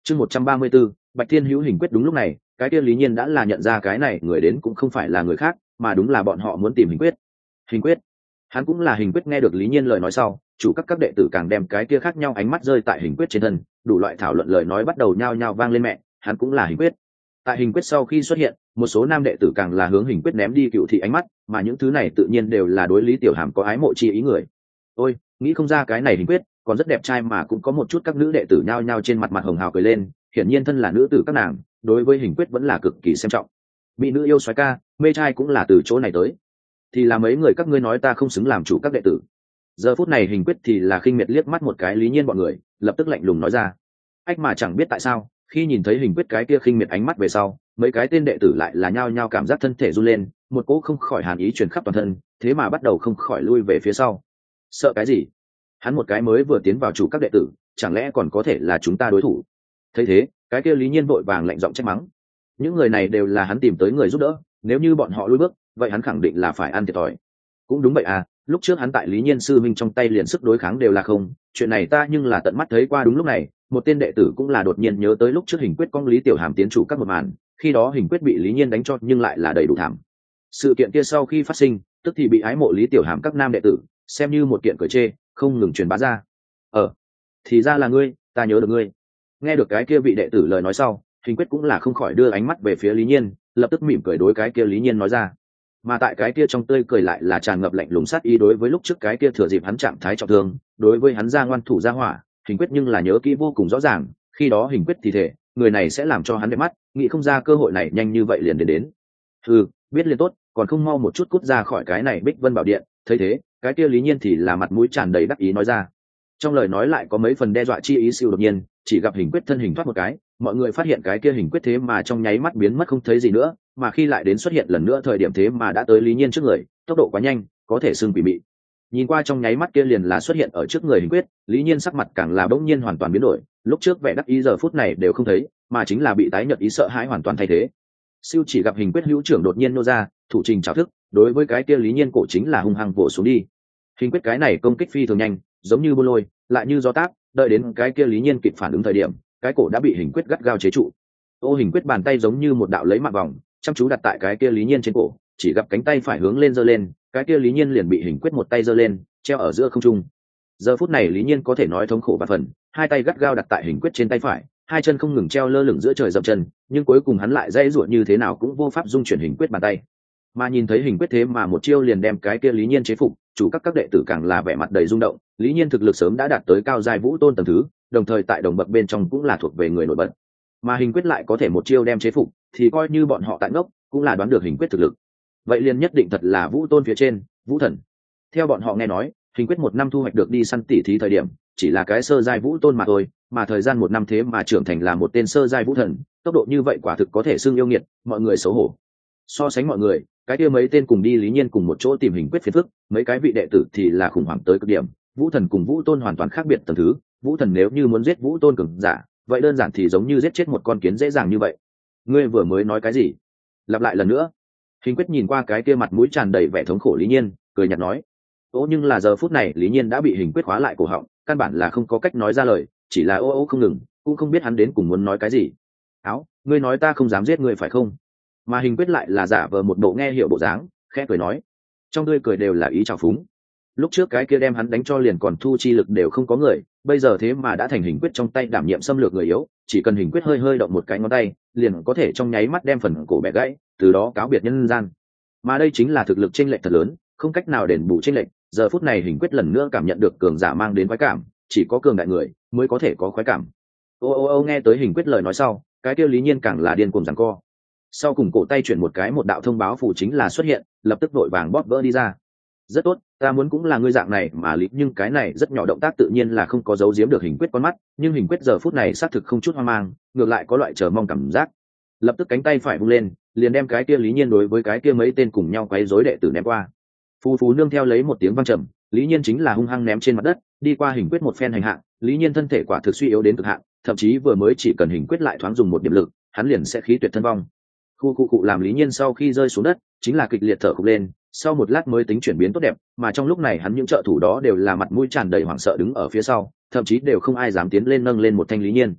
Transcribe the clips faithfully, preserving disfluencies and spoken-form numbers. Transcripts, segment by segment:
chương một trăm ba mươi b ố Bạch Thiên Hữu hình quyết. Đúng lúc này cái kia lý nhiên đã là nhận ra cái này người đến cũng không phải là người khác, mà đúng là bọn họ muốn tìm hình quyết. Hình quyết, hắn cũng là hình quyết. Nghe được lý nhiên lời nói sau, chủ các các đệ tử càng đem cái kia khác nhau ánh mắt rơi tại hình quyết trên thân, đủ loại thảo luận lời nói bắt đầu nhao nhao vang lên. Mẹ, hắn cũng là hình quyết. Tại hình quyết sau khi xuất hiện, một số nam đệ tử càng là hướng hình quyết ném đi cựu thị ánh mắt, mà những thứ này tự nhiên đều là đối Lý Tiểu Hàm có ái mộ chi ý người. Ôi, nghĩ không ra cái này hình quyết còn rất đẹp trai, mà cũng có một chút các nữ đệ tử nhao nhao trên mặt mặt hồng hào cười lên. Hiển nhiên thân là nữ tử các nàng đối với hình quyết vẫn là cực kỳ xem trọng. Mỹ nữ yêu soái ca, mê trai cũng là từ chỗ này tới. Thì là mấy người các ngươi nói ta không xứng làm chủ các đệ tử. Giờ phút này hình quyết thì là khinh miệt liếc mắt một cái lý nhiên bọn người, lập tức lạnh lùng nói ra. Ách, mà chẳng biết tại sao khi nhìn thấy hình quyết cái kia khinh miệt ánh mắt về sau, mấy cái tên đệ tử lại là nhao nhao cảm giác thân thể run lên, một cỗ không khỏi hàn ý truyền khắp toàn thân, thế mà bắt đầu không khỏi lui về phía sau. Sợ cái gì? Hắn một cái mới vừa tiến vào chủ các đệ tử, chẳng lẽ còn có thể là chúng ta đối thủ? Thấy thế, cái kia lý nhiên vội vàng lạnh giọng trách mắng. Những người này đều là hắn tìm tới người giúp đỡ, nếu như bọn họ lùi bước, vậy hắn khẳng định là phải ăn thiệt thòi. Cũng đúng vậy à, lúc trước hắn tại lý nhiên sư minh trong tay liền sức đối kháng đều là không, chuyện này ta nhưng là tận mắt thấy qua. Đúng lúc này, một tên đệ tử cũng là đột nhiên nhớ tới lúc trước hình quyết con Lý Tiểu Hàm tiến chủ các một màn, khi đó hình quyết bị lý nhiên đánh cho nhưng lại là đầy đủ thảm. Sự kiện kia sau khi phát sinh, tức thì bị ái mộ Lý Tiểu Hàm các nam đệ tử xem như một kiện cười chê, không ngừng truyền bá ra. Ờ, thì ra là ngươi, ta nhớ được ngươi. Nghe được cái kia vị đệ tử lời nói sau, hình quyết cũng là không khỏi đưa ánh mắt về phía lý nhiên, lập tức mỉm cười đối cái kia lý nhiên nói ra. Mà tại cái kia trong tươi cười lại là tràn ngập lạnh lùng sát ý đối với lúc trước cái kia thừa dịp hắn trạng thái trọng thương, đối với hắn ra ngoan thủ ra hỏa, hình quyết nhưng là nhớ kỹ vô cùng rõ ràng, khi đó hình quyết thì thể, người này sẽ làm cho hắn đẹp mắt, nghĩ không ra cơ hội này nhanh như vậy liền đến đến. Ừ, biết liền tốt, còn không mau một chút cút ra khỏi cái này Bích Vân Bảo Điện. Thấy thế, cái kia lý nhiên thì là mặt mũi tràn đầy đắc ý nói ra. Trong lời nói lại có mấy phần đe dọa chi ý. Siêu đột nhiên, chỉ gặp hình quyết thân hình thoát một cái, mọi người phát hiện cái kia hình quyết thế mà trong nháy mắt biến mất không thấy gì nữa, mà khi lại đến xuất hiện lần nữa thời điểm thế mà đã tới lý nhiên trước người, tốc độ quá nhanh, có thể xưng quỷ mị. Nhìn qua trong nháy mắt kia liền là xuất hiện ở trước người hình quyết, lý nhiên sắc mặt càng là bỗng nhiên hoàn toàn biến đổi, lúc trước vẻ đắc ý giờ phút này đều không thấy, mà chính là bị tái nhợt ý sợ hãi hoàn toàn thay thế. Siêu chỉ gặp hình quyết hữu trưởng đột nhiên nô ra, thủ trình trảo thức, đối với cái kia lý nhiên cổ chính là hung hăng vỗ xuống đi. Hình quyết cái này công kích phi thường nhanh, giống như buôn lôi, lại như gió táp, đợi đến cái kia lý nhiên kịp phản ứng thời điểm, cái cổ đã bị hình quyết gắt gao chế trụ. Ô hình quyết bàn tay giống như một đạo lấy mạng vòng, chăm chú đặt tại cái kia lý nhiên trên cổ, chỉ gặp cánh tay phải hướng lên giơ lên, cái kia lý nhiên liền bị hình quyết một tay giơ lên, treo ở giữa không trung. Giờ phút này lý nhiên có thể nói thống khổ và phần, hai tay gắt gao đặt tại hình quyết trên tay phải, hai chân không ngừng treo lơ lửng giữa trời dậm chân, nhưng cuối cùng hắn lại dãy giụa như thế nào cũng vô pháp dung chuyển hình quyết bàn tay. Mà nhìn thấy hình quyết thế mà một chiêu liền đem cái kia lý nhiên chế phục, chủ các các đệ tử càng là vẻ mặt đầy rung động. Lý nhiên thực lực sớm đã đạt tới cao giai vũ tôn tầng thứ, đồng thời tại đồng bậc bên trong cũng là thuộc về người nổi bật, mà hình quyết lại có thể một chiêu đem chế phục, thì coi như bọn họ tại ngốc cũng là đoán được hình quyết thực lực. Vậy liền nhất định thật là vũ tôn phía trên, vũ thần. Theo bọn họ nghe nói, hình quyết một năm thu hoạch được đi săn tỉ thí thời điểm chỉ là cái sơ giai vũ tôn mà thôi, mà thời gian một năm thế mà trưởng thành là một tên sơ giai vũ thần, tốc độ như vậy quả thực có thể xưng yêu nghiệt, mọi người xấu hổ. So sánh mọi người, cái kia mấy tên cùng đi lý nhiên cùng một chỗ tìm hình quyết phiền phức, mấy cái vị đệ tử thì là khủng hoảng tới cực điểm. Vũ thần cùng vũ tôn hoàn toàn khác biệt tầng thứ, vũ thần nếu như muốn giết vũ tôn cường giả, vậy đơn giản thì giống như giết chết một con kiến dễ dàng như vậy. Ngươi vừa mới nói cái gì? Lặp lại lần nữa. Hình quyết nhìn qua cái kia mặt mũi tràn đầy vẻ thống khổ lý nhiên, cười nhạt nói. Ô nhưng là giờ phút này lý nhiên đã bị hình quyết khóa lại cổ họng, căn bản là không có cách nói ra lời, chỉ là ô ô không ngừng, cũng không biết hắn đến cùng muốn nói cái gì. Áo, ngươi nói ta không dám giết ngươi phải không? Mà hình quyết lại là giả vờ một bộ nghe hiểu bộ dáng, khẽ cười nói, trong tươi cười đều là ý trào phúng. Lúc trước cái kia đem hắn đánh cho liền còn thu chi lực đều không có người, bây giờ thế mà đã thành hình quyết trong tay đảm nhiệm xâm lược người yếu, chỉ cần hình quyết hơi hơi động một cái ngón tay, liền có thể trong nháy mắt đem phần cổ bẻ gãy, từ đó cáo biệt nhân gian. Mà đây chính là thực lực chênh lệch thật lớn, không cách nào đền bù chênh lệch. Giờ phút này hình quyết lần nữa cảm nhận được cường giả mang đến khoái cảm, chỉ có cường đại người mới có thể có khoái cảm. Ô ô ô nghe tới hình quyết lời nói sau, cái kia lý nhiên càng là điên cuồng giằng co. Sau cùng cổ tay chuyển một cái, một đạo thông báo phù chính là xuất hiện, lập tức vội vàng bóp vỡ đi ra. Rất tốt, ta muốn cũng là ngươi dạng này mà lý, nhưng cái này rất nhỏ động tác tự nhiên là không có giấu giếm được hình quyết con mắt, nhưng hình quyết giờ phút này xác thực không chút hoang mang, ngược lại có loại chờ mong cảm giác. Lập tức cánh tay phải vung lên, liền đem cái kia lý nhiên đối với cái kia mấy tên cùng nhau quấy rối đệ tử ném qua. Phù phù nương theo lấy một tiếng vang trầm, lý nhiên chính là hung hăng ném trên mặt đất, đi qua hình quyết một phen hành hạ, lý nhiên thân thể quả thực suy yếu đến cực hạn, thậm chí vừa mới chỉ cần hình quyết lại thoáng dùng một điểm lực, hắn liền sẽ khí tuyệt thân vong. Khu khu cụ làm lý nhiên sau khi rơi xuống đất chính là kịch liệt thở khục lên, sau một lát mới tính chuyển biến tốt đẹp, mà trong lúc này hắn những trợ thủ đó đều là mặt mũi tràn đầy hoảng sợ đứng ở phía sau, thậm chí đều không ai dám tiến lên nâng lên một thanh lý nhiên.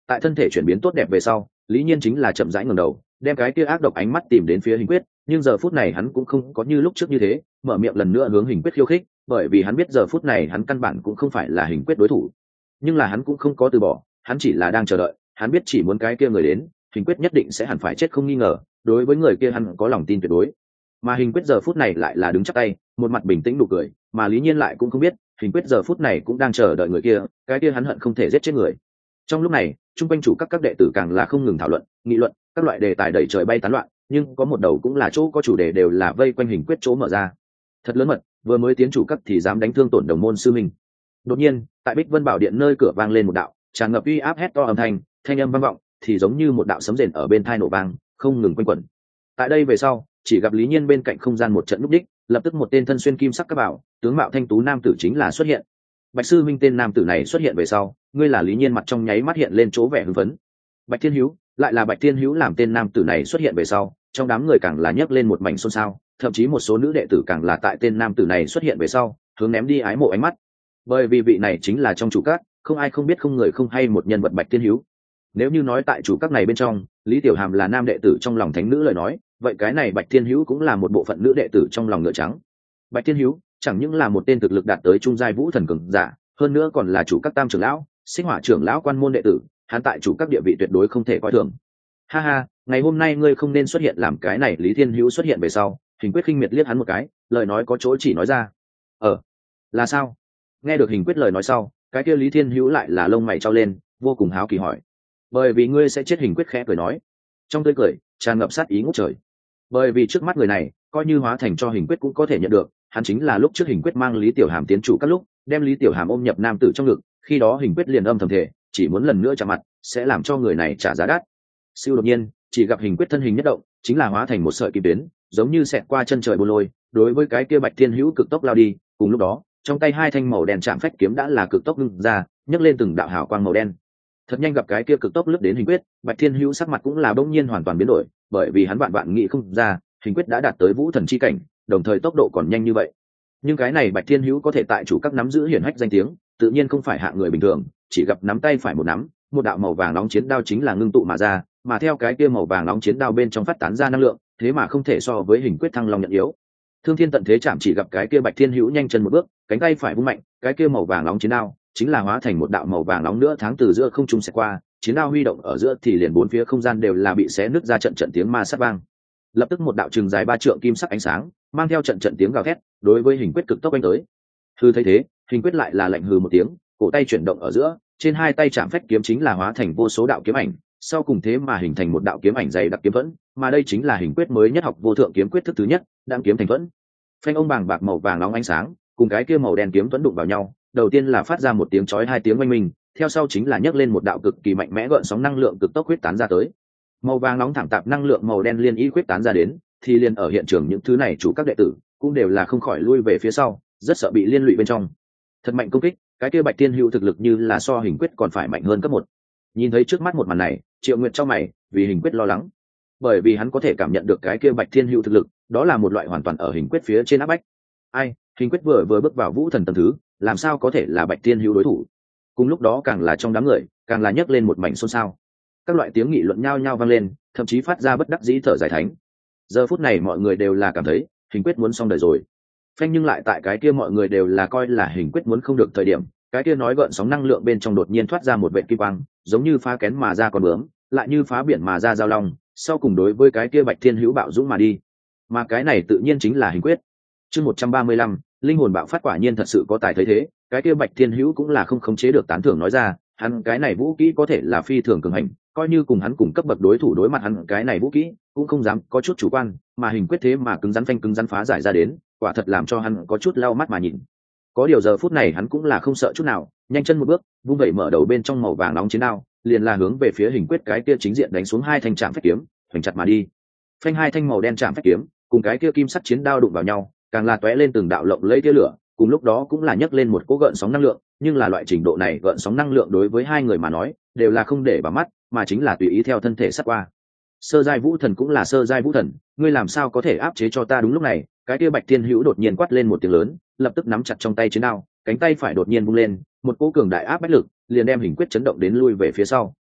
Tại thân thể chuyển biến tốt đẹp về sau, lý nhiên chính là chậm rãi ngẩng đầu, đem cái kia ác độc ánh mắt tìm đến phía hình quyết, nhưng giờ phút này hắn cũng không có như lúc trước như thế mở miệng lần nữa hướng hình quyết khiêu khích, bởi vì hắn biết giờ phút này hắn căn bản cũng không phải là hình quyết đối thủ. Nhưng là hắn cũng không có từ bỏ, hắn chỉ là đang chờ đợi, hắn biết chỉ muốn cái kia người đến, hình quyết nhất định sẽ hẳn phải chết không nghi ngờ, đối với người kia hắn có lòng tin tuyệt đối. Mà hình quyết giờ phút này lại là đứng chắp tay, một mặt bình tĩnh nụ cười, mà lý nhiên lại cũng không biết hình quyết giờ phút này cũng đang chờ đợi người kia, cái kia hắn hận không thể giết chết người. Trong lúc này chung quanh chủ các các đệ tử càng là không ngừng thảo luận nghị luận, các loại đề tài đầy trời bay tán loạn, nhưng có một đầu cũng là chỗ có chủ đề đều là vây quanh hình quyết chỗ mở ra. Thật lớn mật, vừa mới tiến chủ các thì dám đánh thương tổn đồng môn sư mình. Đột nhiên tại Bích Vân Bảo Điện nơi cửa vang lên một đạo tràn ngập uy áp hét to âm thanh, thanh âm vang vọng thì giống như một đạo sấm rền ở bên tai nổ vang không ngừng quanh quẩn. Tại đây về sau chỉ gặp lý nhiên bên cạnh không gian một trận lúc đích, lập tức một tên thân xuyên kim sắc các bảo tướng mạo thanh tú nam tử chính là xuất hiện. Bạch sư minh tên nam tử này xuất hiện về sau, ngươi là lý nhiên mặt trong nháy mắt hiện lên chỗ vẻ hưng phấn. Bạch Thiên Hữu, lại là Bạch Thiên Hữu làm tên nam tử này xuất hiện về sau, trong đám người càng là nhấc lên một mảnh xôn xao, thậm chí một số nữ đệ tử càng là tại tên nam tử này xuất hiện về sau hướng ném đi ái mộ ánh mắt, bởi vì vị này chính là trong chủ các không ai không biết không người không hay một nhân vật Bạch Thiên Hữu. Nếu như nói tại chủ các này bên trong Lý Tiểu Hàm là nam đệ tử trong lòng thánh nữ lời nói, vậy cái này Bạch Thiên Hữu cũng là một bộ phận nữ đệ tử trong lòng ngựa trắng. Bạch Thiên Hữu chẳng những là một tên thực lực đạt tới trung giai vũ thần cường giả, hơn nữa còn là chủ các tam trưởng lão, Sinh Hỏa trưởng lão quan môn đệ tử, hắn tại chủ các địa vị tuyệt đối không thể coi thường. Ha ha, ngày hôm nay ngươi không nên xuất hiện làm cái này. Lý Thiên Hữu xuất hiện về sau, Hình Quyết khinh miệt liếc hắn một cái, lời nói có chỗ chỉ nói ra. Ờ, là sao? Nghe được Hình Quyết lời nói sau, cái kia Lý Thiên Hữu lại là lông mày trao lên, vô cùng háo kỳ hỏi. Bởi vì ngươi sẽ chết. Hình Quyết khẽ cười nói, trong tươi cười tràn ngập sát ý ngút trời. Bởi vì trước mắt người này, coi như hóa thành cho Hình Quyết cũng có thể nhận được, hắn chính là lúc trước Hình Quyết mang Lý Tiểu Hàm tiến chủ các lúc, đem Lý Tiểu Hàm ôm nhập nam tử trong ngực, khi đó Hình Quyết liền âm thầm thể, chỉ muốn lần nữa chạm mặt, sẽ làm cho người này trả giá đắt. Siêu đột nhiên, chỉ gặp Hình Quyết thân hình nhất động, chính là hóa thành một sợi kim tuyến, giống như xẹt qua chân trời buôn lôi, đối với cái kia Bạch Thiên Hữu cực tốc lao đi. Cùng lúc đó, trong tay hai thanh màu đen chạm phách kiếm đã là cực tốc ngưng ra, nhấc lên từng đạo hào quang màu đen. Thật nhanh gặp cái kia cực tốc lướt đến Hình Quyết, Bạch Thiên Hữu sắc mặt cũng là bỗng nhiên hoàn toàn biến đổi, bởi vì hắn vạn vạn nghĩ không ra, Hình Quyết đã đạt tới vũ thần chi cảnh, đồng thời tốc độ còn nhanh như vậy. Nhưng cái này Bạch Thiên Hữu có thể tại chủ các nắm giữ hiển hách danh tiếng, tự nhiên không phải hạng người bình thường, chỉ gặp nắm tay phải một nắm, một đạo màu vàng nóng chiến đao chính là ngưng tụ mà ra, mà theo cái kia màu vàng nóng chiến đao bên trong phát tán ra năng lượng, thế mà không thể so với Hình Quyết thăng long nhận yếu. Thương Thiên tận thế chạm, chỉ gặp cái kia Bạch Thiên Hữu nhanh chân một bước, cánh tay phải vung mạnh, cái kia màu vàng nóng chiến đao chính là hóa thành một đạo màu vàng nóng nữa tháng từ giữa không trung sẽ qua, chiến đao huy động ở giữa thì liền bốn phía không gian đều là bị xé nứt ra trận trận tiếng ma sát vang. Lập tức một đạo trường dài ba trượng kim sắc ánh sáng, mang theo trận trận tiếng gào thét, đối với Hình Quyết cực tốc đánh tới. Hư thấy thế, Hình Quyết lại là lạnh hừ một tiếng, cổ tay chuyển động ở giữa, trên hai tay chạm phách kiếm chính là hóa thành vô số đạo kiếm ảnh, sau cùng thế mà hình thành một đạo kiếm ảnh dày đặc kiếm thuẫn, mà đây chính là Hình Quyết mới nhất học vô thượng kiếm quyết thức thứ nhất, đạm kiếm thành thuẫn. Phanh ông bàng bạc màu vàng nóng ánh sáng, cùng cái kia màu đen kiếm thuẫn đụng vào nhau, đầu tiên là phát ra một tiếng chói hai tiếng oanh minh, theo sau chính là nhấc lên một đạo cực kỳ mạnh mẽ gợn sóng năng lượng cực tốc huyết tán ra tới. Màu vàng nóng thẳng tạp năng lượng màu đen liên y huyết tán ra đến, thì liền ở hiện trường những thứ này chủ các đệ tử cũng đều là không khỏi lui về phía sau, rất sợ bị liên lụy bên trong. Thật mạnh công kích, cái kia Bạch Thiên Hữu thực lực như là so Hình Quyết còn phải mạnh hơn cấp một. Nhìn thấy trước mắt một màn này, Triệu Nguyệt trong mày, vì Hình Quyết lo lắng, bởi vì hắn có thể cảm nhận được cái kia Bạch Thiên Hữu thực lực, đó là một loại hoàn toàn ở Hình Quyết phía trên áp bách. Ai, Hình Quyết vừa vừa bước vào vũ thần tầng thứ, làm sao có thể là Bạch Thiên Hữu đối thủ? Cùng lúc đó càng là trong đám người, càng là nhấc lên một mảnh xôn xao. Các loại tiếng nghị luận nhao nhao vang lên, thậm chí phát ra bất đắc dĩ thở dài thánh. Giờ phút này mọi người đều là cảm thấy Hình Quyết muốn xong đời rồi. Phanh, nhưng lại tại cái kia mọi người đều là coi là Hình Quyết muốn không được thời điểm, cái kia nói gợn sóng năng lượng bên trong đột nhiên thoát ra một vệt kim quang, giống như phá kén mà ra con bướm, lại như phá biển mà ra giao long, sau cùng đối với cái kia Bạch Thiên Hữu bạo dũng mà đi. Mà cái này tự nhiên chính là Hình Quyết. Chương một trăm ba mươi lăm, linh hồn bạo phát, quả nhiên thật sự có tài thấy thế, cái kia Bạch Thiên Hữu cũng là không khống chế được tán thưởng nói ra, hắn cái này vũ kỹ có thể là phi thường cường hành, coi như cùng hắn cùng cấp bậc đối thủ đối mặt hắn cái này vũ kỹ cũng không dám có chút chủ quan, mà Hình Quyết thế mà cứng rắn phanh cứng rắn phá giải ra đến, quả thật làm cho hắn có chút lau mắt mà nhìn. Có điều giờ phút này hắn cũng là không sợ chút nào, nhanh chân một bước, vung vẩy mở đầu bên trong màu vàng nóng chiến đao, liền là hướng về phía Hình Quyết cái kia chính diện đánh xuống hai thanh trảm phách kiếm, hoành chặt mà đi. Phanh, hai thanh màu đen trảm phách kiếm cùng cái kia kim sắc chiến đao đụng vào nhau, càng là tóe lên từng đạo lộng lẫy tia lửa, cùng lúc đó cũng là nhấc lên một cỗ gợn sóng năng lượng, nhưng là loại trình độ này gợn sóng năng lượng đối với hai người mà nói đều là không để vào mắt, mà chính là tùy ý theo thân thể sát qua. Sơ giai vũ thần cũng là sơ giai vũ thần, ngươi làm sao có thể áp chế cho ta? Đúng lúc này, cái kia Bạch Thiên Hữu đột nhiên quát lên một tiếng lớn, lập tức nắm chặt trong tay chiến đao, cánh tay phải đột nhiên vung lên, một cỗ cường đại áp bách lực liền đem Hình Quyết chấn động đến lui về phía sau.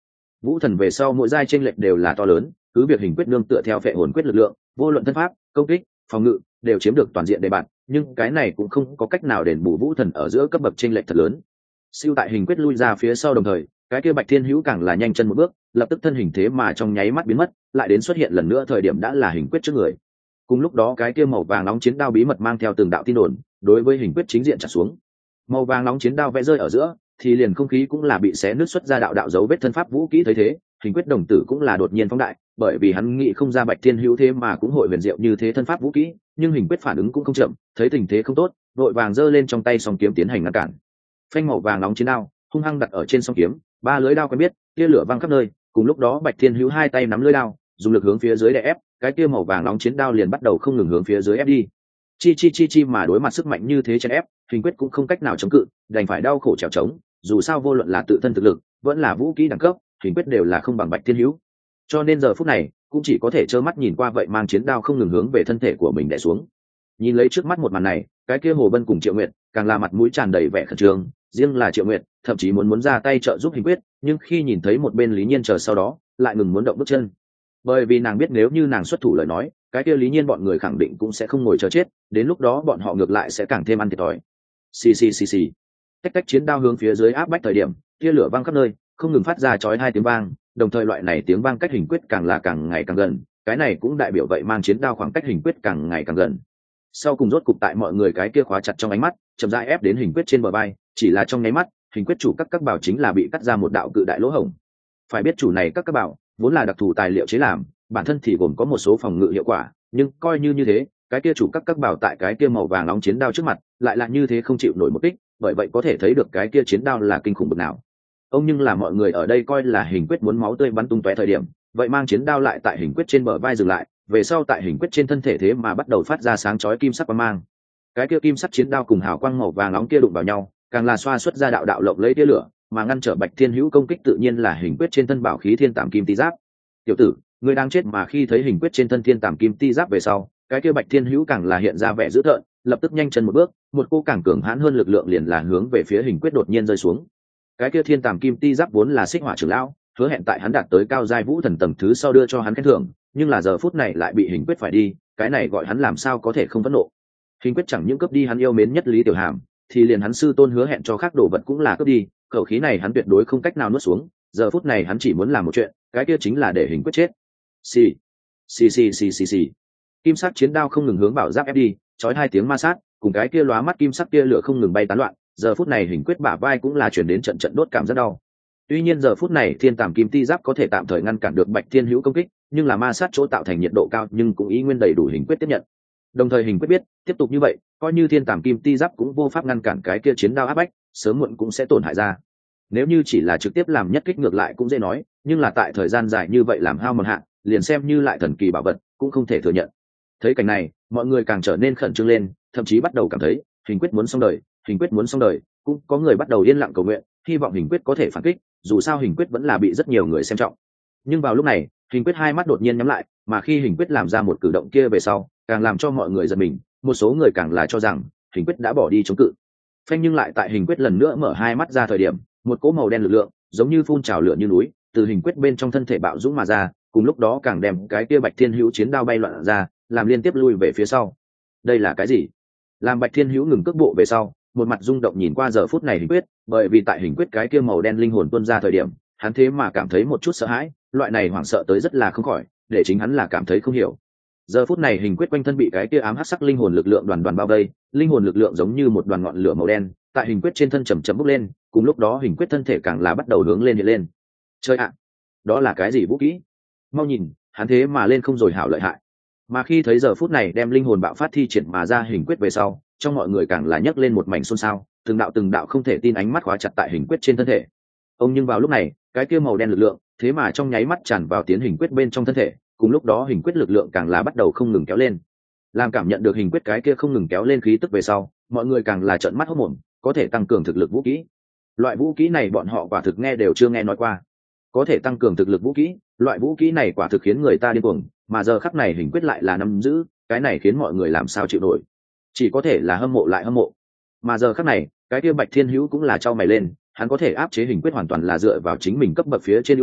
Vũ thần về sau mỗi giai chênh lệch đều là to lớn, cứ việc hình quyết nương tựa theo phệ hồn quyết lực lượng, vô luận thân pháp, công kích, phòng ngự đều chiếm được toàn diện đề bạt, nhưng cái này cũng không có cách nào đền bù vũ thần ở giữa cấp bậc chênh lệch thật lớn. Siêu tại hình quyết lui ra phía sau, đồng thời cái kia Bạch Thiên Hữu càng là nhanh chân một bước, lập tức thân hình thế mà trong nháy mắt biến mất, lại đến xuất hiện lần nữa thời điểm đã là hình quyết trước người. Cùng lúc đó cái kia màu vàng nóng chiến đao bí mật mang theo từng đạo tin đồn, đối với hình quyết chính diện trả xuống. Màu vàng nóng chiến đao vẽ rơi ở giữa, thì liền không khí cũng là bị xé nứt xuất ra đạo đạo dấu vết thân pháp vũ kỹ thấy thế, hình quyết đồng tử cũng là đột nhiên phóng đại, bởi vì hắn nghĩ không ra Bạch Thiên Hữu thế mà cũng hội huyền diệu như thế thân pháp vũ kỹ, nhưng hình quyết phản ứng cũng không chậm, thấy tình thế không tốt, vội vàng giơ lên trong tay song kiếm tiến hành ngăn cản. Phanh màu vàng nóng chiến đao hung hăng đặt ở trên song kiếm, ba lưỡi đao quen biết, tia lửa văng khắp nơi, cùng lúc đó Bạch Thiên Hữu hai tay nắm lưỡi đao, dùng lực hướng phía dưới đè ép, cái kia màu vàng nóng chiến đao liền bắt đầu không ngừng hướng phía dưới ép đi. Chi chi chi chi mà đối mặt sức mạnh như thế chèn ép, hình quyết cũng không cách nào chống cự, đành phải đau khổ trèo trống, dù sao vô luận là tự thân thực lực, vẫn là vũ khí đẳng cấp, hình quyết đều là không bằng Bạch Thiên Hữu. Cho nên giờ phút này, cũng chỉ có thể trơ mắt nhìn qua vậy mang chiến đao không ngừng hướng về thân thể của mình đè xuống. Nhìn lấy trước mắt một màn này, cái kia Hồ Bân cùng Triệu Nguyệt càng là mặt mũi tràn đầy vẻ khẩn trương, riêng là Triệu Nguyệt thậm chí muốn muốn ra tay trợ giúp hình quyết, nhưng khi nhìn thấy một bên Lý Nhiên chờ sau đó, lại ngừng muốn động bước chân. Bởi vì nàng biết nếu như nàng xuất thủ lời nói, cái kia Lý Nhiên bọn người khẳng định cũng sẽ không ngồi chờ chết, đến lúc đó bọn họ ngược lại sẽ càng thêm ăn thiệt thòi. Xì xì xì xì. Tách tách chiến đao hướng phía dưới áp bách thời điểm, tia lửa vang khắp nơi, không ngừng phát ra chói hai tiếng vang, đồng thời loại này tiếng vang cách hình quyết càng là càng ngày càng gần, cái này cũng đại biểu vậy mang chiến đao khoảng cách hình quyết càng ngày càng gần. Sau cùng rốt cục tại mọi người cái kia khóa chặt trong ánh mắt, chậm rãi ép đến hình quyết trên bờ vai, chỉ là trong nháy mắt, hình quyết chủ các các bảo chính là bị cắt ra một đạo cự đại lỗ hổng. Phải biết chủ này các các bảo vốn là đặc thù tài liệu chế làm, bản thân thì gồm có một số phòng ngự hiệu quả, nhưng coi như như thế, cái kia chủ các các bảo tại cái kia màu vàng nóng chiến đao trước mặt, lại là như thế không chịu nổi một kích, bởi vậy có thể thấy được cái kia chiến đao là kinh khủng bậc nào. Ông nhưng là mọi người ở đây coi là hình quyết muốn máu tươi bắn tung tóe thời điểm, vậy mang chiến đao lại tại hình quyết trên bờ vai dừng lại, về sau tại hình quyết trên thân thể thế mà bắt đầu phát ra sáng chói kim sắc quang mang. Cái kia kim sắc chiến đao cùng hào quang màu vàng nóng kia đụng vào nhau, càng là xoa xuất ra đạo đạo lộng lấy tia lửa, mà ngăn trở Bạch Thiên Hữu công kích tự nhiên là hình quyết trên thân bảo khí thiên tàm kim ti giáp. Tiểu tử, ngươi đang chết mà khi thấy hình quyết trên thân thiên tàm kim ti giáp về sau, cái kia Bạch Thiên Hữu càng là hiện ra vẻ dữ tợn, lập tức nhanh chân một bước, một cô càng cường hãn hơn lực lượng liền là hướng về phía hình quyết đột nhiên rơi xuống. Cái kia thiên tàm kim ti giáp vốn là xích hỏa trưởng lão, hứa hẹn tại hắn đạt tới cao giai vũ thần tầng thứ sau đưa cho hắn khen thưởng, nhưng là giờ phút này lại bị hình quyết phải đi, cái này gọi hắn làm sao có thể không phẫn nộ. Hình quyết chẳng những cướp đi hắn yêu mến nhất Lý Tiểu Hàm, thì liền hắn sư tôn hứa hẹn cho khác đồ vật cũng là cướp đi, khẩu khí này hắn tuyệt đối không cách nào nuốt xuống, giờ phút này hắn chỉ muốn làm một chuyện, cái kia chính là để hình quyết chết. Xì xì xì xì xì xì. Kim sắc chiến đao không ngừng hướng bảo giáp ép đi, chói hai tiếng ma sát, cùng cái kia lóa mắt kim sắc kia lửa không ngừng bay tán loạn, giờ phút này hình quyết bả vai cũng là chuyển đến trận trận đốt cảm rất đau. Tuy nhiên giờ phút này thiên tàm kim ti giáp có thể tạm thời ngăn cản được Bạch Thiên Hữu công kích, nhưng là ma sát chỗ tạo thành nhiệt độ cao nhưng cũng ý nguyên đầy đủ hình quyết tiếp nhận. Đồng thời hình quyết biết, tiếp tục như vậy, coi như thiên tàm kim ti giáp cũng vô pháp ngăn cản cái kia chiến đao áp bách, sớm muộn cũng sẽ tổn hại ra. Nếu như chỉ là trực tiếp làm nhất kích ngược lại cũng dễ nói, nhưng là tại thời gian dài như vậy làm hao mòn hạ, liền xem như lại thần kỳ bảo vật, cũng không thể thừa nhận. Thấy cảnh này, mọi người càng trở nên khẩn trương lên, thậm chí bắt đầu cảm thấy, hình quyết muốn xong đời, hình quyết muốn xong đời, cũng có người bắt đầu yên lặng cầu nguyện, hy vọng hình quyết có thể phản kích, dù sao hình quyết vẫn là bị rất nhiều người xem trọng. Nhưng vào lúc này, hình quyết hai mắt đột nhiên nhắm lại, mà khi hình quyết làm ra một cử động kia về sau, càng làm cho mọi người giật mình, một số người càng là cho rằng hình quyết đã bỏ đi chống cự. Phanh, nhưng lại tại hình quyết lần nữa mở hai mắt ra thời điểm, một cỗ màu đen lực lượng, giống như phun trào lửa như núi, từ hình quyết bên trong thân thể bạo dũng mà ra, cùng lúc đó càng đem cái kia Bạch Thiên Hữu chiến đao bay loạn ra, làm liên tiếp lui về phía sau. Đây là cái gì? Làm Bạch Thiên Hữu ngừng cước bộ về sau, một mặt rung động nhìn qua giờ phút này hình quyết, bởi vì tại hình quyết cái kia màu đen linh hồn tuôn ra thời điểm, hắn thế mà cảm thấy một chút sợ hãi, loại này hoảng sợ tới rất là không khỏi, để chính hắn là cảm thấy không hiểu. Giờ phút này hình quyết quanh thân bị cái kia ám hắc sắc linh hồn lực lượng đoàn đoàn bao vây, linh hồn lực lượng giống như một đoàn ngọn lửa màu đen, tại hình quyết trên thân chầm chậm bốc lên, cùng lúc đó hình quyết thân thể càng là bắt đầu hướng lên hiện lên. Chơi ạ, đó là cái gì vũ khí? Mau nhìn, hắn thế mà lên không rồi hảo lợi hại. Mà khi thấy giờ phút này đem linh hồn bạo phát thi triển mà ra hình quyết về sau, trong mọi người càng là nhấc lên một mảnh xôn xao, từng đạo từng đạo không thể tin ánh mắt khóa chặt tại hình quyết trên thân thể. Ông nhưng vào lúc này, cái kia màu đen lực lượng, thế mà trong nháy mắt tràn vào tiến hình quyết bên trong thân thể, cùng lúc đó hình quyết lực lượng càng là bắt đầu không ngừng kéo lên. Làm cảm nhận được hình quyết cái kia không ngừng kéo lên khí tức về sau, mọi người càng là trợn mắt hốt mồm, có thể tăng cường thực lực vũ kỹ. Loại vũ kỹ này bọn họ quả thực nghe đều chưa nghe nói qua. Có thể tăng cường thực lực vũ kỹ, loại vũ kỹ này quả thực khiến người ta điên cuồng, mà giờ khắc này hình quyết lại là nắm giữ, cái này khiến mọi người làm sao chịu nổi. Chỉ có thể là hâm mộ lại hâm mộ. Mà giờ khắc này, cái kia Bạch Thiên Hữu cũng là chau mày lên, hắn có thể áp chế hình quyết hoàn toàn là dựa vào chính mình cấp bậc phía trên ưu thế,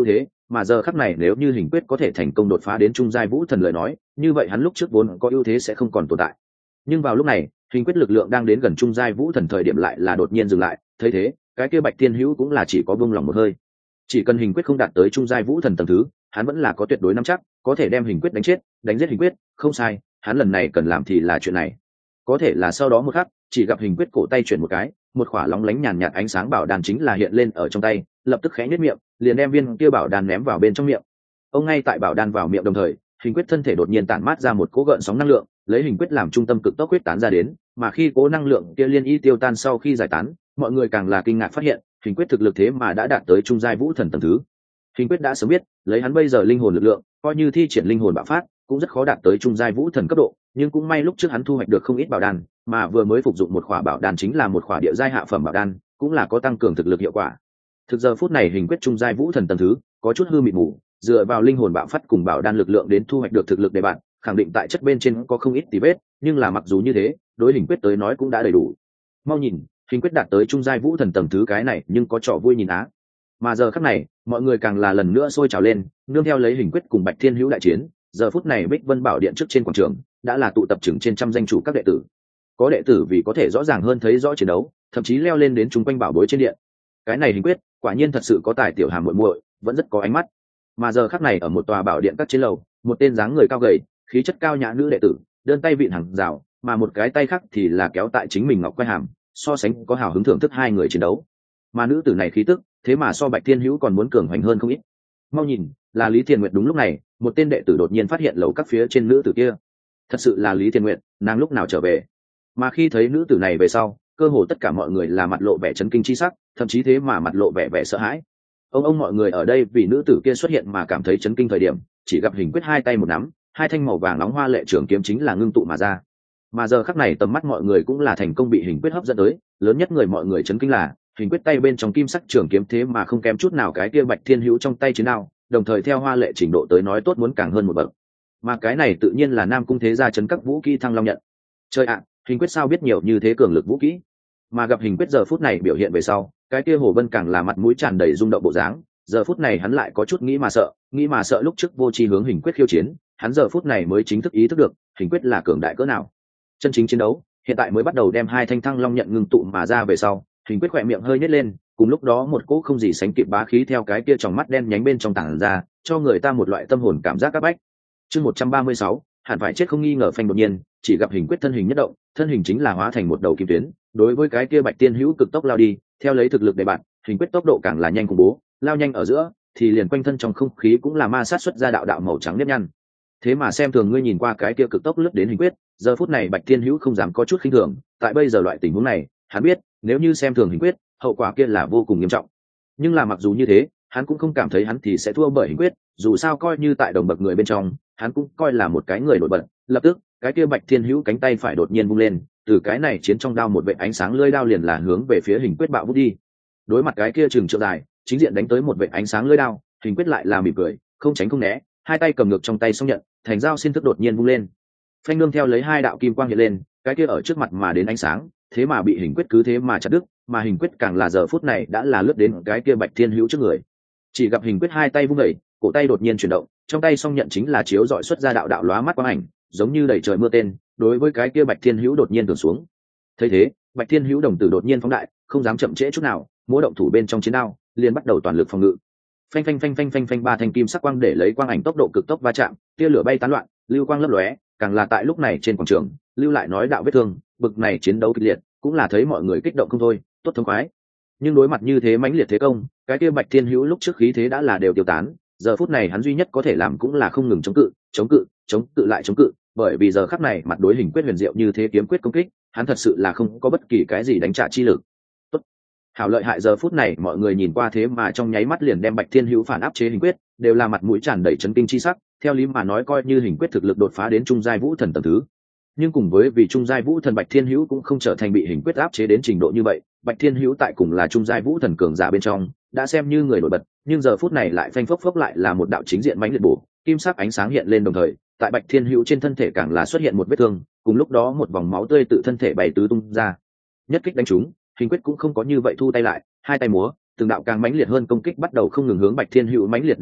mà giờ khắc này nếu như hình quyết có thể thành công đột phá đến trung giai vũ thần lời nói, như vậy hắn lúc trước vốn có ưu thế sẽ không còn tồn tại. Nhưng vào lúc này hình quyết lực lượng đang đến gần trung giai vũ thần thời điểm lại là đột nhiên dừng lại. Thấy thế cái kia Bạch Thiên Hữu cũng là chỉ có buông lòng một hơi. Chỉ cần hình quyết không đạt tới trung giai vũ thần tầng thứ, hắn vẫn là có tuyệt đối nắm chắc có thể đem hình quyết đánh chết, đánh giết hình quyết. Không sai, hắn lần này cần làm thì là chuyện này. Có thể là sau đó một khắc, chỉ gặp hình quyết cổ tay chuyển một cái, một khỏa lóng lánh nhàn nhạt ánh sáng bảo đan chính là hiện lên ở trong tay, lập tức khẽ nhếch miệng, liền đem viên kia bảo đan ném vào bên trong miệng. Ông ngay tại bảo đan vào miệng đồng thời, hình quyết thân thể đột nhiên tản mát ra một cỗ gợn sóng năng lượng, lấy hình quyết làm trung tâm cực tốc huyết tán ra đến, mà khi cỗ năng lượng kia liên y tiêu tan sau khi giải tán, mọi người càng là kinh ngạc phát hiện, hình quyết thực lực thế mà đã đạt tới trung giai vũ thần tầng thứ. Hình quyết đã sớm biết, lấy hắn bây giờ linh hồn lực lượng, coi như thi triển linh hồn bạo phát, cũng rất khó đạt tới trung giai vũ thần cấp độ, nhưng cũng may lúc trước hắn thu hoạch được không ít bảo đan, mà vừa mới phục dụng một khỏa bảo đan chính là một khỏa địa giai hạ phẩm bảo đan, cũng là có tăng cường thực lực hiệu quả. Thực giờ phút này hình quyết trung giai vũ thần tầng thứ, có chút hư mịt mù, dựa vào linh hồn bạo phát cùng bảo đan lực lượng đến thu hoạch được thực lực để bạn, khẳng định tại chất bên trên có không ít tì vết, nhưng là mặc dù như thế, đối hình quyết tới nói cũng đã đầy đủ. Mau nhìn, hình quyết đạt tới trung giai vũ thần tầng thứ cái này, nhưng có trò vui nhìn á. Mà giờ khắc này, mọi người càng là lần nữa sôi trào lên, nương theo lấy hình quyết cùng Bạch Thiên Hữu đại chiến, giờ phút này Bích Vân Bảo Điện trước trên quảng trường đã là tụ tập chừng trên trăm danh chủ các đệ tử. Có đệ tử vì có thể rõ ràng hơn thấy rõ chiến đấu, thậm chí leo lên đến chung quanh bảo bối trên điện. Cái này hình quyết, quả nhiên thật sự có tài tiểu hàm muội muội, vẫn rất có ánh mắt. Mà giờ khắc này ở một tòa bảo điện các trên lầu, một tên dáng người cao gầy, khí chất cao nhã nữ đệ tử, đơn tay vịn hàng rào, mà một cái tay khác thì là kéo tại chính mình ngọc quai hàm, so sánh có hào hứng thưởng thức hai người chiến đấu. Mà nữ tử này khí tức, thế mà so Bạch Thiên Hữu còn muốn cường hoành hơn không ít. Mau nhìn, là Lý Thiền Nguyệt. Đúng lúc này, một tên đệ tử đột nhiên phát hiện lầu các phía trên nữ tử kia. Thật sự là Lý Thiền Nguyệt, nàng lúc nào trở về? Mà khi thấy nữ tử này về sau, cơ hồ tất cả mọi người là mặt lộ vẻ chấn kinh chi sắc, thậm chí thế mà mặt lộ vẻ vẻ sợ hãi. Ông ông mọi người ở đây vì nữ tử kia xuất hiện mà cảm thấy chấn kinh thời điểm, chỉ gặp hình quyết hai tay một nắm, hai thanh màu vàng nóng hoa lệ trường kiếm chính là ngưng tụ mà ra. Mà giờ khắc này tầm mắt mọi người cũng là thành công bị hình quyết hấp dẫn tới, lớn nhất người mọi người chấn kinh là hình quyết tay bên trong kim sắc trường kiếm thế mà không kém chút nào cái kia Bạch Thiên Hữu trong tay chiến đao, đồng thời theo hoa lệ trình độ tới nói tốt muốn càng hơn một bậc. Mà cái này tự nhiên là Nam Cung thế gia chấn các vũ kỹ Thăng Long nhận. Trời ạ, hình quyết sao biết nhiều như thế cường lực vũ kỹ? Mà gặp hình quyết giờ phút này biểu hiện về sau, cái kia Hồ Vân càng là mặt mũi tràn đầy rung động bộ dáng, giờ phút này hắn lại có chút nghĩ mà sợ, nghĩ mà sợ lúc trước vô tri hướng hình quyết khiêu chiến, hắn giờ phút này mới chính thức ý thức được, hình quyết là cường đại cỡ nào. Chân chính chiến đấu, hiện tại mới bắt đầu đem hai thanh Thăng Long nhận ngưng tụ mà ra về sau, hình quyết khỏe miệng hơi nhếch lên, cùng lúc đó một cỗ không gì sánh kịp bá khí theo cái kia trong mắt đen nhánh bên trong tảng ra, cho người ta một loại tâm hồn cảm giác áp bách. Chương một trăm ba mươi sáu, hẳn phải chết không nghi ngờ phanh đột nhiên, chỉ gặp hình quyết thân hình nhất động, thân hình chính là hóa thành một đầu kim tuyến, đối với cái kia Bạch Tiên Hữu cực tốc lao đi, theo lấy thực lực để bạn, hình quyết tốc độ càng là nhanh khủng bố, lao nhanh ở giữa, thì liền quanh thân trong không khí cũng là ma sát xuất ra đạo đạo màu trắng nếp nhăn. Thế mà xem thường ngươi nhìn qua cái kia cực tốc lướt đến hình quyết, giờ phút này Bạch Tiên Hữu không dám có chút khinh thường, tại bây giờ loại tình huống này, hắn biết, nếu như xem thường hình quyết, hậu quả kia là vô cùng nghiêm trọng. Nhưng là mặc dù như thế, hắn cũng không cảm thấy hắn thì sẽ thua bởi hình quyết, dù sao coi như tại đồng bậc người bên trong, hắn cũng coi là một cái người nổi bật. Lập tức, cái kia Bạch Thiên Hữu cánh tay phải đột nhiên vung lên, từ cái này chiến trong đao một vệt ánh sáng lưỡi đao liền là hướng về phía hình quyết bạo vút đi. Đối mặt cái kia trường trượng dài, chính diện đánh tới một vệt ánh sáng lưỡi đao, hình quyết lại là mỉm cười, không tránh không né, hai tay cầm ngược trong tay xong nhận, thành dao xin thức đột nhiên vung lên. Phanh nương theo lấy hai đạo kim quang hiện lên, cái kia ở trước mặt mà đến ánh sáng, thế mà bị hình quyết cứ thế mà chặt đứt, mà hình quyết càng là giờ phút này đã là lướt đến cái kia Bạch Thiên Hữu trước người. Chỉ gặp hình quyết hai tay vung đẩy, cổ tay đột nhiên chuyển động, trong tay song nhận chính là chiếu dọi xuất ra đạo đạo lóa mắt quang ảnh, giống như đầy trời mưa tên, đối với cái kia Bạch Thiên Hữu đột nhiên tưởng xuống. Thấy thế, Bạch Thiên Hữu đồng tử đột nhiên phóng đại, không dám chậm trễ chút nào, múa động thủ bên trong chiến đao, liền bắt đầu toàn lực phòng ngự. Phanh phanh phanh phanh phanh phanh ba thanh kim sắc quang để lấy quang ảnh tốc độ cực tốc va chạm, tia lửa bay tán loạn, lưu quang lấp lóe, càng là tại lúc này trên quảng trường, lưu lại nói đạo vết thương, bực này chiến đấu kịch liệt, cũng là thấy mọi người kích động không thôi, tốt thông khoái. Nhưng đối mặt như thế mãnh liệt thế công, cái kia Bạch Thiên Hữu lúc trước khí thế đã là đều tiêu tán, giờ phút này hắn duy nhất có thể làm cũng là không ngừng chống cự, chống cự, chống cự lại chống cự, bởi vì giờ khắc này mặt đối hình quyết huyền diệu như thế kiếm quyết công kích, hắn thật sự là không có bất kỳ cái gì đánh trả chi lực. Tốt. Hảo lợi hại, giờ phút này mọi người nhìn qua thế mà trong nháy mắt liền đem Bạch Thiên Hữu phản áp chế hình quyết, đều là mặt mũi tràn đầy chấn kinh chi sắc, theo lý mà nói coi như hình quyết thực lực đột phá đến trung giai vũ thần tầng thứ, nhưng cùng với vì trung giai vũ thần Bạch Thiên Hữu cũng không trở thành bị hình quyết áp chế đến trình độ như vậy, Bạch Thiên Hữu tại cùng là trung giai vũ thần cường giả bên trong, đã xem như người nổi bật, nhưng giờ phút này lại phanh phốc phốc lại là một đạo chính diện mãnh liệt bổ, kim sắc ánh sáng hiện lên đồng thời, tại Bạch Thiên Hữu trên thân thể càng là xuất hiện một vết thương, cùng lúc đó một vòng máu tươi tự thân thể bay tứ tung ra. Nhất kích đánh trúng, hình quyết cũng không có như vậy thu tay lại, hai tay múa, từng đạo càng mãnh liệt hơn công kích bắt đầu không ngừng hướng Bạch Thiên Hữu mãnh liệt đánh tới,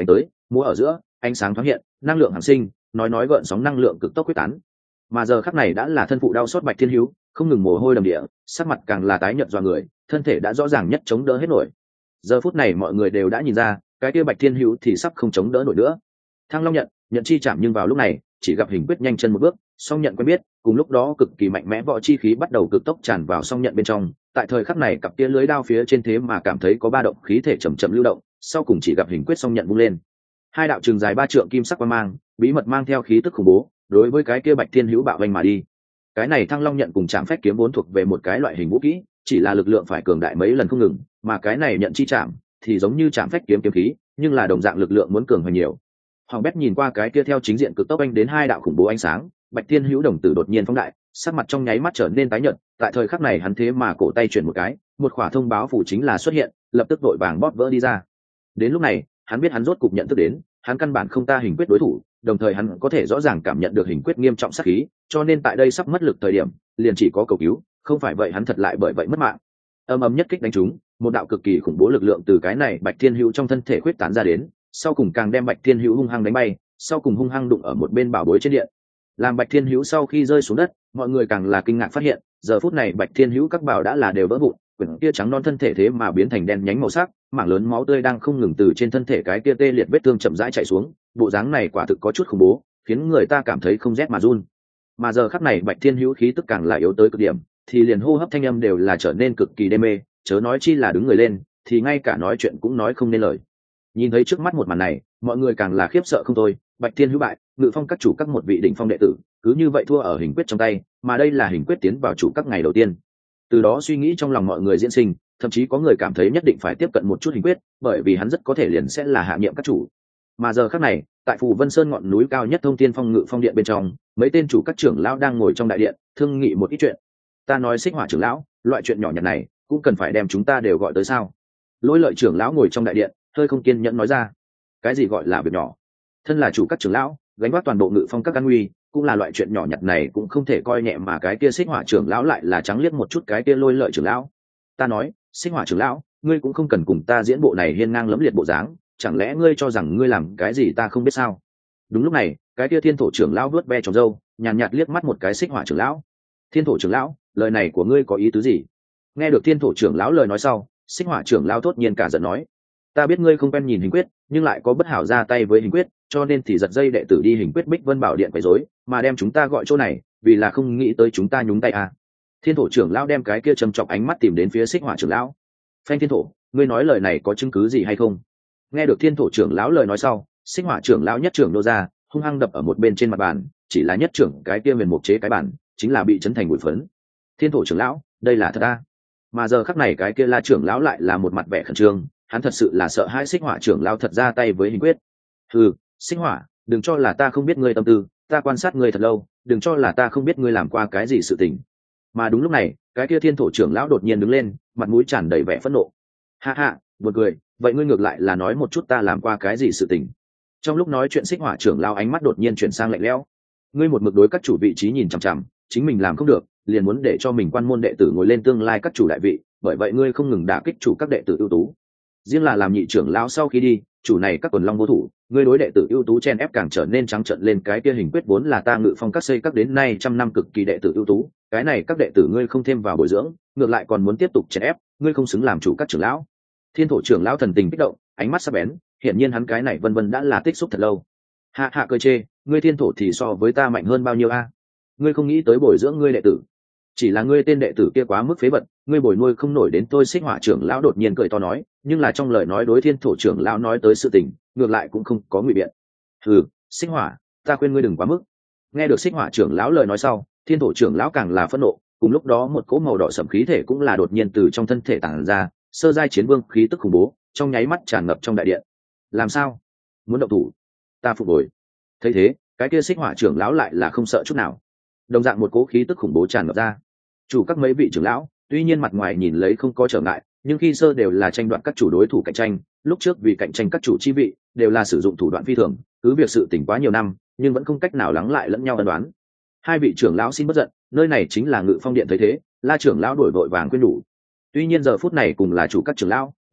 múa ở giữa ánh sáng thoáng hiện, năng lượng hàng sinh, nói nói gợn sóng năng lượng cực tốc quyết tán. Mà giờ khắc này đã là thân phụ đau xót Bạch Thiên Hữu, không ngừng mồ hôi đầm địa, sắc mặt càng là tái nhợt dọa người, thân thể đã rõ ràng nhất chống đỡ hết nổi. Giờ phút này mọi người đều đã nhìn ra, cái kia Bạch Thiên Hữu thì sắp không chống đỡ nổi nữa. Thăng Long nhận, nhận chi chạm, nhưng vào lúc này, chỉ gặp Hình Quyết nhanh chân một bước, song nhận quen biết, cùng lúc đó cực kỳ mạnh mẽ võ chi khí bắt đầu cực tốc tràn vào song nhận bên trong. Tại thời khắc này, cặp kia lưới đao phía trên thế mà cảm thấy có ba động khí thể chậm chậm lưu động, sau cùng chỉ gặp Hình Quyết song nhận vung lên. Hai đạo trường dài ba trượng kim sắc quang mang, bí mật mang theo khí tức khủng bố, đối với cái kia Bạch Thiên Hữu bạo vành mà đi. Cái này Thăng Long nhận cùng Trảm Phách kiếm vốn thuộc về một cái loại hình vũ kỹ, chỉ là lực lượng phải cường đại mấy lần không ngừng, mà cái này nhận chi chạm thì giống như Trảm Phách kiếm kiếm khí, nhưng là đồng dạng lực lượng muốn cường hơn nhiều. Hoàng Bét nhìn qua cái kia theo chính diện cực tốc anh đến hai đạo khủng bố ánh sáng, Bạch Thiên Hữu đồng tử đột nhiên phóng đại, sắc mặt trong nháy mắt trở nên tái nhợt, tại thời khắc này hắn thế mà cổ tay chuyển một cái, một khỏa thông báo phủ chính là xuất hiện, lập tức vội vàng bóp vỡ đi ra. Đến lúc này, hắn biết hắn rốt cục nhận thức đến, hắn căn bản không ta Hình Quyết đối thủ, đồng thời hắn có thể rõ ràng cảm nhận được Hình Quyết nghiêm trọng sát khí, cho nên tại đây sắp mất lực thời điểm, liền chỉ có cầu cứu, không phải vậy hắn thật lại bởi vậy mất mạng. Âm ầm nhất kích đánh trúng, một đạo cực kỳ khủng bố lực lượng từ cái này Bạch Thiên Hữu trong thân thể khuyết tán ra đến, sau cùng càng đem Bạch Thiên Hữu hung hăng đánh bay, sau cùng hung hăng đụng ở một bên bảo bối trên điện. Làm Bạch Thiên Hữu sau khi rơi xuống đất, mọi người càng là kinh ngạc phát hiện, giờ phút này Bạch Thiên Hữu các bảo đã là đều vỡ vụn, quyển kia trắng non thân thể thế mà biến thành đen nhánh màu sắc, mảng lớn máu tươi đang không ngừng từ trên thân thể cái kia tê liệt vết thương chậm rãi chảy xuống, bộ dáng này quả thực có chút khủng bố, khiến người ta cảm thấy không rét mà run. Mà giờ khắc này Bạch Thiên Hữu khí tức càng là yếu tới cực điểm, thì liền hô hấp thanh âm đều là trở nên cực kỳ đê mê, chớ nói chi là đứng người lên, thì ngay cả nói chuyện cũng nói không nên lời. Nhìn thấy trước mắt một màn này, mọi người càng là khiếp sợ không thôi. Bạch Thiên Hữu bại, Ngự Phong các chủ các một vị đỉnh phong đệ tử, cứ như vậy thua ở Hình Quyết trong tay, mà đây là Hình Quyết tiến vào chủ các ngày đầu tiên. Từ đó suy nghĩ trong lòng mọi người diễn sinh, thậm chí có người cảm thấy nhất định phải tiếp cận một chút Hình Quyết, bởi vì hắn rất có thể liền sẽ là hạ nhiệm các chủ. Mà giờ khắc này, tại Phù Vân Sơn ngọn núi cao nhất Thông Thiên Phong Ngự Phong điện bên trong, mấy tên chủ các trưởng lão đang ngồi trong đại điện, thương nghị một ít chuyện. Ta nói Xích Hỏa trưởng lão, loại chuyện nhỏ nhặt này cũng cần phải đem chúng ta đều gọi tới sao? Lỗi Lợi trưởng lão ngồi trong đại điện, hơi không kiên nhẫn nói ra. Cái gì gọi là việc nhỏ? Thân là chủ các trưởng lão, gánh vác toàn bộ Ngự Phong các căn uy, cũng là loại chuyện nhỏ nhặt này cũng không thể coi nhẹ, mà cái kia Xích Hỏa trưởng lão lại là trắng liếc một chút cái kia Lôi Lợi trưởng lão. Ta nói, Xích Hỏa trưởng lão, ngươi cũng không cần cùng ta diễn bộ này hiên ngang lẫm liệt bộ dáng, chẳng lẽ ngươi cho rằng ngươi làm cái gì ta không biết sao? Đúng lúc này, cái kia Thiên Thổ trưởng lão vuốt ve tròm râu, nhàn nhạt, nhạt liếc mắt một cái Xích Hỏa trưởng lão. Thiên Thổ trưởng lão, lời này của ngươi có ý tứ gì? Nghe được Thiên Thổ trưởng lão lời nói sau, Xích Hỏa trưởng lão thốt nhiên cả giận nói, ta biết ngươi không quen nhìn Hình Quyết, nhưng lại có bất hảo ra tay với Hình Quyết, cho nên thì giật dây đệ tử đi Hình Quyết Bích Vân Bảo điện quấy rối, mà đem chúng ta gọi chỗ này, vì là không nghĩ tới chúng ta nhúng tay à? Thiên Thổ trưởng lão đem cái kia trầm trọng ánh mắt tìm đến phía Xích Hỏa trưởng lão. Phanh Thiên Thổ, ngươi nói lời này có chứng cứ gì hay không? Nghe được Thiên Thổ trưởng lão lời nói sau, Xích Hỏa trưởng lão nhất trưởng đô ra, hung hăng đập ở một bên trên mặt bàn, chỉ là nhất trưởng cái kia huyền mục chế cái bàn, chính là bị chấn thành bụi phấn. Thiên Thổ trưởng lão, đây là thật à? Mà giờ khắc này cái kia La trưởng lão lại là một mặt vẻ khẩn trương, hắn thật sự là sợ hãi Xích Hỏa trưởng lão thật ra tay với Hình Quyết. Hừ, Xích Hỏa, đừng cho là ta không biết ngươi tâm tư, ta quan sát ngươi thật lâu, đừng cho là ta không biết ngươi làm qua cái gì sự tình. Mà đúng lúc này, cái kia Thiên Thổ trưởng lão đột nhiên đứng lên, mặt mũi tràn đầy vẻ phẫn nộ. Ha ha, buồn cười, vậy ngươi ngược lại là nói một chút ta làm qua cái gì sự tình. Trong lúc nói chuyện, Xích Hỏa trưởng lão ánh mắt đột nhiên chuyển sang lạnh lẽo. Ngươi một mực đối các chủ vị trí nhìn chằm chằm, chính mình làm không được, liền muốn để cho mình quan môn đệ tử ngồi lên tương lai các chủ đại vị, bởi vậy ngươi không ngừng đả kích chủ các đệ tử ưu tú. Riêng là làm nhị trưởng lão sau khi đi, chủ này các quần long vô thủ, ngươi đối đệ tử ưu tú chen ép càng trở nên trắng trợn lên. Cái kia Hình Quyết vốn là ta Ngự Phong các xây các đến nay trăm năm cực kỳ đệ tử ưu tú, cái này các đệ tử ngươi không thêm vào bồi dưỡng, ngược lại còn muốn tiếp tục chen ép, ngươi không xứng làm chủ các trưởng lão. Thiên Thổ trưởng lão thần tình kích động, ánh mắt sắc bén, hiển nhiên hắn cái này vân vân đã là tích xúc thật lâu. Hạ hạ cơ chê, ngươi Thiên Thổ thì so với ta mạnh hơn bao nhiêu a? Ngươi không nghĩ tới bồi dưỡng ngươi đệ tử, chỉ là ngươi tên đệ tử kia quá mức phế vật, ngươi bồi nuôi không nổi đến tôi. Xích Hỏa trưởng lão đột nhiên cười to nói, nhưng là trong lời nói đối Thiên Thổ trưởng lão nói tới sự tình, ngược lại cũng không có ngụy biện. Ừ, Xích Hỏa, ta khuyên ngươi đừng quá mức. Nghe được Xích Hỏa trưởng lão lời nói sau, Thiên Thổ trưởng lão càng là phẫn nộ, cùng lúc đó một cỗ màu đỏ sẫm khí thể cũng là đột nhiên từ trong thân thể tản ra, sơ giai chiến vương khí tức khủng bố, trong nháy mắt tràn ngập trong đại điện. Làm sao? Muốn động thủ? Ta phục hồi. Thấy thế, cái kia Xích Hỏa trưởng lão lại là không sợ chút nào. Đồng dạng một cỗ khí tức khủng bố tràn ngập ra. Chủ các mấy vị trưởng lão, tuy nhiên mặt ngoài nhìn lấy không có trở ngại, nhưng khi sơ đều là tranh đoạt các chủ đối thủ cạnh tranh, lúc trước vì cạnh tranh các chủ chi vị, đều là sử dụng thủ đoạn phi thường, cứ việc sự tỉnh quá nhiều năm, nhưng vẫn không cách nào lắng lại lẫn nhau ân đoán. Hai vị trưởng lão xin bất giận, nơi này chính là Ngự Phong điện thấy thế, La trưởng lão đổi vội vàng khuyên nhủ. Tuy nhiên giờ phút này cùng là chủ các trưởng lão,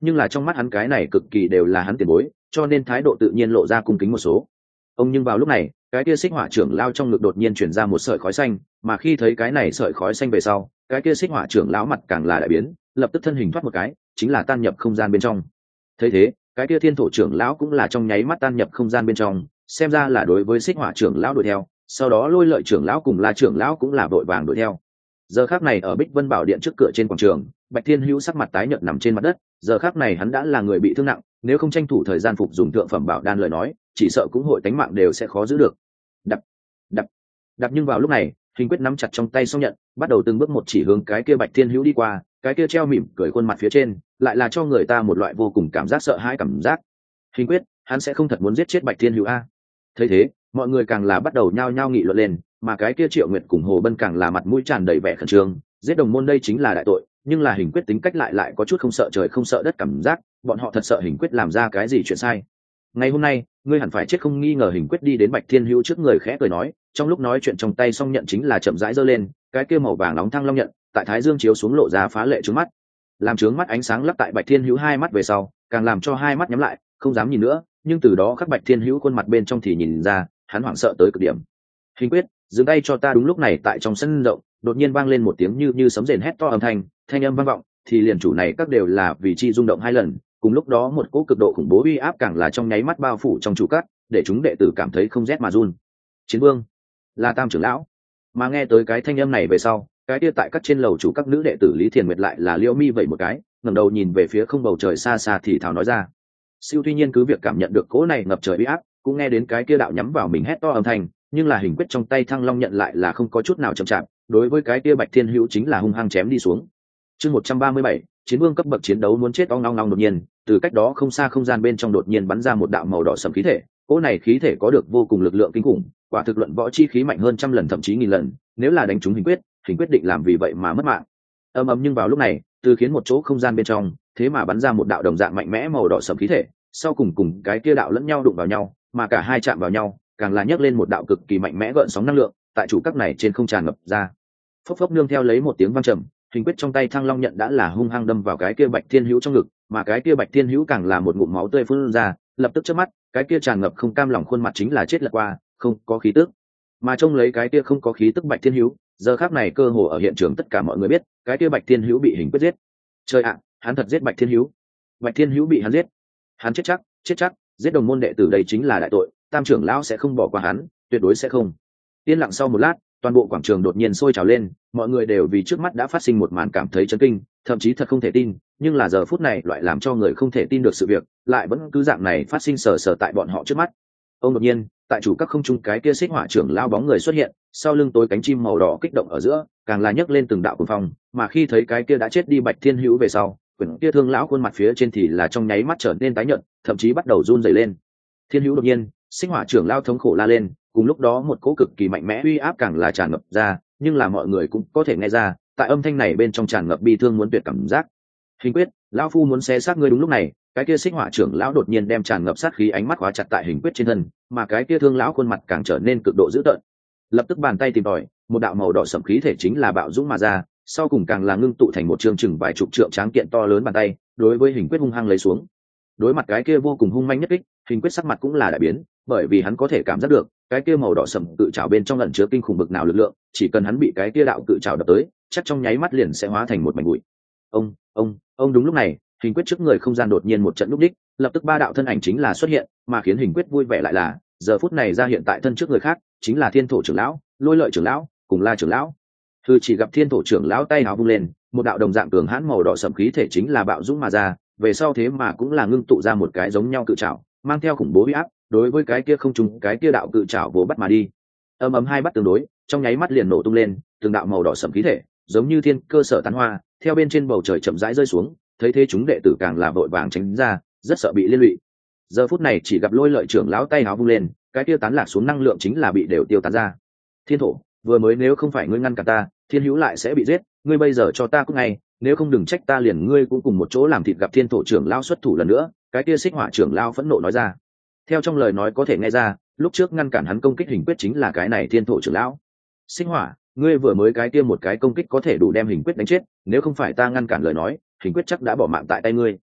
nhưng là trong mắt hắn cái này cực kỳ đều là hắn tiền bối, cho nên thái độ tự nhiên lộ ra cung kính một số. Ông nhưng vào lúc này, cái kia xích hỏa trưởng lao trong ngực đột nhiên chuyển ra một sợi khói xanh, mà khi thấy cái này sợi khói xanh về sau, cái kia xích hỏa trưởng lão mặt càng là đại biến, lập tức thân hình thoát một cái, chính là tan nhập không gian bên trong. Thấy thế, cái kia thiên thổ trưởng lão cũng là trong nháy mắt tan nhập không gian bên trong, xem ra là đối với xích hỏa trưởng lão đuổi theo, sau đó lôi lợi trưởng lão cùng la trưởng lão cũng là vội vàng đuổi theo. Giờ khắc này ở Bích Vân Bảo Điện trước cửa trên quảng trường, Bạch Thiên Hữu sắc mặt tái nhợt nằm trên mặt đất, giờ khắc này hắn đã là người bị thương nặng, nếu không tranh thủ thời gian phục dùng thượng phẩm bảo đan lời nói, chỉ sợ cũng hội tánh mạng đều sẽ khó giữ được. Đập, đập, đập nhưng vào lúc này, Hình Quyết nắm chặt trong tay xong nhận, bắt đầu từng bước một chỉ hướng cái kia Bạch Thiên Hữu đi qua, cái kia treo mỉm cười khuôn mặt phía trên, lại là cho người ta một loại vô cùng cảm giác sợ hãi cảm giác. Hình Quyết, hắn sẽ không thật muốn giết chết Bạch Thiên Hữu a? Thấy thế, mọi người càng là bắt đầu nhao nhao nghị luận lên, mà cái kia Triệu Nguyệt cùng Hồ Bân càng là mặt mũi tràn đầy vẻ khẩn trương, giết đồng môn đây chính là đại tội, nhưng là Hình Quyết tính cách lại lại có chút không sợ trời không sợ đất cảm giác, bọn họ thật sợ Hình Quyết làm ra cái gì chuyện sai. Ngày hôm nay, ngươi hẳn phải chết không nghi ngờ. Hình Quyết đi đến Bạch Thiên Hữu trước người khẽ cười nói, trong lúc nói chuyện trong tay song nhận chính là chậm rãi giơ lên, cái kia màu vàng nóng thăng long nhận, tại thái dương chiếu xuống lộ ra phá lệ trướng mắt, làm trướng mắt ánh sáng lấp tại Bạch Thiên Hữu hai mắt về sau, càng làm cho hai mắt nhắm lại, không dám nhìn nữa, nhưng từ đó khắc Bạch Thiên Hữu khuôn mặt bên trong thì nhìn ra, hắn hoảng sợ tới cực điểm. Hình Quyết, dừng tay cho ta. Đúng lúc này tại trong sân rộng, đột nhiên vang lên một tiếng như như sấm rền hét to âm thanh, thanh âm vang vọng, thì liền chủ này các đều là vì chi rung động hai lần, cùng lúc đó một cỗ cực độ khủng bố uy áp càng là trong nháy mắt bao phủ trong chủ cát, để chúng đệ tử cảm thấy không rét mà run. Chiến Vương, là Tam trưởng lão. Mà nghe tới cái thanh âm này về sau, cái kia tại các trên lầu chủ các nữ đệ tử Lý Thiền Nguyệt lại là liễu mi vậy một cái, ngẩng đầu nhìn về phía không bầu trời xa xa thì thào nói ra. Siêu tuy nhiên cứ việc cảm nhận được cỗ này ngập trời uy áp, cũng nghe đến cái kia đạo nhắm vào mình hét to âm thanh, nhưng là Hình Quyết trong tay thăng long nhận lại là không có chút nào chậm chạp, đối với cái kia Bạch Thiên Hữu chính là hung hăng chém đi xuống. Chương một trăm ba mươi bảy, Chiến Vương cấp bậc chiến đấu muốn chết ong ong ong. Đột nhiên, từ cách đó không xa không gian bên trong đột nhiên bắn ra một đạo màu đỏ sẫm khí thể, cỗ này khí thể có được vô cùng lực lượng kinh khủng, quả thực luận võ chi khí mạnh hơn trăm lần thậm chí nghìn lần, nếu là đánh trúng Hình Quyết, Hình Quyết định làm vì vậy mà mất mạng. Ầm ầm, nhưng vào lúc này, từ khiến một chỗ không gian bên trong, thế mà bắn ra một đạo đồng dạng mạnh mẽ màu đỏ sẫm khí thể, sau cùng cùng cái kia đạo lẫn nhau đụng vào nhau, mà cả hai chạm vào nhau, càng là nhấc lên một đạo cực kỳ mạnh mẽ gợn sóng năng lượng, tại chủ các này trên không tràn ngập ra. Phốc phốc nương theo lấy một tiếng vang trầm, Hình Quyết trong tay thăng long nhận đã là hung hăng đâm vào cái kia Bạch Thiên Hữu trong ngực, mà cái kia Bạch Thiên Hữu càng là một ngụm máu tươi phun ra, lập tức chớp mắt, cái kia tràn ngập không cam lòng khuôn mặt chính là chết lật qua, không có khí tức. Mà trông lấy cái kia không có khí tức Bạch Thiên Hữu, giờ khắc này cơ hồ ở hiện trường tất cả mọi người biết, cái kia Bạch Thiên Hữu bị Hình Quyết giết. Trời ạ, hắn thật giết Bạch Thiên Hữu. Bạch Thiên Hữu bị hắn giết. Hắn chết chắc, chết chắc, giết đồng môn đệ tử đây chính là đại tội, Tam trưởng lão sẽ không bỏ qua hắn, tuyệt đối sẽ không. Yên lặng sau một lát, toàn bộ quảng trường đột nhiên sôi trào lên, mọi người đều vì trước mắt đã phát sinh một màn cảm thấy chấn kinh, thậm chí thật không thể tin, nhưng là giờ phút này loại làm cho người không thể tin được sự việc, lại vẫn cứ dạng này phát sinh sờ sờ tại bọn họ trước mắt. Ông đột nhiên, tại chủ các không trung cái kia xích hỏa trưởng lao bóng người xuất hiện, sau lưng tối cánh chim màu đỏ kích động ở giữa, càng là nhấc lên từng đạo cuồng phong, mà khi thấy cái kia đã chết đi Bạch Thiên Hữu về sau, quyển kia thương lão khuôn mặt phía trên thì là trong nháy mắt trở nên tái nhợt, thậm chí bắt đầu run rẩy lên. Thiên Hữu đột nhiên, xích hỏa trưởng lao thống khổ la lên, cùng lúc đó một cỗ cực kỳ mạnh mẽ uy áp càng là tràn ngập ra, nhưng là mọi người cũng có thể nghe ra, tại âm thanh này bên trong tràn ngập bi thương muốn tuyệt cảm giác. Hình Quyết, lão phu muốn xé xác ngươi. Đúng lúc này, cái kia xích hỏa trưởng lão đột nhiên đem tràn ngập sát khí ánh mắt khóa chặt tại Hình Quyết trên thân, mà cái kia thương lão khuôn mặt càng trở nên cực độ dữ tợn. Lập tức bàn tay tìm tòi, một đạo màu đỏ sẫm khí thể chính là bạo dũng mà ra, sau cùng càng là ngưng tụ thành một chương chừng vài chục trượng tráng kiện to lớn bàn tay, đối với Hình Quyết hung hăng lấy xuống. Đối mặt cái kia vô cùng hung manh nhất kích, Hình Quyết sắc mặt cũng là đại biến, bởi vì hắn có thể cảm giác được cái kia màu đỏ sẫm cự trảo bên trong ẩn chứa kinh khủng bực nào lực lượng, chỉ cần hắn bị cái kia đạo cự trảo đập tới, chắc trong nháy mắt liền sẽ hóa thành một mảnh bụi. Ông, ông, ông đúng lúc này, Hình Quyết trước người không gian đột nhiên một trận lúc đích, lập tức ba đạo thân ảnh chính là xuất hiện, mà khiến Hình Quyết vui vẻ lại là, giờ phút này ra hiện tại thân trước người khác, chính là Thiên Thổ trưởng lão, Lôi Lợi trưởng lão, cùng La trưởng lão. Thư chỉ gặp Thiên Thổ trưởng lão tay áo vung lên, một đạo đồng dạng cường hãn màu đỏ sẫm khí thể chính là bạo dũng mà ra, về sau thế mà cũng là ngưng tụ ra một cái giống nhau cự trảo, mang theo khủng bố uy áp, đối với cái kia không trùng cái kia đạo cự trảo vồ bắt mà đi. Ầm ầm, hai bắt tương đối, trong nháy mắt liền nổ tung lên, từng đạo màu đỏ sẫm khí thể, giống như thiên cơ sở tán hoa, theo bên trên bầu trời chậm rãi rơi xuống, thấy thế chúng đệ tử càng là vội vàng tránh ra, rất sợ bị liên lụy. Giờ phút này chỉ gặp Lôi Lợi trưởng lão tay áo vung lên, cái kia tán lạc xuống năng lượng chính là bị đều tiêu tán ra. Thiên Thổ, vừa mới nếu không phải ngươi ngăn cản ta, Thiên Hữu lại sẽ bị giết, ngươi bây giờ cho ta cút ngay, nếu không đừng trách ta liền ngươi cũng cùng một chỗ làm thịt. Gặp Thiên Thổ trưởng lão xuất thủ lần nữa, cái kia xích hỏa trưởng lão phẫn nộ nói ra. Theo trong lời nói có thể nghe ra, lúc trước ngăn cản hắn công kích Hình Quyết chính là cái này Thiên Thổ trưởng lão. Xích hỏa, ngươi vừa mới cái kia một cái công kích có thể đủ đem Hình Quyết đánh chết, nếu không phải ta ngăn cản lời nói, Hình Quyết chắc đã bỏ mạng tại tay ngươi.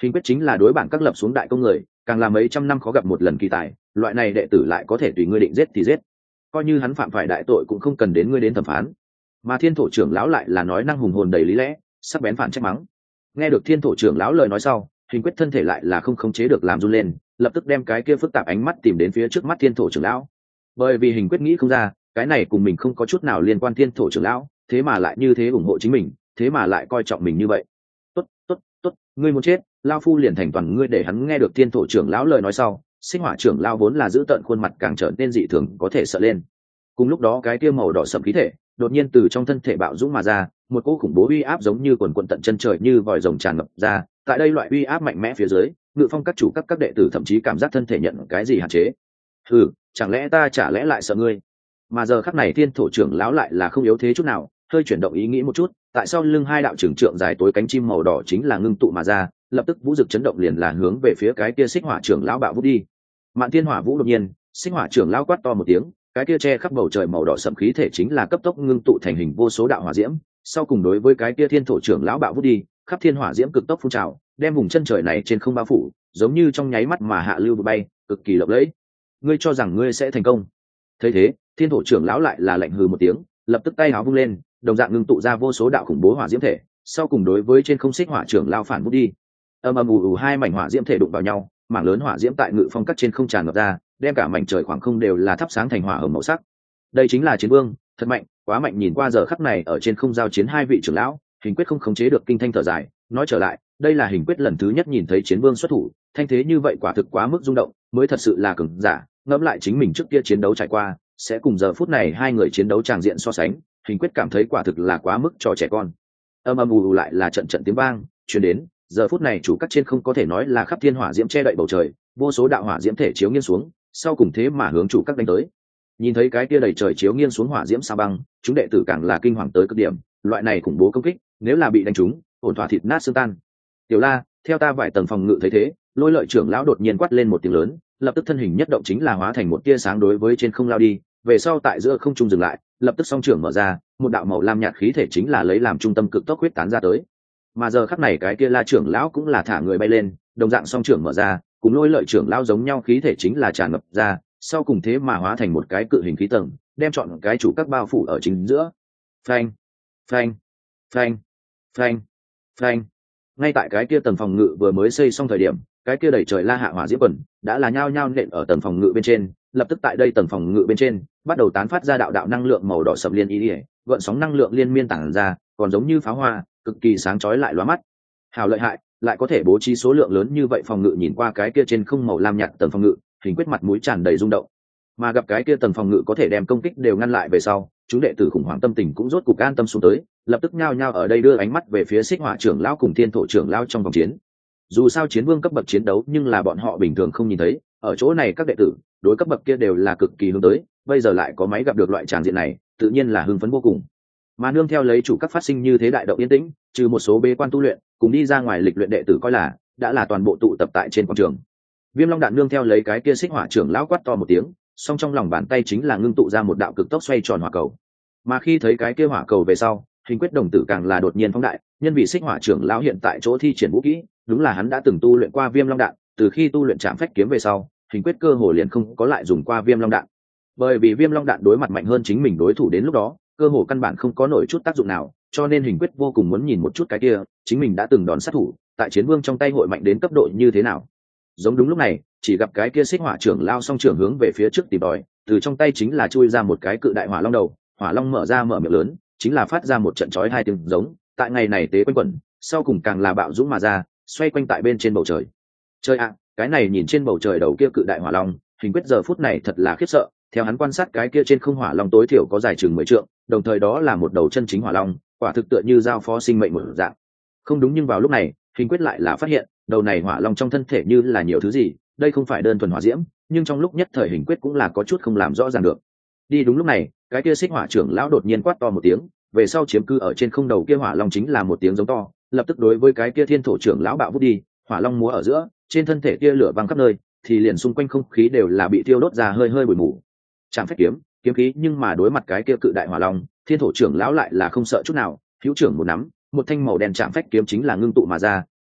Hình quyết chính là đối bản các lập xuống đại công người, càng là mấy trăm năm khó gặp một lần kỳ tài, loại này đệ tử lại có thể tùy ngươi định giết thì giết, coi như hắn phạm phải đại tội cũng không cần đến ngươi đến thẩm phán. Mà thiên thổ trưởng lão lại là nói năng hùng hồn đầy lý lẽ, sắc bén phản trách mắng. Nghe được thiên thổ trưởng lão lời nói sau, Hình quyết thân thể lại là không khống chế được làm run lên, lập tức đem cái kia phức tạp ánh mắt tìm đến phía trước mắt thiên thổ trưởng lão. Bởi vì Hình quyết nghĩ không ra, cái này cùng mình không có chút nào liên quan thiên thổ trưởng lão, thế mà lại như thế ủng hộ chính mình, thế mà lại coi trọng mình như vậy. Tốt, tốt, tốt, ngươi muốn chết, lao phu liền thành toàn ngươi. Để hắn nghe được thiên thổ trưởng lão lời nói sau, Sinh hỏa trưởng lão vốn là giữ tợn khuôn mặt càng trở nên dị thường có thể sợ lên. Cùng lúc đó cái kia màu đỏ sẫm khí thể đột nhiên từ trong thân thể bạo dũng mà ra, một cỗ khủng bố uy áp giống như quần quần tận chân trời như vòi rồng tràn ngập ra. Tại đây loại uy áp mạnh mẽ phía dưới, Ngự Phong các chủ các các đệ tử thậm chí cảm giác thân thể nhận cái gì hạn chế. Ừ, chẳng lẽ ta chả lẽ lại sợ ngươi? Mà giờ khắc này thiên thổ trưởng lão lại là không yếu thế chút nào, hơi chuyển động ý nghĩ một chút, tại sao lưng hai đạo trưởng trượng dài tối cánh chim màu đỏ chính là ngưng tụ mà ra, lập tức vũ dực chấn động liền là hướng về phía cái kia Xích Hỏa trưởng lão bạo vút đi. Mạn Thiên Hỏa Vũ đột nhiên, Xích Hỏa trưởng lão quát to một tiếng, cái kia che khắp bầu trời màu đỏ sẫm khí thể chính là cấp tốc ngưng tụ thành hình vô số đạo hỏa diễm, sau cùng đối với cái kia thiên thổ trưởng lão bạo vút đi, khắp thiên hỏa diễm cực tốc phun trào, đem vùng chân trời này trên không bao phủ, giống như trong nháy mắt mà hạ lưu bay, cực kỳ lộng lẫy. Ngươi cho rằng ngươi sẽ thành công? Thấy thế, thiên thổ trưởng lão lại là lạnh hừ một tiếng, lập tức tay áo vung lên, đồng dạng ngưng tụ ra vô số đạo khủng bố hỏa diễm thể, sau cùng đối với trên không Xích Hỏa trưởng lão phản vút đi. Âm ầm ù ù, hai mảnh hỏa diễm thể đụng vào nhau, mảng lớn hỏa diễm tại Ngự Phong các trên không tràn ngập ra, đem cả mảnh trời khoảng không đều là thắp sáng thành hỏa hồng màu sắc. Đây chính là Chiến Vương, thật mạnh, quá mạnh. Nhìn qua giờ khắc này ở trên không giao chiến hai vị trưởng lão, Hình quyết không khống chế được kinh thanh thở dài, nói trở lại, đây là Hình quyết lần thứ nhất nhìn thấy Chiến Vương xuất thủ, thanh thế như vậy quả thực quá mức rung động, mới thật sự là cường giả. Ngẫm lại chính mình trước kia chiến đấu trải qua, sẽ cùng giờ phút này hai người chiến đấu tràng diện so sánh, Hình quyết cảm thấy quả thực là quá mức cho trẻ con. Âm âm ù ù lại là trận trận tiếng vang truyền đến, giờ phút này chủ các trên không có thể nói là khắp thiên hỏa diễm che đậy bầu trời, vô số đạo hỏa diễm thể chiếu nghiêng xuống, sau cùng thế mà hướng chủ các đánh tới. Nhìn thấy cái kia đầy trời chiếu nghiêng xuống hỏa diễm sa băng, chúng đệ tử càng là kinh hoàng tới cực điểm, loại này khủng bố công kích, nếu là bị đánh trúng, ổn thỏa thịt nát xương tan. Tiểu La, theo ta vài tầng phòng ngự thấy thế, Lôi Lợi trưởng lão đột nhiên quát lên một tiếng lớn, lập tức thân hình nhất động chính là hóa thành một tia sáng đối với trên không lao đi, về sau tại giữa không trung dừng lại, lập tức song trưởng mở ra, một đạo màu lam nhạt khí thể chính là lấy làm trung tâm cực tốc huyết tán ra tới. Mà giờ khắc này cái kia La trưởng lão cũng là thả người bay lên, đồng dạng song trưởng mở ra, cùng Lôi Lợi trưởng lão giống nhau khí thể chính là tràn ngập ra, sau cùng thế mà hóa thành một cái cự hình khí tầng, đem chọn cái chủ các bao phủ ở chính giữa. Phanh, phanh, phanh, phanh, phanh. Ngay tại cái kia tầng phòng ngự vừa mới xây xong thời điểm, cái kia đẩy trời La hạ hỏa diễm quần đã là nhao nhao nện ở tầng phòng ngự bên trên, lập tức tại đây tầng phòng ngự bên trên bắt đầu tán phát ra đạo đạo năng lượng màu đỏ sậm liên y ỉa, gợn sóng năng lượng liên miên tản ra, còn giống như pháo hoa, cực kỳ sáng chói lại lóa mắt. Hào lợi hại, lại có thể bố trí số lượng lớn như vậy phòng ngự. Nhìn qua cái kia trên không màu lam nhạt tầng phòng ngự, Hình quyết mặt mũi tràn đầy rung động. Mà gặp cái kia tầng phòng ngự có thể đem công kích đều ngăn lại về sau, chúng đệ tử khủng hoảng tâm tình cũng rốt cục an tâm xuống tới, lập tức nhao nhao ở đây đưa ánh mắt về phía Xích Hỏa trưởng lão cùng Thiên Thổ trưởng lão trong vòng chiến. Dù sao Chiến Vương cấp bậc chiến đấu nhưng là bọn họ bình thường không nhìn thấy, ở chỗ này các đệ tử đối cấp bậc kia đều là cực kỳ hướng tới, bây giờ lại có máy gặp được loại tràng diện này, tự nhiên là hưng phấn vô cùng. Mà nương theo lấy chủ các phát sinh như thế đại động yên tĩnh, trừ một số bế quan tu luyện cùng đi ra ngoài lịch luyện đệ tử coi là đã là toàn bộ tụ tập tại trên quảng trường. Viêm Long Đạn nương theo lấy cái kia Xích Hỏa trưởng lão quát to một tiếng, song trong lòng bàn tay chính là ngưng tụ ra một đạo cực tốc xoay tròn hỏa cầu. Mà khi thấy cái kia hỏa cầu về sau, Hình quyết đồng tử càng là đột nhiên phóng đại, nhân vì Xích Hỏa trưởng lão hiện tại chỗ thi triển vũ kỹ, đúng là hắn đã từng tu luyện qua Viêm Long Đạn, từ khi tu luyện Trảm Phách kiếm về sau, Hình quyết cơ hồ liền không có lại dùng qua Viêm Long Đạn. Bởi vì Viêm Long Đạn đối mặt mạnh hơn chính mình đối thủ đến lúc đó, cơ hồ căn bản không có nổi chút tác dụng nào, cho nên Hình quyết vô cùng muốn nhìn một chút cái kia chính mình đã từng đòn sát thủ tại Chiến Vương trong tay hội mạnh đến cấp độ như thế nào. Giống đúng lúc này, chỉ gặp cái kia Xích Hỏa trưởng lao song trưởng hướng về phía trước tìm đòi, từ trong tay chính là chui ra một cái cự đại hỏa long đầu, hỏa long mở ra mở miệng lớn, chính là phát ra một trận chói hai tiếng giống, tại ngày này tế quanh quẩn, sau cùng càng là bạo dũng mà ra, xoay quanh tại bên trên bầu trời. Trời ạ, cái này nhìn trên bầu trời đầu kia cự đại hỏa long, Hình quyết giờ phút này thật là khiếp sợ, theo hắn quan sát cái kia trên không hỏa long tối thiểu có dài chừng mười trượng, đồng thời đó là một đầu chân chính hỏa long, quả thực tựa như giao phó sinh mệnh một dạng. Không đúng, nhưng vào lúc này, Hình quyết lại là phát hiện, đầu này hỏa long trong thân thể như là nhiều thứ gì, đây không phải đơn thuần hỏa diễm, nhưng trong lúc nhất thời Hình quyết cũng là có chút không làm rõ ràng được. Đi đúng lúc này, cái kia Xích Hỏa trưởng lão đột nhiên quát to một tiếng, về sau chiếm cư ở trên không đầu kia hỏa long chính là một tiếng giống to, lập tức đối với cái kia Thiên Thổ trưởng lão bạo vút đi, hỏa long múa ở giữa, trên thân thể kia lửa văng khắp nơi, thì liền xung quanh không khí đều là bị thiêu đốt ra hơi hơi bụi mù. Trảm Phách kiếm, kiếm khí, nhưng mà đối mặt cái kia cự đại hỏa long, Thiên Thổ trưởng lão lại là không sợ chút nào, hữu trưởng một nắm, một thanh màu đen Trảm Phách kiếm chính là ngưng tụ mà ra,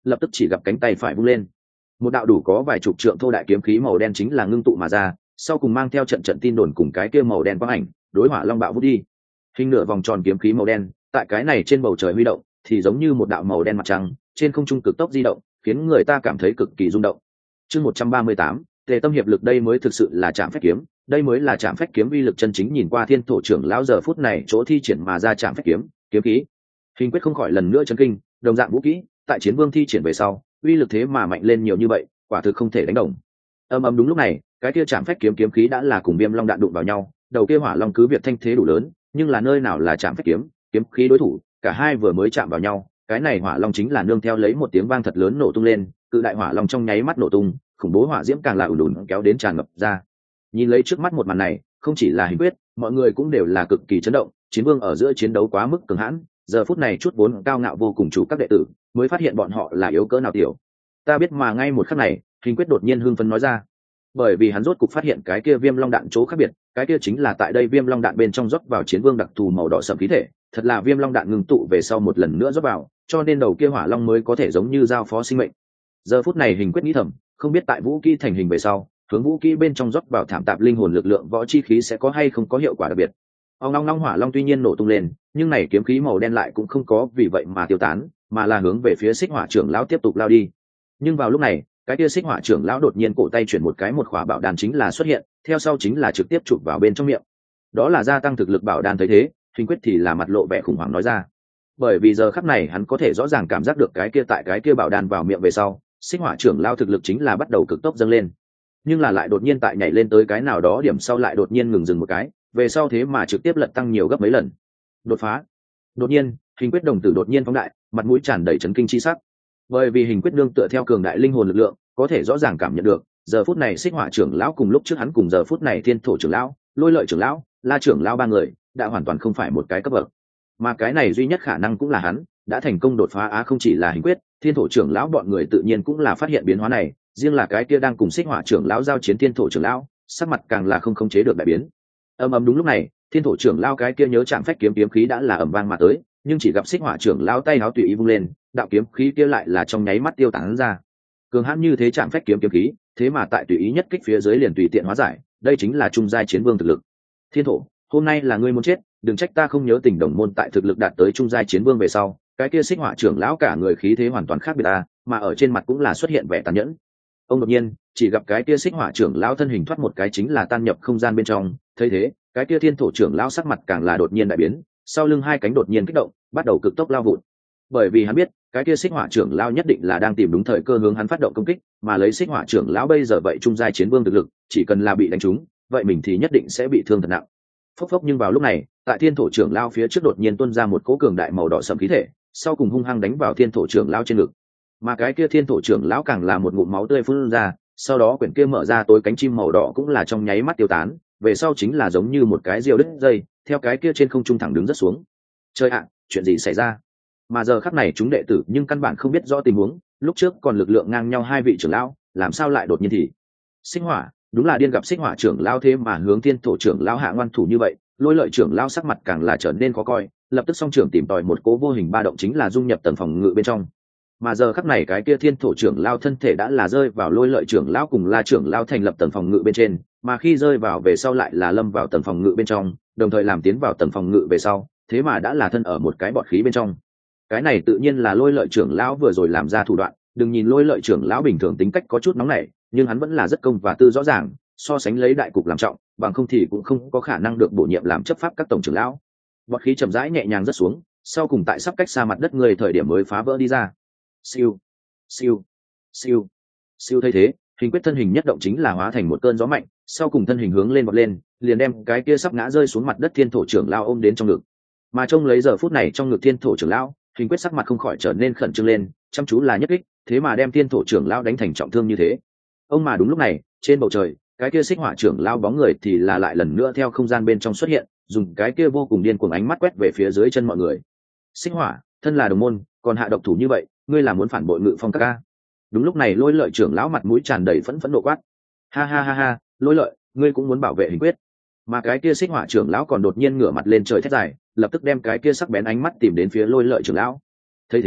lập tức chỉ gặp cánh tay phải vung lên, một đạo đủ có vài chục trượng thô đại kiếm khí màu đen chính là ngưng tụ mà ra, sau cùng mang theo trận trận tin đồn cùng cái kia màu đen quang ảnh đối hỏa long bạo vút đi. Hình nửa vòng tròn kiếm khí màu đen tại cái này trên bầu trời huy động thì giống như một đạo màu đen mặt trăng trên không trung cực tốc di động, khiến người ta cảm thấy cực kỳ rung động. Chương một trăm ba mươi tám, Tề Tâm hiệp lực, đây mới thực sự là trảm phách kiếm, đây mới là trảm phách kiếm uy lực chân chính. Nhìn qua thiên thổ trưởng lão giờ phút này chỗ thi triển mà ra trảm phách kiếm, kiếm khí, Hình Quyết không khỏi lần nữa chấn kinh, đồng dạng vũ kỹ, tại Chiến Vương thi triển về sau, uy lực thế mà mạnh lên nhiều như vậy, quả thực không thể đánh đồng. Ầm ầm, đúng lúc này, cái kia trảm phách kiếm kiếm khí đã là cùng Viêm Long đạn đụng vào nhau, đầu kia hỏa long cứ việc thanh thế đủ lớn, nhưng là nơi nào là trảm phách kiếm, kiếm khí đối thủ, cả hai vừa mới chạm vào nhau, cái này hỏa long chính là nương theo lấy một tiếng vang thật lớn nổ tung lên, cự đại hỏa long trong nháy mắt nổ tung, khủng bố hỏa diễm càng là ùn ùn kéo đến tràn ngập ra. Nhìn lấy trước mắt một màn này, không chỉ là Hình Quyết, mọi người cũng đều là cực kỳ chấn động. Chiến Vương ở giữa chiến đấu quá mức cường hãn, giờ phút này chút vốn cao ngạo vô cùng chủ các đệ tử mới phát hiện bọn họ là yếu cỡ nào tiểu. Ta biết, mà ngay một khắc này, Hình Quyết đột nhiên hưng phấn nói ra, bởi vì hắn rốt cục phát hiện cái kia Viêm Long đạn chỗ khác biệt, cái kia chính là tại đây Viêm Long đạn bên trong rót vào Chiến Vương đặc thù màu đỏ sẫm khí thể, thật là Viêm Long đạn ngừng tụ về sau một lần nữa rót vào, cho nên đầu kia hỏa long mới có thể giống như giao phó sinh mệnh. Giờ phút này Hình Quyết nghĩ thầm, không biết tại vũ kỹ thành hình về sau, hướng vũ kỹ bên trong rót vào thảm tạp linh hồn lực lượng võ chi khí sẽ có hay không có hiệu quả đặc biệt. Ông long long hỏa long tuy nhiên nổ tung lên, nhưng này kiếm khí màu đen lại cũng không có vì vậy mà tiêu tán, mà là hướng về phía Xích Hỏa trưởng lão tiếp tục lao đi. Nhưng vào lúc này, cái kia Xích Hỏa trưởng lão đột nhiên cổ tay chuyển một cái, một khỏa bảo đan chính là xuất hiện, theo sau chính là trực tiếp chụp vào bên trong miệng. Đó là gia tăng thực lực bảo đan. Thấy thế, Hình Quyết thì là mặt lộ vẻ khủng hoảng nói ra, bởi vì giờ khắc này hắn có thể rõ ràng cảm giác được cái kia tại cái kia bảo đan vào miệng về sau, Xích Hỏa trưởng lão thực lực chính là bắt đầu cực tốc dâng lên, nhưng là lại đột nhiên tại nhảy lên tới cái nào đó điểm sau lại đột nhiên ngừng dừng một cái, về sau thế mà trực tiếp lật tăng nhiều gấp mấy lần. Đột phá. Đột nhiên, Hình Quyết đồng tử đột nhiên phóng đại, mặt mũi tràn đầy chấn kinh chi sắc, bởi vì Hình Quyết nương tựa theo cường đại linh hồn lực lượng, có thể rõ ràng cảm nhận được giờ phút này Xích Hỏa trưởng lão cùng lúc trước hắn cùng giờ phút này Thiên Thổ trưởng lão, Lôi Lợi trưởng lão, La trưởng lão ba người đã hoàn toàn không phải một cái cấp bậc, mà cái này duy nhất khả năng cũng là hắn đã thành công đột phá. Á, không chỉ là Hình Quyết, Thiên Thổ trưởng lão bọn người tự nhiên cũng là phát hiện biến hóa này, riêng là cái kia đang cùng Xích Hỏa trưởng lão giao chiến Thiên Thổ trưởng lão, sắc mặt càng là không khống chế được đại biến. Ầm ầm, đúng lúc này, Thiên Thổ trưởng lão cái kia nhớ chạm phách kiếm kiếm khí đã là ầm vang mà tới, nhưng chỉ gặp Xích Hỏa trưởng lão tay áo tùy ý vung lên, đạo kiếm khí kia lại là trong nháy mắt tiêu tán ra. Cường hãn như thế chạm phách kiếm kiếm khí, thế mà tại tùy ý nhất kích phía dưới liền tùy tiện hóa giải, đây chính là trung giai chiến vương thực lực. Thiên Thổ, hôm nay là ngươi muốn chết, đừng trách ta không nhớ tình đồng môn. Tại thực lực đạt tới trung giai chiến vương về sau, cái kia Xích Hỏa trưởng lão cả người khí thế hoàn toàn khác biệt ta, mà ở trên mặt cũng là xuất hiện vẻ tàn nhẫn. Ông đột nhiên chỉ gặp cái kia Xích Hỏa trưởng lão thân hình thoát một cái chính là tan nhập không gian bên trong, thấy thế, cái kia Thiên Thổ trưởng lão sắc mặt càng là đột nhiên đại biến, sau lưng hai cánh đột nhiên kích động, bắt đầu cực tốc lao vụt, bởi vì hắn biết cái kia Xích Hỏa trưởng lão nhất định là đang tìm đúng thời cơ hướng hắn phát động công kích, mà lấy Xích Hỏa trưởng lão bây giờ vậy trung giai chiến vương thực lực, chỉ cần là bị đánh trúng, vậy mình thì nhất định sẽ bị thương thật nặng. Phốc phốc, nhưng vào lúc này, tại Thiên Thổ trưởng lão phía trước đột nhiên tuôn ra một cỗ cường đại màu đỏ sẫm khí thể, sau cùng hung hăng đánh vào Thiên Thổ trưởng lão trên ngực, mà cái kia Thiên Thổ trưởng lão càng là một ngụm máu tươi phun ra, sau đó quyển kia mở ra tối cánh chim màu đỏ cũng là trong nháy mắt tiêu tán, về sau chính là giống như một cái diều đứt dây, theo cái kia trên không trung thẳng đứng rất xuống. Trời ạ, chuyện gì xảy ra? Mà giờ khắc này chúng đệ tử nhưng căn bản không biết rõ tình huống, lúc trước còn lực lượng ngang nhau hai vị trưởng lão, làm sao lại đột nhiên thì Xích Hỏa, đúng là điên gặp Xích Hỏa trưởng lão thế mà hướng Thiên Thổ trưởng lão hạ ngoan thủ như vậy. Lôi Lợi trưởng lão sắc mặt càng là trở nên khó coi, lập tức song trưởng tìm tòi một cố vô hình ba động chính là dung nhập tầng phòng ngự bên trong. Mà giờ khắc này cái kia Thiên Thổ trưởng lão thân thể đã là rơi vào Lôi Lợi trưởng lão cùng La trưởng lão thành lập tầng phòng ngự bên trên, mà khi rơi vào về sau lại là lâm vào tầng phòng ngự bên trong, đồng thời làm tiến vào tầng phòng ngự về sau, thế mà đã là thân ở một cái bọt khí bên trong. Cái này tự nhiên là Lôi Lợi trưởng lão vừa rồi làm ra thủ đoạn, đừng nhìn Lôi Lợi trưởng lão bình thường tính cách có chút nóng nảy, nhưng hắn vẫn là rất công và tư rõ ràng, so sánh lấy đại cục làm trọng, bằng không thì cũng không có khả năng được bổ nhiệm làm chấp pháp các tổng trưởng lão. Bọt khí chậm rãi nhẹ nhàng rớt xuống, sau cùng tại sắp cách xa mặt đất người thời điểm mới phá vỡ đi ra. Siêu, siêu, siêu, siêu. Thấy thế, Hình Quyết thân hình nhất động chính là hóa thành một cơn gió mạnh, sau cùng thân hình hướng lên vọt lên, liền đem cái kia sắp ngã rơi xuống mặt đất Thiên Thổ trưởng lão ôm đến trong ngực. Mà trông lấy giờ phút này trong ngực Thiên Thổ trưởng lão, Hình Quyết sắc mặt không khỏi trở nên khẩn trương lên, chăm chú là nhất kích, thế mà đem Thiên Thổ trưởng lão đánh thành trọng thương như thế. Ông mà đúng lúc này, trên bầu trời, cái kia Xích Hỏa trưởng lão bóng người thì là lại lần nữa theo không gian bên trong xuất hiện, dùng cái kia vô cùng điên cuồng ánh mắt quét về phía dưới chân mọi người. Xích Hỏa, thân là đồng môn, còn hạ độc thủ như vậy, ngươi là muốn phản bội Ngự Phong các ca? Đúng lúc này Lôi Lợi trưởng lão mặt mũi tràn đầy phẫn phẫn nộ quát. Ha ha ha ha, Lôi Lợi, ngươi cũng muốn bảo vệ Hình Quyết? Mà cái kia Xích Hỏa trưởng lão còn đột nhiên ngửa mặt lên trời thét dài, lập tức đem cái kia sắc bén ánh mắt tìm đến phía Lôi Lợi trưởng lão. Thấy thế,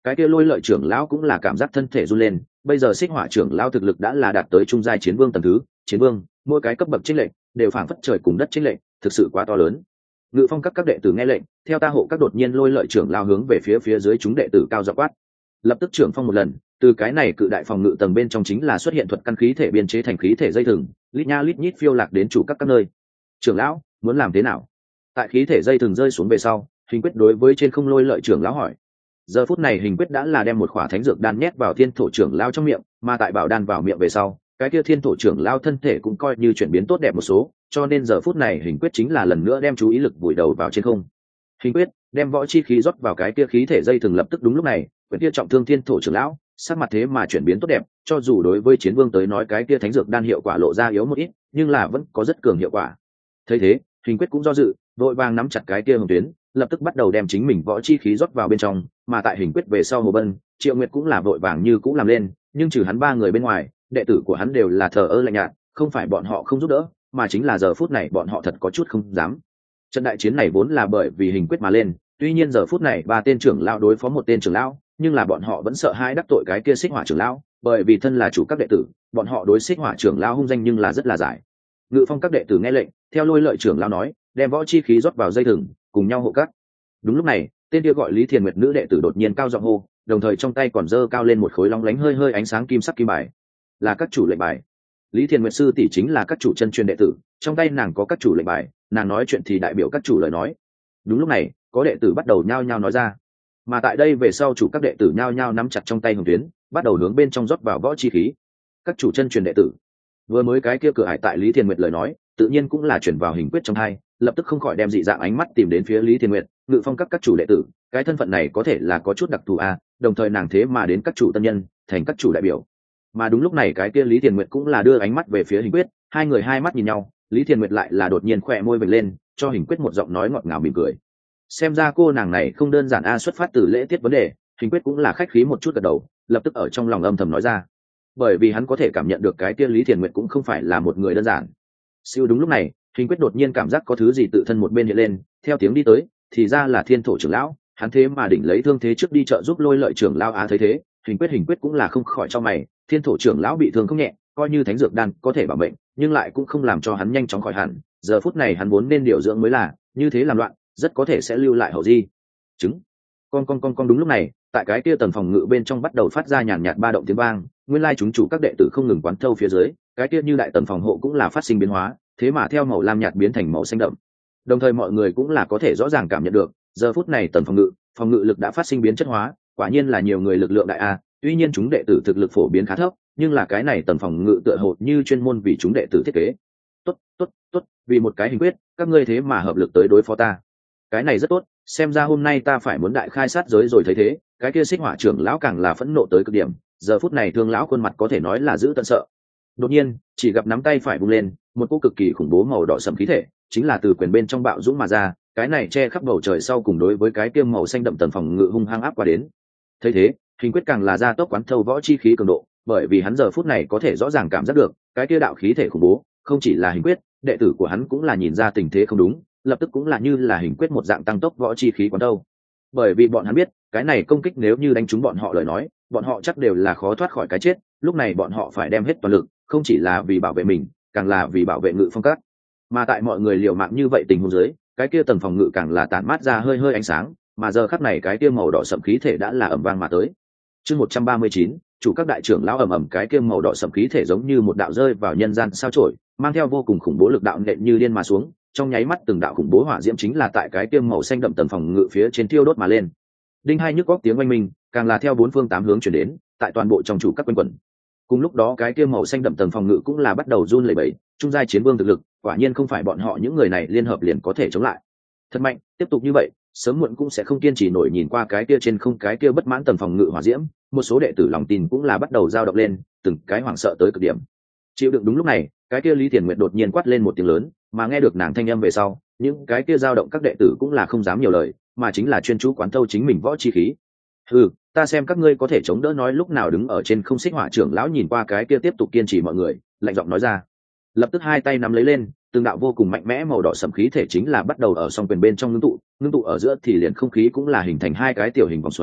cái kia lôi lợi trưởng lão cũng là cảm giác thân thể run lên. Bây giờ xích hỏa trưởng lão thực lực đã là đạt tới trung giai chiến vương tầng thứ, chiến vương mỗi cái cấp bậc chênh lệnh đều phảng phất trời cùng đất chênh lệnh, thực sự quá to lớn. Ngự phong các các đệ tử nghe lệnh, theo ta hộ các đột nhiên lôi lợi trưởng lao hướng về phía phía dưới chúng đệ tử cao giọng quát. Lập tức trưởng phong một lần, từ cái này cự đại phòng ngự tầng bên trong chính là xuất hiện thuật căn khí thể biên chế thành khí thể dây thừng, lít nha lít nhít phiêu lạc đến chủ các các nơi. Trưởng lão muốn làm thế nào? Tại khí thể dây thừng rơi xuống về sau, Hình Quyết đối với trên không lôi lợi trưởng lão hỏi. Giờ phút này Hình Quyết đã là đem một khỏa thánh dược đan nhét vào thiên thổ trưởng lao trong miệng, mà tại bảo đan vào miệng về sau, cái kia thiên thổ trưởng lao thân thể cũng coi như chuyển biến tốt đẹp một số, cho nên giờ phút này Hình Quyết chính là lần nữa đem chú ý lực vùi đầu vào trên không. Hình Quyết đem võ chi khí rót vào cái kia khí thể dây thừng, lập tức đúng lúc này quyển kia trọng thương thiên thổ trưởng lão sắc mặt thế mà chuyển biến tốt đẹp, cho dù đối với chiến vương tới nói cái kia thánh dược đan hiệu quả lộ ra yếu một ít, nhưng là vẫn có rất cường hiệu quả. Thấy thế, Hình Quyết cũng do dự, vội vàng nắm chặt cái kia hồng tuyến, lập tức bắt đầu đem chính mình võ chi khí rót vào bên trong. Mà tại Hình Quyết về sau, Hồ Bân, Triệu Nguyệt cũng là vội vàng như cũng làm lên, nhưng trừ hắn ba người bên ngoài, đệ tử của hắn đều là thờ ơ lạnh nhạt, không phải bọn họ không giúp đỡ, mà chính là giờ phút này bọn họ thật có chút không dám. Trận đại chiến này vốn là bởi vì Hình Quyết mà lên, tuy nhiên giờ phút này ba tên trưởng lão đối phó một tên trưởng lão, nhưng là bọn họ vẫn sợ hãi đắc tội cái kia xích hỏa trưởng lão, bởi vì thân là chủ các đệ tử, bọn họ đối xích hỏa trưởng lão hung danh nhưng là rất là giải. Ngự phong các đệ tử nghe lệnh, theo lôi lợi trưởng lão nói, đem võ chi khí rót vào dây thừng, cùng nhau hộ các. Đúng lúc này, tên kia gọi Lý Thiền Nguyệt nữ đệ tử đột nhiên cao giọng hô, đồng thời trong tay còn giơ cao lên một khối long lánh hơi hơi ánh sáng kim sắc kim bài, là các chủ lệnh bài. Lý Thiền Nguyệt sư tỷ chính là các chủ chân truyền đệ tử, trong tay nàng có các chủ lệnh bài, nàng nói chuyện thì đại biểu các chủ lời nói. Đúng lúc này, có đệ tử bắt đầu nhao nhao nói ra, mà tại đây về sau chủ các đệ tử nhao nhao nắm chặt trong tay hồng tuyến, bắt đầu hướng bên trong rót vào võ chi khí. Các chủ chân truyền đệ tử vừa mới cái kia cửa hải tại Lý Thiền Nguyệt lời nói, tự nhiên cũng là chuyển vào Hình Quyết trong hai, lập tức không khỏi đem dị dạng ánh mắt tìm đến phía Lý Thiền Nguyệt. Ngự phong các các chủ đệ tử, cái thân phận này có thể là có chút đặc thù a, đồng thời nàng thế mà đến các chủ tân nhân, thành các chủ đại biểu. Mà đúng lúc này cái kia Lý Thiền Nguyệt cũng là đưa ánh mắt về phía Hình Quyết, hai người hai mắt nhìn nhau, Lý Thiền Nguyệt lại là đột nhiên khỏe môi vểnh lên, cho Hình Quyết một giọng nói ngọt ngào mỉm cười. Xem ra cô nàng này không đơn giản a, xuất phát từ lễ tiết vấn đề. Hình Quyết cũng là khách khí một chút gật đầu, lập tức ở trong lòng âm thầm nói ra, bởi vì hắn có thể cảm nhận được cái kia Lý Thiền Nguyệt cũng không phải là một người đơn giản. Siêu đúng lúc này, Hình Quyết đột nhiên cảm giác có thứ gì tự thân một bên hiện lên, theo tiếng đi tới, thì ra là thiên thổ trưởng lão, hắn thế mà đỉnh lấy thương thế trước đi trợ giúp lôi lợi trưởng lão á. Thấy thế, Hình Quyết Hình Quyết cũng là không khỏi cho mày, thiên thổ trưởng lão bị thương không nhẹ, coi như thánh dược đan có thể bảo mệnh, nhưng lại cũng không làm cho hắn nhanh chóng khỏi hẳn. Giờ phút này hắn vốn nên điều dưỡng mới là, như thế làm loạn, rất có thể sẽ lưu lại hậu di chứng. Con con con con đúng lúc này, tại cái kia tầng phòng ngự bên trong bắt đầu phát ra nhàn nhạt ba động tiếng vang, nguyên lai chúng chủ các đệ tử không ngừng quán thâu phía dưới, cái kia như đại tầng phòng hộ cũng là phát sinh biến hóa, thế mà theo màu lam nhạt biến thành màu xanh đậm. Đồng thời mọi người cũng là có thể rõ ràng cảm nhận được, giờ phút này tầng phòng ngự, phòng ngự lực đã phát sinh biến chất hóa, quả nhiên là nhiều người lực lượng đại a. Tuy nhiên chúng đệ tử thực lực phổ biến khá thấp, nhưng là cái này tầng phòng ngự tựa hồ như chuyên môn vì chúng đệ tử thiết kế. Tốt, tốt, tốt, vì một cái Hình Quyết, các ngươi thế mà hợp lực tới đối phó ta. Cái này rất tốt, xem ra hôm nay ta phải muốn đại khai sát giới rồi. Thấy thế, cái kia xích hỏa trưởng lão càng là phẫn nộ tới cực điểm, giờ phút này thương lão khuôn mặt có thể nói là dữ tợn sợ. Đột nhiên, chỉ gặp nắm tay phải vung lên, một cỗ cực kỳ khủng bố màu đỏ sẫm khí thể, chính là từ quyền bên trong bạo dũng mà ra, cái này che khắp bầu trời sau cùng đối với cái kia màu xanh đậm tầng phòng ngự hung hăng áp qua đến. Thấy thế, Hình Quyết càng là ra tốc quán thâu võ chi khí cường độ, bởi vì hắn giờ phút này có thể rõ ràng cảm giác được, cái kia đạo khí thể khủng bố, không chỉ là Hình Quyết, đệ tử của hắn cũng là nhìn ra tình thế không đúng, lập tức cũng là như là Hình Quyết một dạng tăng tốc võ chi khí quán thâu. Bởi vì bọn hắn biết, cái này công kích nếu như đánh trúng bọn họ lời nói, bọn họ chắc đều là khó thoát khỏi cái chết, lúc này bọn họ phải đem hết toàn lực, không chỉ là vì bảo vệ mình, càng là vì bảo vệ Ngự phong các. Mà tại mọi người liều mạng như vậy tình huống dưới, cái kia tầng phòng ngự càng là tản mát ra hơi hơi ánh sáng, mà giờ khắc này cái kia màu đỏ sẫm khí thể đã là ầm vang mà tới. Chương một trăm ba mươi chín, chủ các đại trưởng lão ầm ầm, cái kia màu đỏ sẫm khí thể giống như một đạo rơi vào nhân gian sao chổi, mang theo vô cùng khủng bố lực đạo nện như điên mà xuống, trong nháy mắt từng đạo khủng bố hỏa diễm chính là tại cái kia màu xanh đậm tầng phòng ngự phía trên thiêu đốt mà lên. Đinh hai nhức góc tiếng oanh minh, càng là theo bốn phương tám hướng truyền đến, tại toàn bộ trong chủ các quân quần. Cùng lúc đó cái kia màu xanh đậm tầng phòng ngự cũng là bắt đầu run lẩy bẩy, trung giai chiến vương thực lực, quả nhiên không phải bọn họ những người này liên hợp liền có thể chống lại. Thật mạnh, tiếp tục như vậy, sớm muộn cũng sẽ không kiên trì nổi. Nhìn qua cái kia trên không cái kia bất mãn tầng phòng ngự hỏa diễm, một số đệ tử lòng tin cũng là bắt đầu dao động lên, từng cái hoảng sợ tới cực điểm. Chịu đựng đúng lúc này, cái kia Lý Thiền Nguyệt đột nhiên quát lên một tiếng lớn, mà nghe được nàng thanh âm về sau, những cái kia dao động các đệ tử cũng là không dám nhiều lời, mà chính là chuyên chú quán thâu chính mình võ chi khí. Ừ, ta xem các ngươi có thể chống đỡ. Nói lúc nào đứng ở trên không xích hỏa trưởng lão nhìn qua cái kia tiếp tục kiên trì mọi người, lạnh giọng nói ra. Lập tức hai tay nắm lấy lên, từng đạo vô cùng mạnh mẽ màu đỏ sẫm khí thể chính là bắt đầu ở song quyền bên trong ngưng tụ, ngưng tụ ở giữa thì liền không khí cũng là hình thành hai cái tiểu hình vòng xoáy,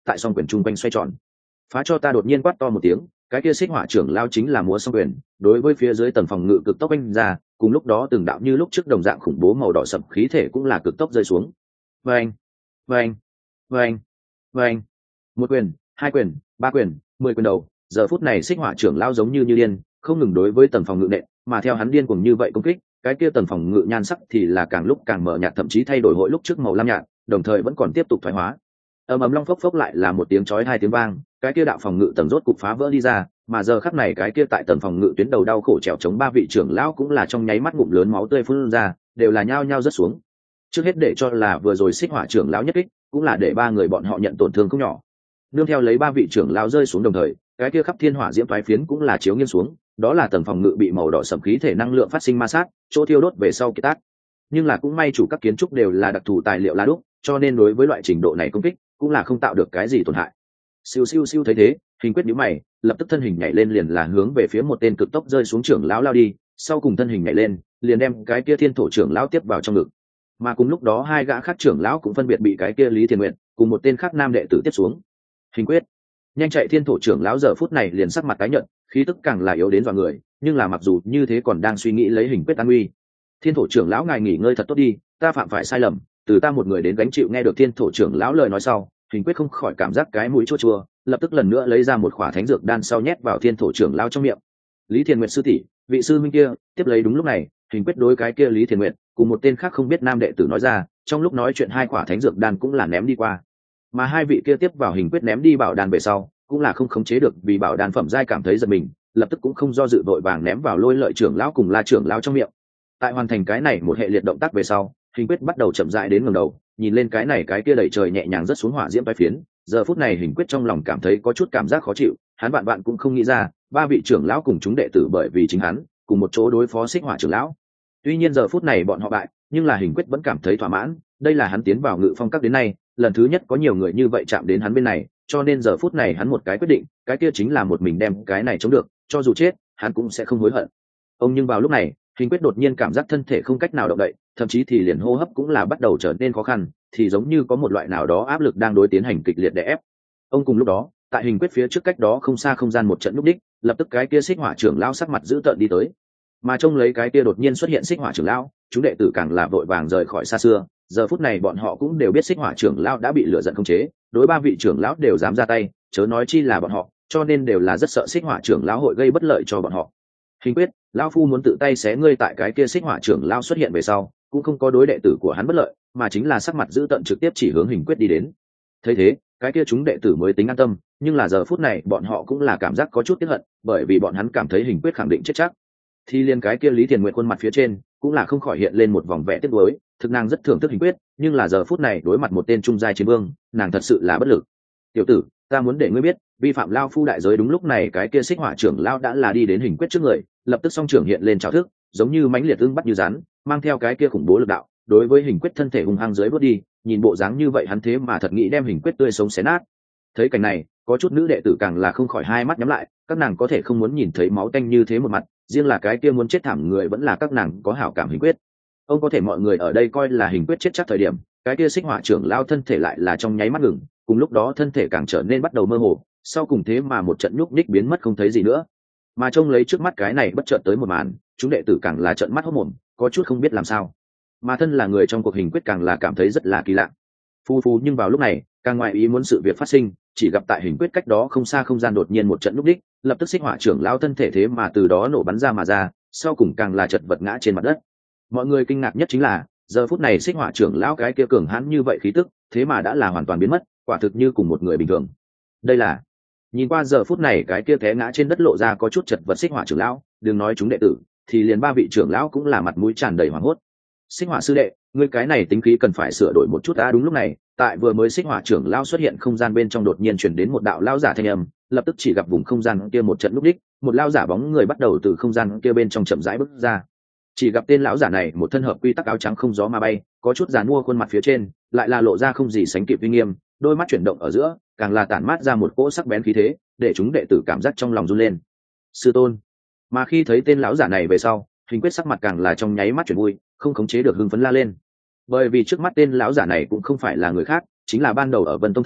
tại song quyền chung quanh xoay tròn. Phá cho ta! Đột nhiên quát to một tiếng, cái kia xích hỏa trưởng lao chính là múa song quyền đối với phía dưới tầng phòng ngự cực tốc anh ra, cùng lúc đó từng đạo như lúc trước đồng dạng khủng bố màu đỏ sậm khí thể cũng là cực tốc rơi xuống. Vâng, vâng, vâng, vâng, một quyền, hai quyền, ba quyền, mười quyền đầu. Giờ phút này xích hỏa trưởng lao giống như như điên, không ngừng đối với tầng phòng ngự nện, mà theo hắn điên cuồng như vậy công kích, cái kia tầng phòng ngự nhan sắc thì là càng lúc càng mờ nhạt, thậm chí thay đổi hội lúc trước màu lam nhạt, đồng thời vẫn còn tiếp tục thoái hóa. Ầm ầm long phốc phốc lại là một tiếng chói hai tiếng vang, cái kia đạo phòng ngự tầng rốt cục phá vỡ đi ra, mà giờ khắc này cái kia tại tầng phòng ngự tuyến đầu đau khổ trèo chống ba vị trưởng lão cũng là trong nháy mắt ngụm lớn máu tươi phun ra, đều là nhao nhao rớt xuống. Trước hết để cho là vừa rồi xích hỏa trưởng lão nhất kích, cũng là để ba người bọn họ nhận tổn thương không nhỏ. Nương theo lấy ba vị trưởng lão rơi xuống đồng thời, cái kia khắp thiên hỏa diễm toái phiến cũng là chiếu nghiêng xuống, đó là tầng phòng ngự bị màu đỏ sẫm khí thể năng lượng phát sinh ma sát, chỗ thiêu đốt về sau kiệt tác. Nhưng là cũng may chủ các kiến trúc đều là đặc thù tài liệu la đúc, cho nên đối với loại trình độ này công kích cũng là không tạo được cái gì tổn hại. Siêu siêu siêu thấy thế, Hình Quyết nhíu mày, lập tức thân hình nhảy lên liền là hướng về phía một tên cực tốc rơi xuống trưởng lão lao đi, sau cùng thân hình nhảy lên, liền đem cái kia thiên thổ trưởng lão tiếp vào trong ngực. Mà cùng lúc đó hai gã khác trưởng lão cũng phân biệt bị cái kia Lý Thiền Nguyện cùng một tên khác nam đệ tử tiếp xuống. Hình Quyết, nhanh chạy! Thiên thổ trưởng lão giờ phút này liền sắc mặt tái nhợt, khí tức càng là yếu đến dọa người, nhưng là mặc dù như thế còn đang suy nghĩ lấy Hình Quyết an nguy. Thiên thổ trưởng lão ngài nghỉ ngơi thật tốt đi, ta phạm phải sai lầm, từ ta một người đến gánh chịu. Nghe được thiên thổ trưởng lão lời nói sau, Hình Quyết không khỏi cảm giác cái mũi chua chua, lập tức lần nữa lấy ra một khỏa thánh dược đan sau nhét vào thiên thổ trưởng lão trong miệng. Lý Thiền Nguyệt sư tỷ, vị sư minh kia, tiếp lấy. Đúng lúc này, Hình Quyết đối cái kia Lý Thiền Nguyệt cùng một tên khác không biết nam đệ tử nói ra, trong lúc nói chuyện hai khỏa thánh dược đan cũng là ném đi qua. Mà hai vị kia tiếp vào Hình Quyết ném đi bảo đan về sau, cũng là không khống chế được, vì bảo đan phẩm giai cảm thấy giật mình, lập tức cũng không do dự vội vàng ném vào Lôi Lợi trưởng lão cùng La trưởng lão trong miệng. Tại hoàn thành cái này một hệ liệt động tác về sau, Hình Quyết bắt đầu chậm rãi đến ngẩng đầu, nhìn lên cái này cái kia đẩy trời nhẹ nhàng rất xuống hỏa diễm toái phiến. Giờ phút này Hình Quyết trong lòng cảm thấy có chút cảm giác khó chịu, hắn bạn bạn cũng không nghĩ ra, ba vị trưởng lão cùng chúng đệ tử bởi vì chính hắn cùng một chỗ đối phó xích hỏa trưởng lão. Tuy nhiên giờ phút này bọn họ bại, nhưng là Hình Quyết vẫn cảm thấy thỏa mãn, đây là hắn tiến vào Ngự Phong Các đến nay lần thứ nhất có nhiều người như vậy chạm đến hắn bên này, cho nên giờ phút này hắn một cái quyết định, cái kia chính là một mình đem cái này chống được, cho dù chết, hắn cũng sẽ không hối hận. Ông nhưng vào lúc này, Hình Quyết đột nhiên cảm giác thân thể không cách nào động đậy, thậm chí thì liền hô hấp cũng là bắt đầu trở nên khó khăn, thì giống như có một loại nào đó áp lực đang đối tiến hành kịch liệt đè ép. Ông cùng lúc đó, tại Hình Quyết phía trước cách đó không xa không gian một trận lúc đích, lập tức cái kia xích hỏa trưởng lão sắc mặt dữ tợn đi tới. Mà trông lấy cái kia đột nhiên xuất hiện xích hỏa trưởng lão, chúng đệ tử càng là vội vàng rời khỏi xa xưa. Giờ phút này bọn họ cũng đều biết xích hỏa trưởng lão đã bị lửa giận khống chế, đối ba vị trưởng lão đều dám ra tay, chớ nói chi là bọn họ, cho nên đều là rất sợ xích hỏa trưởng lão hội gây bất lợi cho bọn họ. Hình Quyết, lão phu muốn tự tay xé ngươi. Tại cái kia xích hỏa trưởng lão xuất hiện về sau, cũng không có đối đệ tử của hắn bất lợi, mà chính là sắc mặt dữ tợn trực tiếp chỉ hướng Hình Quyết đi đến. Thấy thế, cái kia chúng đệ tử mới tính an tâm, nhưng là giờ phút này bọn họ cũng là cảm giác có chút tiếc hận, bởi vì bọn hắn cảm thấy Hình Quyết khẳng định chết chắc. Thì liên cái kia Lý Thiền Nguyệt khuôn mặt phía trên cũng là không khỏi hiện lên một vòng vẻ tiếc nuối, thực nàng rất thưởng thức Hình Quyết, nhưng là giờ phút này đối mặt một tên trung giai chiến vương, nàng thật sự là bất lực. Tiểu tử, ta muốn để ngươi biết, vi phạm lao phu đại giới. Đúng lúc này cái kia xích hỏa trưởng lao đã là đi đến Hình Quyết trước người, lập tức song trưởng hiện lên trào thức, giống như mãnh liệt ưng bắt như rắn, mang theo cái kia khủng bố lực đạo, đối với Hình Quyết thân thể hung hăng dưới bước đi. Nhìn bộ dáng như vậy hắn thế mà thật nghĩ đem Hình Quyết tươi sống xé nát. Thấy cảnh này, có chút nữ đệ tử càng là không khỏi hai mắt nhắm lại, các nàng có thể không muốn nhìn thấy máu tanh như thế một mặt, riêng là cái kia muốn chết thảm người vẫn là các nàng có hảo cảm Hình Quyết. Ông có thể mọi người ở đây coi là Hình Quyết chết chắc thời điểm, cái kia xích hỏa trưởng lao thân thể lại là trong nháy mắt ngừng, cùng lúc đó thân thể càng trở nên bắt đầu mơ hồ, sau cùng thế mà một trận nhúc nhích biến mất không thấy gì nữa. Mà trông lấy trước mắt cái này bất chợt tới một màn, chúng đệ tử càng là trợn mắt hốt mồm, có chút không biết làm sao. Mà thân là người trong cuộc Hình Quyết càng là cảm thấy rất là kỳ lạ. Phu phu nhưng vào lúc này, càng ngoại ý muốn sự việc phát sinh, chỉ gặp tại Hình Quyết cách đó không xa không gian đột nhiên một trận nhúc nhích, lập tức xích hỏa trưởng lao thân thể thế mà từ đó nổ bắn ra mà ra, sau cùng càng là chật vật ngã trên mặt đất. Mọi người kinh ngạc nhất chính là, giờ phút này xích hỏa trưởng lão cái kia cường hãn như vậy khí tức, thế mà đã là hoàn toàn biến mất, quả thực như cùng một người bình thường. Đây là, nhìn qua giờ phút này cái kia té ngã trên đất lộ ra có chút chật vật xích hỏa trưởng lão, đừng nói chúng đệ tử, thì liền ba vị trưởng lão cũng là mặt mũi tràn đầy hoảng hốt. Xích hỏa sư đệ, ngươi cái này tính khí cần phải sửa đổi một chút đã. Đúng lúc này, tại vừa mới xích hỏa trưởng lão xuất hiện không gian bên trong đột nhiên truyền đến một đạo lão giả thanh âm, lập tức chỉ gặp vùng không gian kia một trận lúc đích, một lão giả bóng người bắt đầu từ không gian kia bên trong chậm rãi bước ra. Chỉ gặp tên lão giả này một thân hợp quy tắc áo trắng không gió mà bay, có chút giàn mua khuôn mặt phía trên lại là lộ ra không gì sánh kịp uy nghiêm, đôi mắt chuyển động ở giữa càng là tản mát ra một cỗ sắc bén khí thế, để chúng đệ tử cảm giác trong lòng run lên. Sư tôn. Mà khi thấy tên lão giả này về sau, Hình Quyết sắc mặt càng là trong nháy mắt chuyển vui, không khống chế được hưng phấn la lên, bởi vì trước mắt tên lão giả này cũng không phải là người khác, chính là ban đầu ở Vân Tông Thành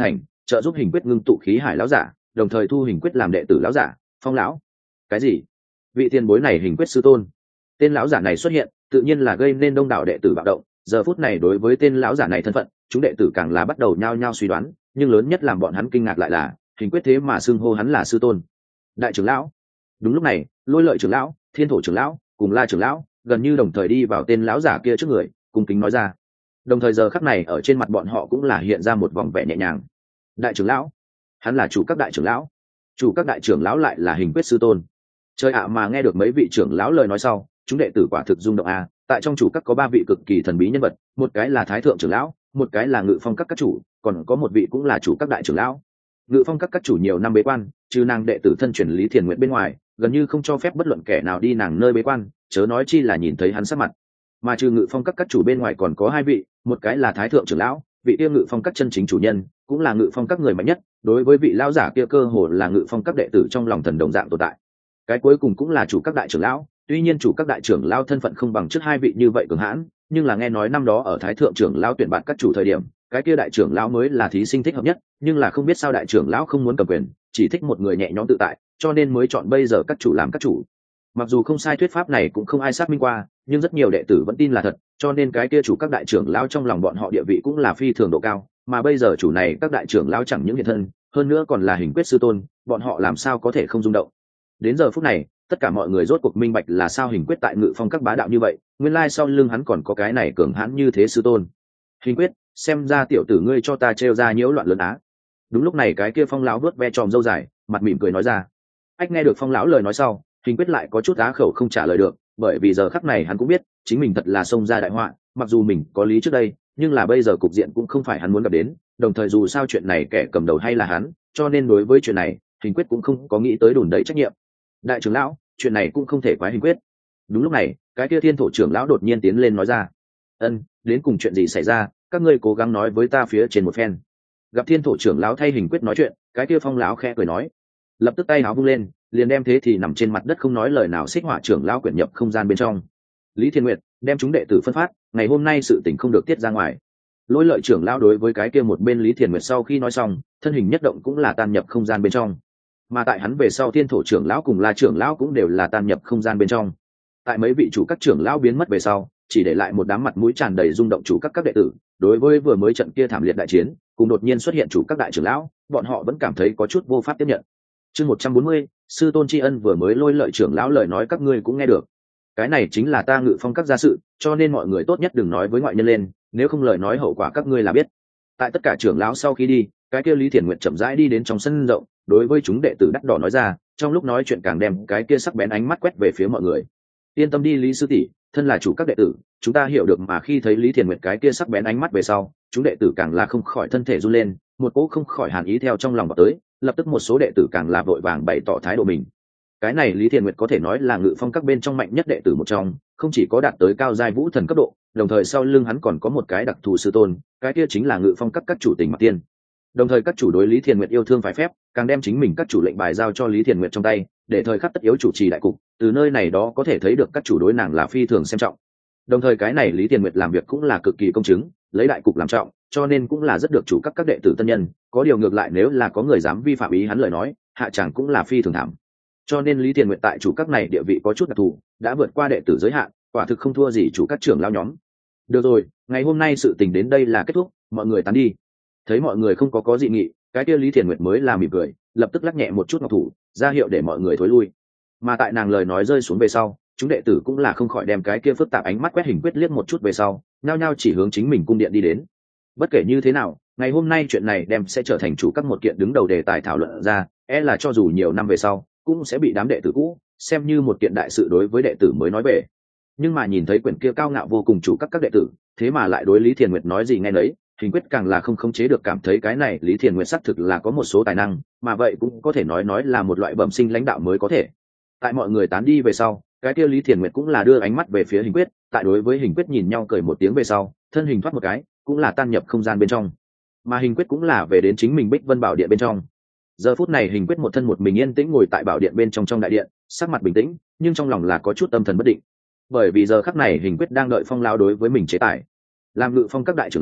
trợ giúp hình quyết ngưng tụ khí hải lão giả, đồng thời thu hình quyết làm đệ tử lão giả Phong lão. Cái gì? Vị tiền bối này hình quyết sư tôn? Tên lão giả này xuất hiện tự nhiên là gây nên đông đảo đệ tử bạo động. Giờ phút này đối với tên lão giả này thân phận, chúng đệ tử càng là bắt đầu nhao nhao suy đoán, nhưng lớn nhất làm bọn hắn kinh ngạc lại là hình quyết thế mà xưng hô hắn là sư tôn. Đại trưởng lão. Đúng lúc này, Lôi Lợi trưởng lão, Thiên Thổ trưởng lão cùng La trưởng lão gần như đồng thời đi vào tên lão giả kia trước người, cung kính nói ra. Đồng thời giờ khắc này ở trên mặt bọn họ cũng là hiện ra một vòng vẻ nhẹ nhàng. Đại trưởng lão, hắn là chủ các đại trưởng lão. Chủ các đại trưởng lão lại là hình quyết sư tôn. Trời ạ, mà nghe được mấy vị trưởng lão lời nói sau, chúng đệ tử quả thực rung động à. Tại trong chủ các có ba vị cực kỳ thần bí nhân vật, một cái là Thái thượng trưởng lão, một cái là Ngự Phong các các chủ, còn có một vị cũng là chủ các đại trưởng lão. Ngự Phong các các chủ nhiều năm bế quan, trừ nàng đệ tử thân truyền Lý Thiền Nguyện bên ngoài, gần như không cho phép bất luận kẻ nào đi nàng nơi bế quan, chớ nói chi là nhìn thấy hắn sắc mặt. Mà trừ Ngự Phong các các chủ bên ngoài còn có hai vị, một cái là Thái thượng trưởng lão, vị kia Ngự Phong các chân chính chủ nhân, cũng là Ngự Phong các người mạnh nhất, đối với vị lão giả kia cơ hồ là Ngự Phong các đệ tử trong lòng thần đồng dạng tồn tại. Cái cuối cùng cũng là chủ các đại trưởng lão, tuy nhiên chủ các đại trưởng lão thân phận không bằng trước hai vị như vậy cường hãn, nhưng là nghe nói năm đó ở Thái thượng trưởng lão tuyển bạn các chủ thời điểm, cái kia đại trưởng lão mới là thí sinh thích hợp nhất, nhưng là không biết sao đại trưởng lão không muốn cầm quyền, chỉ thích một người nhẹ nhõm tự tại, cho nên mới chọn bây giờ các chủ làm các chủ. Mặc dù không sai, thuyết pháp này cũng không ai xác minh qua, nhưng rất nhiều đệ tử vẫn tin là thật, cho nên cái kia chủ các đại trưởng lão trong lòng bọn họ địa vị cũng là phi thường độ cao, mà bây giờ chủ này các đại trưởng lão chẳng những hiện thân, hơn nữa còn là hình quyết sư tôn, bọn họ làm sao có thể không rung động. Đến giờ phút này, tất cả mọi người rốt cuộc minh bạch là sao hình quyết tại Ngự Phong các bá đạo như vậy, nguyên lai sau lưng hắn còn có cái này cường hãn như thế sư tôn. Hình quyết, xem ra tiểu tử ngươi cho ta trêu ra nhiễu loạn lớn á. Đúng lúc này cái kia Phong lão vuốt ve tròm râu dài, mặt mỉm cười nói ra. Ách, nghe được Phong lão lời nói sau, hình quyết lại có chút á khẩu không trả lời được, bởi vì giờ khắc này hắn cũng biết chính mình thật là xông ra đại họa, mặc dù mình có lý trước đây, nhưng là bây giờ cục diện cũng không phải hắn muốn gặp đến, đồng thời dù sao chuyện này kẻ cầm đầu hay là hắn, cho nên đối với chuyện này hình quyết cũng không có nghĩ tới đùn đẩy trách nhiệm. Đại trưởng lão, chuyện này cũng không thể quái hình quyết. Đúng lúc này cái kia Thiên Thổ trưởng lão đột nhiên tiến lên nói ra. Ân, đến cùng chuyện gì xảy ra, các ngươi cố gắng nói với ta phía trên một phen. Gặp Thiên Thổ trưởng lão thay hình quyết nói chuyện, cái kia Phong lão khẽ cười nói, lập tức tay áo vung lên, liền đem thế thì nằm trên mặt đất không nói lời nào xích hỏa trưởng lão quyển nhập không gian bên trong. Lý Thiên Nguyệt đem chúng đệ tử phân phát, ngày hôm nay sự tình không được tiết ra ngoài. Lôi Lợi trưởng lão đối với cái kia một bên Lý Thiên Nguyệt sau khi nói xong, thân hình nhất động cũng là tan nhập không gian bên trong. Mà tại hắn về sau Thiên Thổ trưởng lão cùng La trưởng lão cũng đều là tan nhập không gian bên trong. Tại mấy vị chủ các trưởng lão biến mất về sau, chỉ để lại một đám mặt mũi tràn đầy rung động chủ các các đệ tử. Đối với vừa mới trận kia thảm liệt đại chiến, cùng đột nhiên xuất hiện chủ các đại trưởng lão, bọn họ vẫn cảm thấy có chút vô pháp tiếp nhận. Chương một trăm bốn mươi, sư tôn tri ân. Vừa mới Lôi Lợi trưởng lão lời nói các ngươi cũng nghe được. Cái này chính là ta Ngự Phong các gia sự, cho nên mọi người tốt nhất đừng nói với ngoại nhân lên, nếu không lời nói hậu quả các ngươi là biết. Tại tất cả trưởng lão sau khi đi, cái kia Lý Thiền Nguyệt chậm rãi đi đến trong sân rộng, đối với chúng đệ tử đắt đỏ nói ra, trong lúc nói chuyện càng đem cái kia sắc bén ánh mắt quét về phía mọi người. Yên tâm đi Lý sư tỷ, thân là chủ các đệ tử, chúng ta hiểu được. Mà khi thấy Lý Thiền Nguyệt cái kia sắc bén ánh mắt về sau, chúng đệ tử càng là không khỏi thân thể run lên, một cỗ không khỏi hàn ý theo trong lòng vào tới, lập tức một số đệ tử càng là vội vàng bày tỏ thái độ mình. Cái này Lý Thiền Nguyệt có thể nói là Ngự Phong các bên trong mạnh nhất đệ tử một trong, không chỉ có đạt tới cao giai vũ thần cấp độ, đồng thời sau lưng hắn còn có một cái đặc thù sư tôn, cái kia chính là Ngự Phong các các chủ Tình Mặc Tiên. Đồng thời các chủ đối Lý Thiền Nguyệt yêu thương phải phép, càng đem chính mình các chủ lệnh bài giao cho Lý Thiền Nguyệt trong tay, để thời khắc tất yếu chủ trì đại cục. Từ nơi này đó có thể thấy được các chủ đối nàng là phi thường xem trọng. Đồng thời cái này Lý Thiền Nguyệt làm việc cũng là cực kỳ công chứng, lấy đại cục làm trọng, cho nên cũng là rất được chủ các các đệ tử tân nhân. Có điều ngược lại nếu là có người dám vi phạm ý hắn lời nói, hạ chẳng cũng là phi thường thảm. Cho nên Lý Thiền Nguyệt tại chủ các này địa vị có chút đặc thù, đã vượt qua đệ tử giới hạn, quả thực không thua gì chủ các trưởng lao nhóm. Được rồi, ngày hôm nay sự tình đến đây là kết thúc, mọi người tán đi. Thấy mọi người không có có dị nghị, cái kia Lý Thiền Nguyệt mới là mỉm cười, lập tức lắc nhẹ một chút ngọc thủ, ra hiệu để mọi người thối lui. Mà tại nàng lời nói rơi xuống về sau, chúng đệ tử cũng là không khỏi đem cái kia phức tạp ánh mắt quét hình quyết liếc một chút về sau, nhao nhao chỉ hướng chính mình cung điện đi đến. Bất kể như thế nào, ngày hôm nay chuyện này đem sẽ trở thành chủ các một kiện đứng đầu đề tài thảo luận ra, e là cho dù nhiều năm về sau cũng sẽ bị đám đệ tử cũ xem như một kiện đại sự đối với đệ tử mới nói về. Nhưng mà nhìn thấy quyển kia cao ngạo vô cùng chủ các các đệ tử, thế mà lại đối Lý Thiền Nguyệt nói gì nghe nấy, hình quyết càng là không khống chế được cảm thấy cái này Lý Thiền Nguyệt xác thực là có một số tài năng, mà vậy cũng có thể nói nói là một loại bẩm sinh lãnh đạo mới có thể. Tại mọi người tán đi về sau, cái kia Lý Thiền Nguyệt cũng là đưa ánh mắt về phía hình quyết, tại đối với hình quyết nhìn nhau cười một tiếng về sau, thân hình thoát một cái, cũng là tan nhập không gian bên trong. Mà hình quyết cũng là về đến chính mình Bích Vân Bảo Điện bên trong. Giờ phút này hình quyết một thân một mình yên tĩnh ngồi tại bảo điện bên trong trong đại điện, sắc mặt bình tĩnh, nhưng trong lòng là có chút tâm thần bất định. Bởi vì giờ khắc này hình quyết đang đợi Phong lão đối với mình chế tài. Làm Ngự Phong các đại trưởng lão,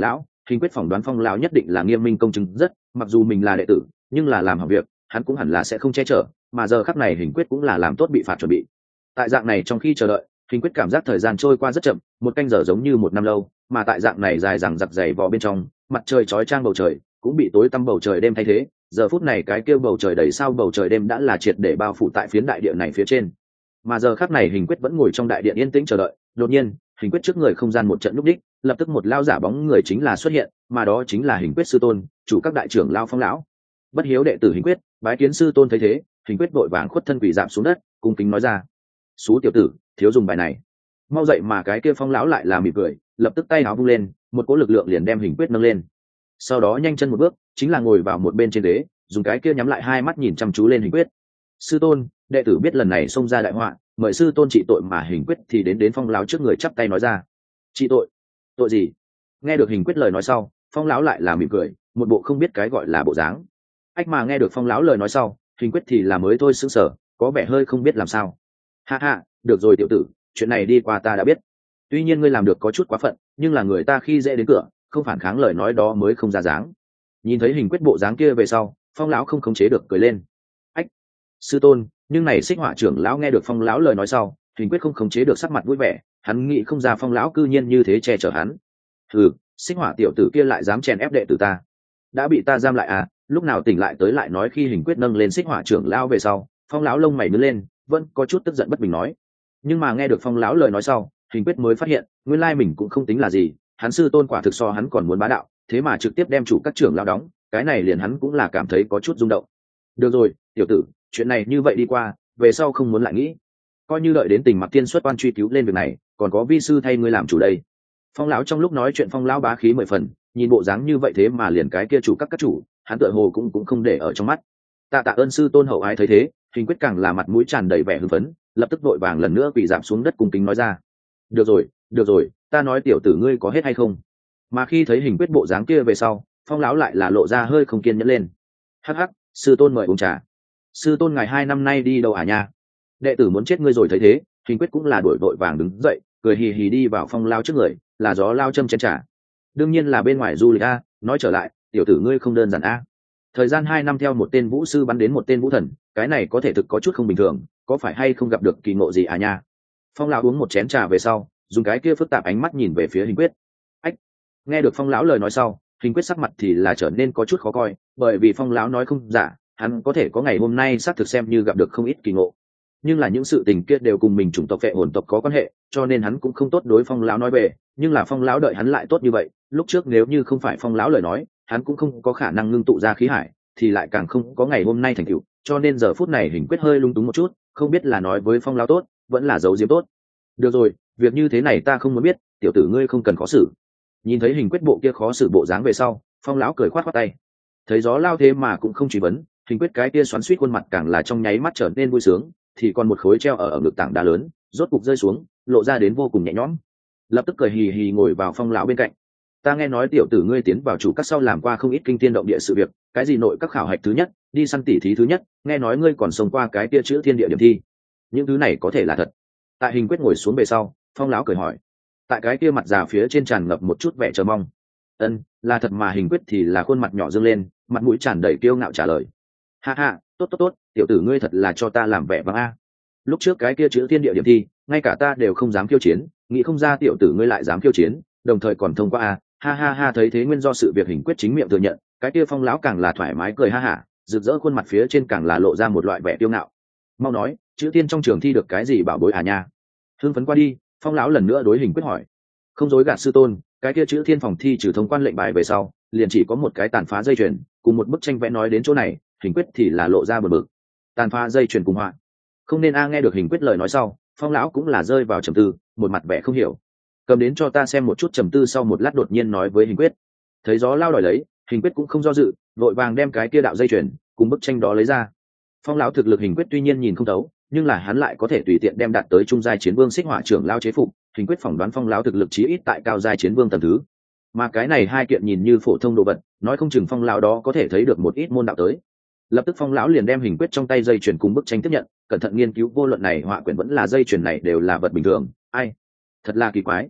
hình quyết phỏng đoán phong lão nhất định là nghiêm minh công chứng rất, mặc dù mình là đệ tử nhưng là làm hỏng việc hắn cũng hẳn là sẽ không che chở, mà giờ khắc này hình quyết cũng là làm tốt bị phạt chuẩn bị. Tại dạng này trong khi chờ đợi, hình quyết cảm giác thời gian trôi qua rất chậm, một canh giờ giống như một năm lâu, mà tại dạng này dài dằng dặc dày vò bên trong, mặt trời chói chang bầu trời cũng bị tối tăm bầu trời đêm thay thế. Giờ phút này cái kêu bầu trời đầy sao bầu trời đêm đã là triệt để bao phủ tại phiến đại địa này phía trên, mà giờ khắc này hình quyết vẫn ngồi trong đại điện yên tĩnh chờ đợi. Đột nhiên hình quyết trước người không gian một trận núp đích, lập tức một lao giả bóng người chính là xuất hiện, mà đó chính là hình quyết sư tôn, chủ các đại trưởng lao Phong lão. Bất hiếu đệ tử hình quyết bái kiến sư tôn. Thấy thế hình quyết vội vàng khuất thân quỳ dạp xuống đất, cung kính nói ra: "Xú tiểu tử, thiếu dùng bài này, mau dậy." Mà cái kia Phong lão lại là mỉm cười, lập tức tay áo vung lên, một cỗ lực lượng liền đem hình quyết nâng lên, sau đó nhanh chân một bước chính là ngồi vào một bên trên ghế, dùng cái kia nhắm lại hai mắt nhìn chăm chú lên hình quyết. "Sư tôn, đệ tử biết lần này xông ra đại họa, mời sư tôn trị tội." Mà hình quyết thì đến đến Phong lão trước người chắp tay nói ra: "Trị tội? Tội gì?" Nghe được hình quyết lời nói sau, Phong lão lại là mỉm cười, một bộ không biết cái gọi là bộ dáng. Ách mà nghe được Phong lão lời nói sau, hình quyết thì là mới thôi sững sờ, có vẻ hơi không biết làm sao. "Ha ha, được rồi tiểu tử, chuyện này đi qua ta đã biết. Tuy nhiên ngươi làm được có chút quá phận, nhưng là người ta khi dễ đến cửa, không phản kháng lời nói đó mới không ra dáng." Nhìn thấy hình quyết bộ dáng kia về sau, Phong lão không khống chế được cười lên. "Ách, sư tôn." Nhưng này Xích Hỏa trưởng lão nghe được Phong lão lời nói sau, hình quyết không khống chế được sắc mặt vui vẻ, hắn nghĩ không ra Phong lão cư nhiên như thế che chở hắn. "Ừ, Xích Hỏa tiểu tử kia lại dám chèn ép đệ tử ta, đã bị ta giam lại à?" Lúc nào tỉnh lại tới lại nói khi hình quyết nâng lên Xích Hỏa trưởng lão về sau, Phong lão lông mày nhướng lên, vẫn có chút tức giận bất bình nói. Nhưng mà nghe được Phong lão lời nói sau, hình quyết mới phát hiện nguyên lai mình cũng không tính là gì, hắn sư tôn quả thực so hắn còn muốn bá đạo, thế mà trực tiếp đem chủ các trưởng lão đóng, cái này liền hắn cũng là cảm thấy có chút rung động. "Được rồi tiểu tử, chuyện này như vậy đi qua, về sau không muốn lại nghĩ, coi như đợi đến Tình Mặc Tiên xuất quan truy cứu lên việc này, còn có vi sư thay ngươi làm chủ đây." Phong lão trong lúc nói chuyện Phong lão bá khí mười phần, nhìn bộ dáng như vậy thế mà liền cái kia chủ các các chủ hắn tựa hồ cũng cũng không để ở trong mắt. "Tạ tạ ơn sư tôn." Hậu ái thấy thế, hình quyết càng là mặt mũi tràn đầy vẻ hưng phấn, lập tức vội vàng lần nữa quỳ giảm xuống đất cung kính nói ra: "Được rồi được rồi, ta nói tiểu tử ngươi có hết hay không." Mà khi thấy hình quyết bộ dáng kia về sau, Phong lão lại là lộ ra hơi không kiên nhẫn lên. "Hắc hắc, sư tôn mời uống trà. Sư tôn ngài hai năm nay đi đâu à nha? Đệ tử muốn chết ngươi rồi." Thấy thế hình quyết cũng là đuổi vội vàng đứng dậy, cười hì hì đi vào Phong lão trước người, là gió lao châm chén trà. "Đương nhiên là bên ngoài du lịch a, nói trở lại tiểu tử ngươi không đơn giản a. Thời gian hai năm theo một tên vũ sư bắn đến một tên vũ thần, cái này có thể thực có chút không bình thường, có phải hay không gặp được kỳ ngộ gì à nha?" Phong lão uống một chén trà về sau, dùng cái kia phức tạp ánh mắt nhìn về phía hình quyết. Ách, nghe được Phong lão lời nói sau, hình quyết sắc mặt thì là trở nên có chút khó coi, bởi vì Phong lão nói không giả, hắn có thể có ngày hôm nay xác thực xem như gặp được không ít kỳ ngộ, nhưng là những sự tình kia đều cùng mình chủng tộc vệ hồn tộc có quan hệ, cho nên hắn cũng không tốt đối Phong lão nói về. Nhưng là Phong lão đợi hắn lại tốt như vậy, lúc trước nếu như không phải Phong lão lời nói, hắn cũng không có khả năng ngưng tụ ra khí hải, thì lại càng không có ngày hôm nay thành tựu, cho nên giờ phút này hình quyết hơi lung túng một chút, không biết là nói với Phong lão tốt vẫn là giấu giếm tốt. "Được rồi, việc như thế này ta không muốn biết, tiểu tử ngươi không cần khó xử." Nhìn thấy hình quyết bộ kia khó xử bộ dáng về sau, Phong lão cười khoát khoát tay. Thấy gió lao thế mà cũng không truy vấn, hình quyết cái kia xoắn xuýt khuôn mặt càng là trong nháy mắt trở nên vui sướng, thì còn một khối treo ở ở ngực tảng đá lớn rốt cục rơi xuống, lộ ra đến vô cùng nhẹ nhõm, lập tức cười hì hì ngồi vào Phong lão bên cạnh. "Ta nghe nói tiểu tử ngươi tiến vào chủ các sau làm qua không ít kinh thiên động địa sự việc, cái gì nội các khảo hạch thứ nhất, đi săn tỉ thí thứ nhất, nghe nói ngươi còn sống qua cái kia chữ thiên địa điểm thi, những thứ này có thể là thật?" Tại hình quyết ngồi xuống về sau, Phong lão cười hỏi. Tại cái kia mặt già phía trên tràn ngập một chút vẻ chờ mong. "Ân, là thật." Mà hình quyết thì là khuôn mặt nhỏ dương lên, mặt mũi tràn đầy kiêu ngạo trả lời. "Ha ha, tốt tốt tốt, tiểu tử ngươi thật là cho ta làm vẻ vang a. Lúc trước cái kia chữ thiên địa điểm thi, ngay cả ta đều không dám khiêu chiến, nghĩ không ra tiểu tử ngươi lại dám khiêu chiến, đồng thời còn thông qua a." Ha ha ha thấy thế nguyên do sự việc hình quyết chính miệng thừa nhận, cái kia Phong lão càng là thoải mái cười ha hả, rực rỡ khuôn mặt phía trên càng là lộ ra một loại vẻ kiêu ngạo. "Mau nói, chữ tiên trong trường thi được cái gì bảo bối à nha?" Hưng phấn qua đi, Phong lão lần nữa đối hình quyết hỏi. "Không dối gạt sư tôn, cái kia chữ thiên phòng thi trừ thông quan lệnh bài về sau, liền chỉ có một cái tàn phá dây chuyền cùng một bức tranh vẽ." Nói đến chỗ này, hình quyết thì là lộ ra bờ bực. Tàn phá dây chuyền cùng họa, không nên a. Nghe được hình quyết lời nói sau, Phong lão cũng là rơi vào trầm tư, một mặt vẻ không hiểu. "Cầm đến cho ta xem một chút." Trầm tư sau một lát đột nhiên nói với hình quyết. Thấy gió lao đòi lấy, hình quyết cũng không do dự, vội vàng đem cái kia đạo dây chuyền cùng bức tranh đó lấy ra. Phong lão thực lực hình quyết tuy nhiên nhìn không thấu, nhưng là hắn lại có thể tùy tiện đem đạt tới trung giai chiến vương Xích Hỏa trưởng lao chế phục, hình quyết phỏng đoán Phong lão thực lực chí ít tại cao giai chiến vương tầng thứ. Mà cái này hai kiện nhìn như phổ thông đồ vật, nói không chừng Phong lão đó có thể thấy được một ít môn đạo tới. Lập tức Phong lão liền đem hình quyết trong tay dây chuyền cùng bức tranh tiếp nhận, cẩn thận nghiên cứu, vô luận này họa quyển vẫn là dây chuyền này đều là vật bình thường. Ai, thật là kỳ quái.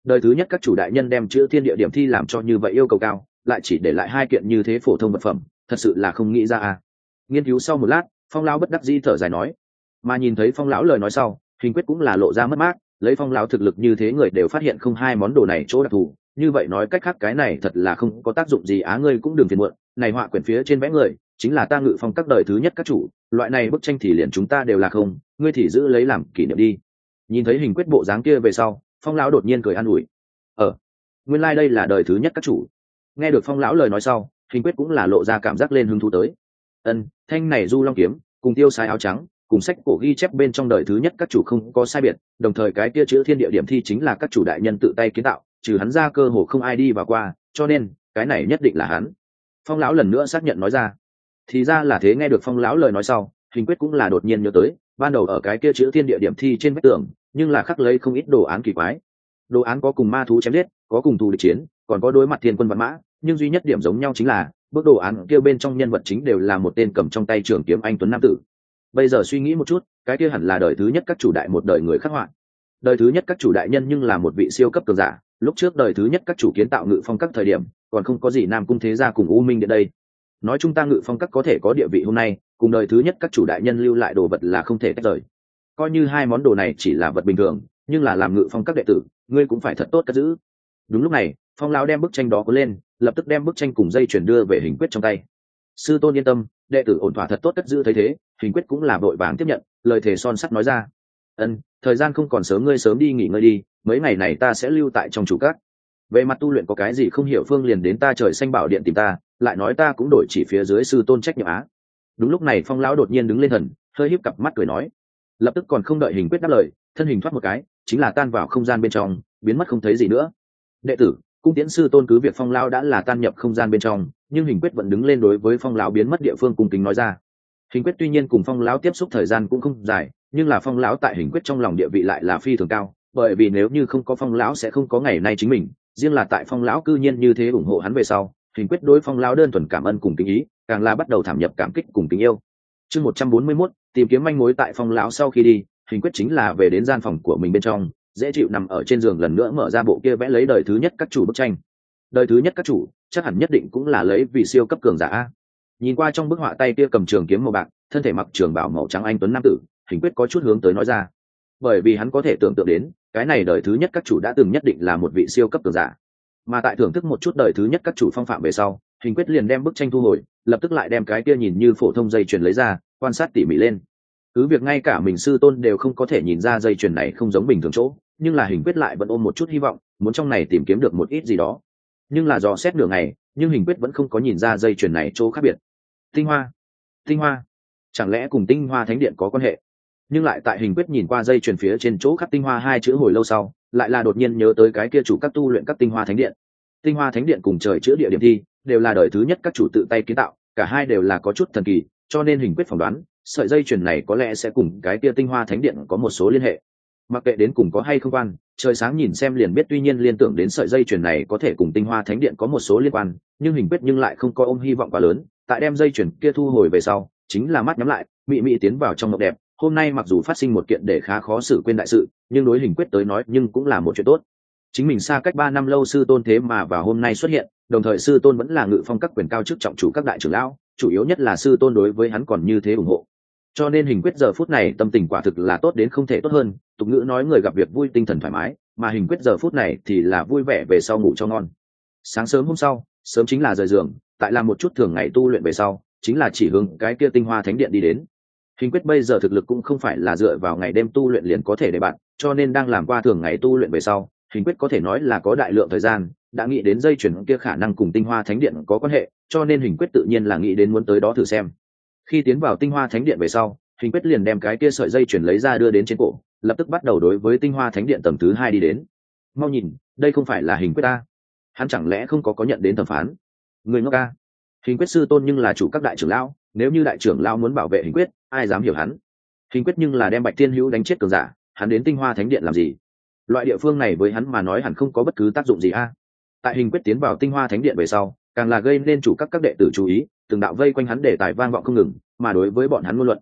Đời thứ nhất các chủ đại nhân đem chữ thiên địa điểm thi làm cho như vậy yêu cầu cao, lại chỉ để lại hai kiện như thế phổ thông vật phẩm, thật sự là không nghĩ ra à. Nghiên cứu sau một lát, Phong lão bất đắc dĩ thở dài nói. Mà nhìn thấy Phong lão lời nói sau, Hình Quyết cũng là lộ ra mất mát, lấy Phong lão thực lực như thế người đều phát hiện không hai món đồ này chỗ đặc thù, như vậy nói cách khác cái này thật là không có tác dụng gì á. Ngươi cũng đừng phiền muộn, này họa quyển phía trên vẽ người chính là ta Ngự Phong các đời thứ nhất các chủ, loại này bức tranh thì liền chúng ta đều là không, ngươi thì giữ lấy làm kỷ niệm đi. Nhìn thấy Hình Quyết bộ dáng kia về sau, Phong lão đột nhiên cười an ủi. Ờ, nguyên lai like đây là đời thứ nhất các chủ. Nghe được Phong lão lời nói sau, Hình Quyết cũng là lộ ra cảm giác lên hứng thú tới. Ân, thanh này du long kiếm cùng tiêu sái áo trắng cùng sách cổ ghi chép bên trong đời thứ nhất các chủ không có sai biệt, đồng thời cái kia chữ thiên địa điểm thi chính là các chủ đại nhân tự tay kiến tạo, trừ hắn ra cơ hồ không ai đi vào qua, cho nên cái này nhất định là hắn. Phong lão lần nữa xác nhận nói ra. Thì ra là thế. Nghe được Phong lão lời nói sau, Hình Quyết cũng là đột nhiên nhớ tới ban đầu ở cái kia chữ thiên địa điểm thi trên vách tường nhưng là khắc lấy không ít đồ án kỳ quái. Đồ án có cùng ma thú chém giết, có cùng thù địch chiến, còn có đối mặt thiên quân vạn mã, nhưng duy nhất điểm giống nhau chính là bức đồ án kia bên trong nhân vật chính đều là một tên cầm trong tay trường kiếm anh tuấn nam tử. Bây giờ suy nghĩ một chút, cái kia hẳn là đời thứ nhất các chủ đại một đời người khắc họa. Đời thứ nhất các chủ đại nhân nhưng là một vị siêu cấp cường giả, lúc trước đời thứ nhất các chủ kiến tạo Ngự Phong các thời điểm còn không có gì Nam Cung Thế Gia cùng U Minh Điện đây. Nói chúng ta Ngự Phong các có thể có địa vị hôm nay, cùng đời thứ nhất các chủ đại nhân lưu lại đồ vật là không thể tách rời. Coi như hai món đồ này chỉ là vật bình thường, nhưng là làm Ngự Phong các đệ tử, ngươi cũng phải thật tốt cất giữ. Đúng lúc này, Phong lão đem bức tranh đó cuốn lên, lập tức đem bức tranh cùng dây chuyển đưa về Hình Quyết trong tay. Sư tôn yên tâm, đệ tử ổn thỏa thật tốt cất giữ. Thấy thế, Hình Quyết cũng là vội vàng tiếp nhận, lời thề son sắt nói ra. Ân, thời gian không còn sớm, ngươi sớm đi nghỉ ngơi đi, mấy ngày này ta sẽ lưu tại trong chủ các. Về mặt tu luyện có cái gì không hiểu phương liền đến ta Trời Xanh Bảo Điện tìm ta, lại nói ta cũng đổi chỉ phía dưới sư tôn trách nhiệm á. Đúng lúc này Phong lão đột nhiên đứng lên thần, hơi híp cặp mắt cười nói. Lập tức còn không đợi Hình Quyết đáp lời, thân hình thoát một cái, chính là tan vào không gian bên trong, biến mất không thấy gì nữa. Đệ tử cung tiễn sư tôn. Cứ việc Phong lão đã là tan nhập không gian bên trong, nhưng Hình Quyết vẫn đứng lên đối với Phong lão biến mất địa phương cung kính nói ra. Hình Quyết tuy nhiên cùng Phong lão tiếp xúc thời gian cũng không dài, nhưng là Phong lão tại Hình Quyết trong lòng địa vị lại là phi thường cao, bởi vì nếu như không có Phong lão sẽ không có ngày nay chính mình, riêng là tại Phong lão cư nhiên như thế ủng hộ hắn về sau, Hình Quyết đối Phong lão đơn thuần cảm ơn cùng kính ý, càng là bắt đầu thảm nhập cảm kích cùng kính yêu. Chương một trăm bốn mươi mốt, tìm kiếm manh mối. Tại Phong lão sau khi đi, Hình Quyết chính là về đến gian phòng của mình bên trong, dễ chịu nằm ở trên giường, lần nữa mở ra bộ kia vẽ lấy đời thứ nhất các chủ bức tranh. Đời thứ nhất các chủ chắc hẳn nhất định cũng là lấy vì siêu cấp cường giả a. Nhìn qua trong bức họa tay kia cầm trường kiếm màu bạc, thân thể mặc trường bào màu trắng anh tuấn nam tử, Hình Quyết có chút hướng tới nói ra. Bởi vì hắn có thể tưởng tượng đến, cái này đời thứ nhất các chủ đã từng nhất định là một vị siêu cấp cường giả. Mà tại thưởng thức một chút đời thứ nhất các chủ phong phạm về sau, Hình Quyết liền đem bức tranh thu hồi, lập tức lại đem cái kia nhìn như phổ thông dây chuyền lấy ra, quan sát tỉ mỉ lên. Cứ việc ngay cả mình sư tôn đều không có thể nhìn ra dây chuyền này không giống bình thường chỗ, nhưng là Hình Quyết lại vẫn ôm một chút hy vọng, muốn trong này tìm kiếm được một ít gì đó. Nhưng là dò xét nửa ngày, nhưng Hình Quyết vẫn không có nhìn ra dây chuyền này chỗ khác biệt. Tinh hoa, tinh hoa, chẳng lẽ cùng tinh hoa thánh điện có quan hệ? Nhưng lại tại Hình Quyết nhìn qua dây chuyền phía trên chỗ khắc tinh hoa hai chữ hồi lâu sau, lại là đột nhiên nhớ tới cái kia chủ các tu luyện các tinh hoa thánh điện. Tinh hoa thánh điện cùng trời chữa địa điểm thi đều là đời thứ nhất các chủ tự tay kiến tạo, cả hai đều là có chút thần kỳ, cho nên Hình Quyết phỏng đoán sợi dây chuyền này có lẽ sẽ cùng cái kia tinh hoa thánh điện có một số liên hệ. Mặc kệ đến cùng có hay không quan, trời sáng nhìn xem liền biết, tuy nhiên liên tưởng đến sợi dây chuyền này có thể cùng tinh hoa thánh điện có một số liên quan, nhưng Hình Quyết nhưng lại không có ôm hy vọng quá lớn. Tại đem dây chuyền kia thu hồi về sau, chính là mắt nhắm lại, mị mị tiến vào trong mộng đẹp. Hôm nay mặc dù phát sinh một kiện để khá khó xử quên đại sự, nhưng đối Hình Quyết tới nói nhưng cũng là một chuyện tốt. Chính mình xa cách ba năm lâu sư tôn thế mà vào hôm nay xuất hiện, đồng thời sư tôn vẫn là Ngự Phong các quyền cao chức trọng chủ các đại trưởng lão, chủ yếu nhất là sư tôn đối với hắn còn như thế ủng hộ. Cho nên Hình Quyết giờ phút này tâm tình quả thực là tốt đến không thể tốt hơn, tục ngữ nói người gặp việc vui tinh thần thoải mái, mà Hình Quyết giờ phút này thì là vui vẻ về sau ngủ cho ngon. Sáng sớm hôm sau, sớm chính là rời giường, tại làm một chút thường ngày tu luyện về sau, chính là chỉ hướng cái kia tinh hoa thánh điện đi đến. Hình Quyết bây giờ thực lực cũng không phải là dựa vào ngày đêm tu luyện liền có thể để bạn, cho nên đang làm qua thường ngày tu luyện về sau, Hình Quyết có thể nói là có đại lượng thời gian, đã nghĩ đến dây chuyển kia khả năng cùng tinh hoa thánh điện có quan hệ, cho nên Hình Quyết tự nhiên là nghĩ đến muốn tới đó thử xem. Khi tiến vào tinh hoa thánh điện về sau, Hình Quyết liền đem cái kia sợi dây chuyển lấy ra đưa đến trên cổ, lập tức bắt đầu đối với tinh hoa thánh điện tầng thứ hai đi đến. Mau nhìn, đây không phải là Hình Quyết ta? Hắn chẳng lẽ không có có nhận đến thẩm phán? Người ngốc ca. Hình Quyết sư tôn nhưng là chủ các đại trưởng lão, nếu như đại trưởng lão muốn bảo vệ Hình Quyết, ai dám hiểu hắn? Hình Quyết nhưng là đem Bạch Thiên Hữu đánh chết cường giả, hắn đến tinh hoa thánh điện làm gì? Loại địa phương này với hắn mà nói hẳn không có bất cứ tác dụng gì a. Tại Hình Quyết tiến vào tinh hoa thánh điện về sau, càng là gây nên chủ các các đệ tử chú ý, từng đạo vây quanh hắn để tài vang vọng không ngừng, mà đối với bọn hắn ngôn luận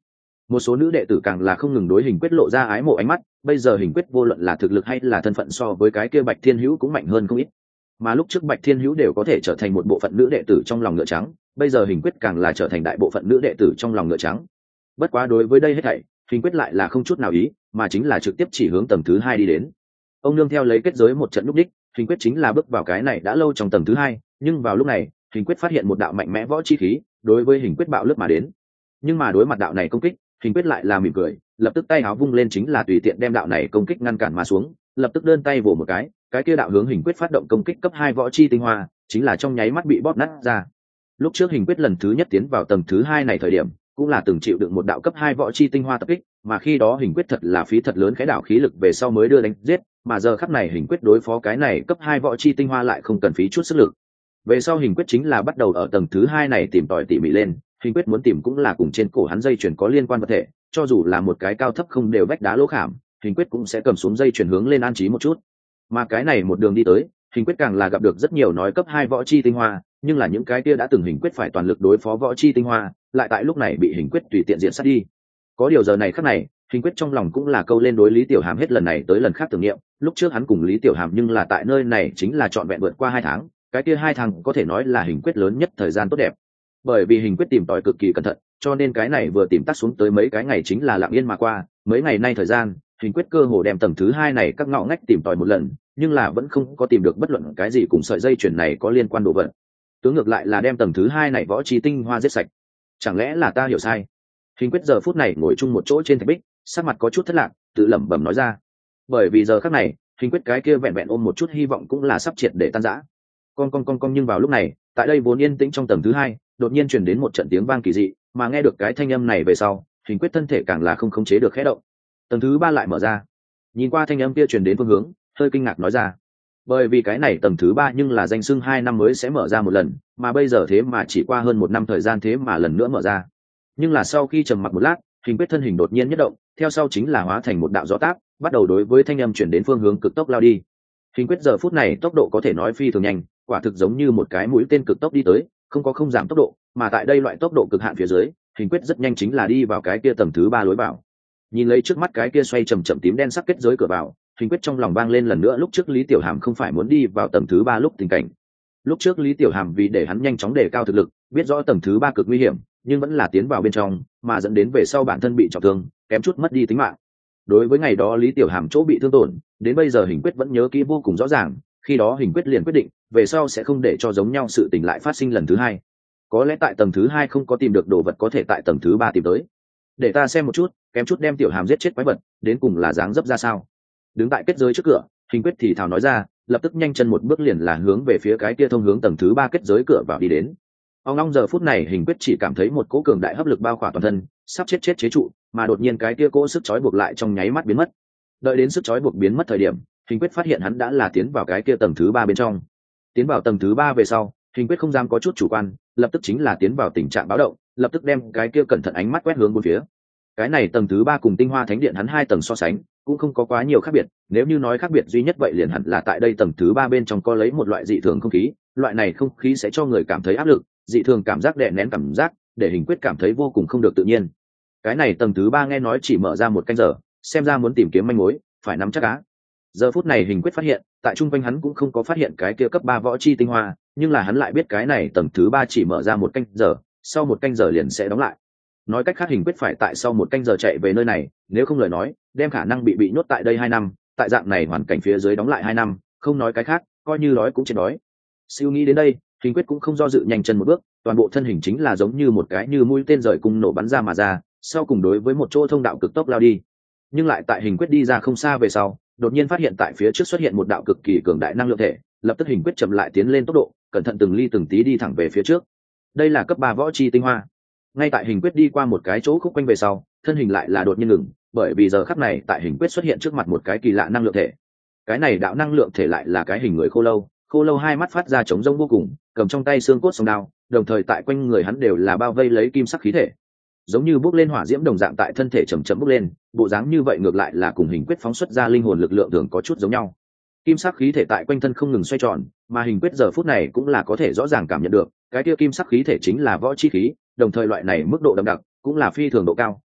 Một số nữ đệ tử càng là không ngừng đối Hình Quyết lộ ra ái mộ ánh mắt, bây giờ Hình Quyết vô luận là thực lực hay là thân phận so với cái kia Bạch Thiên Hữu cũng mạnh hơn không ít. Mà lúc trước Bạch Thiên Hữu đều có thể trở thành một bộ phận nữ đệ tử trong lòng ngựa trắng, bây giờ Hình Quyết càng là trở thành đại bộ phận nữ đệ tử trong lòng ngựa trắng. Bất quá đối với đây hết thảy, Hình Quyết lại là không chút nào ý, mà chính là trực tiếp chỉ hướng tầng thứ hai đi đến. Ông nương theo lấy kết giới một trận lúc đích, Hình Quyết chính là bước vào cái này đã lâu trong tầng thứ hai, nhưng vào lúc này, Hình Quyết phát hiện một đạo mạnh mẽ võ chi khí, đối với Hình Quyết bạo lướt mà đến. Nhưng mà đối mặt đạo này công kích, Hình Quyết lại là mỉm cười, lập tức tay áo vung lên chính là tùy tiện đem đạo này công kích ngăn cản mà xuống, lập tức đơn tay vồ một cái, cái kia đạo hướng Hình Quyết phát động công kích cấp hai võ chi tinh hoa, chính là trong nháy mắt bị bóp nát ra. Lúc trước Hình Quyết lần thứ nhất tiến vào tầng thứ hai này thời điểm, cũng là từng chịu đựng một đạo cấp hai võ chi tinh hoa tập kích, mà khi đó Hình Quyết thật là phí thật lớn cái đạo khí lực về sau mới đưa đánh giết, mà giờ khắc này Hình Quyết đối phó cái này cấp hai võ chi tinh hoa lại không cần phí chút sức lực. Về sau Hình Quyết chính là bắt đầu ở tầng thứ hai này tìm tòi tỉ mỉ lên, Hình Quyết muốn tìm cũng là cùng trên cổ hắn dây chuyền có liên quan vật thể, cho dù là một cái cao thấp không đều vách đá lỗ khảm, Hình Quyết cũng sẽ cầm xuống dây chuyền hướng lên an trí một chút. Mà cái này một đường đi tới, Hình Quyết càng là gặp được rất nhiều nói cấp hai võ chi tinh hoa, nhưng là những cái kia đã từng Hình Quyết phải toàn lực đối phó võ chi tinh hoa, lại tại lúc này bị Hình Quyết tùy tiện diện sát đi. Có điều giờ này khắc này, Hình Quyết trong lòng cũng là câu lên đối Lý Tiểu Hàm hết lần này tới lần khác tưởng niệm, lúc trước hắn cùng Lý Tiểu Hàm nhưng là tại nơi này chính là trọn vẹn vượt qua hai tháng, cái kia hai tháng có thể nói là Hình Quyết lớn nhất thời gian tốt đẹp. Bởi vì Hình Quyết tìm tòi cực kỳ cẩn thận, cho nên cái này vừa tìm tắt xuống tới mấy cái ngày chính là lặng yên mà qua, mấy ngày nay thời gian, Hình Quyết cơ hồ đem tầng thứ hai này các ngõ ngách tìm tòi một lần, nhưng là vẫn không có tìm được bất luận cái gì cùng sợi dây chuyền này có liên quan đồ vật. Tướng ngược lại là đem tầng thứ hai này võ chi tinh hoa giết sạch. Chẳng lẽ là ta hiểu sai? Hình Quyết giờ phút này ngồi chung một chỗ trên thạch bích, sắc mặt có chút thất lạc, tự lẩm bẩm nói ra. Bởi vì giờ khắc này, Hình Quyết cái kia vẹn vẹn ôm một chút hy vọng cũng là sắp triệt để tan rã. Con con con con nhưng vào lúc này, tại đây vốn yên tĩnh trong tầng thứ hai, đột nhiên truyền đến một trận tiếng vang kỳ dị, mà nghe được cái thanh âm này về sau, Hình Quyết thân thể càng là không khống chế được khẽ động. Tầng thứ ba lại mở ra. Nhìn qua thanh âm kia truyền đến phương hướng, hơi kinh ngạc nói ra. Bởi vì cái này tầng thứ ba nhưng là danh xưng hai năm mới sẽ mở ra một lần, mà bây giờ thế mà chỉ qua hơn một năm thời gian thế mà lần nữa mở ra. Nhưng là sau khi trầm mặc một lát, Hình Quyết thân hình đột nhiên nhất động, theo sau chính là hóa thành một đạo gió táp, bắt đầu đối với thanh âm chuyển đến phương hướng cực tốc lao đi. Hình Quyết giờ phút này tốc độ có thể nói phi thường nhanh, quả thực giống như một cái mũi tên cực tốc đi tới, không có không giảm tốc độ, mà tại đây loại tốc độ cực hạn phía dưới, Hình Quyết rất nhanh chính là đi vào cái kia tầng thứ ba lối vào. Nhìn lấy trước mắt cái kia xoay chậm chậm tím đen sắc kết giới cửa vào, Hình Quyết trong lòng vang lên lần nữa lúc trước Lý Tiểu Hàm không phải muốn đi vào tầng thứ ba lúc tình cảnh. Lúc trước Lý Tiểu Hàm vì để hắn nhanh chóng đề cao thực lực, biết rõ tầng thứ ba cực nguy hiểm, nhưng vẫn là tiến vào bên trong, mà dẫn đến về sau bản thân bị trọng thương, kém chút mất đi tính mạng. Đối với ngày đó Lý Tiểu Hàm chỗ bị thương tổn, đến bây giờ Hình Quyết vẫn nhớ kỹ vô cùng rõ ràng, khi đó Hình Quyết liền quyết định, về sau sẽ không để cho giống nhau sự tình lại phát sinh lần thứ hai. Có lẽ tại tầng thứ hai không có tìm được đồ vật có thể tại tầng thứ ba tìm tới. Để ta xem một chút, kém chút đem Tiểu Hàm giết chết quái vật, đến cùng là dáng dấp ra sao. Đứng tại kết giới trước cửa, Hình Quyết thì thào nói ra, lập tức nhanh chân một bước liền là hướng về phía cái kia thông hướng tầng thứ ba kết giới cửa vào đi đến. Ông long giờ phút này Hình Quyết chỉ cảm thấy một cỗ cường đại hấp lực bao khỏa toàn thân, sắp chết chết chế trụ, mà đột nhiên cái kia cỗ sức trói buộc lại trong nháy mắt biến mất. Đợi đến sức trói buộc biến mất thời điểm, Hình Quyết phát hiện hắn đã là tiến vào cái kia tầng thứ ba bên trong. Tiến vào tầng thứ ba về sau, Hình Quyết không dám có chút chủ quan, lập tức chính là tiến vào tình trạng báo động, lập tức đem cái kia cẩn thận ánh mắt quét hướng bốn phía. Cái này tầng thứ ba cùng Tinh Hoa Thánh Điện hắn hai tầng so sánh, cũng không có quá nhiều khác biệt, nếu như nói khác biệt duy nhất vậy liền hẳn là tại đây tầng thứ ba bên trong có lấy một loại dị thường không khí, loại này không khí sẽ cho người cảm thấy áp lực, dị thường cảm giác đè nén cảm giác, để Hình Quyết cảm thấy vô cùng không được tự nhiên. Cái này tầng thứ ba nghe nói chỉ mở ra một canh giờ, xem ra muốn tìm kiếm manh mối, phải nắm chắc cá. Giờ phút này Hình Quyết phát hiện, tại trung quanh hắn cũng không có phát hiện cái kia cấp ba võ chi tinh hoa, nhưng là hắn lại biết cái này tầng thứ ba chỉ mở ra một canh giờ, sau một canh giờ liền sẽ đóng lại. Nói cách khác Hình Quyết phải tại sau một canh giờ chạy về nơi này, nếu không lời nói, đem khả năng bị bị nhốt tại đây hai năm, tại dạng này hoàn cảnh phía dưới đóng lại hai năm, không nói cái khác, coi như đói cũng chết đói. Siêu nghĩ đến đây, Hình Quyết cũng không do dự nhanh chân một bước, toàn bộ thân hình chính là giống như một cái như mũi tên rời cung nổ bắn ra mà ra, sau cùng đối với một chỗ thông đạo cực tốc lao đi. Nhưng lại tại Hình Quyết đi ra không xa về sau, đột nhiên phát hiện tại phía trước xuất hiện một đạo cực kỳ cường đại năng lượng thể, lập tức Hình Quyết chậm lại tiến lên tốc độ, cẩn thận từng ly từng tí đi thẳng về phía trước. Đây là cấp ba võ chi tinh hoa. Ngay tại Hình Quyết đi qua một cái chỗ khúc quanh về sau, thân hình lại là đột nhiên ngừng, bởi vì giờ khắc này tại Hình Quyết xuất hiện trước mặt một cái kỳ lạ năng lượng thể. Cái này đạo năng lượng thể lại là cái hình người khô lâu, khô lâu hai mắt phát ra trống rỗng vô cùng, cầm trong tay xương cốt song đao, đồng thời tại quanh người hắn đều là bao vây lấy kim sắc khí thể, giống như bốc lên hỏa diễm đồng dạng tại thân thể chậm chậm bốc lên, bộ dáng như vậy ngược lại là cùng Hình Quyết phóng xuất ra linh hồn lực lượng thường có chút giống nhau. Kim sắc khí thể tại quanh thân không ngừng xoay tròn, mà Hình Quyết giờ phút này cũng là có thể rõ ràng cảm nhận được, cái kia kim sắc khí thể chính là võ chi khí, đồng thời loại này mức độ đậm đặc cũng là phi thường độ cao,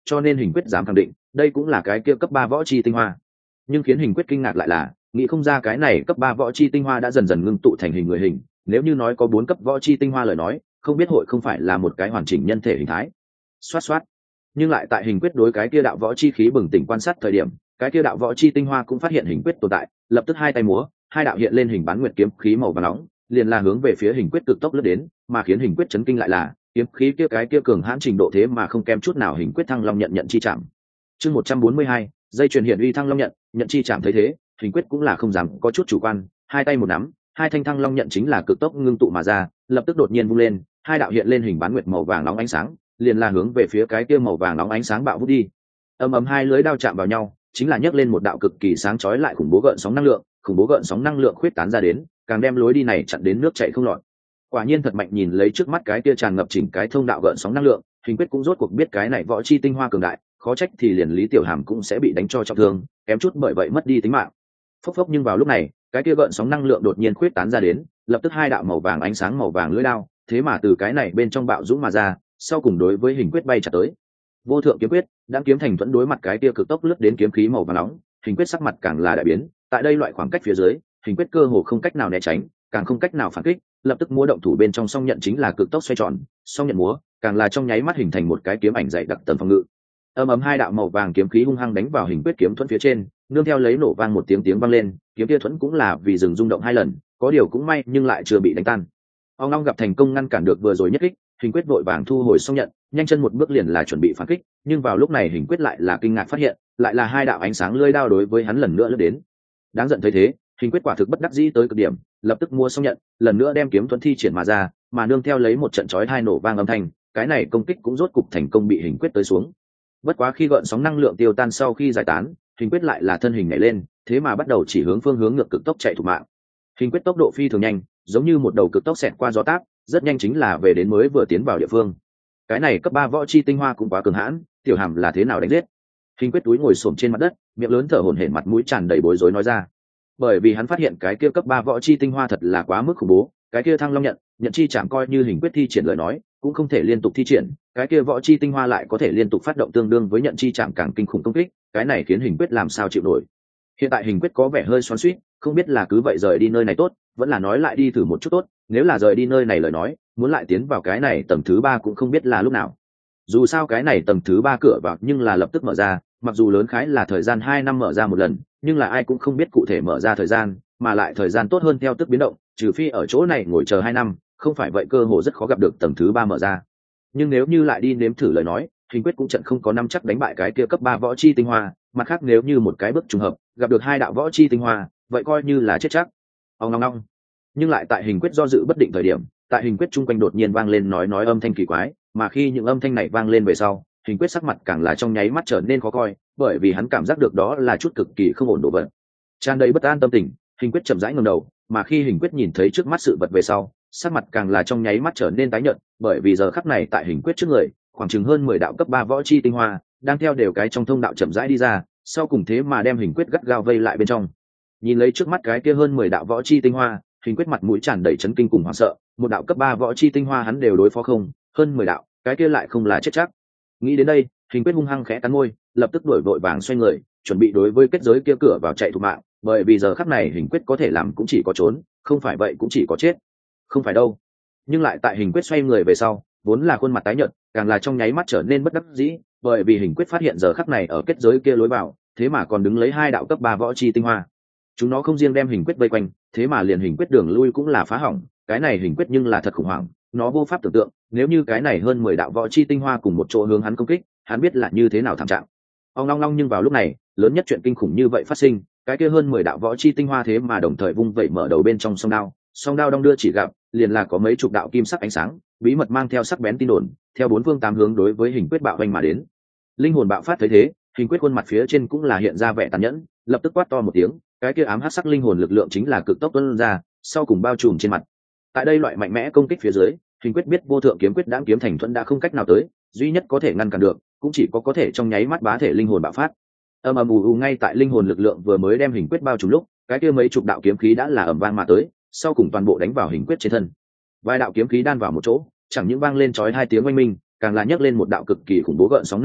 cho nên hình quyết dám khẳng định đây cũng là cái kia cấp ba võ chi tinh hoa. Nhưng khiến hình quyết kinh ngạc lại là nghĩ không ra cái này cấp ba võ chi tinh hoa đã dần dần ngưng tụ thành hình người hình. Nếu như nói có bốn cấp võ chi tinh hoa lời nói, không biết hội không phải là một cái hoàn chỉnh nhân thể hình thái. Xoát xoát. Nhưng lại tại hình quyết đối cái kia đạo võ chi khí bừng tỉnh quan sát thời điểm, cái kia đạo võ chi tinh hoa cũng phát hiện hình quyết tồn tại, lập tức hai tay múa, hai đạo hiện lên hình bán nguyệt kiếm khí màu vàng nóng, liền là hướng về phía hình quyết cực tốc lướt đến, mà khiến hình quyết chấn kinh lại là kiếm khí kia cái kia cường hãn trình độ thế mà không kém chút nào hình quyết thăng long nhận nhận chi chạm. Chương một trăm bốn mươi hai, dây truyền hiện uy thăng long nhận, nhận chi chạm thấy thế, hình quyết cũng là không dám có chút chủ quan, hai tay một nắm, hai thanh thăng long nhận chính là cực tốc ngưng tụ mà ra, lập tức đột nhiên vung lên, hai đạo hiện lên hình bán nguyệt màu vàng nóng ánh sáng, liền là hướng về phía cái kia màu vàng nóng ánh sáng bạo vút đi. Ầm ầm hai lưới đao chạm vào nhau, chính là nhấc lên một đạo cực kỳ sáng chói lại khủng bố gợn sóng năng lượng, khủng bố gợn sóng năng lượng khuyết tán ra đến, càng đem lối đi này chặn đến nước chảy không lọt. Quả nhiên thật mạnh, nhìn lấy trước mắt cái kia tràn ngập chỉnh cái thông đạo gợn sóng năng lượng, hình quyết cũng rốt cuộc biết cái này võ chi tinh hoa cường đại, khó trách thì liền Lý Tiểu Hàm cũng sẽ bị đánh cho trọng thương, kém chút bởi vậy mất đi tính mạng. Phốc phốc, nhưng vào lúc này, cái kia gợn sóng năng lượng đột nhiên khuyết tán ra đến, lập tức hai đạo màu vàng ánh sáng màu vàng lưỡi đao, thế mà từ cái này bên trong bạo dũng mà ra, sau cùng đối với hình quyết bay chặt tới. Vô thượng kiếm quyết, đang kiếm thành thuẫn đối mặt cái kia cực tốc lướt đến kiếm khí màu vàng nóng, hình quyết sắc mặt càng là đại biến, tại đây loại khoảng cách phía dưới, hình quyết cơ hồ không cách nào né tránh, càng không cách nào phản kích, lập tức múa động thủ bên trong song nhận chính là cực tốc xoay tròn, song nhận múa, càng là trong nháy mắt hình thành một cái kiếm ảnh dày đặc tầng phòng ngự. Ầm ầm hai đạo màu vàng kiếm khí hung hăng đánh vào hình quyết kiếm thuẫn phía trên, nương theo lấy nổ vang một tiếng tiếng vang lên, kiếm kia thuẫn cũng là vì dừng rung động hai lần, có điều cũng may nhưng lại chưa bị đánh tan. Ông long gặp thành công ngăn cản được vừa rồi nhất kích, hình quyết vội vàng thu hồi song nhận, nhanh chân một bước liền là chuẩn bị phản kích, nhưng vào lúc này hình quyết lại là kinh ngạc phát hiện, lại là hai đạo ánh sáng lưỡi đao đối với hắn lần nữa lướt đến. Đáng giận thấy thế, hình quyết quả thực bất đắc dĩ tới cực điểm, lập tức mua song nhận, lần nữa đem kiếm thuẫn thi triển mà ra, mà nương theo lấy một trận chói tai nổ vang âm thanh, cái này công kích cũng rốt cục thành công bị hình quyết tới xuống. Bất quá khi gợn sóng năng lượng tiêu tan sau khi giải tán, hình quyết lại là thân hình nhảy lên, thế mà bắt đầu chỉ hướng phương hướng ngược cực tốc chạy thục mạng. Hình quyết tốc độ phi thường nhanh, giống như một đầu cực tốc xẹt qua gió táp, rất nhanh chính là về đến mới vừa tiến vào địa phương. Cái này cấp ba võ chi tinh hoa cũng quá cường hãn, Tiểu Hàm là thế nào đánh giết? Hình quyết túi ngồi xổm trên mặt đất, miệng lớn thở hổn hển, mặt mũi tràn đầy bối rối nói ra. Bởi vì hắn phát hiện cái kia cấp ba võ chi tinh hoa thật là quá mức khủng bố, cái kia thăng long nhận, nhận chi chẳng coi như hình quyết thi triển lời nói, cũng không thể liên tục thi triển, cái kia võ chi tinh hoa lại có thể liên tục phát động tương đương với nhận chi chẳng càng kinh khủng công kích, cái này khiến hình quyết làm sao chịu nổi. Hiện tại hình quyết có vẻ hơi xoắn xuýt, không biết là cứ vậy rời đi nơi này tốt, vẫn là nói lại đi thử một chút tốt, nếu là rời đi nơi này lời nói, muốn lại tiến vào cái này tầng thứ ba cũng không biết là lúc nào. Dù sao cái này tầng thứ ba cửa vào nhưng là lập tức mở ra, mặc dù lớn khái là thời gian hai năm mở ra một lần, nhưng là ai cũng không biết cụ thể mở ra thời gian, mà lại thời gian tốt hơn theo tức biến động, trừ phi ở chỗ này ngồi chờ hai năm, không phải vậy cơ hồ rất khó gặp được tầng thứ ba mở ra. Nhưng nếu như lại đi nếm thử lời nói, hình quyết cũng trận không có năm chắc đánh bại cái kia cấp ba võ chi tinh hoa, mặt khác nếu như một cái bước trùng hợp gặp được hai đạo võ chi tinh hoa, vậy coi như là chết chắc. Ông ngong ngong. Nhưng lại tại hình quyết do dự bất định thời điểm, tại hình quyết chung quanh đột nhiên vang lên nói nói âm thanh kỳ quái, mà khi những âm thanh này vang lên về sau, hình quyết sắc mặt càng là trong nháy mắt trở nên khó coi, bởi vì hắn cảm giác được đó là chút cực kỳ không ổn đồ vật. Tràn đầy bất an tâm tình, hình quyết chậm rãi ngẩng đầu, mà khi hình quyết nhìn thấy trước mắt sự vật về sau, sắc mặt càng là trong nháy mắt trở nên tái nhợt, bởi vì giờ khắc này tại hình quyết trước người, khoảng chừng hơn mười đạo cấp ba võ chi tinh hoa đang theo đều cái trong thông đạo chậm rãi đi ra, sau cùng thế mà đem hình quyết gắt gao vây lại bên trong. Nhìn lấy trước mắt cái kia hơn mười đạo võ chi tinh hoa, hình quyết mặt mũi tràn đầy chấn kinh cùng hoảng sợ, một đạo cấp ba võ chi tinh hoa hắn đều đối phó không, hơn mười đạo, cái kia lại không là chết chắc. Nghĩ đến đây, hình quyết hung hăng khẽ cắn môi, lập tức đuổi vội vàng xoay người, chuẩn bị đối với kết giới kia cửa vào chạy thục mạng, bởi vì giờ khắc này hình quyết có thể làm cũng chỉ có trốn, không phải vậy cũng chỉ có chết. Không phải đâu. Nhưng lại tại hình quyết xoay người về sau, vốn là khuôn mặt tái nhợt, càng là trong nháy mắt trở nên bất đắc dĩ, bởi vì hình quyết phát hiện giờ khắc này ở kết giới kia lối vào, thế mà còn đứng lấy hai đạo cấp ba võ chi tinh hoa. Chúng nó không riêng đem hình quyết vây quanh, thế mà liền hình quyết đường lui cũng là phá hỏng, cái này hình quyết nhưng là thật khủng hoảng, nó vô pháp tưởng tượng, nếu như cái này hơn mười đạo võ chi tinh hoa cùng một chỗ hướng hắn công kích, hắn biết là như thế nào thảm trạng. Ông long long, nhưng vào lúc này, lớn nhất chuyện kinh khủng như vậy phát sinh, cái kia hơn mười đạo võ chi tinh hoa thế mà đồng thời vung vậy mở đầu bên trong song đao, song đao đong đưa chỉ gặp, liền là có mấy chục đạo kim sắc ánh sáng, bí mật mang theo sắc bén tin đồn, theo bốn phương tám hướng đối với hình quyết bạo vây mà đến. Linh hồn bạo phát thấy thế, hình quyết khuôn mặt phía trên cũng là hiện ra vẻ tàn nhẫn, lập tức quát to một tiếng, cái kia ám hắc sắc linh hồn lực lượng chính là cực tốc tuôn ra, sau cùng bao trùm trên mặt. Tại đây loại mạnh mẽ công kích phía dưới, hình quyết biết vô thượng kiếm quyết đãng kiếm thành thuẫn đã không cách nào tới, duy nhất có thể ngăn cản được cũng chỉ có có thể trong nháy mắt bá thể linh hồn bạo phát. Ầm ầm ù ù, ngay tại linh hồn lực lượng vừa mới đem hình quyết bao trùm lúc, cái kia mấy chục đạo kiếm khí đã là ầm vang mà tới, sau cùng toàn bộ đánh vào hình quyết trên thân. Vài đạo kiếm khí đan vào một chỗ, chẳng những vang lên chói hai tiếng oanh minh, càng là nhấc lên một đạo cực kỳ khủng bố gợn sóng năng lượng,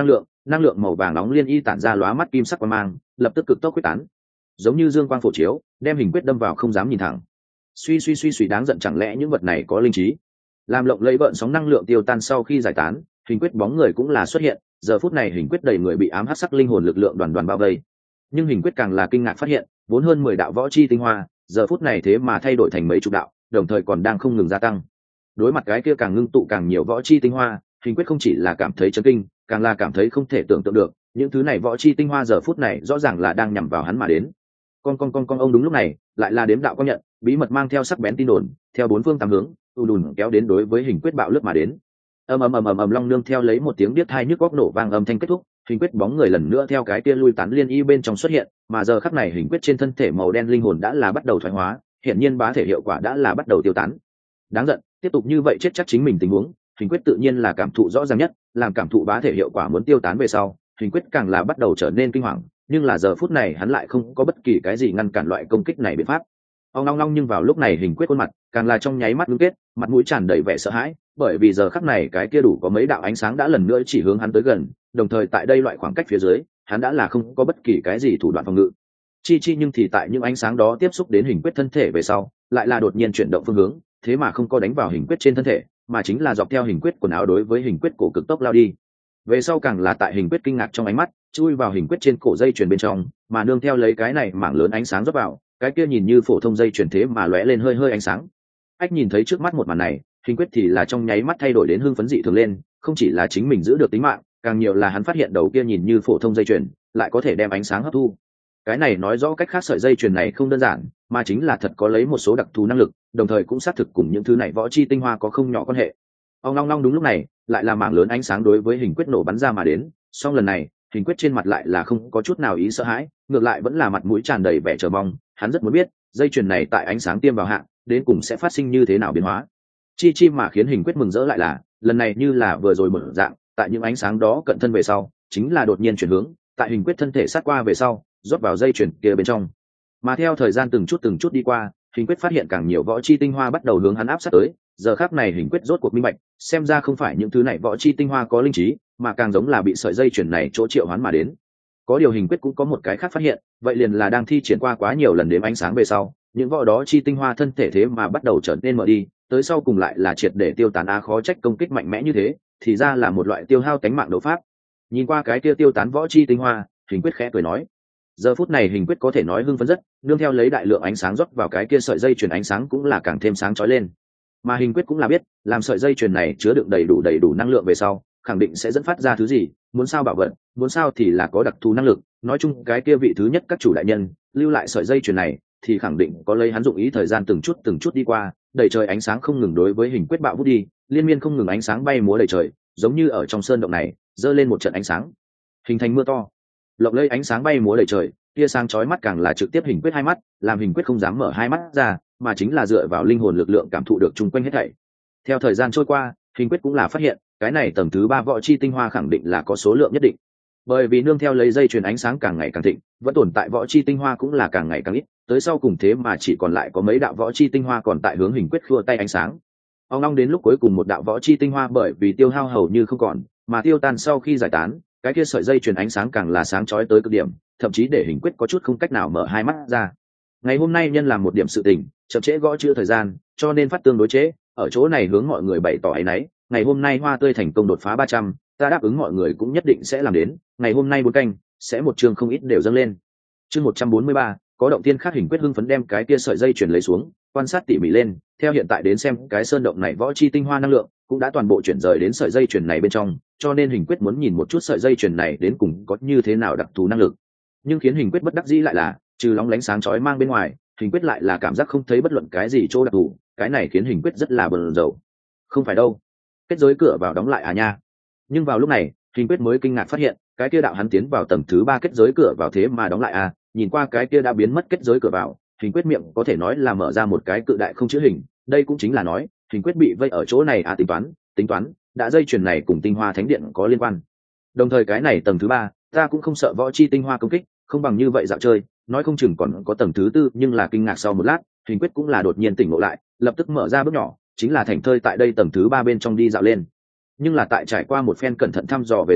năng lượng màu vàng nóng liên y tản ra lóa mắt kim sắc quang mang, lập tức cực tốc quyết tán, giống như dương quang phổ chiếu, đem hình quyết đâm vào không dám nhìn thẳng. Suy suy suy suy, đáng giận, chẳng lẽ những vật này có linh trí? Làm lộng lẫy gợn sóng năng lượng tiêu tan sau khi giải tán, hình quyết bóng người cũng là xuất hiện. Giờ phút này hình quyết đầy người bị ám hắc sắc linh hồn lực lượng đoàn đoàn bao vây, nhưng hình quyết càng là kinh ngạc phát hiện, vốn hơn mười đạo võ chi tinh hoa, giờ phút này thế mà thay đổi thành mấy chục đạo, đồng thời còn đang không ngừng gia tăng. Đối mặt cái kia càng ngưng tụ càng nhiều võ chi tinh hoa, hình quyết không chỉ là cảm thấy chấn kinh, càng là cảm thấy không thể tưởng tượng được, những thứ này võ chi tinh hoa giờ phút này rõ ràng là đang nhằm vào hắn mà đến. Con con con con ông, đúng lúc này, lại là đếm đạo công nhận, bí mật mang theo sắc bén tin đồn, theo bốn phương tám hướng, ùn ùn kéo đến đối với hình quyết bạo lướt mà đến. Ầm ầm ầm ầm ầm, long nương theo lấy một tiếng điếc tai nhức óc nổ vang âm thanh kết thúc, hình quyết bóng người lần nữa theo cái kia lui tán liên y bên trong xuất hiện, mà giờ khắc này hình quyết trên thân thể màu đen linh hồn đã là bắt đầu thoái hóa, hiển nhiên bá thể hiệu quả đã là bắt đầu tiêu tán. Đáng giận, tiếp tục như vậy chết chắc chính mình tình huống, hình quyết tự nhiên là cảm thụ rõ ràng nhất, làm cảm thụ bá thể hiệu quả muốn tiêu tán về sau, hình quyết càng là bắt đầu trở nên kinh hoàng, nhưng là giờ phút này hắn lại không có bất kỳ cái gì ngăn cản loại công kích này biện pháp. Ông long long, nhưng vào lúc này hình quyết khuôn mặt càng là trong nháy mắt ngưng kết, mặt mũi tràn đầy vẻ sợ hãi, bởi vì giờ khắc này cái kia đủ có mấy đạo ánh sáng đã lần nữa chỉ hướng hắn tới gần, đồng thời tại đây loại khoảng cách phía dưới, hắn đã là không có bất kỳ cái gì thủ đoạn phòng ngự. Chi chi, nhưng thì tại những ánh sáng đó tiếp xúc đến hình quyết thân thể về sau, lại là đột nhiên chuyển động phương hướng, thế mà không có đánh vào hình quyết trên thân thể, mà chính là dọc theo hình quyết quần áo đối với hình quyết cổ cực tốc lao đi. Về sau càng là tại hình quyết kinh ngạc trong ánh mắt, chui vào hình quyết trên cổ dây chuyền bên trong, mà nương theo lấy cái này mảng lớn ánh sáng rót vào, cái kia nhìn như phổ thông dây chuyền thế mà lóe lên hơi hơi ánh sáng. Ách, nhìn thấy trước mắt một màn này, hình quyết thì là trong nháy mắt thay đổi đến hưng phấn dị thường lên, không chỉ là chính mình giữ được tính mạng, càng nhiều là hắn phát hiện đầu kia nhìn như phổ thông dây chuyền lại có thể đem ánh sáng hấp thu. Cái này nói rõ cách khác sợi dây chuyền này không đơn giản, mà chính là thật có lấy một số đặc thù năng lực, đồng thời cũng xác thực cùng những thứ này võ chi tinh hoa có không nhỏ quan hệ. Ông long long, đúng lúc này, lại là mảng lớn ánh sáng đối với hình quyết nổ bắn ra mà đến, song lần này, hình quyết trên mặt lại là không có chút nào ý sợ hãi, ngược lại vẫn là mặt mũi tràn đầy vẻ chờ mong, hắn rất muốn biết, dây chuyền này tại ánh sáng tiêm vào hạ, đến cùng sẽ phát sinh như thế nào biến hóa. Chi chi, mà khiến hình quyết mừng rỡ lại là, lần này như là vừa rồi một dạng, tại những ánh sáng đó cận thân về sau, chính là đột nhiên chuyển hướng, tại hình quyết thân thể sát qua về sau, rót vào dây chuyền kia bên trong. Mà theo thời gian từng chút từng chút đi qua, hình quyết phát hiện càng nhiều võ chi tinh hoa bắt đầu hướng hắn áp sát tới, giờ khắc này hình quyết rốt cuộc minh bạch, xem ra không phải những thứ này võ chi tinh hoa có linh trí, mà càng giống là bị sợi dây chuyền này chỗ triệu hoán mà đến. Có điều hình quyết cũng có một cái khác phát hiện, vậy liền là đang thi triển qua quá nhiều lần đếm ánh sáng về sau, những võ đó chi tinh hoa thân thể thế mà bắt đầu trở nên mở đi, tới sau cùng lại là triệt để tiêu tán. A, khó trách công kích mạnh mẽ như thế, thì ra là một loại tiêu hao tánh mạng đấu pháp. Nhìn qua cái kia tiêu tán võ chi tinh hoa, hình quyết khẽ cười nói. Giờ phút này hình quyết có thể nói hưng phấn rất, nương theo lấy đại lượng ánh sáng rót vào cái kia sợi dây chuyền, ánh sáng cũng là càng thêm sáng chói lên. Mà hình quyết cũng là biết, làm sợi dây chuyền này chứa đựng đầy đủ đầy đủ năng lượng về sau, khẳng định sẽ dẫn phát ra thứ gì, muốn sao bảo vận, muốn sao thì là có đặc thù năng lực. Nói chung cái kia vị thứ nhất các chủ đại nhân lưu lại sợi dây chuyền này, thì khẳng định có lấy hắn dụng ý. Thời gian từng chút từng chút đi qua, đầy trời ánh sáng không ngừng đối với hình quyết bạo vút đi, liên miên không ngừng ánh sáng bay múa đầy trời, giống như ở trong sơn động này giơ lên một trận ánh sáng, hình thành mưa to. Lộng lẫy ánh sáng bay múa đầy trời, tia sáng chói mắt càng là trực tiếp hình quyết hai mắt, làm hình quyết không dám mở hai mắt ra, mà chính là dựa vào linh hồn lực lượng cảm thụ được chung quanh hết thảy. Theo thời gian trôi qua, hình quyết cũng là phát hiện, cái này tầng thứ ba võ chi tinh hoa khẳng định là có số lượng nhất định, bởi vì nương theo lấy dây chuyền ánh sáng càng ngày càng thịnh, vẫn tồn tại võ chi tinh hoa cũng là càng ngày càng ít, tới sau cùng thế mà chỉ còn lại có mấy đạo võ chi tinh hoa còn tại hướng hình quyết khua tay ánh sáng. Ông long, đến lúc cuối cùng một đạo võ chi tinh hoa bởi vì tiêu hao hầu như không còn, mà tiêu tan sau khi giải tán, cái kia sợi dây chuyền ánh sáng càng là sáng chói tới cực điểm, thậm chí để hình quyết có chút không cách nào mở hai mắt ra. Ngày hôm nay nhân làm một điểm sự tình, chậm trễ gõ chữ thời gian, cho nên phát tương đối trễ, ở chỗ này hướng mọi người bày tỏ áy náy. Ngày hôm nay hoa tươi thành công đột phá ba trăm, ta đáp ứng mọi người cũng nhất định sẽ làm đến. Ngày hôm nay bốn canh sẽ một chương không ít đều dâng lên. Chương một trăm bốn mươi ba, có động tiên khác. Hình quyết hưng phấn đem cái kia sợi dây chuyển lấy xuống, quan sát tỉ mỉ lên. Theo hiện tại đến xem, cái sơn động này võ chi tinh hoa năng lượng cũng đã toàn bộ chuyển rời đến sợi dây chuyển này bên trong, cho nên hình quyết muốn nhìn một chút sợi dây chuyển này đến cùng có như thế nào đặc thù năng lực. Nhưng khiến hình quyết bất đắc dĩ lại là, trừ lóng lánh sáng chói mang bên ngoài, hình quyết lại là cảm giác không thấy bất luận cái gì chỗ đặc thù. Cái này khiến hình quyết rất là bần dầu. Không phải đâu, kết giới cửa vào đóng lại à nha. Nhưng vào lúc này, hình quyết mới kinh ngạc phát hiện, cái kia đạo hắn tiến vào tầng thứ ba kết giới cửa vào thế mà đóng lại à. Nhìn qua cái kia đã biến mất kết giới cửa vào, hình quyết miệng có thể nói là mở ra một cái cự đại không chữ hình. Đây cũng chính là nói, hình quyết bị vây ở chỗ này à. Tính toán tính toán đã dây chuyền này cùng tinh hoa thánh điện có liên quan, đồng thời cái này tầng thứ ba ta cũng không sợ võ chi tinh hoa công kích, không bằng như vậy dạo chơi, nói không chừng còn có tầng thứ tư. Nhưng là kinh ngạc sau một lát, hình quyết cũng là đột nhiên tỉnh ngộ lại, lập tức mở ra bước nhỏ, chính là thành thơi tại đây tầng thứ ba bên trong đi dạo lên. Nhưng là tại trải qua một phen cẩn thận thăm dò về sau,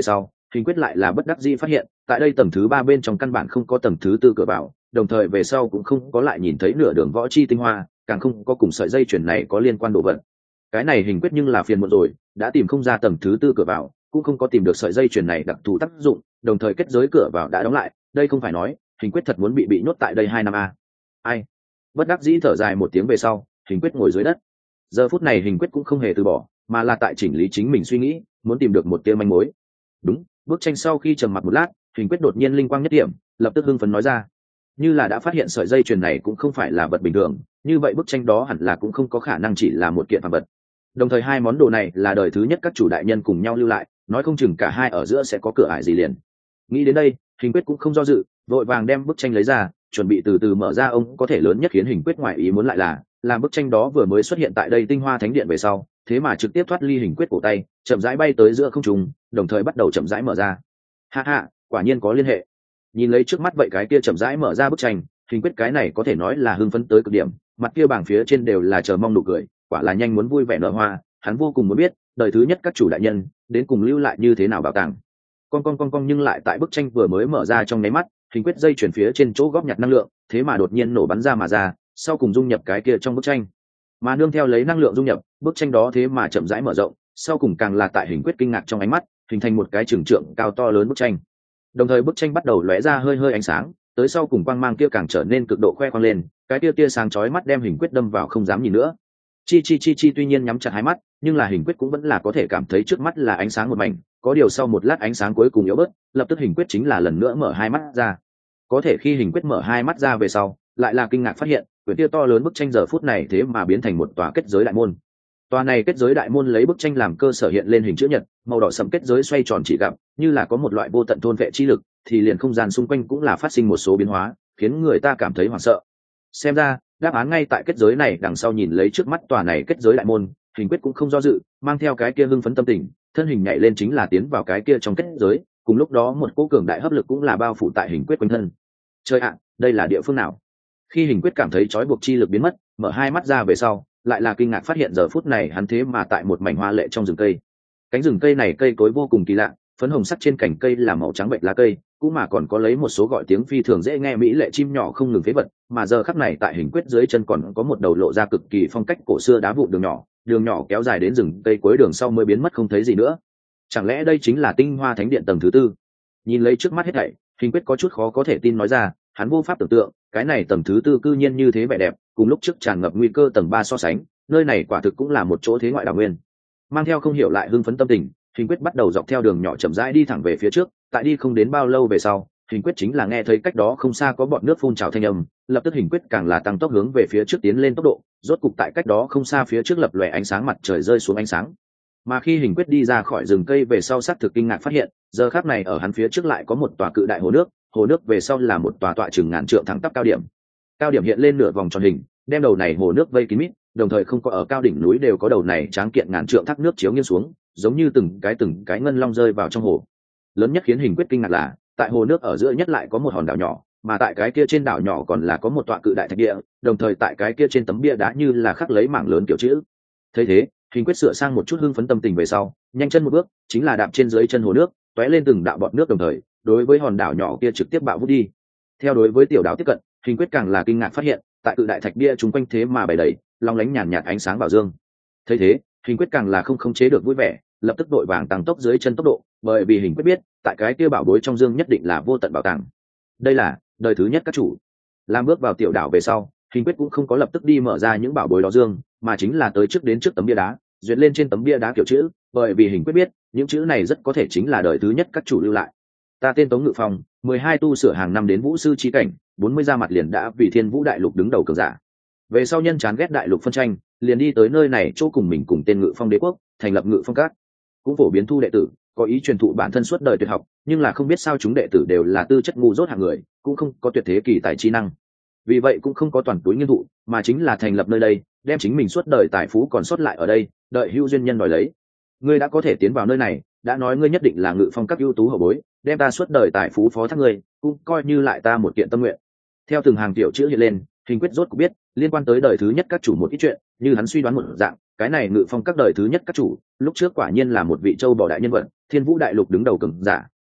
Hình quyết lại là bất đắc dĩ phát hiện tại đây tầng thứ ba bên trong căn bản không có tầng thứ tư cửa vào, đồng thời về sau cũng không có lại nhìn thấy nửa đường võ chi tinh hoa, càng không có cùng sợi dây chuyền này có liên quan đồ vật. Cái này hình quyết nhưng là phiền muộn rồi, đã tìm không ra tầng thứ tư cửa vào, cũng không có tìm được sợi dây chuyền này đặc thù tác dụng, đồng thời kết giới cửa vào đã đóng lại, đây không phải nói hình quyết thật muốn bị bị nhốt tại đây hai năm a. Ai? Bất đắc dĩ thở dài một tiếng về sau, hình quyết ngồi dưới đất. Giờ phút này hình quyết cũng không hề từ bỏ, mà là tại chỉnh lý chính mình suy nghĩ, muốn tìm được một tia manh mối. Đúng, bức tranh sau khi trầm mặc một lát, hình quyết đột nhiên linh quang nhất điểm, lập tức hưng phấn nói ra, như là đã phát hiện sợi dây chuyền này cũng không phải là vật bình thường, như vậy bức tranh đó hẳn là cũng không có khả năng chỉ là một kiện phàm vật. Đồng thời hai món đồ này là đời thứ nhất các chủ đại nhân cùng nhau lưu lại, nói không chừng cả hai ở giữa sẽ có cửa ải gì liền. Nghĩ đến đây, hình quyết cũng không do dự, vội vàng đem bức tranh lấy ra, chuẩn bị từ từ mở ra. Ông có thể lớn nhất khiến hình quyết ngoại ý muốn lại là, làm bức tranh đó vừa mới xuất hiện tại đây tinh hoa thánh điện về sau, thế mà trực tiếp thoát ly hình quyết cổ tay, chậm rãi bay tới giữa không trung, đồng thời bắt đầu chậm rãi mở ra. Ha ha, quả nhiên có liên hệ. Nhìn lấy trước mắt vậy cái kia chậm rãi mở ra bức tranh, hình quyết cái này có thể nói là hưng phấn tới cực điểm, mặt kia bảng phía trên đều là chờ mong nụ cười, quả là nhanh muốn vui vẻ nở hoa. Hắn vô cùng muốn biết đời thứ nhất các chủ đại nhân đến cùng lưu lại như thế nào bảo tàng. Con con con con nhưng lại tại bức tranh vừa mới mở ra trong nháy mắt, hình quyết dây chuyển phía trên chỗ góp nhặt năng lượng, thế mà đột nhiên nổ bắn ra mà ra, sau cùng dung nhập cái kia trong bức tranh. Mà nương theo lấy năng lượng dung nhập, bức tranh đó thế mà chậm rãi mở rộng, sau cùng càng là tại hình quyết kinh ngạc trong ánh mắt, hình thành một cái trường trượng cao to lớn bức tranh. Đồng thời bức tranh bắt đầu lóe ra hơi hơi ánh sáng, tới sau cùng quang mang kia càng trở nên cực độ khoe khoang lên, cái tia tia sáng chói mắt đem hình quyết đâm vào không dám nhìn nữa. Chi chi chi chi tuy nhiên nhắm chặt hai mắt, nhưng là hình quyết cũng vẫn là có thể cảm thấy trước mắt là ánh sáng một mảnh, có điều sau một lát ánh sáng cuối cùng yếu bớt, lập tức hình quyết chính là lần nữa mở hai mắt ra. Có thể khi hình quyết mở hai mắt ra về sau, lại là kinh ngạc phát hiện, quyển tia to lớn bức tranh giờ phút này thế mà biến thành một tòa kết giới đại môn. Tòa này kết giới đại môn lấy bức tranh làm cơ sở hiện lên hình chữ nhật, màu đỏ sẫm kết giới xoay tròn chỉ gặp, như là có một loại vô tận thôn vệ chi lực, thì liền không gian xung quanh cũng là phát sinh một số biến hóa, khiến người ta cảm thấy hoảng sợ. Xem ra, đáp án ngay tại kết giới này đằng sau. Nhìn lấy trước mắt tòa này kết giới đại môn, hình quyết cũng không do dự, mang theo cái kia hưng phấn tâm tình, thân hình nhảy lên chính là tiến vào cái kia trong kết giới, cùng lúc đó một cỗ cường đại hấp lực cũng là bao phủ tại hình quyết quanh thân. Trời ạ, đây là địa phương nào? Khi hình quyết cảm thấy trói buộc chi lực biến mất, mở hai mắt ra về sau, lại là kinh ngạc phát hiện giờ phút này hắn thế mà tại một mảnh hoa lệ trong rừng cây. Cánh rừng cây này cây cối vô cùng kỳ lạ, phấn hồng sắc trên cành cây là màu trắng bệnh lá cây, cũng mà còn có lấy một số gọi tiếng phi thường dễ nghe mỹ lệ chim nhỏ không ngừng phế vật. Mà giờ khắc này tại hình quyết dưới chân còn có một đầu lộ ra cực kỳ phong cách cổ xưa đá vụn đường nhỏ, đường nhỏ kéo dài đến rừng cây cuối đường sau mới biến mất không thấy gì nữa. Chẳng lẽ đây chính là tinh hoa thánh điện tầng thứ tư? Nhìn lấy trước mắt hết thảy, hình quyết có chút khó có thể tin nói ra, hắn vô pháp tưởng tượng cái này tầng thứ tư cư nhiên như thế vẻ đẹp, cùng lúc trước tràn ngập nguy cơ tầng ba so sánh, nơi này quả thực cũng là một chỗ thế ngoại đảo nguyên. Mang theo không hiểu lại hưng phấn tâm tình, hình quyết bắt đầu dọc theo đường nhỏ chậm rãi đi thẳng về phía trước. Tại đi không đến bao lâu về sau, hình quyết chính là nghe thấy cách đó không xa có bọt nước phun trào thanh âm, lập tức hình quyết càng là tăng tốc hướng về phía trước tiến lên tốc độ, rốt cục tại cách đó không xa phía trước lập lòe ánh sáng mặt trời rơi xuống ánh sáng. Mà khi hình quyết đi ra khỏi rừng cây về sau, xác thực kinh ngạc phát hiện, giờ khắc này ở hắn phía trước lại có một tòa cự đại hồ nước, hồ nước về sau là một tòa tọa chừng ngàn trượng thẳng tắp cao điểm. Cao điểm hiện lên nửa vòng tròn hình, đem đầu này hồ nước vây kín mít, đồng thời không có ở cao đỉnh núi đều có đầu này tráng kiện ngàn trượng thác nước chiếu nghiêng xuống, giống như từng cái từng cái ngân long rơi vào trong hồ. Lớn nhất khiến hình quyết kinh ngạc là, tại hồ nước ở giữa nhất lại có một hòn đảo nhỏ, mà tại cái kia trên đảo nhỏ còn là có một tọa cự đại thạch địa, đồng thời tại cái kia trên tấm bia đá như là khắc lấy mảng lớn kiểu chữ. Thấy thế, hình quyết sửa sang một chút hưng phấn tâm tình về sau, nhanh chân một bước, chính là đạp trên dưới chân hồ nước, tóe lên từng đạo bọt nước, đồng thời đối với hòn đảo nhỏ kia trực tiếp bạo vút đi. Theo đối với tiểu đảo tiếp cận, hình quyết càng là kinh ngạc phát hiện, tại cự đại thạch bia chúng quanh thế mà bày đầy long lánh nhàn nhạt ánh sáng bảo dương. Thấy thế, hình quyết càng là không khống chế được vui vẻ, lập tức đội vàng tăng tốc dưới chân tốc độ, bởi vì hình quyết biết tại cái kia bảo bối trong dương nhất định là vô tận bảo tàng. Đây là đời thứ nhất các chủ. Làm bước vào tiểu đảo về sau, hình quyết cũng không có lập tức đi mở ra những bảo bối đó dương, mà chính là tới trước đến trước tấm bia đá, duyệt lên trên tấm bia đá kiểu chữ, bởi vì hình quyết biết những chữ này rất có thể chính là đời thứ nhất các chủ lưu lại. Ta tên Tống Ngự Phong, mười hai tu sửa hàng năm đến vũ sư chi cảnh, bốn mươi ra mặt liền đã vì Thiên Vũ đại lục đứng đầu cường giả. Về sau nhân chán ghét đại lục phân tranh, liền đi tới nơi này chỗ cùng mình cùng tên Ngự Phong đế quốc, thành lập Ngự Phong các, cũng phổ biến thu đệ tử, có ý truyền thụ bản thân suốt đời tuyệt học, nhưng là không biết sao chúng đệ tử đều là tư chất ngu dốt hạng người, cũng không có tuyệt thế kỳ tài chi năng. Vì vậy cũng không có toàn túi nghiên thụ, mà chính là thành lập nơi đây, đem chính mình suốt đời tài phú còn sót lại ở đây, đợi hữu duyên nhân đòi lấy. Ngươi đã có thể tiến vào nơi này, đã nói ngươi nhất định là Ngự Phong các ưu tú hậu bối, đem ta suốt đời tài phú phó thác ngươi, cũng coi như lại ta một kiện tâm nguyện. Theo từng hàng tiểu chữ hiện lên, hình quyết rốt cũng biết liên quan tới đời thứ nhất các chủ một ít chuyện, như hắn suy đoán một dạng, cái này Ngự Phong các đời thứ nhất các chủ lúc trước quả nhiên là một vị châu bò đại nhân vật, Thiên Vũ đại lục đứng đầu cường giả,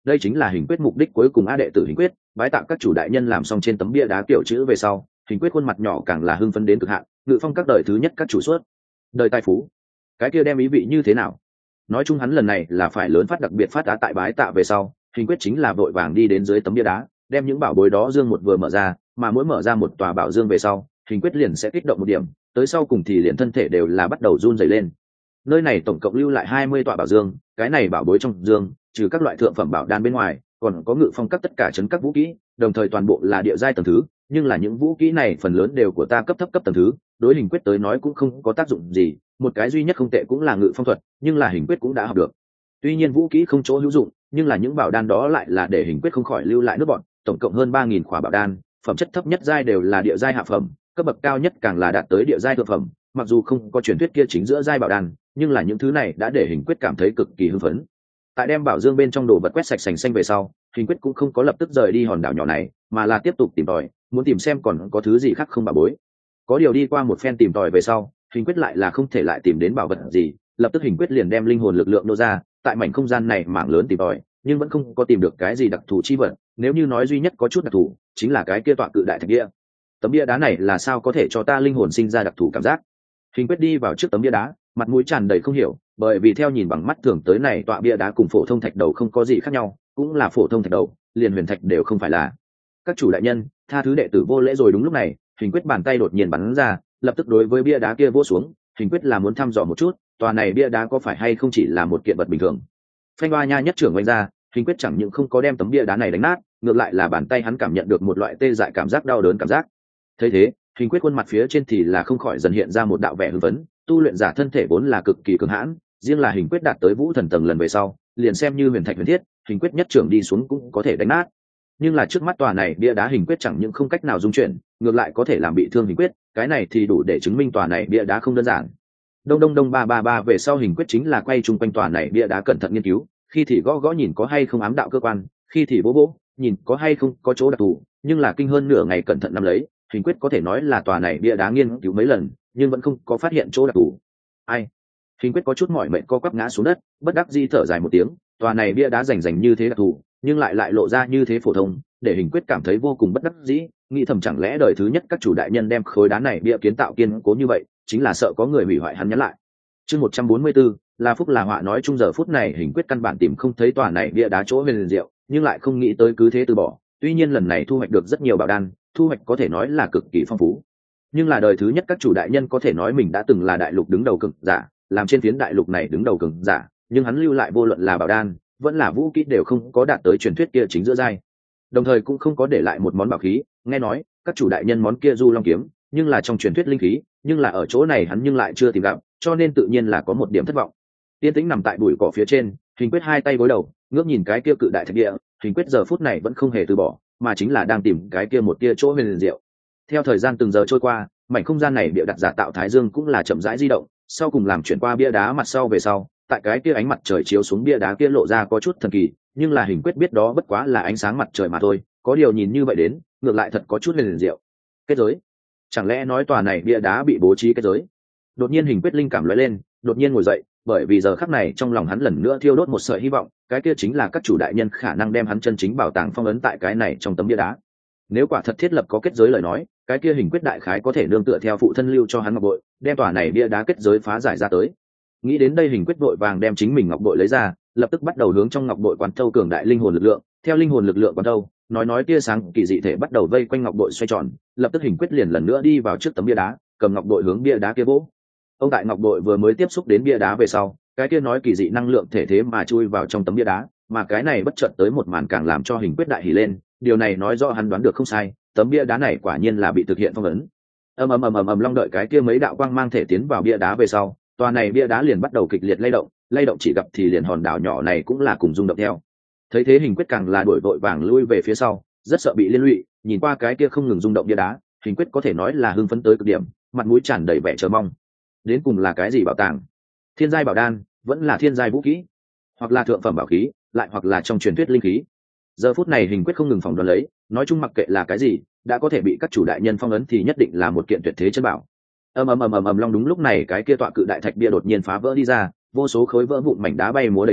đây chính là hình quyết mục đích cuối cùng. A đệ tử hình quyết bái tạ các chủ đại nhân. Làm xong trên tấm bia đá kiểu chữ về sau, hình quyết khuôn mặt nhỏ càng là hưng phấn đến cực hạn. Ngự phong các đời thứ nhất các chủ suốt đời tài phú, cái kia đem ý vị như thế nào? Nói chung hắn lần này là phải lớn phát đặc biệt phát đá. Tại bái tạ về sau, hình quyết chính là vội vàng đi đến dưới tấm bia đá, đem những bảo bối đó dương một vừa mở ra, mà mỗi mở ra một tòa bảo dương về sau, hình quyết liền sẽ kích động một điểm, tới sau cùng thì liền thân thể đều là bắt đầu run rẩy lên. Nơi này tổng cộng lưu lại hai mươi tọa bảo dương, cái này bảo bối trong dương trừ các loại thượng phẩm bảo đan bên ngoài, còn có ngự phong các tất cả chấn các vũ kỹ, đồng thời toàn bộ là địa giai tầng thứ. Nhưng là những vũ kỹ này phần lớn đều của ta cấp thấp cấp tầng thứ, đối hình quyết tới nói cũng không có tác dụng gì. Một cái duy nhất không tệ cũng là ngự phong thuật, nhưng là hình quyết cũng đã học được. Tuy nhiên vũ kỹ không chỗ hữu dụng, nhưng là những bảo đan đó lại là để hình quyết không khỏi lưu lại nước bọn. Tổng cộng hơn ba nghìn khỏa bảo đan, phẩm chất thấp nhất giai đều là địa giai hạ phẩm, cấp bậc cao nhất càng là đạt tới địa giai thượng phẩm. Mặc dù không có truyền thuyết kia chính giữa giai bảo đan, nhưng là những thứ này đã để hình quyết cảm thấy cực kỳ hưng phấn. Tại đem bảo dương bên trong đồ vật quét sạch sành xanh về sau, hình quyết cũng không có lập tức rời đi hòn đảo nhỏ này, mà là tiếp tục tìm tòi, muốn tìm xem còn có thứ gì khác không bảo bối. Có điều đi qua một phen tìm tòi về sau, hình quyết lại là không thể lại tìm đến bảo vật gì. Lập tức hình quyết liền đem linh hồn lực lượng nô ra, tại mảnh không gian này mảng lớn tìm tòi, nhưng vẫn không có tìm được cái gì đặc thù chi vật. Nếu như nói duy nhất có chút đặc thù, chính là cái kia tọa cự đại thạch bia. Tấm bia đá này là sao có thể cho ta linh hồn sinh ra đặc thù cảm giác? Hình quyết đi vào trước tấm bia đá, mặt mũi tràn đầy không hiểu, bởi vì theo nhìn bằng mắt thường tới này tọa bia đá cùng phổ thông thạch đầu không có gì khác nhau, cũng là phổ thông thạch đầu, liền huyền thạch đều không phải là. Các chủ đại nhân, tha thứ đệ tử vô lễ rồi. Đúng lúc này, hình quyết bàn tay đột nhiên bắn ra, lập tức đối với bia đá kia vỗ xuống. Hình quyết là muốn thăm dò một chút, tòa này bia đá có phải hay không chỉ là một kiện vật bình thường. Phanh Ba Nha nhất trưởng oanh ra, hình quyết chẳng những không có đem tấm bia đá này đánh nát, ngược lại là bàn tay hắn cảm nhận được một loại tê dại cảm giác đau đớn cảm giác. Thấy thế, hình quyết khuôn mặt phía trên thì là không khỏi dần hiện ra một đạo vẻ hưng phấn. Tu luyện giả thân thể vốn là cực kỳ cường hãn, riêng là hình quyết đạt tới vũ thần tầng lần về sau, liền xem như huyền thạch huyền thiết, hình quyết nhất trưởng đi xuống cũng có thể đánh nát. Nhưng là trước mắt tòa này bia đá hình quyết chẳng những không cách nào dung chuyển, ngược lại có thể làm bị thương hình quyết, cái này thì đủ để chứng minh tòa này bia đá không đơn giản. Đông đông đông ba ba ba về sau hình quyết chính là quay chung quanh tòa này bia đá cẩn thận nghiên cứu, khi thì gõ gõ nhìn có hay không ám đạo cơ quan, khi thì bố bố nhìn có hay không có chỗ đặc thù, nhưng là kinh hơn nửa ngày cẩn thận nắm lấy, hình quyết có thể nói là tòa này bia đá nghiên cứu mấy lần, nhưng vẫn không có phát hiện chỗ đặc thù. Ai? Hình quyết có chút mỏi mệt co quắp ngã xuống đất, bất đắc dĩ thở dài một tiếng. Tòa này bia đá rành rành như thế đặc thù, nhưng lại lại lộ ra như thế phổ thông, để hình quyết cảm thấy vô cùng bất đắc dĩ. Nghĩ thầm chẳng lẽ đời thứ nhất các chủ đại nhân đem khối đá này bia kiến tạo kiên cố như vậy, chính là sợ có người hủy hoại hắn nhắn lại. Chương một trăm bốn mươi tư, là phúc là họa. Nói chung giờ phút này hình quyết căn bản tìm không thấy tòa này bia đá chỗ huyền diệu, nhưng lại không nghĩ tới cứ thế từ bỏ. Tuy nhiên lần này thu hoạch được rất nhiều bảo đan, thu hoạch có thể nói là cực kỳ phong phú. Nhưng là đời thứ nhất các chủ đại nhân có thể nói mình đã từng là đại lục đứng đầu cường giả, làm trên phiến đại lục này đứng đầu cường giả, nhưng hắn lưu lại vô luận là bảo đan, vẫn là vũ kỹ đều không có đạt tới truyền thuyết kia chính giữa giai. Đồng thời cũng không có để lại một món bảo khí, nghe nói các chủ đại nhân món kia Du Long kiếm, nhưng là trong truyền thuyết linh khí, nhưng là ở chỗ này hắn nhưng lại chưa tìm gặp, cho nên tự nhiên là có một điểm thất vọng. Tiên tĩnh nằm tại bụi cỏ phía trên, hình quyết hai tay gối đầu, ngước nhìn cái kia cự đại thạch địa, hình quyết giờ phút này vẫn không hề từ bỏ, mà chính là đang tìm cái kia một tia chỗ huyền diệu. Theo thời gian từng giờ trôi qua, mảnh không gian này bịa đặt giả tạo thái dương cũng là chậm rãi di động, sau cùng làm chuyển qua bia đá mặt sau về sau, tại cái kia ánh mặt trời chiếu xuống bia đá kia lộ ra có chút thần kỳ, nhưng là hình quyết biết đó bất quá là ánh sáng mặt trời mà thôi, có điều nhìn như vậy đến, ngược lại thật có chút huyền diệu. Kết giới? Chẳng lẽ nói tòa này bia đá bị bố trí kết giới? Đột nhiên hình quyết linh cảm lóe lên, đột nhiên ngồi dậy, bởi vì giờ khắc này trong lòng hắn lần nữa thiêu đốt một sợi hy vọng, cái kia chính là các chủ đại nhân khả năng đem hắn chân chính bảo tàng phong ấn tại cái này trong tấm bia đá. Nếu quả thật thiết lập có kết giới lời nói, cái kia hình quyết đại khái có thể nương tựa theo phụ thân lưu cho hắn ngọc bội, đem tòa này bia đá kết giới phá giải ra tới. Nghĩ đến đây hình quyết vội vàng đem chính mình ngọc bội lấy ra, lập tức bắt đầu hướng trong ngọc bội quán thâu cường đại linh hồn lực lượng. Theo linh hồn lực lượng quán thâu, nói nói tia sáng kỳ dị thể bắt đầu vây quanh ngọc bội xoay tròn, lập tức hình quyết liền lần nữa đi vào trước tấm bia đá, cầm ngọc bội hướng bia đá kia vỗ. Ông tại ngọc bội vừa mới tiếp xúc đến bia đá về sau, cái kia nói kỳ dị năng lượng thể thế mà chui vào trong tấm bia đá, mà cái này bất chợt tới một màn càng làm cho hình quyết đại hỉ lên, điều này nói rõ hắn đoán được không sai, tấm bia đá này quả nhiên là bị thực hiện phong ấn. Ầm ầm ầm ầm ầm long đợi cái kia mấy đạo quang mang thể tiến vào bia đá về sau, tòa này bia đá liền bắt đầu kịch liệt lay động, lay động chỉ gặp thì liền hòn đảo nhỏ này cũng là cùng rung động theo. Thấy thế hình quyết càng là đuổi vội vàng lui về phía sau, rất sợ bị liên lụy, nhìn qua cái kia không ngừng rung động bia đá, hình quyết có thể nói là hưng phấn tới cực điểm, mặt mũi tràn đầy vẻ chờ mong. Đến cùng là cái gì bảo tàng? Thiên giai bảo đan, vẫn là thiên giai vũ khí, hoặc là thượng phẩm bảo khí, lại hoặc là trong truyền thuyết linh khí. Giờ phút này hình quyết không ngừng phỏng đoán lấy, nói chung mặc kệ là cái gì, đã có thể bị các chủ đại nhân phong ấn thì nhất định là một kiện tuyệt thế chân bảo. Ầm ầm ầm ầm ầm long đúng lúc này cái kia tọa cự đại thạch bia đột nhiên phá vỡ đi ra, vô số khối vỡ vụn mảnh đá bay múa đầy trời,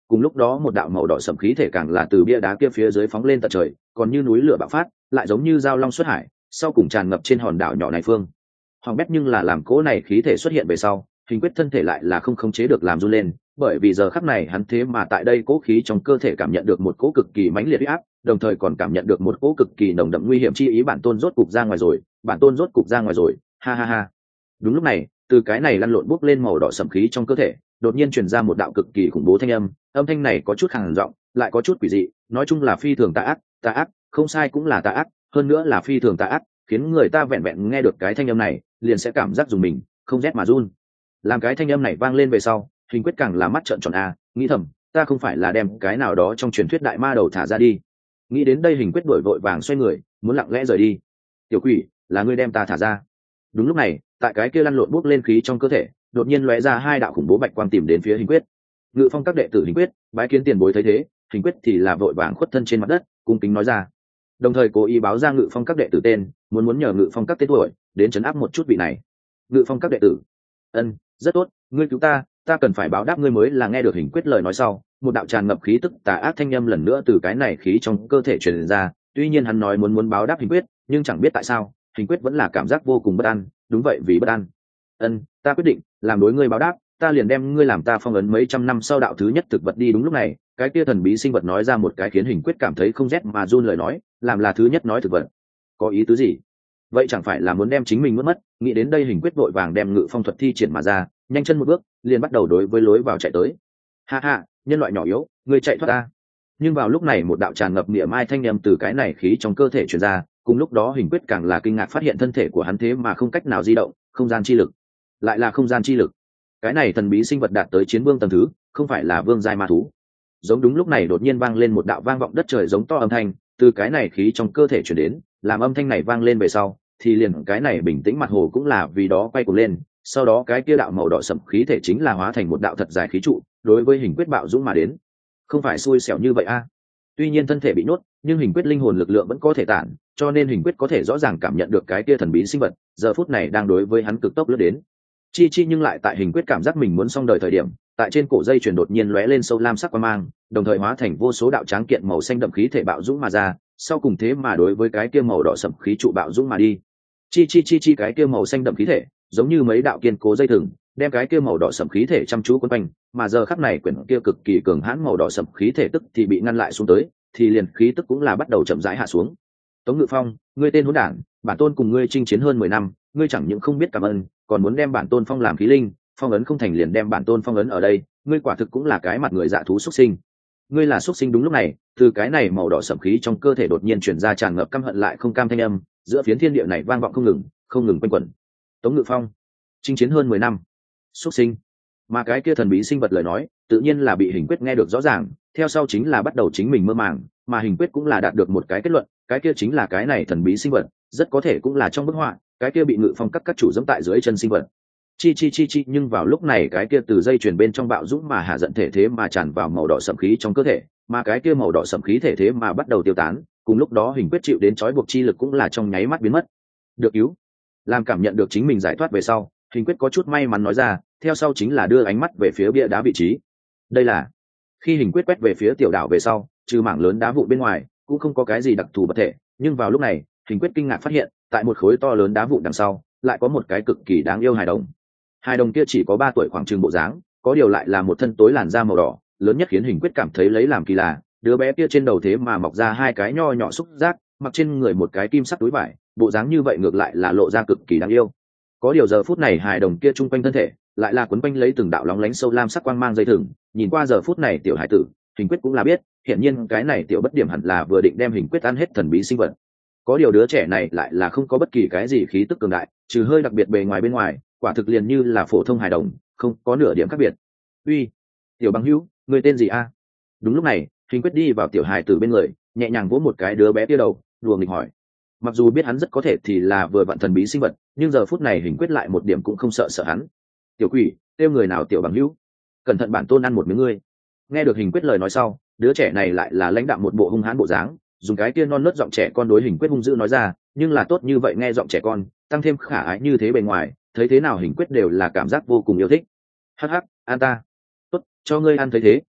cùng lúc đó một đạo màu đỏ sẫm khí thể càng là từ bia đá kia phía dưới phóng lên tận trời, còn như núi lửa bạo phát, lại giống như dao long xuất hải, sau cùng tràn ngập trên hòn đảo nhỏ này phương. Hoàng bét nhưng là làm cỗ này khí thể xuất hiện về sau, Hình Quyết thân thể lại là không khống chế được làm run lên, bởi vì giờ khắc này hắn thế mà tại đây cỗ khí trong cơ thể cảm nhận được một cỗ cực kỳ mãnh liệt uy áp, đồng thời còn cảm nhận được một cỗ cực kỳ nồng đậm nguy hiểm chi ý. Bản tôn rốt cục ra ngoài rồi, bản tôn rốt cục ra ngoài rồi, ha ha ha. Đúng lúc này, từ cái này lăn lộn bốc lên màu đỏ sẫm khí trong cơ thể, đột nhiên truyền ra một đạo cực kỳ khủng bố thanh âm, âm thanh này có chút khàn giọng, lại có chút quỷ dị, nói chung là phi thường tà ác, tà ác, không sai cũng là tà ác, hơn nữa là phi thường tà ác, khiến người ta vẹn vẹn nghe được cái thanh âm này, liền sẽ cảm giác dùng mình, không rét mà run. Làm cái thanh âm này vang lên về sau, Hình Quyết càng là mắt trợn tròn a, nghĩ thầm, ta không phải là đem cái nào đó trong truyền thuyết đại ma đầu thả ra đi. Nghĩ đến đây Hình Quyết đổi vội vàng xoay người, muốn lặng lẽ rời đi. Tiểu quỷ, là ngươi đem ta thả ra. Đúng lúc này, tại cái kia lăn lộn bốc lên khí trong cơ thể, đột nhiên lóe ra hai đạo khủng bố bạch quang tìm đến phía Hình Quyết. Ngự Phong các đệ tử Hình Quyết, bái kiến tiền bối. Thấy thế, Hình Quyết thì là vội vàng khuất thân trên mặt đất, cung kính nói ra, đồng thời cố ý báo ra Ngự Phong các đệ tử tên, muốn muốn nhờ Ngự Phong các tên tuổi đến trấn áp một chút vị này. Ngự Phong các đệ tử, ân, rất tốt, ngươi cứu ta, ta cần phải báo đáp ngươi mới là. Nghe được Hình Quyết lời nói sau, một đạo tràn ngập khí tức tà ác thanh âm lần nữa từ cái này khí trong cơ thể truyền ra. Tuy nhiên hắn nói muốn muốn báo đáp Hình Quyết, nhưng chẳng biết tại sao Hình Quyết vẫn là cảm giác vô cùng bất an. Đúng vậy, vì bất an. Ân, ta quyết định làm đối ngươi báo đáp, ta liền đem ngươi làm ta phong ấn mấy trăm năm sau đạo thứ nhất thực vật đi. Đúng lúc này, cái kia thần bí sinh vật nói ra một cái khiến Hình Quyết cảm thấy không rét mà run lời nói, làm là thứ nhất nói thực vật, có ý tứ gì? Vậy chẳng phải là muốn đem chính mình mất mất? Nghĩ đến đây Hình Quyết vội vàng đem ngự phong thuật thi triển mà ra, nhanh chân một bước liền bắt đầu đối với lối vào chạy tới. Ha ha, nhân loại nhỏ yếu, ngươi chạy thoát ta. Nhưng vào lúc này một đạo tràn ngập niệm ai thanh âm từ cái này khí trong cơ thể truyền ra, cùng lúc đó Hình Quyết càng là kinh ngạc phát hiện thân thể của hắn thế mà không cách nào di động, không gian chi lực, lại là không gian chi lực. Cái này thần bí sinh vật đạt tới chiến vương tầng thứ, không phải là vương giai ma thú. Giống đúng lúc này đột nhiên vang lên một đạo vang vọng đất trời giống to âm thanh, từ cái này khí trong cơ thể truyền đến, làm âm thanh này vang lên về sau, thì liền cái này bình tĩnh mặt hồ cũng là vì đó quay cuồng lên, sau đó cái kia đạo màu đỏ sẫm khí thể chính là hóa thành một đạo thật dài khí trụ, đối với Hình Quyết bạo dũng mà đến. Không phải xui xẻo như vậy a. Tuy nhiên thân thể bị nuốt, nhưng Hình Quyết linh hồn lực lượng vẫn có thể tản, cho nên Hình Quyết có thể rõ ràng cảm nhận được cái kia thần bí sinh vật giờ phút này đang đối với hắn cực tốc lướt đến. Chi chi nhưng lại tại Hình Quyết cảm giác mình muốn xong đời thời điểm, tại trên cổ dây chuyền đột nhiên lóe lên sâu lam sắc quang mang, đồng thời hóa thành vô số đạo tráng kiện màu xanh đậm khí thể bạo dũng mà ra, sau cùng thế mà đối với cái kia màu đỏ sẫm khí trụ bạo dũng mà đi. Chi chi chi chi cái kia màu xanh đậm khí thể, giống như mấy đạo kiên cố dây thừng, đem cái kia màu đỏ sẫm khí thể chăm chú quấn quanh, mà giờ khắc này quyển kia cực kỳ cường hãn màu đỏ sẫm khí thể tức thì bị ngăn lại xuống tới, thì liền khí tức cũng là bắt đầu chậm rãi hạ xuống. Tống Ngự Phong, ngươi tên hỗn đản, bản tôn cùng ngươi chinh chiến hơn mười năm, ngươi chẳng những không biết cảm ơn, còn muốn đem bản tôn phong làm khí linh, phong ấn không thành liền đem bản tôn phong ấn ở đây, ngươi quả thực cũng là cái mặt người dạ thú xuất sinh. Ngươi là xuất sinh. Đúng lúc này, từ cái này màu đỏ sẫm khí trong cơ thể đột nhiên truyền ra tràn ngập căm hận lại không cam thanh âm, giữa phiến thiên địa này vang vọng không ngừng, không ngừng quanh quẩn. Tống Ngự Phong, chinh chiến hơn mười năm, xuất sinh. Mà cái kia thần bí sinh vật lời nói, tự nhiên là bị Hình Quyết nghe được rõ ràng, theo sau chính là bắt đầu chính mình mơ màng, mà Hình Quyết cũng là đạt được một cái kết luận, cái kia chính là cái này thần bí sinh vật, rất có thể cũng là trong bức họa, cái kia bị Ngự Phong các các chủ dẫm tại dưới chân sinh vật. Chi chi chi chi, nhưng vào lúc này cái kia từ dây chuyền bên trong bạo dũng mà hạ giận thể thế mà tràn vào màu đỏ sẫm khí trong cơ thể, mà cái kia màu đỏ sẫm khí thể thế mà bắt đầu tiêu tán, cùng lúc đó Hình Quyết chịu đến trói buộc chi lực cũng là trong nháy mắt biến mất. Được cứu. Làm cảm nhận được chính mình giải thoát về sau, Hình Quyết có chút may mắn nói ra, theo sau chính là đưa ánh mắt về phía bia đá vị trí. Đây là khi Hình Quyết quét về phía tiểu đảo về sau, trừ mảng lớn đá vụn bên ngoài, cũng không có cái gì đặc thù vật thể, nhưng vào lúc này, Hình Quyết kinh ngạc phát hiện, tại một khối to lớn đá vụn đằng sau, lại có một cái cực kỳ đáng yêu hài đồng. Hài đồng kia chỉ có ba tuổi khoảng chừng bộ dáng, có điều lại là một thân tối làn da màu đỏ, lớn nhất khiến Hình Quyết cảm thấy lấy làm kỳ lạ, đứa bé kia trên đầu thế mà mọc ra hai cái nho nhỏ xúc giác, mặc trên người một cái kim sắc túi vải, bộ dáng như vậy ngược lại là lộ ra cực kỳ đáng yêu. Có điều giờ phút này hài đồng kia trung quanh thân thể lại là quấn quanh lấy từng đạo lóng lánh sâu lam sắc quang mang dây thừng, nhìn qua giờ phút này tiểu hải tử, Hình Quyết cũng là biết, hiển nhiên cái này tiểu bất điểm hẳn là vừa định đem Hình Quyết ăn hết thần bí sinh vật. Có điều đứa trẻ này lại là không có bất kỳ cái gì khí tức cường đại, trừ hơi đặc biệt bề ngoài bên ngoài, quả thực liền như là phổ thông hài đồng, không có nửa điểm khác biệt. Uy, tiểu bằng hữu, người tên gì a? Đúng lúc này, Hình Quyết đi vào tiểu hài tử bên người, nhẹ nhàng vỗ một cái đứa bé kia đầu, đùa nghịch hỏi. Mặc dù biết hắn rất có thể thì là vừa vặn thần bí sinh vật, nhưng giờ phút này Hình Quyết lại một điểm cũng không sợ sợ hắn. Tiểu quỷ, kêu người nào tiểu bằng hữu, cẩn thận bản tôn ăn một miếng ngươi. Nghe được Hình Quyết lời nói sau, đứa trẻ này lại là lãnh đạm một bộ hung hãn bộ dáng, dùng cái kia non nớt giọng trẻ con đối Hình Quyết hung dữ nói ra, nhưng là tốt như vậy nghe giọng trẻ con, tăng thêm khả ái như thế bề ngoài, thấy thế nào Hình Quyết đều là cảm giác vô cùng yêu thích. Hắc hắc, an ta. Tốt, cho ngươi ăn thấy thế,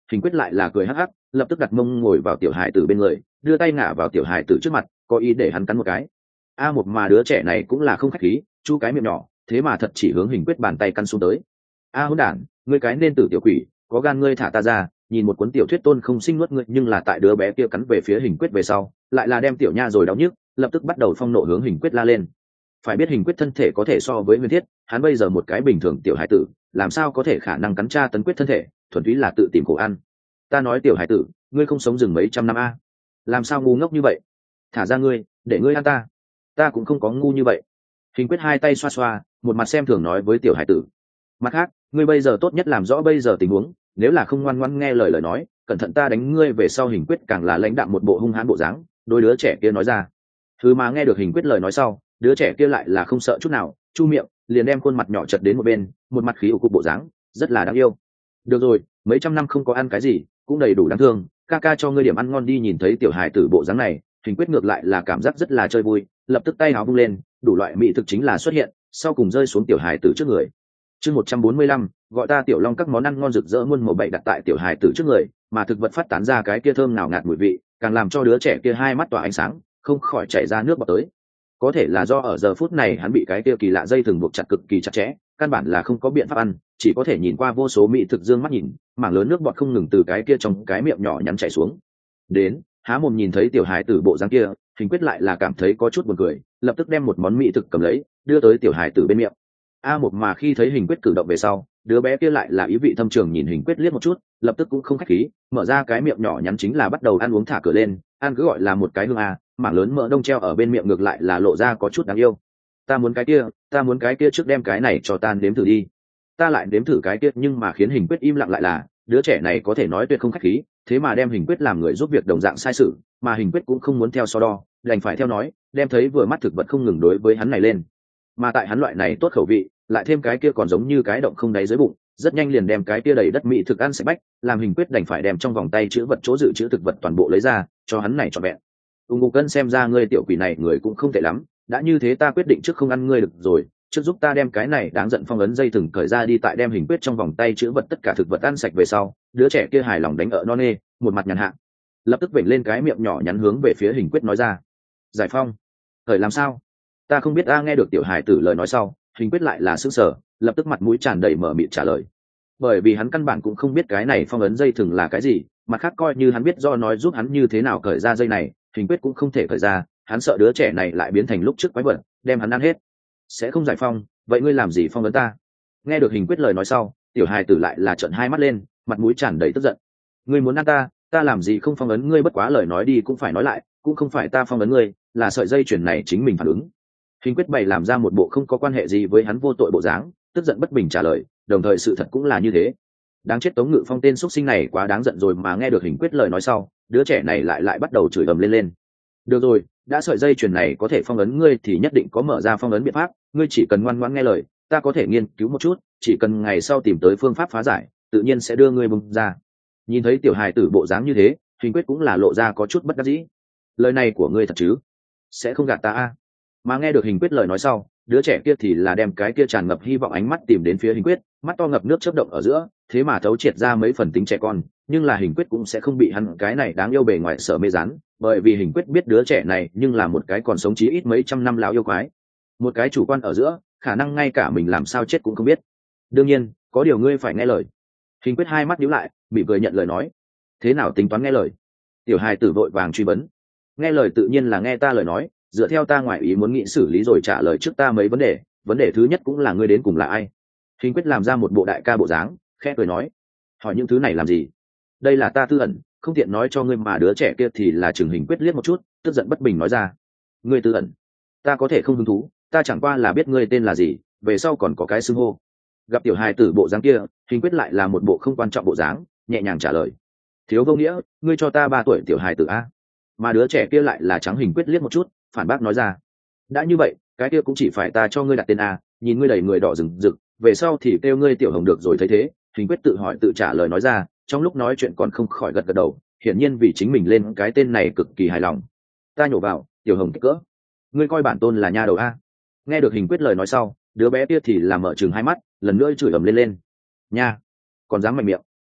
Hình quyết lại là cười hắc hắc, lập tức đặt mông ngồi vào tiểu hài tử bên người, đưa tay ngả vào tiểu hài tử trước mặt, có ý để hắn cắn một cái. A một mà đứa trẻ này cũng là không khách khí, chu cái miệng nhỏ, thế mà thật chỉ hướng Hình quyết bàn tay căn xuống tới. A hỗn đản, ngươi cái nên tử tiểu quỷ, có gan ngươi thả ta ra. Nhìn một cuốn tiểu thuyết tôn không sinh nuốt ngươi, nhưng là tại đứa bé kia cắn về phía Hình quyết về sau, lại là đem tiểu nha rồi đau nhức, lập tức bắt đầu phong nộ hướng Hình quyết la lên. Phải biết Hình quyết thân thể có thể so với Huyền Thiết, hắn bây giờ một cái bình thường tiểu hải tử, làm sao có thể khả năng cắn tra tấn quyết thân thể, thuần túy là tự tìm khổ ăn. Ta nói tiểu hải tử, ngươi không sống rừng mấy trăm năm a, làm sao ngu ngốc như vậy? Thả ra ngươi, để ngươi ăn ta. Ta cũng không có ngu như vậy. Hình quyết hai tay xoa xoa, một mặt xem thường nói với tiểu hải tử. Mặt khác, ngươi bây giờ tốt nhất làm rõ bây giờ tình huống, nếu là không ngoan ngoãn nghe lời lời nói, cẩn thận ta đánh ngươi về sau. Hình quyết càng là lãnh đạm một bộ hung hãn bộ dáng, đôi đứa trẻ kia nói ra. Thứ mà nghe được Hình quyết lời nói sau, đứa trẻ kia lại là không sợ chút nào, chu miệng liền đem khuôn mặt nhỏ chật đến một bên, một mặt khí ủ cục bộ dáng, rất là đáng yêu. Được rồi, mấy trăm năm không có ăn cái gì, cũng đầy đủ đáng thương, ca ca cho ngươi điểm ăn ngon đi. Nhìn thấy tiểu hài tử bộ dáng này, Hình quyết ngược lại là cảm giác rất là chơi vui, lập tức tay áo vung lên, đủ loại mỹ thực chính là xuất hiện, sau cùng rơi xuống tiểu hài tử trước người. Chương một trăm bốn mươi lăm, gọi ta tiểu long, các món ăn ngon rực rỡ muôn màu bậy đặt tại tiểu hài tử trước người, mà thực vật phát tán ra cái kia thơm nào ngạt mùi vị, càng làm cho đứa trẻ kia hai mắt tỏa ánh sáng, không khỏi chảy ra nước bọt tới. Có thể là do ở giờ phút này hắn bị cái kia kỳ lạ dây thừng buộc chặt cực kỳ chặt chẽ, căn bản là không có biện pháp ăn, chỉ có thể nhìn qua vô số mỹ thực dương mắt nhìn, mảng lớn nước bọt không ngừng từ cái kia trong cái miệng nhỏ nhắn chảy xuống. Đến, há mồm nhìn thấy tiểu hài tử bộ dáng kia, Hình quyết lại là cảm thấy có chút buồn cười, lập tức đem một món mỹ thực cầm lấy, đưa tới tiểu hài tử bên miệng. A một mà khi thấy Hình quyết cử động về sau, đứa bé kia lại là ý vị thâm trường nhìn Hình quyết liếc một chút, lập tức cũng không khách khí, mở ra cái miệng nhỏ nhắn chính là bắt đầu ăn uống thả cửa lên, ăn cứ gọi là một cái hương a, mảng lớn mỡ đông treo ở bên miệng ngược lại là lộ ra có chút đáng yêu. Ta muốn cái kia, ta muốn cái kia, trước đem cái này cho ta nếm thử đi. Ta lại nếm thử cái kia, nhưng mà khiến Hình quyết im lặng lại là, đứa trẻ này có thể nói tuyệt không khách khí, thế mà đem Hình quyết làm người giúp việc đồng dạng sai sự, mà Hình quyết cũng không muốn theo so đo, đành phải theo nói, đem thấy vừa mắt thực vật không ngừng đối với hắn này lên. Mà tại hắn loại này tốt khẩu vị, lại thêm cái kia còn giống như cái động không đáy dưới bụng, rất nhanh liền đem cái kia đầy đất mỹ thực ăn sạch bách, làm Hình quyết đành phải đem trong vòng tay chữ vật chỗ dự trữ thực vật toàn bộ lấy ra, cho hắn này trọn vẹn. ung ngục cân xem ra ngươi tiểu quỷ này người cũng không tệ lắm, đã như thế ta quyết định trước không ăn ngươi được rồi, trước giúp ta đem cái này đáng giận phong ấn dây thừng cởi ra đi. Tại đem Hình quyết trong vòng tay chữ vật tất cả thực vật ăn sạch về sau, đứa trẻ kia hài lòng đánh ở non nê, một mặt nhàn hạ, lập tức vểnh lên cái miệng nhỏ nhắn hướng về phía Hình quyết nói ra. Giải phong cởi làm sao? Ta không biết. A nghe được tiểu hài tử lời nói sau, Hình quyết lại là sững sờ, lập tức mặt mũi tràn đầy mở miệng trả lời, bởi vì hắn căn bản cũng không biết cái này phong ấn dây thừng là cái gì, mặt khác coi như hắn biết do nói giúp hắn như thế nào cởi ra dây này, Hình quyết cũng không thể cởi ra, hắn sợ đứa trẻ này lại biến thành lúc trước quái vật, đem hắn ăn hết. Sẽ không giải phong, vậy ngươi làm gì phong ấn ta? Nghe được Hình quyết lời nói sau, tiểu hài tử lại là trợn hai mắt lên, mặt mũi tràn đầy tức giận. Ngươi muốn ăn ta, ta làm gì không phong ấn ngươi, bất quá lời nói đi cũng phải nói lại, cũng không phải ta phong ấn ngươi, là sợi dây chuyền này chính mình phản ứng. Hình quyết bày làm ra một bộ không có quan hệ gì với hắn vô tội bộ dáng, tức giận bất bình trả lời, đồng thời sự thật cũng là như thế. Đáng chết, Tống Ngự Phong tên xuất sinh này quá đáng giận rồi. Mà nghe được Hình quyết lời nói sau, đứa trẻ này lại lại bắt đầu chửi ầm lên lên. Được rồi, đã sợi dây chuyền này có thể phong ấn ngươi thì nhất định có mở ra phong ấn biện pháp, ngươi chỉ cần ngoan ngoãn nghe lời, ta có thể nghiên cứu một chút, chỉ cần ngày sau tìm tới phương pháp phá giải, tự nhiên sẽ đưa ngươi bung ra. Nhìn thấy tiểu hài tử bộ dáng như thế, Hình quyết cũng là lộ ra có chút bất đắc dĩ. Lời này của ngươi thật chứ? Sẽ không gạt ta a? Mà nghe được Hình quyết lời nói sau, đứa trẻ kia thì là đem cái kia tràn ngập hy vọng ánh mắt tìm đến phía Hình quyết, mắt to ngập nước chớp động ở giữa, thế mà thấu triệt ra mấy phần tính trẻ con, nhưng là Hình quyết cũng sẽ không bị hắn cái này đáng yêu bề ngoài sợ mê rán, bởi vì Hình quyết biết đứa trẻ này nhưng là một cái còn sống chí ít mấy trăm năm lão yêu quái, một cái chủ quan ở giữa, khả năng ngay cả mình làm sao chết cũng không biết. Đương nhiên, có điều ngươi phải nghe lời. Hình quyết hai mắt nhíu lại, bị cười nhận lời nói. Thế nào tính toán nghe lời? Tiểu hài tử vội vàng truy vấn. Nghe lời tự nhiên là nghe ta lời nói, dựa theo ta ngoại ý muốn nghĩ xử lý rồi trả lời trước ta mấy vấn đề. Vấn đề thứ nhất cũng là ngươi đến cùng là ai? Hình quyết làm ra một bộ đại ca bộ dáng, khẽ cười nói. Hỏi những thứ này làm gì? Đây là ta tư ẩn, không tiện nói cho ngươi. Mà đứa trẻ kia thì là chừng Hình quyết liếc một chút, tức giận bất bình nói ra. Ngươi tư ẩn? Ta có thể không hứng thú, ta chẳng qua là biết ngươi tên là gì, về sau còn có cái xưng hô. Gặp tiểu hài tử bộ dáng kia, Hình quyết lại là một bộ không quan trọng bộ dáng, nhẹ nhàng trả lời. Thiếu vô nghĩa, ngươi cho ta ba tuổi tiểu hài tử a? Mà đứa trẻ kia lại là trắng Hình quyết liếc một chút, phản bác nói ra. Đã như vậy, cái kia cũng chỉ phải ta cho ngươi đặt tên a, nhìn ngươi đầy người đỏ rừng rực, về sau thì kêu ngươi tiểu hồng được rồi. Thấy thế, Hình quyết tự hỏi tự trả lời nói ra, trong lúc nói chuyện còn không khỏi gật gật đầu, hiển nhiên vì chính mình lên cái tên này cực kỳ hài lòng. Ta nhổ vào, tiểu hồng kích cỡ, ngươi coi bản tôn là nha đầu a? Nghe được Hình quyết lời nói sau, đứa bé kia thì làm mở chừng hai mắt, lần nữa chửi ầm lên lên. Nha, còn dám mạnh miệng?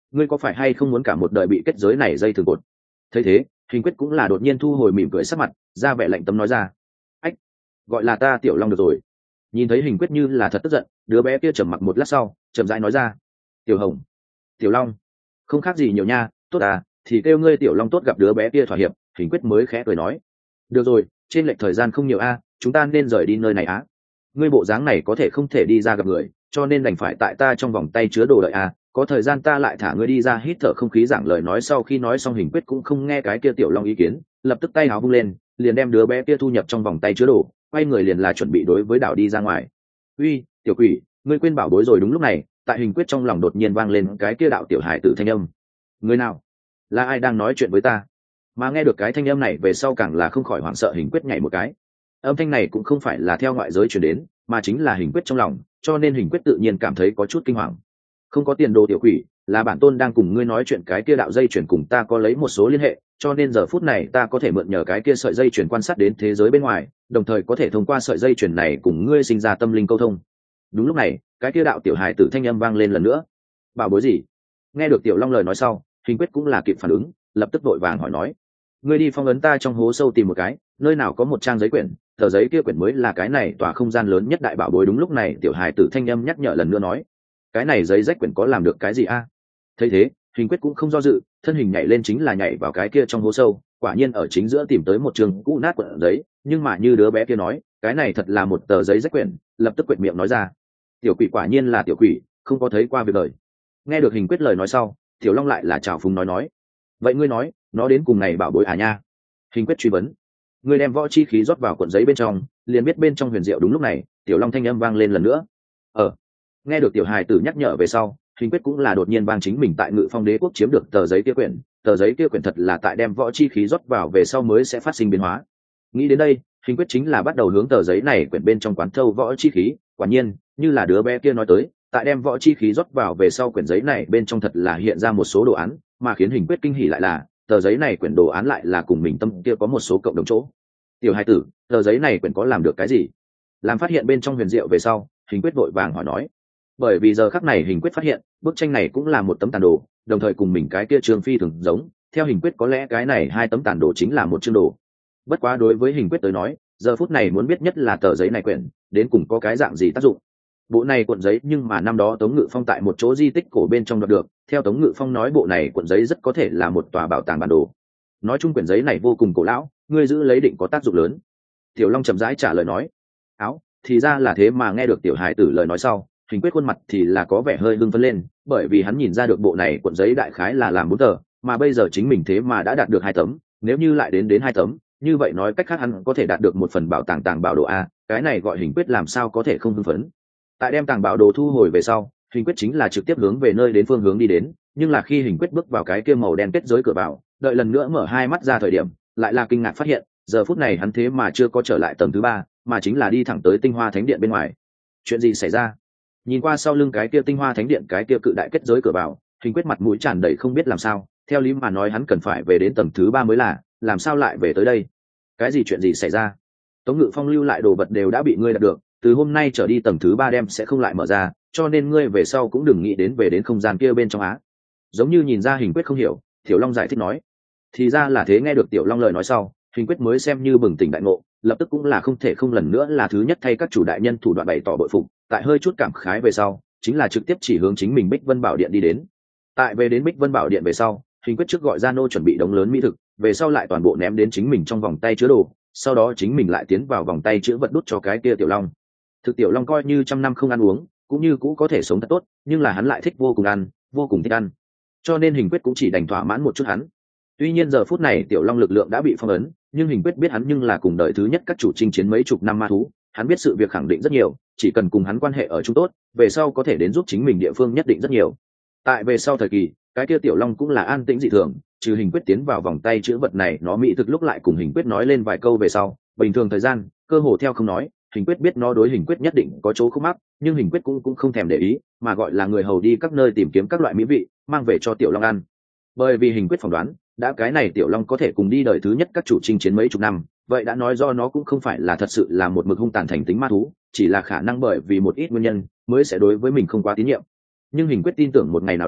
ngươi có phải hay không muốn cả một đời bị kết giới này dây thường cột? Thấy thế, Hình Quyết cũng là đột nhiên thu hồi mỉm cười sắc mặt, ra vẻ lạnh tấm nói ra. Ách, gọi là ta Tiểu Long được rồi. Nhìn thấy Hình Quyết như là thật tức giận, đứa bé kia trầm mặc một lát sau, chậm rãi nói ra. Tiểu Hồng, Tiểu Long, không khác gì nhiều nha, tốt à, thì kêu ngươi Tiểu Long tốt. Gặp đứa bé kia thỏa hiệp, Hình Quyết mới khẽ cười nói. Được rồi, trên lệch thời gian không nhiều a, chúng ta nên rời đi nơi này á. Ngươi bộ dáng này có thể không thể đi ra gặp người, cho nên đành phải tại ta trong vòng tay chứa đồ đợi a, có thời gian ta lại thả ngươi đi ra hít thở không khí. Giảng lời nói sau khi nói xong, Hình Quyết cũng không nghe cái kia Tiểu Long ý kiến, lập tức tay áo vung lên, liền đem đứa bé kia thu nhập trong vòng tay chứa đồ, quay người liền là chuẩn bị đối với đảo đi ra ngoài. Uy, tiểu quỷ, ngươi quên bảo bối rồi. Đúng lúc này, tại Hình Quyết trong lòng đột nhiên vang lên cái kia đạo tiểu hải tử thanh âm. Người nào? Là ai đang nói chuyện với ta? Mà nghe được cái thanh âm này về sau, càng là không khỏi hoảng sợ. Hình Quyết nhảy một cái. Âm thanh này cũng không phải là theo ngoại giới truyền đến, mà chính là Hình Quyết trong lòng, cho nên Hình Quyết tự nhiên cảm thấy có chút kinh hoàng. Không có tiền đồ tiểu quỷ, là bản tôn đang cùng ngươi nói chuyện. Cái kia đạo dây chuyển cùng ta có lấy một số liên hệ, cho nên giờ phút này ta có thể mượn nhờ cái kia sợi dây chuyển quan sát đến thế giới bên ngoài, đồng thời có thể thông qua sợi dây chuyển này cùng ngươi sinh ra tâm linh câu thông. Đúng lúc này, cái kia đạo tiểu hài tử thanh âm vang lên lần nữa. Bảo bối gì? Nghe được Tiểu Long lời nói sau, Hình Quyết cũng là kịp phản ứng, lập tức vội vàng hỏi nói. Ngươi đi phong ấn ta trong hố sâu tìm một cái, nơi nào có một trang giấy quyển, tờ giấy kia quyển mới là cái này tòa không gian lớn nhất đại bảo bối. Đúng lúc này, tiểu hài tử thanh âm nhắc nhở lần nữa nói. Cái này giấy rách quyển có làm được cái gì a? Thấy thế, Hình Quyết cũng không do dự, thân hình nhảy lên chính là nhảy vào cái kia trong hố sâu, quả nhiên ở chính giữa tìm tới một trường cũ nát quyển giấy, nhưng mà như đứa bé kia nói, cái này thật là một tờ giấy rách quyển, lập tức quyển miệng nói ra. Tiểu quỷ quả nhiên là tiểu quỷ, không có thấy qua việc đời. Nghe được Hình Quyết lời nói sau, Tiểu Long lại là trào phúng nói nói. Vậy ngươi nói, nó đến cùng này bảo bối à nha? Hình Quyết truy vấn. Ngươi đem võ chi khí rót vào cuộn giấy bên trong, liền biết bên trong huyền diệu. Đúng lúc này, Tiểu Long thanh âm vang lên lần nữa. Ờ. Nghe được tiểu hài tử nhắc nhở về sau, Hình Quyết cũng là đột nhiên vang chính mình tại Ngự Phong Đế quốc chiếm được tờ giấy kia quyển, tờ giấy kia quyển thật là tại đem võ chi khí rót vào về sau mới sẽ phát sinh biến hóa. Nghĩ đến đây, Hình Quyết chính là bắt đầu hướng tờ giấy này quyển bên trong quán thâu võ chi khí, quả nhiên, như là đứa bé kia nói tới, tại đem võ chi khí rót vào về sau, quyển giấy này bên trong thật là hiện ra một số đồ án, mà khiến Hình Quyết kinh hỉ lại là, tờ giấy này quyển đồ án lại là cùng mình tâm kia có một số cộng đồng chỗ. Tiểu hài tử, tờ giấy này quyển có làm được cái gì? Làm phát hiện bên trong huyền diệu về sau, Hình Quyết vội vàng hỏi nói. Bởi vì giờ khắc này Hình Quyết phát hiện bức tranh này cũng là một tấm tàn đồ, đồng thời cùng mình cái kia Trương Phi thường giống. Theo Hình Quyết có lẽ cái này hai tấm tàn đồ chính là một chương đồ. Bất quá đối với Hình Quyết tới nói, giờ phút này muốn biết nhất là tờ giấy này quyển đến cùng có cái dạng gì tác dụng. Bộ này cuộn giấy nhưng mà năm đó Tống Ngự Phong tại một chỗ di tích cổ bên trong đoạt được, theo Tống Ngự Phong nói bộ này cuộn giấy rất có thể là một tòa bảo tàng bản đồ. Nói chung quyển giấy này vô cùng cổ lão, ngươi giữ lấy định có tác dụng lớn. Tiểu Long chậm rãi trả lời nói. Áo, thì ra là thế. Mà nghe được tiểu hài tử lời nói sau, Hình Quyết khuôn mặt thì là có vẻ hơi hưng phấn lên, bởi vì hắn nhìn ra được bộ này cuộn giấy đại khái là làm bốn tờ, mà bây giờ chính mình thế mà đã đạt được hai tấm, nếu như lại đến đến hai tấm, như vậy nói cách khác hắn có thể đạt được một phần bảo tàng tàng bảo đồ a, cái này gọi Hình Quyết làm sao có thể không hưng phấn. Tại đem tàng bảo đồ thu hồi về sau, Hình Quyết chính là trực tiếp hướng về nơi đến phương hướng đi đến, nhưng là khi Hình Quyết bước vào cái kia màu đen kết giới cửa vào, đợi lần nữa mở hai mắt ra thời điểm, lại là kinh ngạc phát hiện, giờ phút này hắn thế mà chưa có trở lại tầng thứ ba, mà chính là đi thẳng tới Tinh Hoa Thánh Điện bên ngoài. Chuyện gì xảy ra? Nhìn qua sau lưng cái kia Tinh Hoa Thánh Điện cái kia cự đại kết giới cửa vào, Hình Quyết mặt mũi tràn đầy không biết làm sao, theo lý mà nói hắn cần phải về đến tầng thứ ba mới là, làm sao lại về tới đây? Cái gì chuyện gì xảy ra? Tống Ngự Phong lưu lại đồ vật đều đã bị ngươi đạt được, từ hôm nay trở đi tầng thứ ba đem sẽ không lại mở ra, cho nên ngươi về sau cũng đừng nghĩ đến về đến không gian kia bên trong á. Giống như nhìn ra Hình Quyết không hiểu, Tiểu Long giải thích nói. Thì ra là thế. Nghe được Tiểu Long lời nói sau, Hình Quyết mới xem như bừng tỉnh đại ngộ, lập tức cũng là không thể không lần nữa là thứ nhất thay các chủ đại nhân thủ đoạn bày tỏ bội phục, tại hơi chút cảm khái về sau, chính là trực tiếp chỉ hướng chính mình Bích Vân Bảo Điện đi đến. Tại về đến Bích Vân Bảo Điện về sau, Hình Quyết trước gọi ra nô chuẩn bị đống lớn mỹ thực, về sau lại toàn bộ ném đến chính mình trong vòng tay chứa đồ, sau đó chính mình lại tiến vào vòng tay chứa vật đút cho cái kia Tiểu Long. Thực Tiểu Long coi như trăm năm không ăn uống, cũng như cũng có thể sống thật tốt, nhưng là hắn lại thích vô cùng ăn, vô cùng thích ăn, cho nên Hình Quyết cũng chỉ đành thỏa mãn một chút hắn. Tuy nhiên giờ phút này Tiểu Long lực lượng đã bị phong ấn, nhưng Hình Quyết biết hắn nhưng là cùng đời thứ nhất các chủ chinh chiến mấy chục năm ma thú, hắn biết sự việc khẳng định rất nhiều, chỉ cần cùng hắn quan hệ ở chung tốt, về sau có thể đến giúp chính mình địa phương nhất định rất nhiều. Tại về sau thời kỳ, cái kia Tiểu Long cũng là an tĩnh dị thường, trừ Hình Quyết tiến vào vòng tay chữ vật này, nó mỹ thực lúc lại cùng Hình Quyết nói lên vài câu về sau, bình thường thời gian, cơ hồ theo không nói, Hình Quyết biết nó đối Hình Quyết nhất định có chỗ khúc mắc, nhưng Hình Quyết cũng cũng không thèm để ý, mà gọi là người hầu đi các nơi tìm kiếm các loại mỹ vị, mang về cho Tiểu Long ăn. Bởi vì Hình Quyết phỏng đoán, đã cái này Tiểu Long có thể cùng đi đời thứ nhất các chủ chinh chiến mấy chục năm, vậy đã nói do nó cũng không phải là thật sự là một mực hung tàn thành tính ma thú, chỉ là khả năng bởi vì một ít nguyên nhân mới sẽ đối với mình không quá tín nhiệm. Nhưng Hình Quyết tin tưởng một ngày nào đó,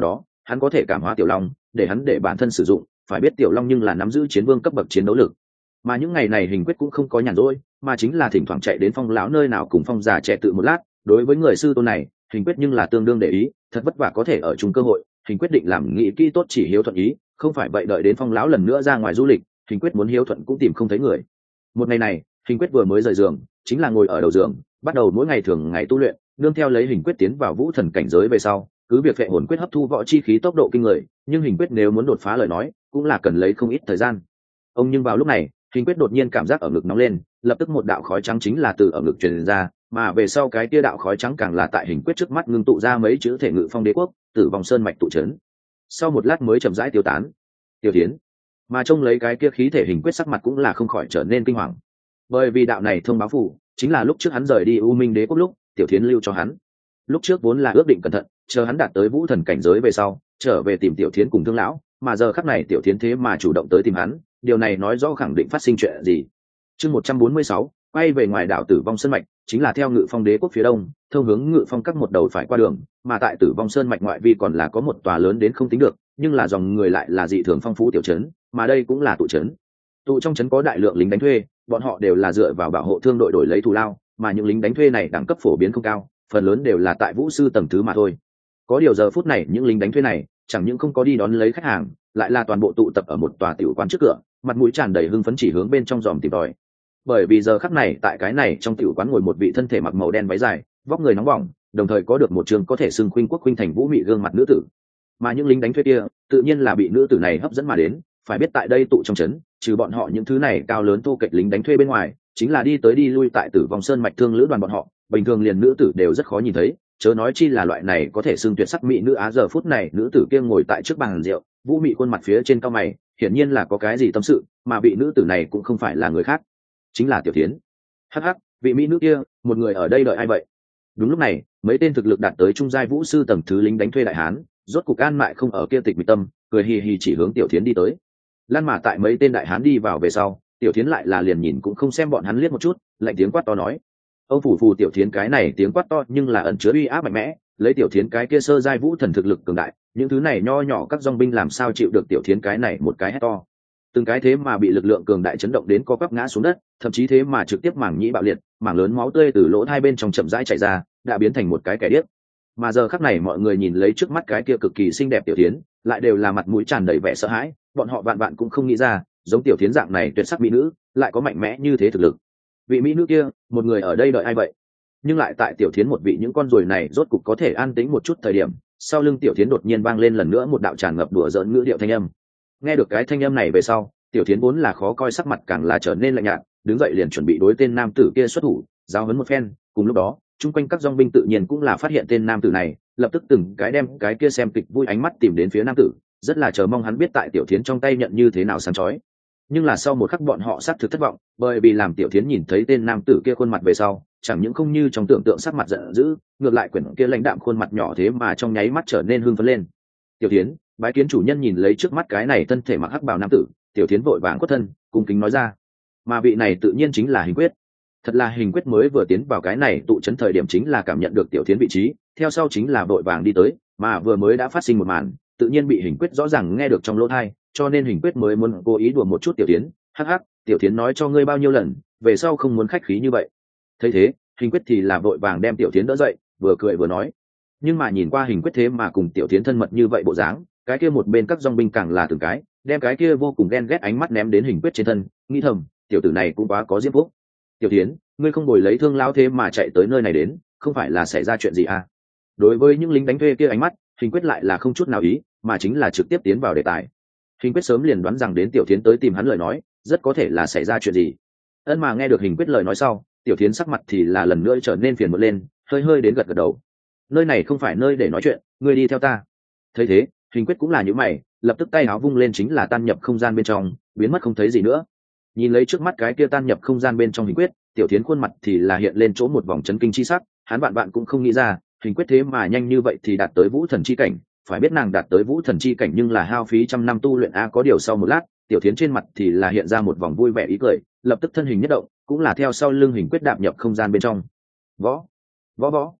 hắn có thể cảm hóa tiểu long để hắn để bản thân sử dụng, phải biết tiểu long nhưng là nắm giữ chiến vương cấp bậc chiến đấu lực. Mà những ngày này Hình Quyết cũng không có nhàn rỗi, mà chính là thỉnh thoảng chạy đến Phong lão nơi nào cùng Phong già trẻ tự một lát. Đối với người sư tôn này, Hình Quyết nhưng là tương đương để ý, thật vất vả có thể ở chung cơ hội, Hình Quyết định làm nghĩ kỹ tốt chỉ hiếu thuận ý, không phải vậy đợi đến Phong lão lần nữa ra ngoài du lịch, Hình Quyết muốn hiếu thuận cũng tìm không thấy người. Một ngày này, Hình Quyết vừa mới rời giường, chính là ngồi ở đầu giường, bắt đầu mỗi ngày thường ngày tu luyện, nương theo lấy Hình Quyết tiến vào vũ thần cảnh giới về sau, cứ việc phệ hồn quyết hấp thu võ chi khí tốc độ kinh người, nhưng Hình Quyết nếu muốn đột phá lời nói, cũng là cần lấy không ít thời gian. Ông nhưng vào lúc này, Hình Quyết đột nhiên cảm giác ở ngực nóng lên, lập tức một đạo khói trắng chính là từ ở ngực truyền ra, mà về sau cái kia đạo khói trắng càng là tại Hình Quyết trước mắt ngưng tụ ra mấy chữ thể ngự phong đế quốc, tử vong sơn mạch tụ trấn. Sau một lát mới chậm rãi tiêu tán. Tiêu Tiến, mà trông lấy cái kia khí thể Hình Quyết sắc mặt cũng là không khỏi trở nên kinh hoàng, bởi vì đạo này thông báo phù chính là lúc trước hắn rời đi U Minh đế quốc lúc Tiểu Thiến lưu cho hắn. Lúc trước vốn là ước định cẩn thận, chờ hắn đạt tới vũ thần cảnh giới về sau, trở về tìm Tiểu Thiến cùng Thương lão, mà giờ khắc này Tiểu Thiến thế mà chủ động tới tìm hắn, điều này nói rõ khẳng định phát sinh chuyện gì. Chương một trăm bốn mươi sáu, quay về ngoài đảo Tử Vong Sơn mạch, chính là theo Ngự Phong đế quốc phía đông, thông hướng Ngự Phong các một đầu phải qua đường, mà tại Tử Vong Sơn mạch ngoại vi còn là có một tòa lớn đến không tính được, nhưng là dòng người lại là dị thường phong phú tiểu trấn, mà đây cũng là tụ trấn. Tụ trong trấn có đại lượng lính đánh thuê, bọn họ đều là dựa vào bảo hộ thương đội đổi lấy thù lao, mà những lính đánh thuê này đẳng cấp phổ biến không cao, phần lớn đều là tại vũ sư tầng thứ mà thôi. Có điều giờ phút này những lính đánh thuê này chẳng những không có đi đón lấy khách hàng, lại là toàn bộ tụ tập ở một tòa tiểu quán trước cửa, mặt mũi tràn đầy hưng phấn chỉ hướng bên trong dòm tìm tòi. Bởi vì giờ khắc này tại cái này trong tiểu quán ngồi một vị thân thể mặc màu đen váy dài, vóc người nóng bỏng, đồng thời có được một trường có thể xưng khuynh quốc khuynh thành vũ mị gương mặt nữ tử. Mà những lính đánh thuê kia tự nhiên là bị nữ tử này hấp dẫn mà đến, phải biết tại đây tụ trong trấn, trừ bọn họ những thứ này cao lớn thô kệch lính đánh thuê bên ngoài, chính là đi tới đi lui tại Tử Vong Sơn mạch thương lữ đoàn bọn họ, bình thường liền nữ tử đều rất khó nhìn thấy, chớ nói chi là loại này có thể xưng tuyệt sắc mỹ nữ á. Giờ phút này nữ tử kia ngồi tại trước bàn rượu, vũ mị khuôn mặt phía trên cao mày, hiển nhiên là có cái gì tâm sự, mà vị nữ tử này cũng không phải là người khác, chính là Tiểu Thiến. Hắc hắc, vị mỹ nữ kia, một người ở đây đợi ai vậy? Đúng lúc này, mấy tên thực lực đạt tới trung giai vũ sư tầng thứ lính đánh thuê đại hán, rốt cục an mại không ở kia tịch mịch tâm, cười hì hì chỉ hướng Tiểu Thiến đi tới. Lan mà tại mấy tên đại hán đi vào về sau, Tiểu Thiến lại là liền nhìn cũng không xem bọn hắn liếc một chút, lạnh tiếng quát to nói: "Ông phủ phù!" Tiểu Thiến cái này tiếng quát to nhưng là ẩn chứa uy áp mạnh mẽ, lấy Tiểu Thiến cái kia sơ giai vũ thần thực lực cường đại, những thứ này nho nhỏ các dòng binh làm sao chịu được Tiểu Thiến cái này một cái hét to. Từng cái thế mà bị lực lượng cường đại chấn động đến co quắp ngã xuống đất, thậm chí thế mà trực tiếp màng nhĩ bạo liệt, mảng lớn máu tươi từ lỗ hai bên trong chậm rãi chảy ra, đã biến thành một cái kẻ điếc. Mà giờ khắc này mọi người nhìn lấy trước mắt cái kia cực kỳ xinh đẹp Tiểu Thiến, lại đều là mặt mũi tràn đầy vẻ sợ hãi, bọn họ vạn vạn cũng không nghĩ ra, giống Tiểu Thiến dạng này tuyệt sắc mỹ nữ, lại có mạnh mẽ như thế thực lực. Vị mỹ nữ kia, một người ở đây đợi ai vậy? Nhưng lại tại Tiểu Thiến một vị những con ruồi này rốt cục có thể an tĩnh một chút thời điểm, sau lưng Tiểu Thiến đột nhiên vang lên lần nữa một đạo tràn ngập đùa giỡn ngữ điệu thanh âm. Nghe được cái thanh âm này về sau, Tiểu Thiến vốn là khó coi sắc mặt càng là trở nên lạnh nhạt, đứng dậy liền chuẩn bị đối tên nam tử kia xuất thủ, giao huấn một phen. Cùng lúc đó, chung quanh các dòng binh tự nhiên cũng là phát hiện tên nam tử này, lập tức từng cái đem cái kia xem kịch vui ánh mắt tìm đến phía nam tử, rất là chờ mong hắn biết tại Tiểu Thiến trong tay nhận như thế nào sáng chói. Nhưng là sau một khắc bọn họ sát thực thất vọng, bởi vì làm Tiểu Thiến nhìn thấy tên nam tử kia khuôn mặt về sau, chẳng những không như trong tưởng tượng sắc mặt giận dữ, ngược lại quyển kia lãnh đạm khuôn mặt nhỏ thế mà trong nháy mắt trở nên hưng phấn lên. Tiểu Thiến, bái kiến chủ nhân. Nhìn lấy trước mắt cái này thân thể mặc hắc bào nam tử, Tiểu Thiến vội vàng khuất thân, cung kính nói ra. Mà vị này tự nhiên chính là Hình Quyết. Thật là Hình Quyết mới vừa tiến vào cái này tụ trấn thời điểm chính là cảm nhận được Tiểu Thiến vị trí, theo sau chính là vội vàng đi tới, mà vừa mới đã phát sinh một màn, tự nhiên bị Hình Quyết rõ ràng nghe được trong lỗ tai, cho nên Hình Quyết mới muốn cố ý đùa một chút Tiểu Thiến. Hắc hắc, Tiểu Thiến nói cho ngươi bao nhiêu lần, về sau không muốn khách khí như vậy. Thấy thế, Hình Quyết thì là vội vàng đem Tiểu Thiến đỡ dậy, vừa cười vừa nói. Nhưng mà nhìn qua Hình Quyết thế mà cùng Tiểu Thiến thân mật như vậy bộ dáng, cái kia một bên các dòng binh càng là từng cái đem cái kia vô cùng ghen ghét ánh mắt ném đến Hình Quyết trên thân, nghĩ thầm, tiểu tử này cũng quá có diễm phúc. Tiểu Thiến, ngươi không bồi lấy Thương lão thế mà chạy tới nơi này đến, không phải là xảy ra chuyện gì à? Đối với những lính đánh thuê kia ánh mắt, Hình Quyết lại là không chút nào ý, mà chính là trực tiếp tiến vào đề tài. Hình Quyết sớm liền đoán rằng đến Tiểu Thiến tới tìm hắn lời nói, rất có thể là xảy ra chuyện gì. Ân mà nghe được Hình Quyết lời nói sau, Tiểu Thiến sắc mặt thì là lần nữa trở nên phiền muộn lên, hơi hơi đến gật gật đầu. Nơi này không phải nơi để nói chuyện, ngươi đi theo ta. Thấy thế, Hình Quyết cũng là những mày, lập tức tay áo vung lên chính là tan nhập không gian bên trong, biến mất không thấy gì nữa. Nhìn lấy trước mắt cái kia tan nhập không gian bên trong Hình Quyết, Tiểu Thiến khuôn mặt thì là hiện lên chỗ một vòng chấn kinh chi sắc, hắn bạn bạn cũng không nghĩ ra, Hình Quyết thế mà nhanh như vậy thì đạt tới vũ thần chi cảnh, phải biết nàng đạt tới vũ thần chi cảnh nhưng là hao phí trăm năm tu luyện a. Có điều sau một lát, Tiểu Thiến trên mặt thì là hiện ra một vòng vui vẻ ý cười, lập tức thân hình nhất động, cũng là theo sau lưng Hình Quyết đạp nhập không gian bên trong. Võ, võ võ.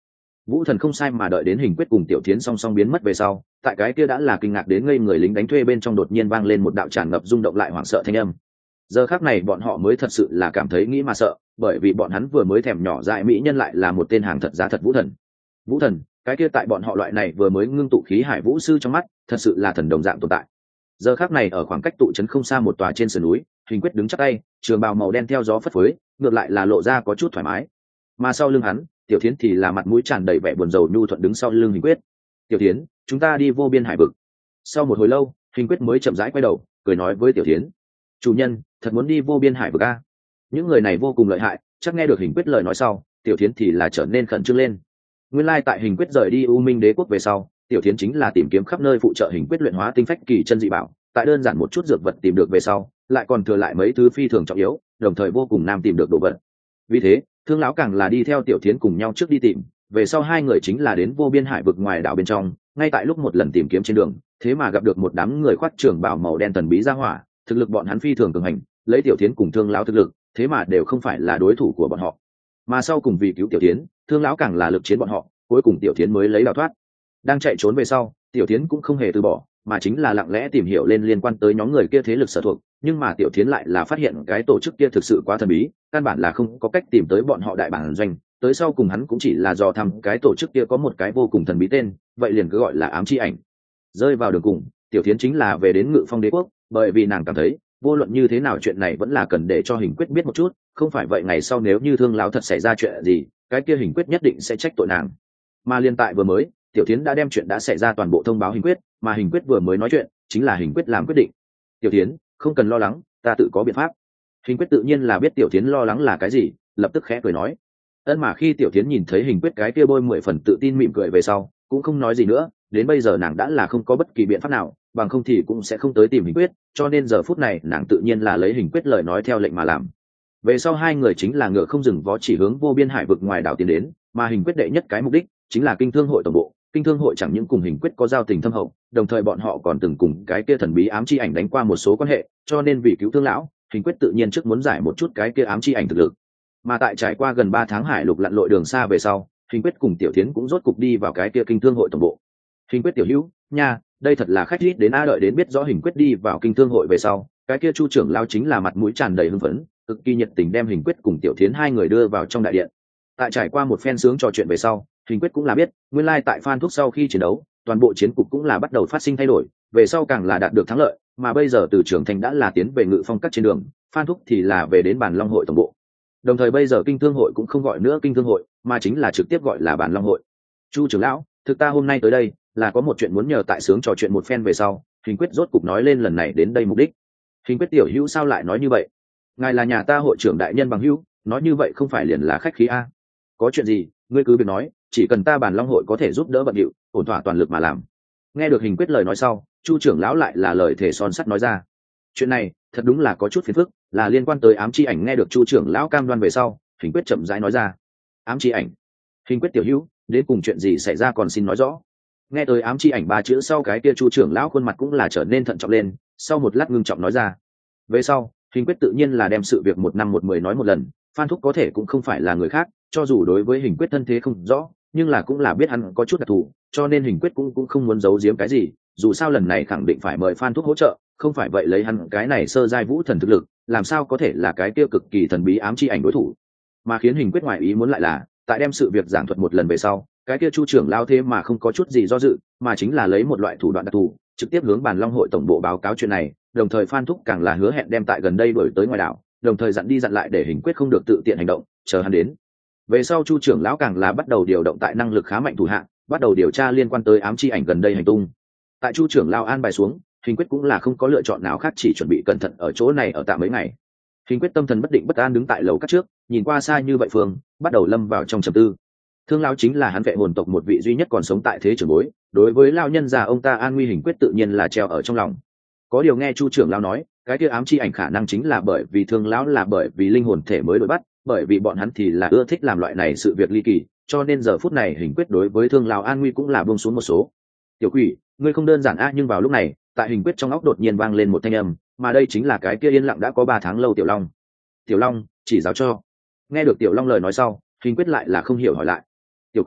Vũ Thần không sai mà đợi đến Hình Quyết cùng Tiểu Thiến song song biến mất về sau, tại cái kia đã là kinh ngạc đến ngây người lính đánh thuê bên trong đột nhiên vang lên một đạo tràn ngập rung động lại hoảng sợ thanh âm. Giờ khắc này bọn họ mới thật sự là cảm thấy nghĩ mà sợ, bởi vì bọn hắn vừa mới thèm nhỏ dại mỹ nhân lại là một tên hàng thật giá thật Vũ Thần. Vũ Thần, cái kia tại bọn họ loại này vừa mới ngưng tụ khí hải vũ sư trong mắt, thật sự là thần đồng dạng tồn tại. Giờ khắc này ở khoảng cách tụ trấn không xa một tòa trên sườn núi, Hình Quyết đứng chắp tay, trường bào màu đen theo gió phất phới, ngược lại là lộ ra có chút thoải mái. Mà sau lưng hắn, Tiểu Thiến thì là mặt mũi tràn đầy vẻ buồn rầu nhu thuận đứng sau lưng Hình Quyết. Tiểu Thiến, chúng ta đi vô biên hải vực. Sau một hồi lâu, Hình Quyết mới chậm rãi quay đầu, cười nói với Tiểu Thiến: chủ nhân, thật muốn đi vô biên hải vực a? Những người này vô cùng lợi hại, chắc nghe được Hình Quyết lời nói sau, Tiểu Thiến thì là trở nên khẩn trương lên. Nguyên lai tại Hình Quyết rời đi U Minh Đế quốc về sau, Tiểu Thiến chính là tìm kiếm khắp nơi phụ trợ Hình Quyết luyện hóa tinh phách kỳ chân dị bảo, tại đơn giản một chút dược vật tìm được về sau, lại còn thừa lại mấy thứ phi thường trọng yếu, đồng thời vô cùng nam tìm được đồ vật. Vì thế, Thương lão càng là đi theo Tiểu Thiến cùng nhau trước đi tìm, về sau hai người chính là đến vô biên hải vực ngoài đảo bên trong, ngay tại lúc một lần tìm kiếm trên đường, thế mà gặp được một đám người khoác trường bào màu đen thần bí ra hỏa, thực lực bọn hắn phi thường cường hành, lấy Tiểu Thiến cùng Thương lão thực lực, thế mà đều không phải là đối thủ của bọn họ. Mà sau cùng vì cứu Tiểu Thiến, Thương lão càng là lực chiến bọn họ, cuối cùng Tiểu Thiến mới lấy đào thoát. Đang chạy trốn về sau, Tiểu Thiến cũng không hề từ bỏ, mà chính là lặng lẽ tìm hiểu lên liên quan tới nhóm người kia thế lực sở thuộc, nhưng mà Tiểu Thiến lại là phát hiện cái tổ chức kia thực sự quá thần bí, căn bản là không có cách tìm tới bọn họ đại bản doanh, tới sau cùng hắn cũng chỉ là dò thăm cái tổ chức kia có một cái vô cùng thần bí tên, vậy liền cứ gọi là ám chi ảnh. Rơi vào đường cùng, Tiểu Thiến chính là về đến Ngự Phong Đế quốc, bởi vì nàng cảm thấy vô luận như thế nào chuyện này vẫn là cần để cho Hình Quyết biết một chút, không phải vậy ngày sau nếu như Thương lão thật xảy ra chuyện gì, cái kia Hình Quyết nhất định sẽ trách tội nàng. Mà liên tại vừa mới, Tiểu Thiến đã đem chuyện đã xảy ra toàn bộ thông báo Hình Quyết, mà Hình Quyết vừa mới nói chuyện, chính là Hình Quyết làm quyết định. Tiểu Thiến, không cần lo lắng, ta tự có biện pháp. Hình Quyết tự nhiên là biết Tiểu Thiến lo lắng là cái gì, lập tức khẽ cười nói. Ân mà khi Tiểu Thiến nhìn thấy Hình Quyết cái kia bôi mười phần tự tin mỉm cười về sau, cũng không nói gì nữa, đến bây giờ nàng đã là không có bất kỳ biện pháp nào, bằng không thì cũng sẽ không tới tìm Hình Quyết, cho nên giờ phút này nàng tự nhiên là lấy Hình Quyết lời nói theo lệnh mà làm. Về sau hai người chính là ngựa không dừng vó chỉ hướng vô biên hải vực ngoài đảo tiến đến, mà Hình Quyết đệ nhất cái mục đích chính là Kinh Thương hội tổng bộ. Kinh Thương hội chẳng những cùng Hình Quyết có giao tình thâm hậu, đồng thời bọn họ còn từng cùng cái kia thần bí ám chi ảnh đánh qua một số quan hệ, cho nên vì cứu Thương lão, Hình Quyết tự nhiên trước muốn giải một chút cái kia ám chi ảnh thực lực. Mà tại trải qua gần ba tháng hải lục lặn lội đường xa về sau, Hình Quyết cùng Tiểu Thiến cũng rốt cục đi vào cái kia Kinh Thương hội tổng bộ. Hình Quyết tiểu hữu, nha, đây thật là khách ít đến a. Đợi đến biết rõ Hình Quyết đi vào Kinh Thương hội về sau, cái kia Chu trưởng lão chính là mặt mũi tràn đầy hưng phấn, cực kỳ nhiệt tình đem Hình Quyết cùng Tiểu Thiến hai người đưa vào trong đại điện. Tại trải qua một phen sướng trò chuyện về sau, Hình Quyết cũng là biết, nguyên lai tại Phan Thuốc sau khi chiến đấu, toàn bộ chiến cục cũng là bắt đầu phát sinh thay đổi, về sau càng là đạt được thắng lợi, mà bây giờ từ trưởng thành đã là tiến về Ngự Phong các trên đường, Phan Thuốc thì là về đến Bàn Long hội tổng bộ. Đồng thời bây giờ Kinh Thương hội cũng không gọi nữa Kinh Thương hội, mà chính là trực tiếp gọi là Bàn Long hội. Chu trưởng lão, thực ta hôm nay tới đây là có một chuyện muốn nhờ tại sướng trò chuyện một phen về sau, Hình Quyết rốt cục nói lên lần này đến đây mục đích. Hình Quyết tiểu hữu sao lại nói như vậy? Ngài là nhà ta hội trưởng đại nhân bằng hữu, nói như vậy không phải liền là khách khí a? Có chuyện gì, ngươi cứ việc nói, chỉ cần ta Bàn Long hội có thể giúp đỡ bận điệu, ổn thỏa toàn lực mà làm. Nghe được Hình Quyết lời nói sau, Chu trưởng lão lại là lời thể son sắt nói ra. Chuyện này thật đúng là có chút phiền phức, là liên quan tới ám chi ảnh. Nghe được Chu trưởng lão cam đoan về sau, Hình Quyết chậm rãi nói ra. Ám chi ảnh? Hình Quyết tiểu hữu, đến cùng chuyện gì xảy ra còn xin nói rõ. Nghe tới ám chi ảnh ba chữ sau, cái kia Chu trưởng lão khuôn mặt cũng là trở nên thận trọng lên, sau một lát ngưng trọng nói ra. Về sau, Hình Quyết tự nhiên là đem sự việc một năm một mười nói một lần. Phan Thúc có thể cũng không phải là người khác, cho dù đối với Hình Quyết thân thế không rõ, nhưng là cũng là biết hắn có chút đặc thù, cho nên Hình Quyết cũng cũng không muốn giấu giếm cái gì, dù sao lần này khẳng định phải mời Phan Thúc hỗ trợ, không phải vậy lấy hắn cái này sơ giai vũ thần thực lực, làm sao có thể là cái tiêu cực kỳ thần bí ám chi ảnh đối thủ. Mà khiến Hình Quyết ngoại ý muốn lại là, tại đem sự việc giảng thuật một lần về sau, cái kia Chu trưởng lao thế mà không có chút gì do dự, mà chính là lấy một loại thủ đoạn đặc thù, trực tiếp hướng Bàn Long hội tổng bộ báo cáo chuyện này, đồng thời Phan Thúc càng là hứa hẹn đem tại gần đây đuổi tới ngoài đảo, đồng thời dặn đi dặn lại để Hình Quyết không được tự tiện hành động, chờ hắn đến. Về sau Chu trưởng lão càng là bắt đầu điều động tại năng lực khá mạnh thủ hạ, bắt đầu điều tra liên quan tới ám chi ảnh gần đây hành tung. Tại Chu trưởng lão an bài xuống, Hình Quyết cũng là không có lựa chọn nào khác, chỉ chuẩn bị cẩn thận ở chỗ này ở tạm mấy ngày. Hình Quyết tâm thần bất định bất an đứng tại lầu các trước, nhìn qua xa như vậy phương, bắt đầu lâm vào trong trầm tư. Thương lão chính là hắn vệ hồn tộc một vị duy nhất còn sống tại thế trưởng bối, đối với lão nhân già ông ta an nguy Hình Quyết tự nhiên là treo ở trong lòng. Có điều nghe Chu trưởng lão nói, cái kia ám chi ảnh khả năng chính là bởi vì Thương lão là bởi vì linh hồn thể mới đối bắt, bởi vì bọn hắn thì là ưa thích làm loại này sự việc ly kỳ, cho nên giờ phút này Hình Quyết đối với Thương lão an nguy cũng là buông xuống một số. Tiểu quỷ, ngươi không đơn giản a. Nhưng vào lúc này, tại Hình Quyết trong óc đột nhiên vang lên một thanh âm, mà đây chính là cái kia yên lặng đã có ba tháng lâu Tiểu Long. Tiểu Long, chỉ giáo cho. Nghe được Tiểu Long lời nói sau, Hình Quyết lại là không hiểu hỏi lại. Tiểu quỷ,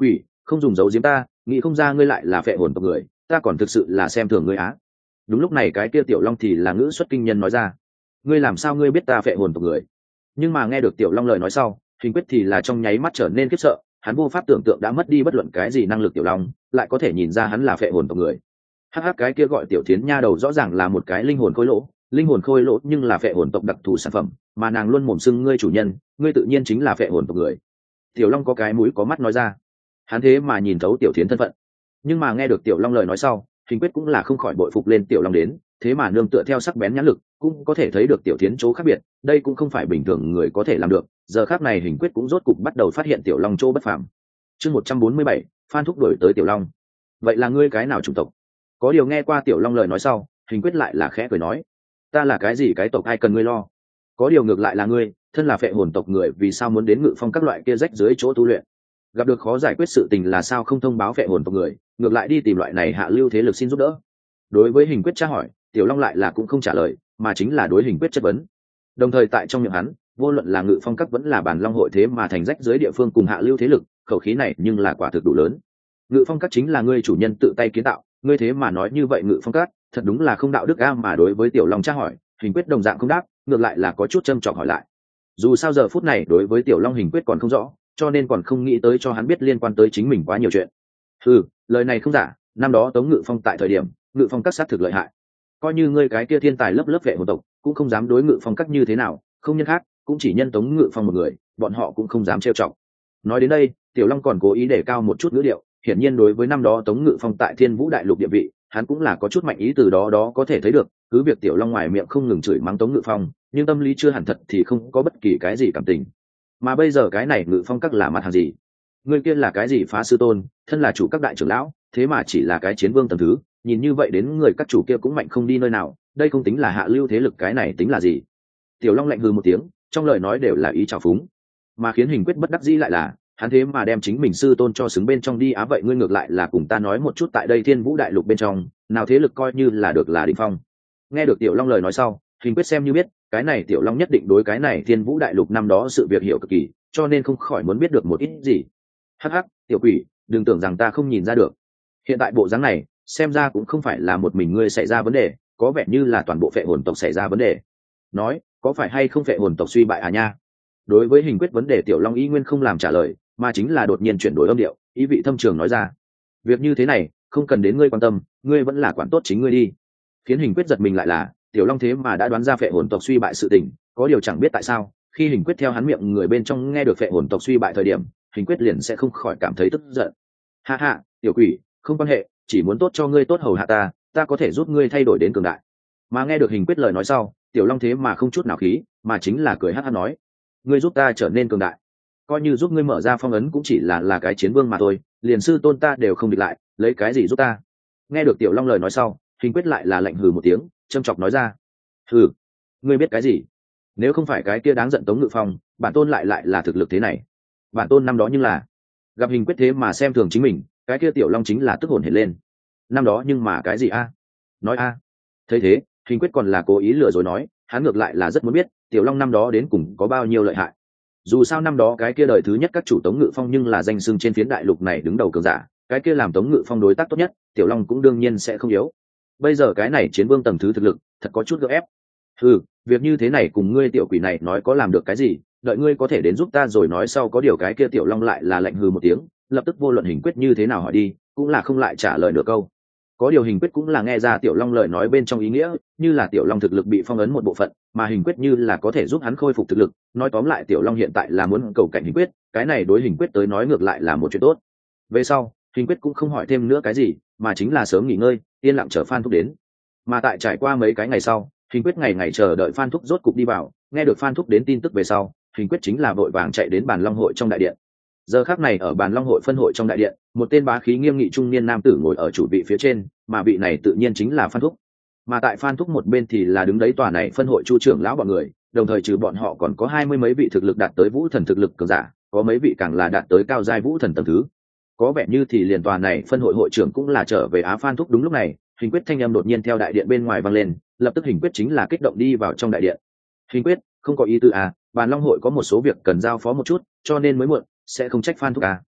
không dùng dấu diếm ta, nghĩ không ra ngươi lại là phệ hồn tộc người, ta còn thực sự là xem thường ngươi á. Đúng lúc này cái kia tiểu long thì là ngữ xuất kinh nhân nói ra, ngươi làm sao ngươi biết ta phệ hồn tộc người? Nhưng mà nghe được tiểu long lời nói sau, Hình Quyết thì là trong nháy mắt trở nên khiếp sợ, hắn vô pháp tưởng tượng đã mất đi bất luận cái gì năng lực tiểu long lại có thể nhìn ra hắn là phệ hồn tộc người. Hắc hắc, cái kia gọi tiểu thiến nha đầu rõ ràng là một cái linh hồn khôi lỗ, linh hồn khôi lỗ nhưng là phệ hồn tộc đặc thù sản phẩm, mà nàng luôn mồm xưng ngươi chủ nhân, ngươi tự nhiên chính là phệ hồn tộc người. Tiểu long có cái mũi có mắt nói ra, hắn thế mà nhìn thấu tiểu thiến thân phận. Nhưng mà nghe được tiểu long lời nói sau, Hình Quyết cũng là không khỏi bội phục lên tiểu long đến, thế mà nương tựa theo sắc bén nhãn lực cũng có thể thấy được tiểu thiến chỗ khác biệt, đây cũng không phải bình thường người có thể làm được. Giờ khác này Hình Quyết cũng rốt cục bắt đầu phát hiện tiểu long chỗ bất phàm. Chương một trăm bốn mươi bảy, Phan thúc đổi tới tiểu long. Vậy là ngươi cái nào chủng tộc? Có điều nghe qua tiểu long lời nói sau, Hình Quyết lại là khẽ cười nói, ta là cái gì cái tộc ai cần ngươi lo. Có điều ngược lại là ngươi, thân là phệ hồn tộc người, vì sao muốn đến Ngự Phong các loại kia rách dưới chỗ tu luyện? Gặp được khó giải quyết sự tình là sao không thông báo phệ hồn tộc người, ngược lại đi tìm loại này hạ lưu thế lực xin giúp đỡ? Đối với Hình Quyết tra hỏi, tiểu long lại là cũng không trả lời, mà chính là đối Hình Quyết chất vấn. Đồng thời tại trong miệng hắn, vô luận là Ngự Phong các vẫn là Bản Long hội thế mà thành rách dưới địa phương cùng hạ lưu thế lực, khẩu khí này nhưng là quả thực đủ lớn. Ngự Phong các chính là ngươi chủ nhân tự tay kiến tạo, ngươi thế mà nói như vậy Ngự Phong các, thật đúng là không đạo đức a. Mà đối với tiểu long tra hỏi, Hình Quyết đồng dạng không đáp, ngược lại là có chút châm chọc hỏi lại. Dù sao giờ phút này đối với tiểu long Hình Quyết còn không rõ, cho nên còn không nghĩ tới cho hắn biết liên quan tới chính mình quá nhiều chuyện. Ừ, lời này không giả, năm đó Tống Ngự Phong tại thời điểm, Ngự Phong các sát thực lợi hại. Coi như ngươi cái kia thiên tài lớp lớp vệ hồn tộc, cũng không dám đối Ngự Phong các như thế nào, không nhân khác, cũng chỉ nhân Tống Ngự Phong một người, bọn họ cũng không dám trêu chọc. Nói đến đây, tiểu long còn cố ý để cao một chút ngữ điệu, hiển nhiên đối với năm đó Tống Ngự Phong tại Thiên Vũ đại lục địa vị, hắn cũng là có chút mạnh ý, từ đó đó có thể thấy được, cứ việc tiểu long ngoài miệng không ngừng chửi mắng Tống Ngự Phong, nhưng tâm lý chưa hẳn thật thì không có bất kỳ cái gì cảm tình. Mà bây giờ cái này Ngự Phong các là mặt hàng gì? Người kia là cái gì phá sư tôn, thân là chủ các đại trưởng lão, thế mà chỉ là cái chiến vương tầng thứ, nhìn như vậy đến người các chủ kia cũng mạnh không đi nơi nào, đây không tính là hạ lưu thế lực, cái này tính là gì? Tiểu long lạnh hừ một tiếng, trong lời nói đều là ý trào phúng, mà khiến Hình Quyết bất đắc dĩ lại là hắn thế mà đem chính mình sư tôn cho xứng bên trong đi á. Vậy ngươi ngược lại là cùng ta nói một chút, tại đây Thiên Vũ đại lục bên trong nào thế lực coi như là được là đỉnh phong? Nghe được tiểu long lời nói sau, Hình Quyết xem như biết cái này tiểu long nhất định đối cái này Thiên Vũ đại lục năm đó sự việc hiểu cực kỳ, cho nên không khỏi muốn biết được một ít gì. Hắc hắc, tiểu quỷ, đừng tưởng rằng ta không nhìn ra được, hiện tại bộ dáng này xem ra cũng không phải là một mình ngươi xảy ra vấn đề, có vẻ như là toàn bộ phệ hồn tộc xảy ra vấn đề. Nói có phải hay không phệ hồn tộc suy bại à nha? Đối với Hình Quyết vấn đề, tiểu long y nguyên không làm trả lời, mà chính là đột nhiên chuyển đổi âm điệu, ý vị thâm trường nói ra, việc như thế này không cần đến ngươi quan tâm, ngươi vẫn là quản tốt chính ngươi đi. Khiến Hình Quyết giật mình lại là tiểu long thế mà đã đoán ra phệ hồn tộc suy bại sự tình, có điều chẳng biết tại sao khi Hình Quyết theo hắn miệng người bên trong nghe được phệ hồn tộc suy bại thời điểm, Hình Quyết liền sẽ không khỏi cảm thấy tức giận. Ha ha, tiểu quỷ, không quan hệ, chỉ muốn tốt cho ngươi tốt hầu hạ ta, ta có thể giúp ngươi thay đổi đến cường đại. Mà nghe được Hình Quyết lời nói sau, tiểu long thế mà không chút nào khí, mà chính là cười hát hát nói, ngươi giúp ta trở nên cường đại, coi như giúp ngươi mở ra phong ấn cũng chỉ là là cái chiến vương mà thôi, liền sư tôn ta đều không địch lại, lấy cái gì giúp ta? Nghe được tiểu long lời nói sau, Hình Quyết lại là lạnh hừ một tiếng, châm chọc nói ra, hừ, ngươi biết cái gì? Nếu không phải cái kia đáng giận Tống Ngự Phong, bản tôn lại lại là thực lực thế này. Bản tôn năm đó nhưng là gặp Hình Quyết thế mà xem thường chính mình, cái kia tiểu long chính là tức hồn hển lên. Năm đó nhưng mà cái gì a? Nói a? Thấy thế, Hình Quyết còn là cố ý lừa dối nói, hắn ngược lại là rất muốn biết tiểu long năm đó đến cùng có bao nhiêu lợi hại. Dù sao năm đó cái kia đời thứ nhất các chủ Tống Ngự Phong nhưng là danh xưng trên phiến đại lục này đứng đầu cường giả, cái kia làm Tống Ngự Phong đối tác tốt nhất, tiểu long cũng đương nhiên sẽ không yếu. Bây giờ cái này chiến vương tầng thứ thực lực thật có chút gượng ép. Ừ, việc như thế này cùng ngươi tiểu quỷ này nói có làm được cái gì, đợi ngươi có thể đến giúp ta rồi nói sau. Có điều cái kia tiểu long lại là lạnh hừ một tiếng, lập tức vô luận Hình Quyết như thế nào hỏi đi cũng là không lại trả lời được câu. Có điều Hình Quyết cũng là nghe ra tiểu long lời nói bên trong ý nghĩa, như là tiểu long thực lực bị phong ấn một bộ phận, mà Hình Quyết như là có thể giúp hắn khôi phục thực lực. Nói tóm lại tiểu long hiện tại là muốn cầu cạnh Hình Quyết, cái này đối Hình Quyết tới nói ngược lại là một chuyện tốt. Về sau Hình Quyết cũng không hỏi thêm nữa cái gì, mà chính là sớm nghỉ ngơi, yên lặng chờ Phan thúc đến. Mà tại trải qua mấy cái ngày sau, Hình Quyết ngày ngày chờ đợi Phan thúc rốt cục đi vào. Nghe được Phan thúc đến tin tức về sau, Hình Quyết chính là vội vàng chạy đến Bàn Long hội trong đại điện. Giờ khắc này ở Bàn Long hội phân hội trong đại điện, một tên bá khí nghiêm nghị trung niên nam tử ngồi ở chủ vị phía trên, mà vị này tự nhiên chính là Phan thúc. Mà tại Phan thúc một bên thì là đứng đấy tòa này phân hội chu trưởng lão bọn người, đồng thời trừ bọn họ còn có hai mươi mấy vị thực lực đạt tới vũ thần thực lực cường giả, có mấy vị càng là đạt tới cao giai vũ thần tầng thứ. Có vẻ như thì liền tòa này phân hội hội trưởng cũng là trở về á. Phan thúc đúng lúc này, Hình Quyết thanh âm đột nhiên theo đại điện bên ngoài vang lên, lập tức Hình Quyết chính là kích động đi vào trong đại điện. Hình Quyết, không có ý tư à, Bàn Long hội có một số việc cần giao phó một chút, cho nên mới muộn, sẽ không trách Phan thúc à.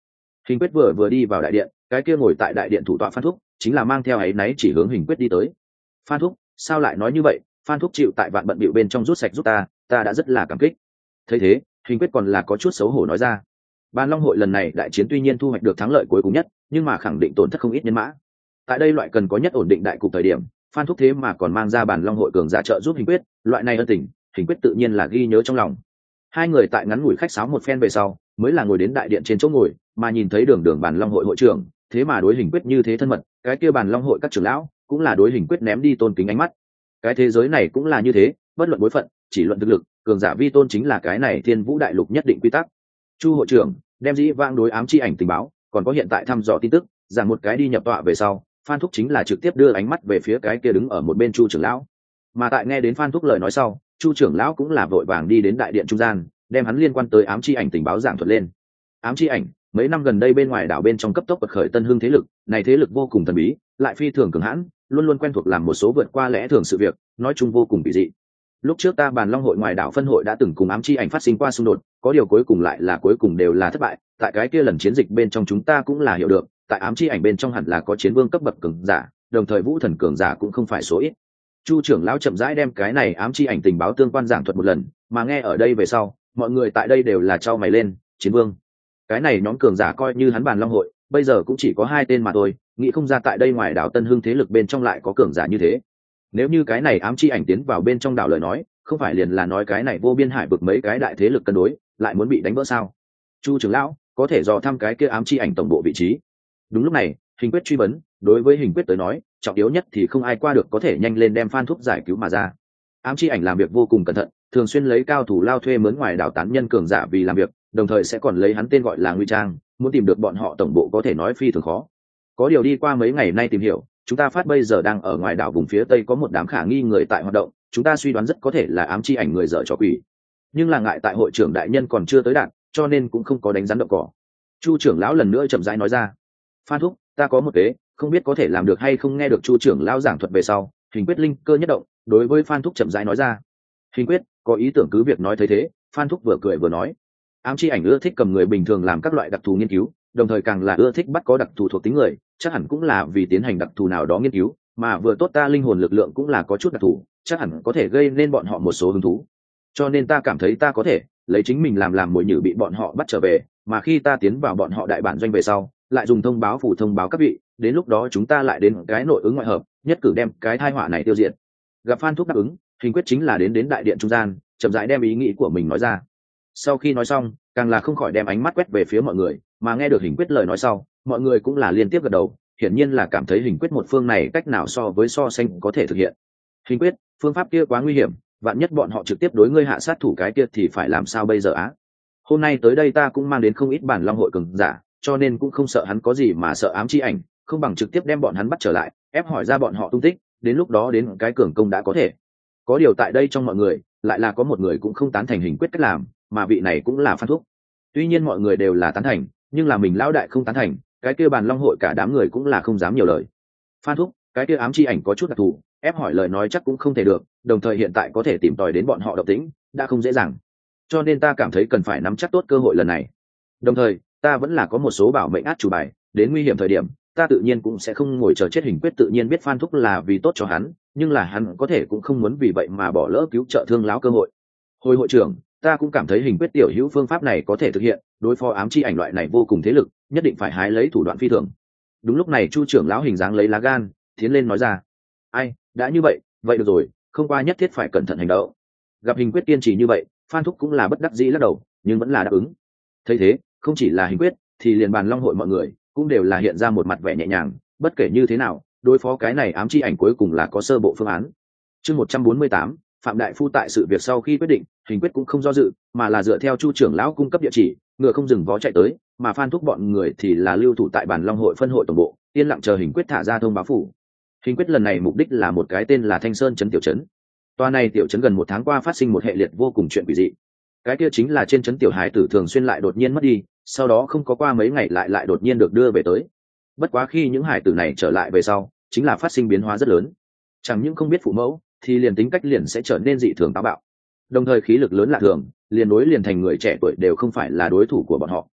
Hình quyết vừa vừa đi vào đại điện, cái kia ngồi tại đại điện thủ tọa Phan Thúc chính là mang theo áy náy chỉ hướng Hình quyết đi tới. Phan Thúc, sao lại nói như vậy? Phan Thúc chịu tại vạn bận bịu bên trong rút sạch giúp ta, ta đã rất là cảm kích. Thấy thế, Hình quyết còn là có chút xấu hổ nói ra. Bàn Long hội lần này đại chiến tuy nhiên thu hoạch được thắng lợi cuối cùng nhất, nhưng mà khẳng định tổn thất không ít nhân mã. Tại đây loại cần có nhất ổn định đại cục thời điểm, Phan Thúc thế mà còn mang ra Bàn Long hội cường giả trợ giúp Hình quyết, loại này ân tình, Hình quyết tự nhiên là ghi nhớ trong lòng. Hai người tại ngắn ngủi khách sáo một phen về sau, mới là ngồi đến đại điện trên chỗ ngồi, mà nhìn thấy Đường Đường Bàn Long hội hội trưởng, thế mà đối Hình quyết như thế thân mật, cái kia Bàn Long hội các trưởng lão cũng là đối Hình quyết ném đi tôn kính ánh mắt. Cái thế giới này cũng là như thế, bất luận bối phận, chỉ luận thực lực, cường giả vi tôn chính là cái này Thiên Vũ đại lục nhất định quy tắc. Chu hội trưởng đem dĩ vãng đối ám chi ảnh tình báo, còn có hiện tại thăm dò tin tức, rằng một cái đi nhập tọa về sau, Phan Thúc chính là trực tiếp đưa ánh mắt về phía cái kia đứng ở một bên Chu trưởng lão. Mà tại nghe đến Phan Thúc lời nói sau, Chu trưởng lão cũng là vội vàng đi đến đại điện trung gian, đem hắn liên quan tới ám chi ảnh tình báo giảng thuật lên. Ám chi ảnh, mấy năm gần đây bên ngoài đảo bên trong cấp tốc bật khởi tân hưng thế lực, này thế lực vô cùng thần bí, lại phi thường cường hãn, luôn luôn quen thuộc làm một số vượt qua lẽ thường sự việc, nói chung vô cùng kỳ dị. Lúc trước ta Bàn Long hội ngoài đảo phân hội đã từng cùng ám chi ảnh phát sinh qua xung đột, có điều cuối cùng lại là cuối cùng đều là thất bại. Tại cái kia lần chiến dịch bên trong chúng ta cũng là hiểu được, tại ám chi ảnh bên trong hẳn là có chiến vương cấp bậc cường giả, đồng thời vũ thần cường giả cũng không phải số ít. Chu trưởng lão chậm rãi đem cái này ám chi ảnh tình báo tương quan giảng thuật một lần, mà nghe ở đây về sau, mọi người tại đây đều là trao mày lên, chiến vương. Cái này nhóm cường giả coi như hắn Bàn Long hội, bây giờ cũng chỉ có hai tên mà thôi, nghĩ không ra tại đây ngoài đảo Tân Hưng thế lực bên trong lại có cường giả như thế. Nếu như cái này ám chi ảnh tiến vào bên trong đảo lời nói, không phải liền là nói cái này vô biên hải vực mấy cái đại thế lực cân đối lại muốn bị đánh vỡ sao? Chu trưởng lão có thể dò thăm cái kia ám chi ảnh tổng bộ vị trí. Đúng lúc này, Hình quyết truy vấn, đối với Hình quyết tới nói, trọng yếu nhất thì không ai qua được có thể nhanh lên đem Phan Thúc giải cứu mà ra. Ám chi ảnh làm việc vô cùng cẩn thận, thường xuyên lấy cao thủ lao thuê mướn ngoài đảo tán nhân cường giả vì làm việc, đồng thời sẽ còn lấy hắn tên gọi là nguy trang, muốn tìm được bọn họ tổng bộ có thể nói phi thường khó. Có điều đi qua mấy ngày nay tìm hiểu, chúng ta phát bây giờ đang ở ngoài đảo vùng phía tây có một đám khả nghi người tại hoạt động, chúng ta suy đoán rất có thể là ám chi ảnh người dở trò quỷ, nhưng là ngại tại hội trưởng đại nhân còn chưa tới đạt, cho nên cũng không có đánh rắn động cỏ. Chu trưởng lão lần nữa chậm rãi nói ra. Phan Thúc, ta có một kế, không biết có thể làm được hay không. Nghe được Chu trưởng lão giảng thuật về sau, Hình quyết linh cơ nhất động, đối với Phan Thúc chậm rãi nói ra. Hình quyết có ý tưởng cứ việc nói thấy thế. Phan Thúc vừa cười vừa nói, ám chi ảnh ưa thích cầm người bình thường làm các loại đặc thù nghiên cứu, đồng thời càng là ưa thích bắt có đặc thù thuộc tính người, chắc hẳn cũng là vì tiến hành đặc thù nào đó nghiên cứu, mà vừa tốt ta linh hồn lực lượng cũng là có chút đặc thù, chắc hẳn có thể gây nên bọn họ một số hứng thú. Cho nên ta cảm thấy ta có thể lấy chính mình làm làm mồi nhử bị bọn họ bắt trở về, mà khi ta tiến vào bọn họ đại bản doanh về sau, lại dùng thông báo phủ thông báo các vị, đến lúc đó chúng ta lại đến cái nội ứng ngoại hợp, nhất cử đem cái tai họa này tiêu diệt. Gặp Phan Thúc đáp ứng, Hình quyết chính là đến đến đại điện trung gian, chậm rãi đem ý nghĩ của mình nói ra. Sau khi nói xong, càng là không khỏi đem ánh mắt quét về phía mọi người, mà nghe được Hình quyết lời nói sau, mọi người cũng là liên tiếp gật đầu, hiển nhiên là cảm thấy Hình quyết một phương này cách nào so với so sánh có thể thực hiện. Hình quyết, phương pháp kia quá nguy hiểm, vạn nhất bọn họ trực tiếp đối ngươi hạ sát thủ cái kia thì phải làm sao bây giờ á? Hôm nay tới đây ta cũng mang đến không ít bản Long hội cường giả, cho nên cũng không sợ hắn có gì mà sợ ám chi ảnh, không bằng trực tiếp đem bọn hắn bắt trở lại, ép hỏi ra bọn họ tung tích, đến lúc đó đến cái cường công đã có thể. Có điều tại đây trong mọi người, lại là có một người cũng không tán thành Hình quyết cách làm, mà vị này cũng là Phan Thúc. Tuy nhiên mọi người đều là tán thành, nhưng là mình lão đại không tán thành, cái kia bàn Long hội cả đám người cũng là không dám nhiều lời. Phan Thúc, cái kia ám chi ảnh có chút đặc thù, ép hỏi lời nói chắc cũng không thể được, đồng thời hiện tại có thể tìm tòi đến bọn họ động tĩnh đã không dễ dàng, cho nên ta cảm thấy cần phải nắm chắc tốt cơ hội lần này. Đồng thời ta vẫn là có một số bảo mệnh át chủ bài, đến nguy hiểm thời điểm ta tự nhiên cũng sẽ không ngồi chờ chết. Hình quyết tự nhiên biết Phan Thúc là vì tốt cho hắn, nhưng là hắn có thể cũng không muốn vì vậy mà bỏ lỡ cứu trợ thương láo cơ hội. Hồi hội trưởng, ta cũng cảm thấy Hình quyết tiểu hữu phương pháp này có thể thực hiện, đối phó ám chi ảnh loại này vô cùng thế lực, nhất định phải hái lấy thủ đoạn phi thường. Đúng lúc này Chu trưởng lão hình dáng lấy lá gan tiến lên nói ra. Ai, đã như vậy vậy được rồi, không qua nhất thiết phải cẩn thận hành động. Gặp Hình quyết kiên trì như vậy, Phan Thúc cũng là bất đắc dĩ lắc đầu, nhưng vẫn là đáp ứng. Thấy thế, không chỉ là Hình quyết, thì liền bàn Long hội mọi người cũng đều là hiện ra một mặt vẻ nhẹ nhàng, bất kể như thế nào đối phó cái này ám chi ảnh cuối cùng là có sơ bộ phương án. Chương một trăm bốn mươi tám, Phạm đại phu tại sự việc sau khi quyết định, Hình quyết cũng không do dự, mà là dựa theo Chu trưởng lão cung cấp địa chỉ, ngựa không dừng vó chạy tới, mà Phan Thúc bọn người thì là lưu thủ tại bàn Long hội phân hội tổng bộ, yên lặng chờ Hình quyết thả ra thông báo phủ. Hình quyết lần này mục đích là một cái tên là Thanh Sơn trấn tiểu trấn. Toa này tiểu trấn gần một tháng qua phát sinh một hệ liệt vô cùng chuyện quỷ dị. Cái kia chính là trên trấn tiểu hải tử thường xuyên lại đột nhiên mất đi, sau đó không có qua mấy ngày lại lại đột nhiên được đưa về tới. Bất quá khi những hải tử này trở lại về sau, chính là phát sinh biến hóa rất lớn. Chẳng những không biết phụ mẫu, thì liền tính cách liền sẽ trở nên dị thường táo bạo. Đồng thời khí lực lớn lạ thường, liền đối liền thành người trẻ tuổi đều không phải là đối thủ của bọn họ.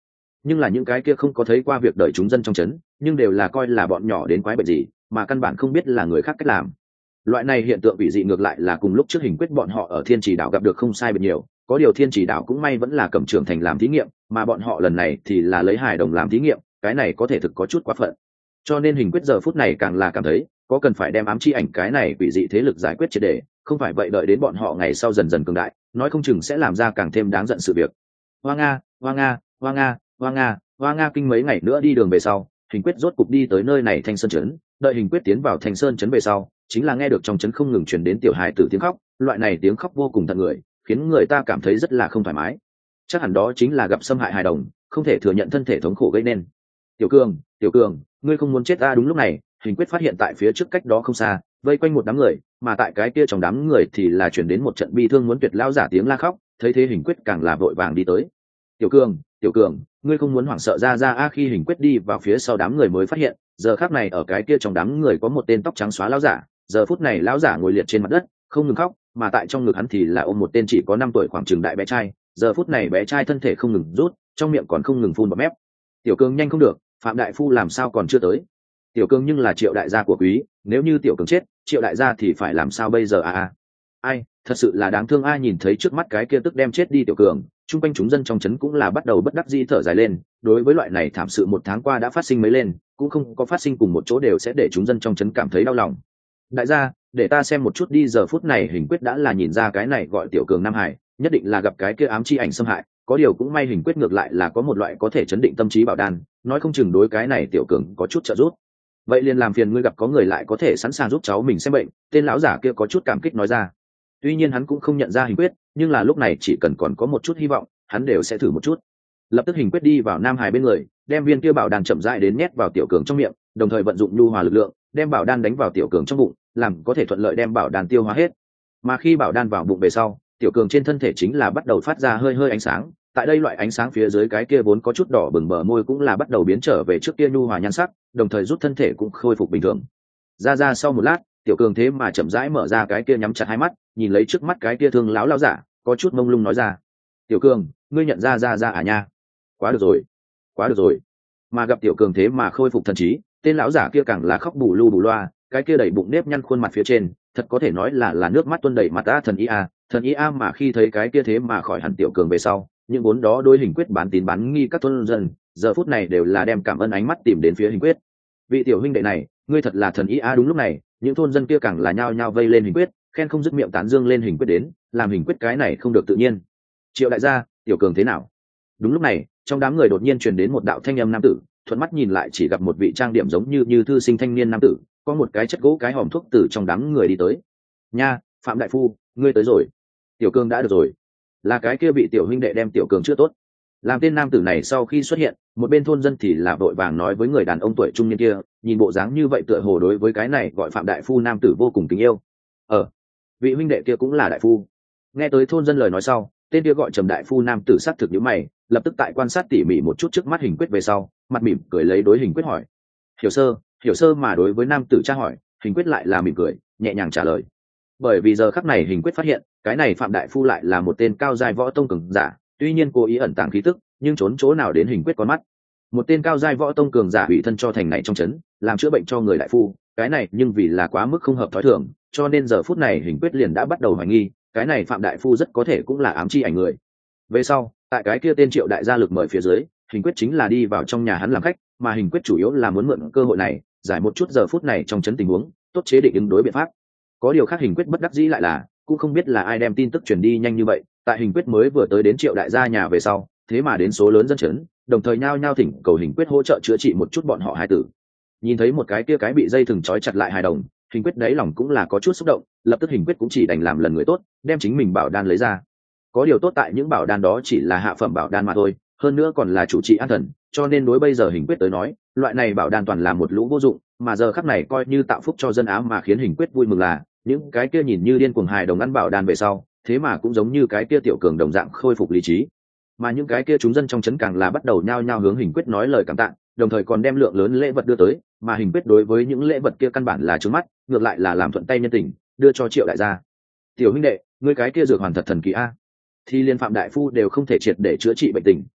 nhưng là những cái kia không có thấy qua việc đời chúng dân trong trấn, nhưng đều là coi là bọn nhỏ đến quái bệnh gì mà căn bản không biết là người khác cách làm. Loại này hiện tượng quỷ dị ngược lại là cùng lúc trước Hình Quyết bọn họ ở Thiên Chỉ đảo gặp được không sai biệt nhiều, có điều Thiên Chỉ đảo cũng may vẫn là cầm trưởng thành làm thí nghiệm, mà bọn họ lần này thì là lấy hài đồng làm thí nghiệm, cái này có thể thực có chút quá phận. Cho nên Hình Quyết giờ phút này càng là cảm thấy có cần phải đem ám chi ảnh cái này quỷ dị thế lực giải quyết triệt để, không phải vậy đợi đến bọn họ ngày sau dần dần cường đại, nói không chừng sẽ làm ra càng thêm đáng giận sự việc. Hoa Nga, Hoa Nga, Hoa Nga, Hoa Nga, Hoa Nga kinh mấy ngày nữa đi đường về sau, Hình Quyết rốt cục đi tới nơi này Thanh Sơn trấn, đợi Hình Quyết tiến vào Thanh Sơn trấn về sau, chính là nghe được trong trấn không ngừng truyền đến tiểu hài tử tiếng khóc, loại này tiếng khóc vô cùng tận người, khiến người ta cảm thấy rất là không thoải mái. Chắc hẳn đó chính là gặp xâm hại hài đồng, không thể thừa nhận thân thể thống khổ gây nên. Tiểu Cường, Tiểu Cường, ngươi không muốn chết ta. Đúng lúc này, Hình Quyết phát hiện tại phía trước cách đó không xa, vây quanh một đám người, mà tại cái kia trong đám người thì là truyền đến một trận bi thương muốn tuyệt lao giả tiếng la khóc, thấy thế Hình Quyết càng là vội vàng đi tới. Tiểu Cường, Tiểu Cường, ngươi không muốn hoảng sợ ra ra a. Khi Hình Quyết đi vào phía sau đám người mới phát hiện, giờ khắc này ở cái kia trong đám người có một tên tóc trắng xóa lão giả, giờ phút này lão giả ngồi liệt trên mặt đất, không ngừng khóc, mà tại trong ngực hắn thì là ôm một tên chỉ có năm tuổi khoảng chừng đại bé trai, giờ phút này bé trai thân thể không ngừng rút, trong miệng còn không ngừng phun bọt mép. Tiểu Cường nhanh không được, Phạm đại phu làm sao còn chưa tới? Tiểu Cường nhưng là Triệu đại gia của quý, nếu như Tiểu Cường chết, Triệu đại gia thì phải làm sao bây giờ a a? Ai, thật sự là đáng thương a. Nhìn thấy trước mắt cái kia tức đem chết đi Tiểu Cường, chung quanh chúng dân trong trấn cũng là bắt đầu bất đắc dĩ thở dài lên, đối với loại này thảm sự một tháng qua đã phát sinh mấy lên, cũng không có phát sinh cùng một chỗ đều sẽ để chúng dân trong trấn cảm thấy đau lòng. Đại gia, để ta xem một chút đi. Giờ phút này Hình Quyết đã là nhìn ra cái này gọi Tiểu Cường Nam Hải nhất định là gặp cái kia ám chi ảnh xâm hại, có điều cũng may Hình Quyết ngược lại là có một loại có thể chấn định tâm trí bảo đan, nói không chừng đối cái này Tiểu Cường có chút trợ giúp. Vậy liền làm phiền ngươi gặp có người lại có thể sẵn sàng giúp cháu mình xem bệnh. Tên lão giả kia có chút cảm kích nói ra. Tuy nhiên hắn cũng không nhận ra Hình Quyết, nhưng là lúc này chỉ cần còn có một chút hy vọng, hắn đều sẽ thử một chút. Lập tức Hình Quyết đi vào Nam Hải bên người, đem viên kia bảo đan chậm rãi đến nhét vào Tiểu Cường trong miệng, đồng thời vận dụng nhu hòa lực lượng, đem bảo đan đánh vào Tiểu Cường trong bụng, làm có thể thuận lợi đem bảo đan tiêu hóa hết. Mà khi bảo đan vào bụng về sau, Tiểu Cường trên thân thể chính là bắt đầu phát ra hơi hơi ánh sáng, tại đây loại ánh sáng phía dưới cái kia vốn có chút đỏ bừng bờ môi cũng là bắt đầu biến trở về trước kia nhu hòa nhan sắc, đồng thời giúp thân thể cũng khôi phục bình thường. Ra ra sau một lát, Tiểu Cường thế mà chậm rãi mở ra cái kia nhắm chặt hai mắt, nhìn lấy trước mắt cái kia thương lão lão giả, có chút mông lung nói ra. Tiểu Cường, ngươi nhận ra ra ra à nha? Quá được rồi, quá được rồi. Mà gặp Tiểu Cường thế mà khôi phục thần trí, tên lão giả kia càng là khóc bù lu bù loa, cái kia đầy bụng nếp nhăn khuôn mặt phía trên, thật có thể nói là là nước mắt tuôn đầy mặt a. Thần ý a, thần ý a. Mà khi thấy cái kia thế mà khỏi hẳn Tiểu Cường về sau, những vốn đó đối Hình Quyết bán tín bán nghi các thôn dân, giờ phút này đều là đem cảm ơn ánh mắt tìm đến phía Hình Quyết. Vị tiểu huynh đệ này, ngươi thật là thần ý a. Đúng lúc này, những thôn dân kia càng là nhao nhao vây lên Hình Quyết, khen không dứt miệng tán dương lên Hình Quyết đến, làm Hình Quyết cái này không được tự nhiên. Triệu đại gia, Tiểu Cường thế nào? Đúng lúc này, trong đám người đột nhiên truyền đến một đạo thanh âm nam tử, thuận mắt nhìn lại chỉ gặp một vị trang điểm giống như như thư sinh thanh niên nam tử, có một cái chất gỗ cái hòm thuốc từ trong đám người đi tới. Nha, Phạm đại phu, ngươi tới rồi. Tiểu Cường đã được rồi. Là cái kia vị tiểu huynh đệ đem Tiểu Cường chưa tốt. Làm tên nam tử này sau khi xuất hiện, một bên thôn dân thì là vội vàng nói với người đàn ông tuổi trung niên kia, nhìn bộ dáng như vậy tựa hồ đối với cái này gọi Phạm đại phu nam tử vô cùng kính yêu. Ờ, vị huynh đệ kia cũng là đại phu. Nghe tới thôn dân lời nói sau, tên kia gọi Trầm đại phu nam tử xác thực nhíu mày, lập tức tại quan sát tỉ mỉ một chút trước mắt Hình Quyết về sau, mặt mỉm cười lấy đối Hình Quyết hỏi. Hiểu sơ, hiểu sơ. Mà đối với nam tử tra hỏi, Hình Quyết lại là mỉm cười, nhẹ nhàng trả lời. Bởi vì giờ khắc này Hình Quyết phát hiện, cái này Phạm đại phu lại là một tên cao giai võ tông cường giả, tuy nhiên cố ý ẩn tàng khí tức, nhưng trốn chỗ nào đến Hình Quyết con mắt. Một tên cao giai võ tông cường giả hủy thân cho thành này trong trấn, làm chữa bệnh cho người đại phu, cái này nhưng vì là quá mức không hợp thói thường, cho nên giờ phút này Hình Quyết liền đã bắt đầu hoài nghi, cái này Phạm đại phu rất có thể cũng là ám chi ảnh người. Về sau, tại cái kia tên Triệu đại gia lực mời phía dưới, Hình Quyết chính là đi vào trong nhà hắn làm khách, mà Hình Quyết chủ yếu là muốn mượn cơ hội này giải một chút giờ phút này trong trấn tình huống, tốt chế định ứng đối biện pháp. Có điều khác Hình Quyết bất đắc dĩ lại là cũng không biết là ai đem tin tức truyền đi nhanh như vậy, tại Hình Quyết mới vừa tới đến Triệu đại gia nhà về sau, thế mà đến số lớn dân trấn, đồng thời nhao nhao thỉnh cầu Hình Quyết hỗ trợ chữa trị một chút bọn họ hài tử. Nhìn thấy một cái kia cái bị dây thừng trói chặt lại hài đồng, Hình Quyết đáy lòng cũng là có chút xúc động, lập tức Hình Quyết cũng chỉ đành làm lần người tốt, đem chính mình bảo đan lấy ra. Có điều tốt tại những bảo đan đó chỉ là hạ phẩm bảo đan mà thôi, hơn nữa còn là chủ trị an thần, cho nên đối bây giờ Hình Quyết tới nói, loại này bảo đan toàn là một lũ vô dụng, mà giờ khắc này coi như tạo phúc cho dân ám. Mà khiến Hình Quyết vui mừng là những cái kia nhìn như điên cuồng hài đồng ăn bảo đan về sau, thế mà cũng giống như cái kia Tiểu Cường đồng dạng khôi phục lý trí. Mà những cái kia chúng dân trong trấn càng là bắt đầu nhao nhao hướng Hình Quyết nói lời cảm tạ, đồng thời còn đem lượng lớn lễ vật đưa tới, mà Hình Quyết đối với những lễ vật kia căn bản là trướng mắt, ngược lại là làm thuận tay nhân tình, đưa cho Triệu đại gia. Tiểu huynh đệ, ngươi cái kia dược hoàn thật thần kỳ a, thì liên Phạm đại phu đều không thể triệt để chữa trị bệnh tình,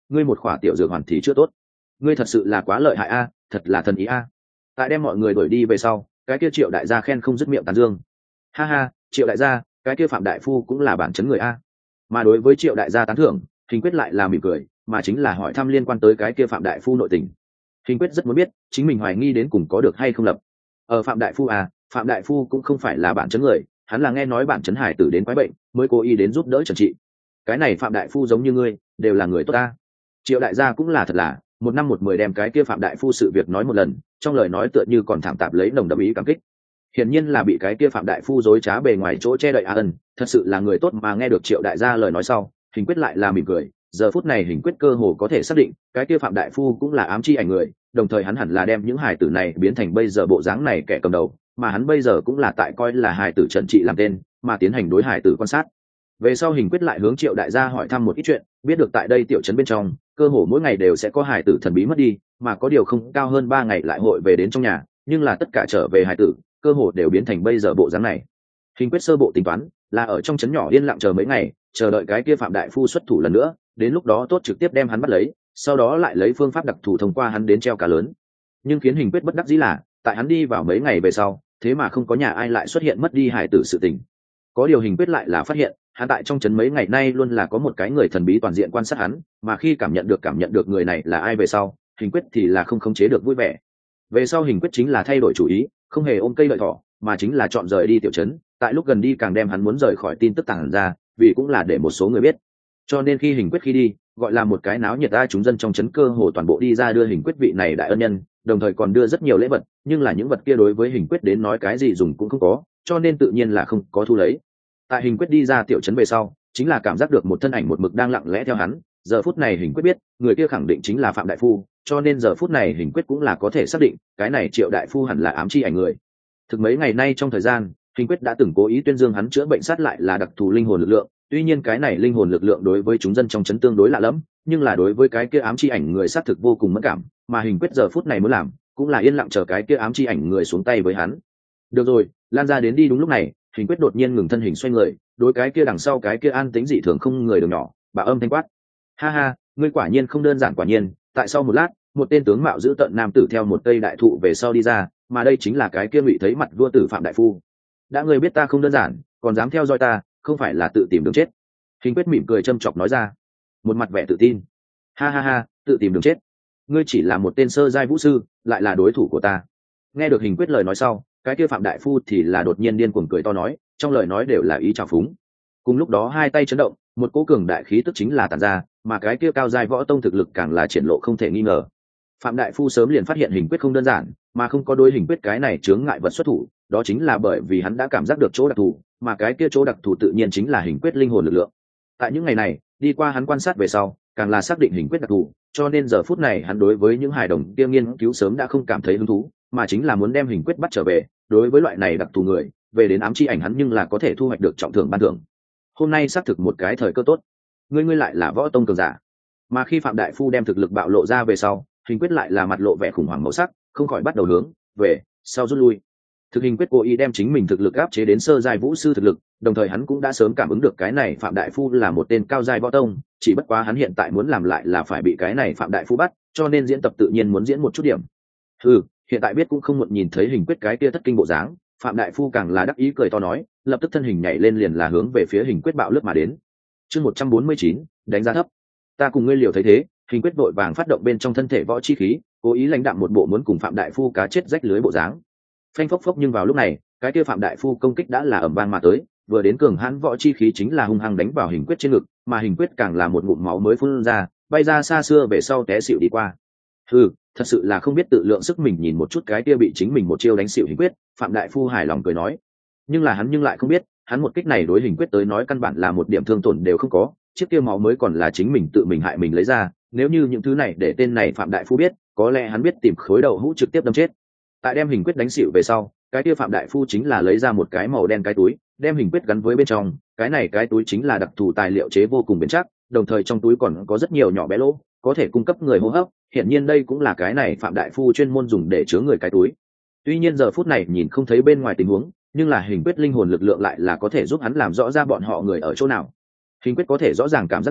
ngươi một khỏa tiểu dược hoàn thì chưa tốt, ngươi thật sự là quá lợi hại a, thật là thần ý a. Tại đem mọi người đuổi đi về sau, cái kia Triệu đại gia khen không dứt miệng tán dương. Ha ha, Triệu đại gia, cái kia Phạm đại phu cũng là bản chấn người a. Mà đối với Triệu đại gia tán thưởng, Hình Quyết lại là mỉm cười, mà chính là hỏi thăm liên quan tới cái kia Phạm đại phu nội tình. Hình Quyết rất muốn biết chính mình hoài nghi đến cùng có được hay không lập. Ở Phạm đại phu à, Phạm đại phu cũng không phải là bản chấn người, hắn là nghe nói bản chấn hải tử đến quái bệnh, mới cố ý đến giúp đỡ trần trị. Cái này Phạm đại phu giống như ngươi, đều là người tốt ta. Triệu đại gia cũng là thật là, một năm một mười đem cái kia Phạm đại phu sự việc nói một lần, trong lời nói tựa như còn thảm tạp lấy nồng đậm ý cảm kích. Hiển nhiên là bị cái kia Phạm đại phu dối trá bề ngoài chỗ che đậy a ân, thật sự là người tốt. Mà nghe được Triệu đại gia lời nói sau, Hình Quyết lại là mỉm cười, giờ phút này Hình Quyết cơ hồ có thể xác định, cái kia Phạm đại phu cũng là ám chi ảnh người, đồng thời hắn hẳn là đem những hài tử này biến thành bây giờ bộ dáng này kẻ cầm đầu, mà hắn bây giờ cũng là tại coi là hài tử trần trị làm tên, mà tiến hành đối hài tử quan sát. Về sau Hình Quyết lại hướng Triệu đại gia hỏi thăm một ít chuyện, biết được tại đây tiểu trấn bên trong, cơ hồ mỗi ngày đều sẽ có hài tử thần bí mất đi, mà có điều không cao hơn ba ngày lại hội về đến trong nhà, nhưng là tất cả trở về hài tử, cơ hồ đều biến thành bây giờ bộ dáng này. Hình Quyết sơ bộ tính toán là ở trong trấn nhỏ yên lặng chờ mấy ngày, chờ đợi cái kia Phạm đại phu xuất thủ lần nữa, đến lúc đó tốt trực tiếp đem hắn bắt lấy, sau đó lại lấy phương pháp đặc thù thông qua hắn đến treo cá lớn. Nhưng khiến Hình Quyết bất đắc dĩ là, tại hắn đi vào mấy ngày về sau, thế mà không có nhà ai lại xuất hiện mất đi hài tử sự tình. Có điều Hình Quyết lại là phát hiện, hắn tại trong trấn mấy ngày nay luôn là có một cái người thần bí toàn diện quan sát hắn, mà khi cảm nhận được cảm nhận được người này là ai về sau, Hình Quyết thì là không khống chế được vui vẻ. Về sau Hình Quyết chính là thay đổi chủ ý, không hề ôm cây lợi thỏ, mà chính là chọn rời đi tiểu trấn, tại lúc gần đi càng đem hắn muốn rời khỏi tin tức tàng ra, vì cũng là để một số người biết. Cho nên khi Hình Quyết khi đi, gọi là một cái náo nhiệt ai chúng dân trong trấn cơ hồ toàn bộ đi ra đưa Hình Quyết vị này đại ân nhân, đồng thời còn đưa rất nhiều lễ vật, nhưng là những vật kia đối với Hình Quyết đến nói cái gì dùng cũng không có, cho nên tự nhiên là không có thu lấy. Tại Hình Quyết đi ra tiểu trấn về sau, chính là cảm giác được một thân ảnh một mực đang lặng lẽ theo hắn, giờ phút này Hình Quyết biết, người kia khẳng định chính là Phạm đại phu, cho nên giờ phút này Hình Quyết cũng là có thể xác định, cái này Triệu đại phu hẳn là ám chi ảnh người. Thực mấy ngày nay trong thời gian, Hình Quyết đã từng cố ý tuyên dương hắn chữa bệnh sát lại là đặc thù linh hồn lực lượng, tuy nhiên cái này linh hồn lực lượng đối với chúng dân trong trấn tương đối lạ lẫm, nhưng là đối với cái kia ám chi ảnh người sát thực vô cùng mẫn cảm, mà Hình Quyết giờ phút này muốn làm, cũng là yên lặng chờ cái kia ám chi ảnh người xuống tay với hắn. Được rồi, lan ra đến đi. Đúng lúc này, Hình Quyết đột nhiên ngừng thân hình xoay người, đối cái kia đằng sau cái kia an tính dị thường không người đường nhỏ, bà âm thanh quát: "Ha ha, ngươi quả nhiên không đơn giản quả nhiên." Tại sau một lát, một tên tướng mạo dữ tợn nam tử theo một cây đại thụ về sau đi ra, mà đây chính là cái kia Ngụy thấy mặt vua tử Phạm đại phu. "Đã ngươi biết ta không đơn giản, còn dám theo dõi ta, không phải là tự tìm đường chết?" Hình Quyết mỉm cười châm chọc nói ra, một mặt vẻ tự tin. "Ha ha ha, tự tìm đường chết? Ngươi chỉ là một tên sơ giai vũ sư, lại là đối thủ của ta." Nghe được Hình Quyết lời nói sau, cái kia Phạm đại phu thì là đột nhiên điên cuồng cười to nói, trong lời nói đều là ý trào phúng. Cùng lúc đó hai tay chấn động, một cỗ cường đại khí tức chính là tản ra, mà cái kia cao giai võ tông thực lực càng là triển lộ không thể nghi ngờ. Phạm đại phu sớm liền phát hiện Hình Quyết không đơn giản, mà không có đối Hình Quyết cái này chướng ngại vật xuất thủ, đó chính là bởi vì hắn đã cảm giác được chỗ đặc thù, mà cái kia chỗ đặc thù tự nhiên chính là Hình Quyết linh hồn lực lượng. Tại những ngày này, đi qua hắn quan sát về sau, càng là xác định Hình Quyết đặc thù, cho nên giờ phút này hắn đối với những hài đồng kia nghiên cứu sớm đã không cảm thấy hứng thú, mà chính là muốn đem Hình Quyết bắt trở về. Đối với loại này đặc thù người, về đến ám chi ảnh hắn nhưng là có thể thu hoạch được trọng thưởng ban thưởng. Hôm nay xác thực một cái thời cơ tốt. Ngươi ngươi lại là võ tông cường giả. Mà khi Phạm đại phu đem thực lực bạo lộ ra về sau, Hình Quyết lại là mặt lộ vẻ khủng hoảng màu sắc, không khỏi bắt đầu hướng về sau rút lui. Thực Hình Quyết cố ý đem chính mình thực lực áp chế đến sơ giai vũ sư thực lực, đồng thời hắn cũng đã sớm cảm ứng được cái này Phạm đại phu là một tên cao giai võ tông, chỉ bất quá hắn hiện tại muốn làm lại là phải bị cái này Phạm đại phu bắt, cho nên diễn tập tự nhiên muốn diễn một chút điểm. Ừ, hiện tại biết cũng không muộn. Nhìn thấy Hình Quyết cái kia thất kinh bộ dáng, Phạm đại phu càng là đắc ý cười to nói, lập tức thân hình nhảy lên liền là hướng về phía Hình Quyết bạo lướt mà đến. Chương một trăm bốn mươi chín, đánh giá thấp. Ta cùng ngươi liều thấy thế. Hình Quyết vội vàng phát động bên trong thân thể võ chi khí, cố ý lãnh đạm một bộ muốn cùng Phạm đại phu cá chết rách lưới bộ dáng. Phanh phốc phốc, nhưng vào lúc này, cái kia Phạm đại phu công kích đã là ầm vang mà tới, vừa đến cường hãn võ chi khí chính là hung hăng đánh vào Hình Quyết trên ngực, mà Hình Quyết càng là một ngụm máu mới phun ra, bay ra xa xưa về sau té xỉu đi qua. Ừ, thật sự là không biết tự lượng sức mình. Nhìn một chút cái kia bị chính mình một chiêu đánh xỉu Hình Quyết, Phạm đại phu hài lòng cười nói. Nhưng là hắn nhưng lại không biết, hắn một kích này đối Hình Quyết tới nói căn bản là một điểm thương tổn đều không có, chiếc kia máu mới còn là chính mình tự mình hại mình lấy ra. Nếu như những thứ này để tên này Phạm đại phu biết, có lẽ hắn biết tìm khối đầu hũ trực tiếp đâm chết. Tại đem Hình Quyết đánh xỉu về sau, cái kia Phạm đại phu chính là lấy ra một cái màu đen cái túi, đem Hình Quyết gắn với bên trong. Cái này cái túi chính là đặc thù tài liệu chế vô cùng bền chắc, đồng thời trong túi còn có rất nhiều nhỏ bé lỗ, có thể cung cấp người hô hấp. Hiện nhiên đây cũng là cái này Phạm đại phu chuyên môn dùng để chứa người cái túi. Tuy nhiên giờ phút này nhìn không thấy bên ngoài tình huống, nhưng là Hình Quyết linh hồn lực lượng lại là có thể giúp hắn làm rõ ra bọn họ người ở chỗ nào. Hình Quyết có thể rõ ràng cảm giác được,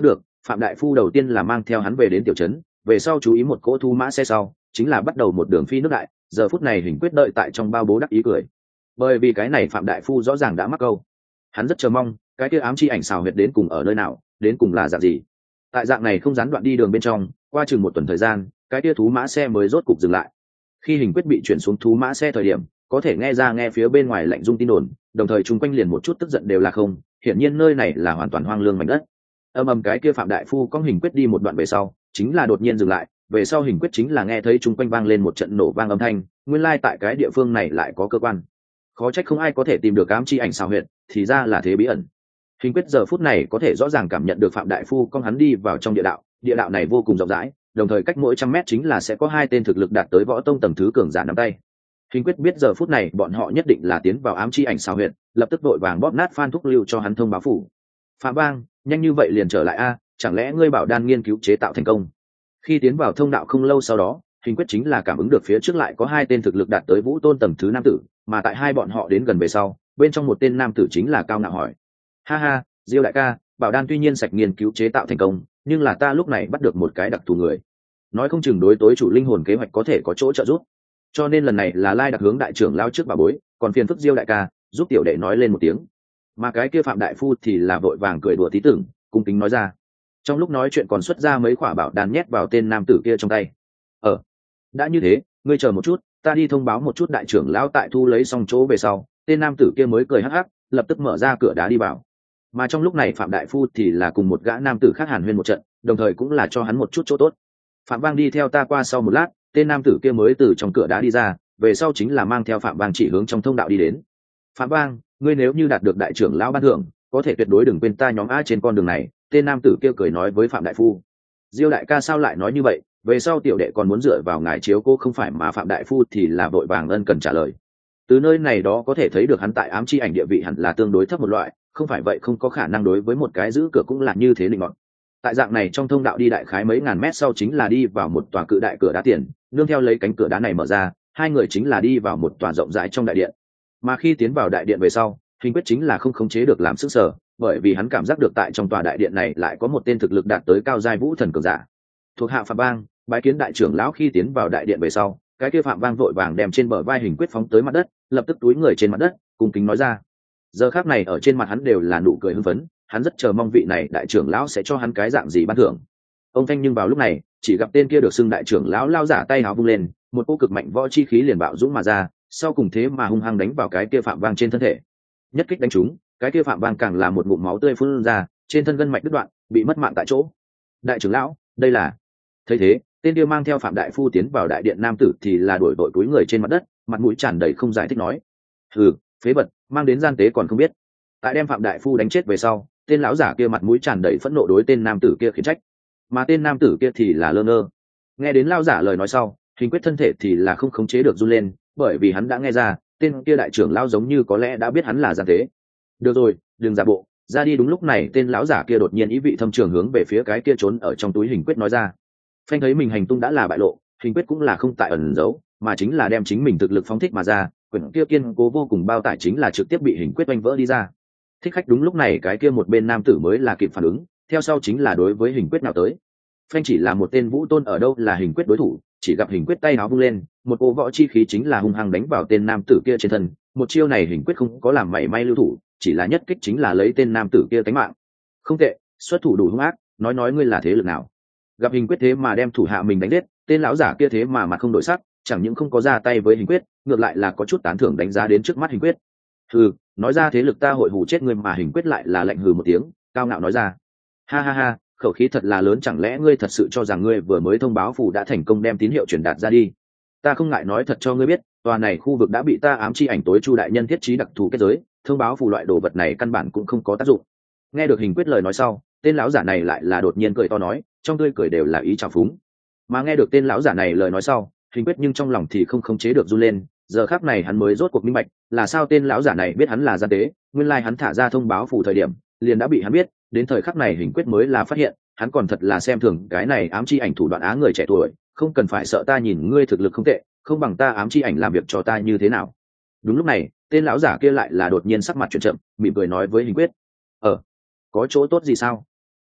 phạm đại phu đầu tiên là mang theo hắn về đến tiểu trấn, về sau chú ý một cỗ thu mã xe sau chính là bắt đầu một đường phi nước đại. Giờ phút này Hình Quyết đợi tại trong bao bố đắc ý cười, bởi vì cái này phạm đại phu rõ ràng đã mắc câu. Hắn rất chờ mong cái kia ám chi ảnh xào huyệt đến cùng ở nơi nào, đến cùng là dạng gì. Tại dạng này không gián đoạn đi đường bên trong, qua chừng một tuần thời gian, cái kia thú mã xe mới rốt cục dừng lại. Khi Hình Quyết bị chuyển xuống thú mã xe thời điểm, có thể nghe ra nghe phía bên ngoài lạnh rung tin đồn, đồng thời chung quanh liền một chút tức giận đều là không, hiển nhiên nơi này là hoàn toàn hoang lương mảnh đất. Âm ầm cái kia phạm đại phu có Hình Quyết đi một đoạn về sau, chính là đột nhiên dừng lại, về sau Hình Quyết chính là nghe thấy chung quanh vang lên một trận nổ vang âm thanh, nguyên lai tại cái địa phương này lại có cơ quan. Khó trách không ai có thể tìm được ám chi ảnh xào huyệt, thì ra là thế bí ẩn. Hình Quyết giờ phút này có thể rõ ràng cảm nhận được phạm đại phu con hắn đi vào trong địa đạo, địa đạo này vô cùng rộng rãi, đồng thời cách mỗi trăm mét chính là sẽ có hai tên thực lực đạt tới võ tông tầng thứ cường giả nắm tay. Hình Quyết biết giờ phút này bọn họ nhất định là tiến vào ám chi ảnh xào huyệt, lập tức vội vàng bóp nát Phan Thúc Lưu cho hắn thông báo phủ. Phạm Bang, nhanh như vậy liền trở lại a, chẳng lẽ ngươi bảo đan nghiên cứu chế tạo thành công? Khi tiến vào thông đạo không lâu sau đó, Hình Quyết chính là cảm ứng được phía trước lại có hai tên thực lực đạt tới vũ tôn tầng thứ nam tử, mà tại hai bọn họ đến gần về sau, bên trong một tên nam tử chính là cao ngạo hỏi: ha ha, Diêu đại ca, bảo đan tuy nhiên sạch nghiên cứu chế tạo thành công, nhưng là ta lúc này bắt được một cái đặc thù người, nói không chừng đối tối chủ linh hồn kế hoạch có thể có chỗ trợ giúp, cho nên lần này là lai đặc hướng đại trưởng lao trước bà bối, còn phiền phức Diêu đại ca giúp tiểu đệ nói lên một tiếng. Mà cái kia phạm đại phu thì là vội vàng cười đùa tí tưởng, cung kính nói ra. Trong lúc nói chuyện còn xuất ra mấy quả bảo đan nhét vào tên nam tử kia trong tay. ờ đã như thế, ngươi chờ một chút, ta đi thông báo một chút đại trưởng lão tại thu lấy xong chỗ về sau. Tên nam tử kia mới cười hắc hắc, lập tức mở ra cửa đá đi vào. Mà trong lúc này phạm đại phu thì là cùng một gã nam tử khác hàn huyên một trận, đồng thời cũng là cho hắn một chút chỗ tốt. Phạm Bang đi theo ta qua sau một lát, tên nam tử kia mới từ trong cửa đá đi ra, về sau chính là mang theo Phạm Bang chỉ hướng trong thông đạo đi đến. Phạm Bang, ngươi nếu như đạt được đại trưởng lão ban thưởng, có thể tuyệt đối đừng quên ta nhóm A trên con đường này. Tên nam tử kia cười nói với Phạm đại phu. Diêu đại ca sao lại nói như vậy, về sau tiểu đệ còn muốn dựa vào ngài chiếu cô không phải mà. Phạm đại phu thì là vội vàng ân cần trả lời. Từ nơi này đó có thể thấy được hắn tại ám chi ảnh địa vị hẳn là tương đối thấp một loại, không phải vậy không có khả năng đối với một cái giữ cửa cũng là như thế định ngọn. Tại dạng này trong thông đạo đi đại khái mấy ngàn mét sau chính là đi vào một tòa cự đại cửa đá tiền, nương theo lấy cánh cửa đá này mở ra, hai người chính là đi vào một tòa rộng rãi trong đại điện. Mà khi tiến vào đại điện về sau, Hình Quyết chính là không khống chế được làm sức sở, bởi vì hắn cảm giác được tại trong tòa đại điện này lại có một tên thực lực đạt tới cao giai vũ thần cường giả. Thuộc hạ Phạm Bang, bái kiến đại trưởng lão. Khi tiến vào đại điện về sau, cái kia Phạm Bang vội vàng đem trên bờ vai Hình Quyết phóng tới mặt đất, lập tức túi người trên mặt đất, cung kính nói ra. Giờ khắc này ở trên mặt hắn đều là nụ cười hưng phấn, hắn rất chờ mong vị này đại trưởng lão sẽ cho hắn cái dạng gì ban thưởng. Ông thanh nhưng vào lúc này, chỉ gặp tên kia được xưng đại trưởng lão lao giả tay háo vung lên, một cỗ cực mạnh võ chi khí liền bạo dũng mà ra, sau cùng thế mà hung hăng đánh vào cái kia Phạm Bang trên thân thể. Nhất kích đánh trúng, cái kia Phạm Bang càng là một ngụm máu tươi phun ra, trên thân gân mạch đứt đoạn, bị mất mạng tại chỗ. Đại trưởng lão, đây là... Thấy thế, tên kia mang theo Phạm đại phu tiến vào đại điện nam tử thì là đuổi đội túi người trên mặt đất, mặt mũi tràn đầy không giải thích nói: hừ, phế vật, mang đến gian tế còn không biết. Tại đem Phạm đại phu đánh chết về sau, tên lão giả kia mặt mũi tràn đầy phẫn nộ đối tên nam tử kia khiển trách, mà tên nam tử kia thì là lơ ngơ. Nghe đến lão giả lời nói sau, Hình Quyết thân thể thì là không khống chế được run lên, bởi vì hắn đã nghe ra tên kia đại trưởng lão giống như có lẽ đã biết hắn là gian tế. Được rồi, đừng giả bộ, ra đi. Đúng lúc này tên lão giả kia đột nhiên ý vị thâm trường hướng về phía cái kia trốn ở trong túi Hình Quyết nói ra. Phanh thấy mình hành tung đã là bại lộ, Hình Quyết cũng là không tại ẩn giấu, mà chính là đem chính mình thực lực phóng thích mà ra, quyển kia kiên cố vô cùng bao tải chính là trực tiếp bị Hình Quyết oanh vỡ đi ra. Thích khách. Đúng lúc này cái kia một bên nam tử mới là kịp phản ứng, theo sau chính là đối với Hình Quyết nào tới. Phanh chỉ là một tên vũ tôn ở đâu là Hình Quyết đối thủ, chỉ gặp Hình Quyết tay áo vung lên, một cỗ võ chi khí chính là hung hăng đánh vào tên nam tử kia trên thân. Một chiêu này Hình Quyết không có làm mảy may lưu thủ, chỉ là nhất kích chính là lấy tên nam tử kia tánh mạng. Không tệ, xuất thủ đủ hung ác, nói nói ngươi là thế lực nào? Gặp Hình Quyết thế mà đem thủ hạ mình đánh giết, tên lão giả kia thế mà mặt không đổi sắc, chẳng những không có ra tay với Hình Quyết, ngược lại là có chút tán thưởng đánh giá đến trước mắt Hình Quyết. Hừ, nói ra thế lực ta hội hù chết ngươi. Mà Hình Quyết lại là lạnh hừ một tiếng, cao ngạo nói ra. Ha ha ha, khẩu khí thật là lớn, chẳng lẽ ngươi thật sự cho rằng ngươi vừa mới thông báo phủ đã thành công đem tín hiệu truyền đạt ra đi? Ta không ngại nói thật cho ngươi biết, tòa này khu vực đã bị ta ám chi ảnh tối chu đại nhân thiết trí đặc thù kết giới, thông báo phủ loại đồ vật này căn bản cũng không có tác dụng. Nghe được Hình Quyết lời nói sau, tên lão giả này lại là đột nhiên cười to nói, trong tươi cười đều là ý trào phúng. Mà nghe được tên lão giả này lời nói sau, Hình Quyết nhưng trong lòng thì không khống chế được run lên. Giờ khắc này hắn mới rốt cuộc minh bạch, là sao tên lão giả này biết hắn là gian tế. Nguyên lai like hắn thả ra thông báo phủ thời điểm, liền đã bị hắn biết. Đến thời khắc này Hình Quyết mới là phát hiện, hắn còn thật là xem thường cái này ám chi ảnh thủ đoạn á người trẻ tuổi. Không cần phải sợ ta nhìn ngươi thực lực không tệ, không bằng ta ám chi ảnh làm việc cho ta như thế nào. Đúng lúc này, tên lão giả kia lại là đột nhiên sắc mặt chuyển chậm, mỉm cười nói với Hình Quyết: ờ có chỗ tốt gì sao?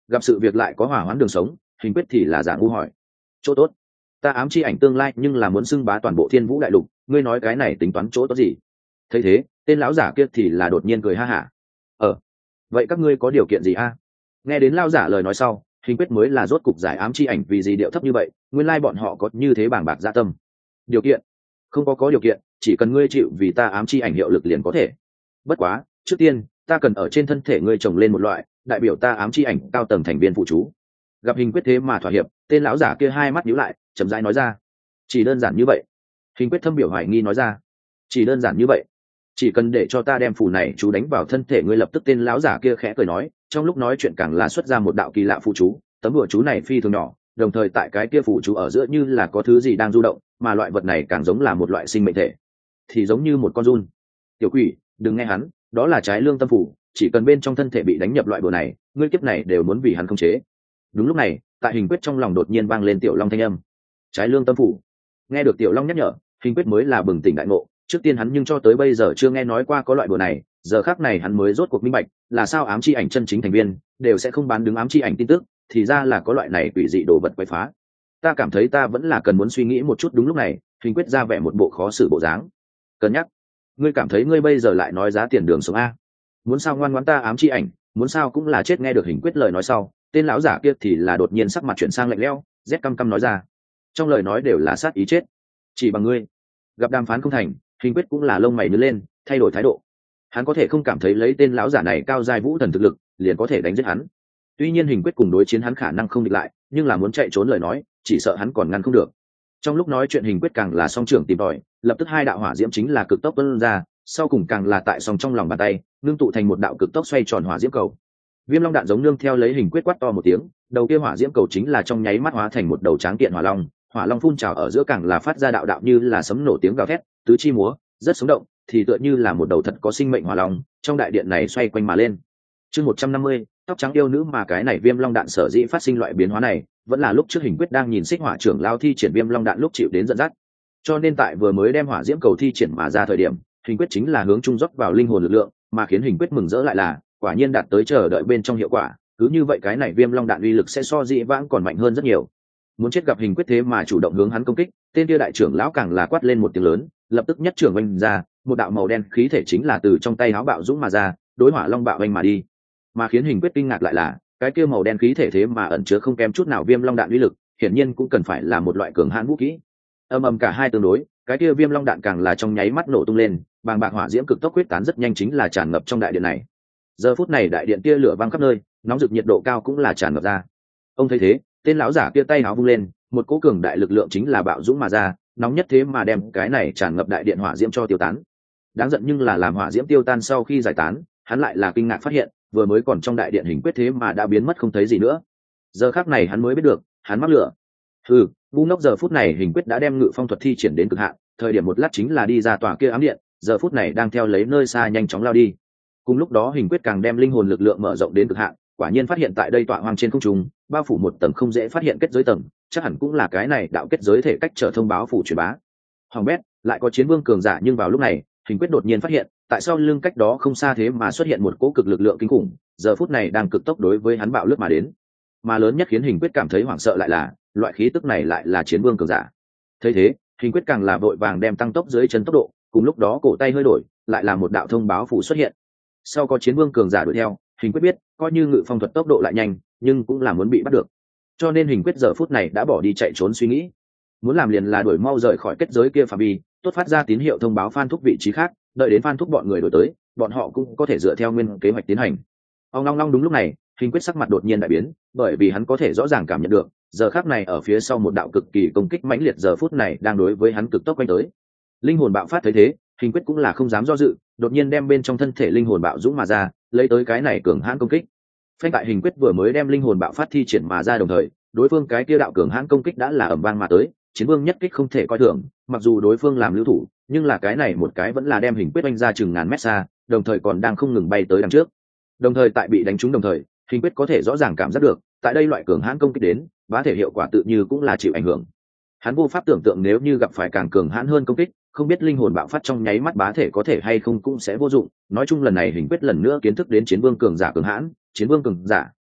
gặp sự việc lại có hỏa hoãn đường sống, hình quyết thì là giả ngu hỏi. Chỗ tốt? Ta ám chi ảnh tương lai nhưng là muốn xưng bá toàn bộ thiên vũ đại lục, ngươi nói cái này tính toán chỗ tốt gì? Thấy thế, tên lão giả kia thì là đột nhiên cười ha hả. Ờ, vậy các ngươi có điều kiện gì a? Nghe đến lão giả lời nói sau, hình quyết mới là rốt cục giải ám chi ảnh vì gì điệu thấp như vậy, nguyên lai bọn họ có như thế bàng bạc dạ tâm. Điều kiện? Không có có điều kiện, chỉ cần ngươi chịu vì ta ám chi ảnh hiệu lực liền có thể. Bất quá, trước tiên, ta cần ở trên thân thể ngươi trồng lên một loại đại biểu ta ám chi ảnh cao tầng thành viên phụ chú. Gặp hình quyết thế mà thỏa hiệp, tên lão giả kia hai mắt nhíu lại, chậm rãi nói ra. Chỉ đơn giản như vậy? Hình quyết thâm biểu hoài nghi nói ra. Chỉ đơn giản như vậy? Chỉ cần để cho ta đem phù này chú đánh vào thân thể ngươi, lập tức tên lão giả kia khẽ cười nói, trong lúc nói chuyện càng là xuất ra một đạo kỳ lạ phụ chú. Tấm bùa chú này phi thường nhỏ, đồng thời tại cái kia phụ chú ở giữa như là có thứ gì đang du động, mà loại vật này càng giống là một loại sinh mệnh thể, thì giống như một con giun. Tiểu quỷ, đừng nghe hắn, đó là trái lương tâm phủ, chỉ cần bên trong thân thể bị đánh nhập loại bùa này, ngươi kiếp này đều muốn vì hắn khống chế. Đúng lúc này, tại hình quyết trong lòng đột nhiên vang lên Tiểu Long thanh âm. Trái lương tâm phủ. Nghe được Tiểu Long nhắc nhở, hình quyết mới là bừng tỉnh đại ngộ, trước tiên hắn nhưng cho tới bây giờ chưa nghe nói qua có loại bùa này, giờ khắc này hắn mới rốt cuộc minh bạch, là sao ám chi ảnh chân chính thành viên đều sẽ không bán đứng ám chi ảnh tin tức, thì ra là có loại này quỷ dị đồ vật quậy phá. Ta cảm thấy ta vẫn là cần muốn suy nghĩ một chút. Đúng lúc này, hình quyết ra vẻ một bộ khó xử bộ dáng. Cân nhắc? Ngươi cảm thấy ngươi bây giờ lại nói giá tiền đường sống a? Muốn sao ngoan ngoãn ta ám chi ảnh, muốn sao cũng là chết. Nghe được hình quyết lời nói sau, tên lão giả kia thì là đột nhiên sắc mặt chuyển sang lạnh lẽo, rét căm căm nói ra. Trong lời nói đều là sát ý chết. Chỉ bằng ngươi. Gặp đàm phán không thành, hình quyết cũng là lông mày nhướng lên, thay đổi thái độ. Hắn có thể không cảm thấy lấy tên lão giả này cao giai vũ thần thực lực, liền có thể đánh giết hắn. Tuy nhiên hình quyết cùng đối chiến hắn khả năng không địch lại, nhưng là muốn chạy trốn lời nói, chỉ sợ hắn còn ngăn không được. Trong lúc nói chuyện, hình quyết càng là song trưởng tìm tòi, lập tức hai đạo hỏa diễm chính là cực tốc tuôn ra, sau cùng càng là tại song trong lòng bàn tay ngưng tụ thành một đạo cực tốc xoay tròn hỏa diễm cầu. Viêm long đạn giống nương theo lấy hình quyết quát to một tiếng, đầu kia hỏa diễm cầu chính là trong nháy mắt hóa thành một đầu tráng kiện hỏa long, hỏa long phun trào ở giữa càng là phát ra đạo đạo như là sấm nổ tiếng gào thét, tứ chi múa rất sống động, thì tựa như là một đầu thật có sinh mệnh hỏa long trong đại điện này xoay quanh mà lên. Chương một trăm năm mươi, tóc trắng yêu nữ. Mà cái này viêm long đạn sở dĩ phát sinh loại biến hóa này, vẫn là lúc trước hình quyết đang nhìn xích hỏa trưởng lao thi triển viêm long đạn lúc chịu đến dẫn dắt. Cho nên tại vừa mới đem hỏa diễm cầu thi triển mà ra thời điểm, hình quyết chính là hướng trung dốc vào linh hồn lực lượng, mà khiến hình quyết mừng rỡ lại là quả nhiên đạt tới chờ đợi bên trong hiệu quả. Cứ như vậy cái này viêm long đạn uy lực sẽ so dị vãng còn mạnh hơn rất nhiều. Muốn chết gặp hình quyết thế mà chủ động hướng hắn công kích, tên kia đại trưởng lão càng là quát lên một tiếng lớn, lập tức nhất trưởng oanh ra, một đạo màu đen khí thể chính là từ trong tay áo bạo dũng mà ra, đối hỏa long bạo oanh mà đi. Mà khiến hình quyết kinh ngạc lại là cái kia màu đen khí thể thế mà ẩn chứa không kém chút nào viêm long đạn uy lực, hiển nhiên cũng cần phải là một loại cường hãn vũ khí. Âm ầm cả hai tương đối, cái kia viêm long đạn càng là trong nháy mắt nổ tung lên, bàng bạc hỏa diễm cực tốc quyết tán rất nhanh, chính là tràn ngập trong đại điện này. Giờ phút này đại điện tia lửa văng khắp nơi, nóng rực nhiệt độ cao cũng là tràn ngập ra. Ông thấy thế, tên lão giả kia tay áo vung lên, một cỗ cường đại lực lượng chính là bạo dũng mà ra, nóng nhất thế mà đem cái này tràn ngập đại điện hỏa diễm cho tiêu tán. Đáng giận nhưng là làm hỏa diễm tiêu tan sau khi giải tán, hắn lại là kinh ngạc phát hiện, vừa mới còn trong đại điện hình quyết thế mà đã biến mất không thấy gì nữa. Giờ khắc này hắn mới biết được, hắn mắc lửa. Ừ, ngu ngốc. Giờ phút này hình quyết đã đem ngự phong thuật thi triển đến cực hạn, thời điểm một lát chính là đi ra tòa kia ám điện, giờ phút này đang theo lấy nơi xa nhanh chóng lao đi. Cùng lúc đó hình quyết càng đem linh hồn lực lượng mở rộng đến cực hạn, quả nhiên phát hiện tại đây tọa hoang trên không trung bao phủ một tầng không dễ phát hiện kết giới tầng, chắc hẳn cũng là cái này đạo kết giới thể cách trở thông báo phủ truyền bá. Hoàng bét, lại có chiến vương cường giả. Nhưng vào lúc này hình quyết đột nhiên phát hiện tại sau lưng cách đó không xa thế mà xuất hiện một cỗ cực lực lượng kinh khủng, giờ phút này đang cực tốc đối với hắn bạo lướt mà đến. Mà lớn nhất khiến hình quyết cảm thấy hoảng sợ lại là loại khí tức này lại là chiến vương cường giả. Thấy thế, hình quyết càng là vội vàng đem tăng tốc dưới chân tốc độ, cùng lúc đó cổ tay hơi đổi, lại là một đạo thông báo phủ xuất hiện. Sau có chiến vương cường giả đuổi theo, hình quyết biết coi như ngự phong thuật tốc độ lại nhanh nhưng cũng là muốn bị bắt được, cho nên hình quyết giờ phút này đã bỏ đi chạy trốn suy nghĩ, muốn làm liền là đuổi mau rời khỏi kết giới kia phạm vi, tốt phát ra tín hiệu thông báo Phan Thúc vị trí khác, đợi đến Phan Thúc bọn người đổi tới, bọn họ cũng có thể dựa theo nguyên kế hoạch tiến hành. Ông long long. Đúng lúc này hình quyết sắc mặt đột nhiên đại biến, bởi vì hắn có thể rõ ràng cảm nhận được giờ khắc này ở phía sau một đạo cực kỳ công kích mãnh liệt giờ phút này đang đối với hắn cực tốc quanh tới. Linh hồn bạo phát thấy thế, hình quyết cũng là không dám do dự, đột nhiên đem bên trong thân thể linh hồn bạo dũng mà ra, lấy tới cái này cường hãn công kích. Phanh, tại hình quyết vừa mới đem linh hồn bạo phát thi triển mà ra đồng thời, đối phương cái kia đạo cường hãn công kích đã là ầm vang mà tới, chiến vương nhất kích không thể coi thường, mặc dù đối phương làm lưu thủ, nhưng là cái này một cái vẫn là đem hình quyết oanh ra chừng ngàn mét xa, đồng thời còn đang không ngừng bay tới đằng trước. Đồng thời tại bị đánh trúng đồng thời, hình quyết có thể rõ ràng cảm giác được, tại đây loại cường hãn công kích đến, bá thể hiệu quả tự như cũng là chịu ảnh hưởng. Hắn vô pháp tưởng tượng nếu như gặp phải càng cường hãn hơn công kích, không biết linh hồn bạo phát trong nháy mắt bá thể có thể hay không cũng sẽ vô dụng. Nói chung lần này hình quyết lần nữa kiến thức đến chiến vương cường giả cường hãn, chiến vương cường giả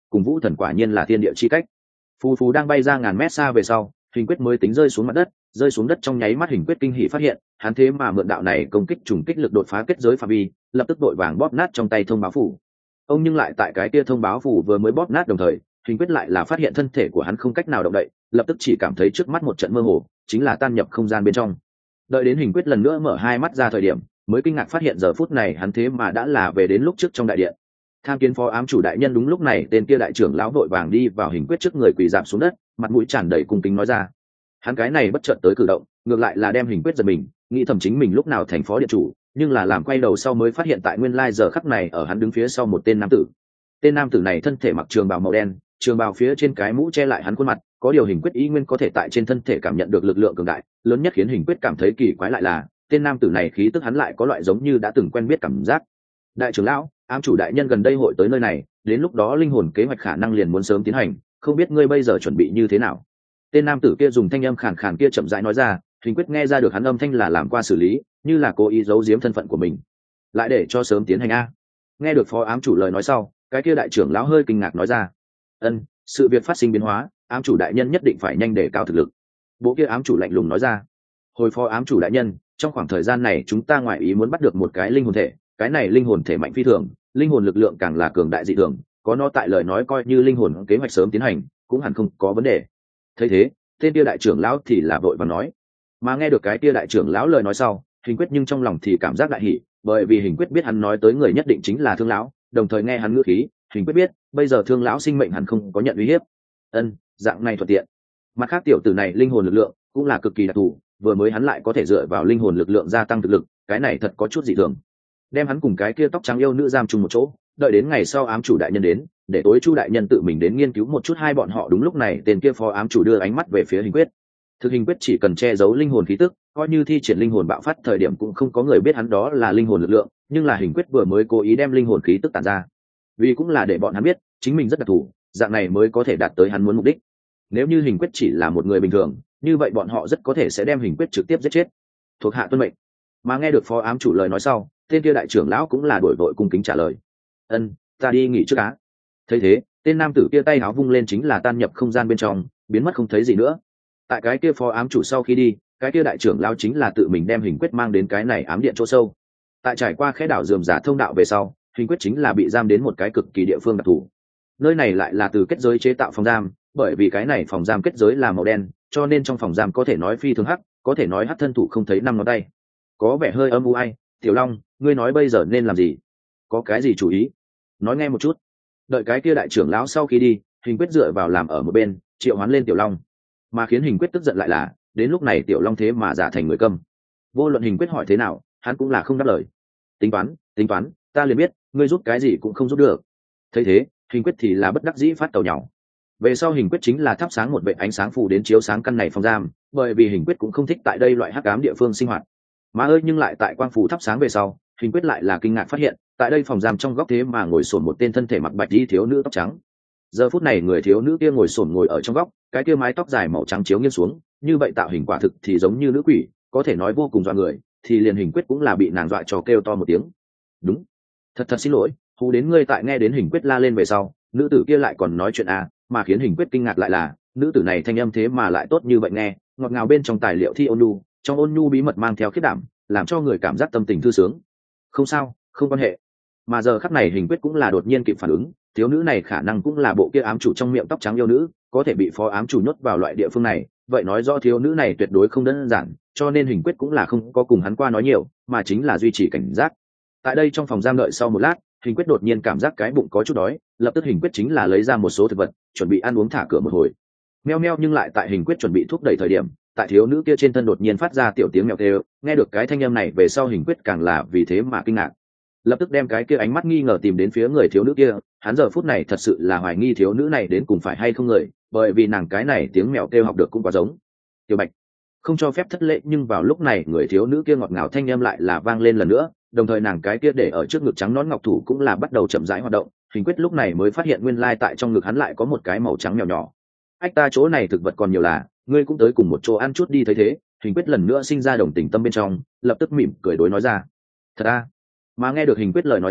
cùng vũ thần quả nhiên là thiên địa chi cách. Phù phù đang bay ra ngàn mét xa về sau, hình quyết mới tính rơi xuống mặt đất. Rơi xuống đất trong nháy mắt, hình quyết kinh hỉ phát hiện hắn thế mà mượn đạo này công kích trùng kích lực đột phá kết giới phạm vi, lập tức đội vàng bóp nát trong tay thông báo phủ. Ông nhưng lại tại cái kia thông báo phủ vừa mới bóp nát đồng thời, hình quyết lại là phát hiện thân thể của hắn không cách nào động đậy, lập tức chỉ cảm thấy trước mắt một trận mơ hồ, chính là tan nhập không gian bên trong. Đợi đến hình quyết lần nữa mở hai mắt ra thời điểm, mới kinh ngạc phát hiện giờ phút này hắn thế mà đã là về đến lúc trước trong đại điện. Tham kiến phó ám chủ đại nhân. Đúng lúc này tên kia đại trưởng lão vội vàng đi vào hình quyết trước người, quỳ rạp xuống đất, mặt mũi tràn đầy cung kính nói ra. Hắn cái này bất chợt tới cử động, ngược lại là đem hình quyết giật mình, nghĩ thầm chính mình lúc nào thành phó điện chủ, nhưng là làm quay đầu sau mới phát hiện tại nguyên lai giờ khắc này ở hắn đứng phía sau một tên nam tử. Tên nam tử này thân thể mặc trường bào màu đen, trường bào phía trên cái mũ che lại hắn khuôn mặt, có điều hình quyết ý nguyên có thể tại trên thân thể cảm nhận được lực lượng cường đại. Lớn nhất khiến hình quyết cảm thấy kỳ quái lại là tên nam tử này khí tức hắn lại có loại giống như đã từng quen biết cảm giác. Đại trưởng lão, ám chủ đại nhân gần đây hội tới nơi này, đến lúc đó linh hồn kế hoạch khả năng liền muốn sớm tiến hành, không biết ngươi bây giờ chuẩn bị như thế nào? Tên nam tử kia dùng thanh âm khàn khàn kia chậm rãi nói ra. Hình quyết nghe ra được hắn âm thanh là làm qua xử lý, như là cố ý giấu giếm thân phận của mình, lại để cho sớm tiến hành a. Nghe được phó ám chủ lời nói sau, cái kia đại trưởng lão hơi kinh ngạc nói ra. Ân, sự việc phát sinh biến hóa, ám chủ đại nhân nhất định phải nhanh để cao thực lực. Bộ kia ám chủ lạnh lùng nói ra. Hồi phó ám chủ đại nhân, trong khoảng thời gian này chúng ta ngoại ý muốn bắt được một cái linh hồn thể, cái này linh hồn thể mạnh phi thường, linh hồn lực lượng càng là cường đại dị thường, có nó tại lời nói coi như linh hồn kế hoạch sớm tiến hành cũng hẳn không có vấn đề. Thấy thế, tên kia đại trưởng lão thì là vội và nói. Mà nghe được cái kia đại trưởng lão lời nói sau, hình quyết nhưng trong lòng thì cảm giác đại hỉ, bởi vì hình quyết biết hắn nói tới người nhất định chính là thương lão, đồng thời nghe hắn ngữ khí, hình quyết biết bây giờ thương lão sinh mệnh hắn không có nhận uy hiếp. Ân, dạng này thuận tiện. Mặt khác tiểu tử này linh hồn lực lượng cũng là cực kỳ đặc thù, vừa mới hắn lại có thể dựa vào linh hồn lực lượng gia tăng thực lực, cái này thật có chút dị thường. Đem hắn cùng cái kia tóc trắng yêu nữ giam chung một chỗ, đợi đến ngày sau ám chủ đại nhân đến, để tối chu đại nhân tự mình đến nghiên cứu một chút hai bọn họ. Đúng lúc này tên kia phó ám chủ đưa ánh mắt về phía hình quyết. Thực hình quyết chỉ cần che giấu linh hồn khí tức, coi như thi triển linh hồn bạo phát thời điểm cũng không có người biết hắn đó là linh hồn lực lượng, nhưng là hình quyết vừa mới cố ý đem linh hồn khí tức tản ra, vì cũng là để bọn hắn biết chính mình rất đặc thù, dạng này mới có thể đạt tới hắn muốn mục đích. Nếu như hình quyết chỉ là một người bình thường, như vậy bọn họ rất có thể sẽ đem hình quyết trực tiếp giết chết. Thuộc hạ tuân mệnh. Mà nghe được phó ám chủ lời nói sau, tên kia đại trưởng lão cũng là đổi vội cung kính trả lời. Ân, ta đi nghỉ trước á. Thấy thế, tên nam tử kia tay áo vung lên chính là tan nhập không gian bên trong, biến mất không thấy gì nữa. Tại cái kia phó ám chủ sau khi đi, cái kia đại trưởng lão chính là tự mình đem hình quyết mang đến cái này ám điện chỗ sâu. Tại trải qua khẽ đảo rườm rà thông đạo về sau, hình quyết chính là bị giam đến một cái cực kỳ địa phương đặc thù. Nơi này lại là từ kết giới chế tạo phòng giam, bởi vì cái này phòng giam kết giới là màu đen, cho nên trong phòng giam có thể nói phi thường hắc, có thể nói hắc thân thủ không thấy năm ngón tay. Có vẻ hơi âm u ai. Tiểu Long, ngươi nói bây giờ nên làm gì? Có cái gì chủ ý? Nói nghe một chút. Đợi cái kia đại trưởng lão sau khi đi, hình quyết dựa vào làm ở một bên, triệu hoán lên Tiểu Long. Mà khiến hình quyết tức giận lại là, đến lúc này Tiểu Long thế mà giả thành người câm. Vô luận hình quyết hỏi thế nào, hắn cũng là không đáp lời. Tính toán, tính toán, ta liền biết, ngươi giúp cái gì cũng không giúp được. Thấy thế, hình quyết thì là bất đắc dĩ phát tàu nhỏ. Về sau hình quyết chính là thắp sáng một vệt ánh sáng phù đến chiếu sáng căn này phòng giam, bởi vì hình quyết cũng không thích tại đây loại hắc ám địa phương sinh hoạt. Mà ơi nhưng lại tại quang phù thắp sáng về sau, hình quyết lại là kinh ngạc phát hiện, tại đây phòng giam trong góc thế mà ngồi xổm một tên thân thể mặc bạch y thiếu nữ tóc trắng. Giờ phút này người thiếu nữ kia ngồi xổm ngồi ở trong góc, cái kia mái tóc dài màu trắng chiếu nghiêng xuống, như vậy tạo hình quả thực thì giống như nữ quỷ, có thể nói vô cùng dọa người, thì liền hình quyết cũng là bị nàng dọa cho kêu to một tiếng. Đúng, thật thật xin lỗi, hù đến ngươi. Tại nghe đến hình quyết la lên về sau, nữ tử kia lại còn nói chuyện à, mà khiến hình quyết kinh ngạc lại là, nữ tử này thanh âm thế mà lại tốt như vậy nghe, ngọt ngào bên trong tài liệu thi ôn nhu, trong ôn nhu bí mật mang theo khiết đảm, làm cho người cảm giác tâm tình thư sướng. Không sao, không quan hệ. Mà giờ khắc này hình quyết cũng là đột nhiên kịp phản ứng, thiếu nữ này khả năng cũng là bộ kia ám chủ trong miệng tóc trắng yêu nữ, có thể bị phó ám chủ nhốt vào loại địa phương này, vậy nói rõ thiếu nữ này tuyệt đối không đơn giản, cho nên hình quyết cũng là không có cùng hắn qua nói nhiều, mà chính là duy trì cảnh giác. Tại đây trong phòng giam đợi sau một lát, hình quyết đột nhiên cảm giác cái bụng có chút đói, lập tức hình quyết chính là lấy ra một số thực vật, chuẩn bị ăn uống thả cửa một hồi. Meo meo, nhưng lại tại hình quyết chuẩn bị thúc đẩy thời điểm, tại thiếu nữ kia trên thân đột nhiên phát ra tiểu tiếng mèo kêu. Nghe được cái thanh âm này về sau, hình quyết càng là vì thế mà kinh ngạc, lập tức đem cái kia ánh mắt nghi ngờ tìm đến phía người thiếu nữ kia. Hắn giờ phút này thật sự là hoài nghi thiếu nữ này đến cùng phải hay không người, bởi vì nàng cái này tiếng mèo kêu học được cũng quá giống Tiểu Bạch. Không cho phép thất lễ, nhưng vào lúc này người thiếu nữ kia ngọt ngào thanh âm lại là vang lên lần nữa, đồng thời nàng cái kia để ở trước ngực trắng nón ngọc thủ cũng là bắt đầu chậm rãi hoạt động. Hình quyết lúc này mới phát hiện nguyên lai tại trong ngực hắn lại có một cái màu trắng nhỏ nhỏ. Ách, ta chỗ này thực vật còn nhiều là, ngươi cũng tới cùng một chỗ ăn chút đi. Thấy thế, hình quyết lần nữa sinh ra đồng tình tâm bên trong, lập tức mỉm cười đối nói ra. Thật à? Mà nghe được hình quyết lời nói sau,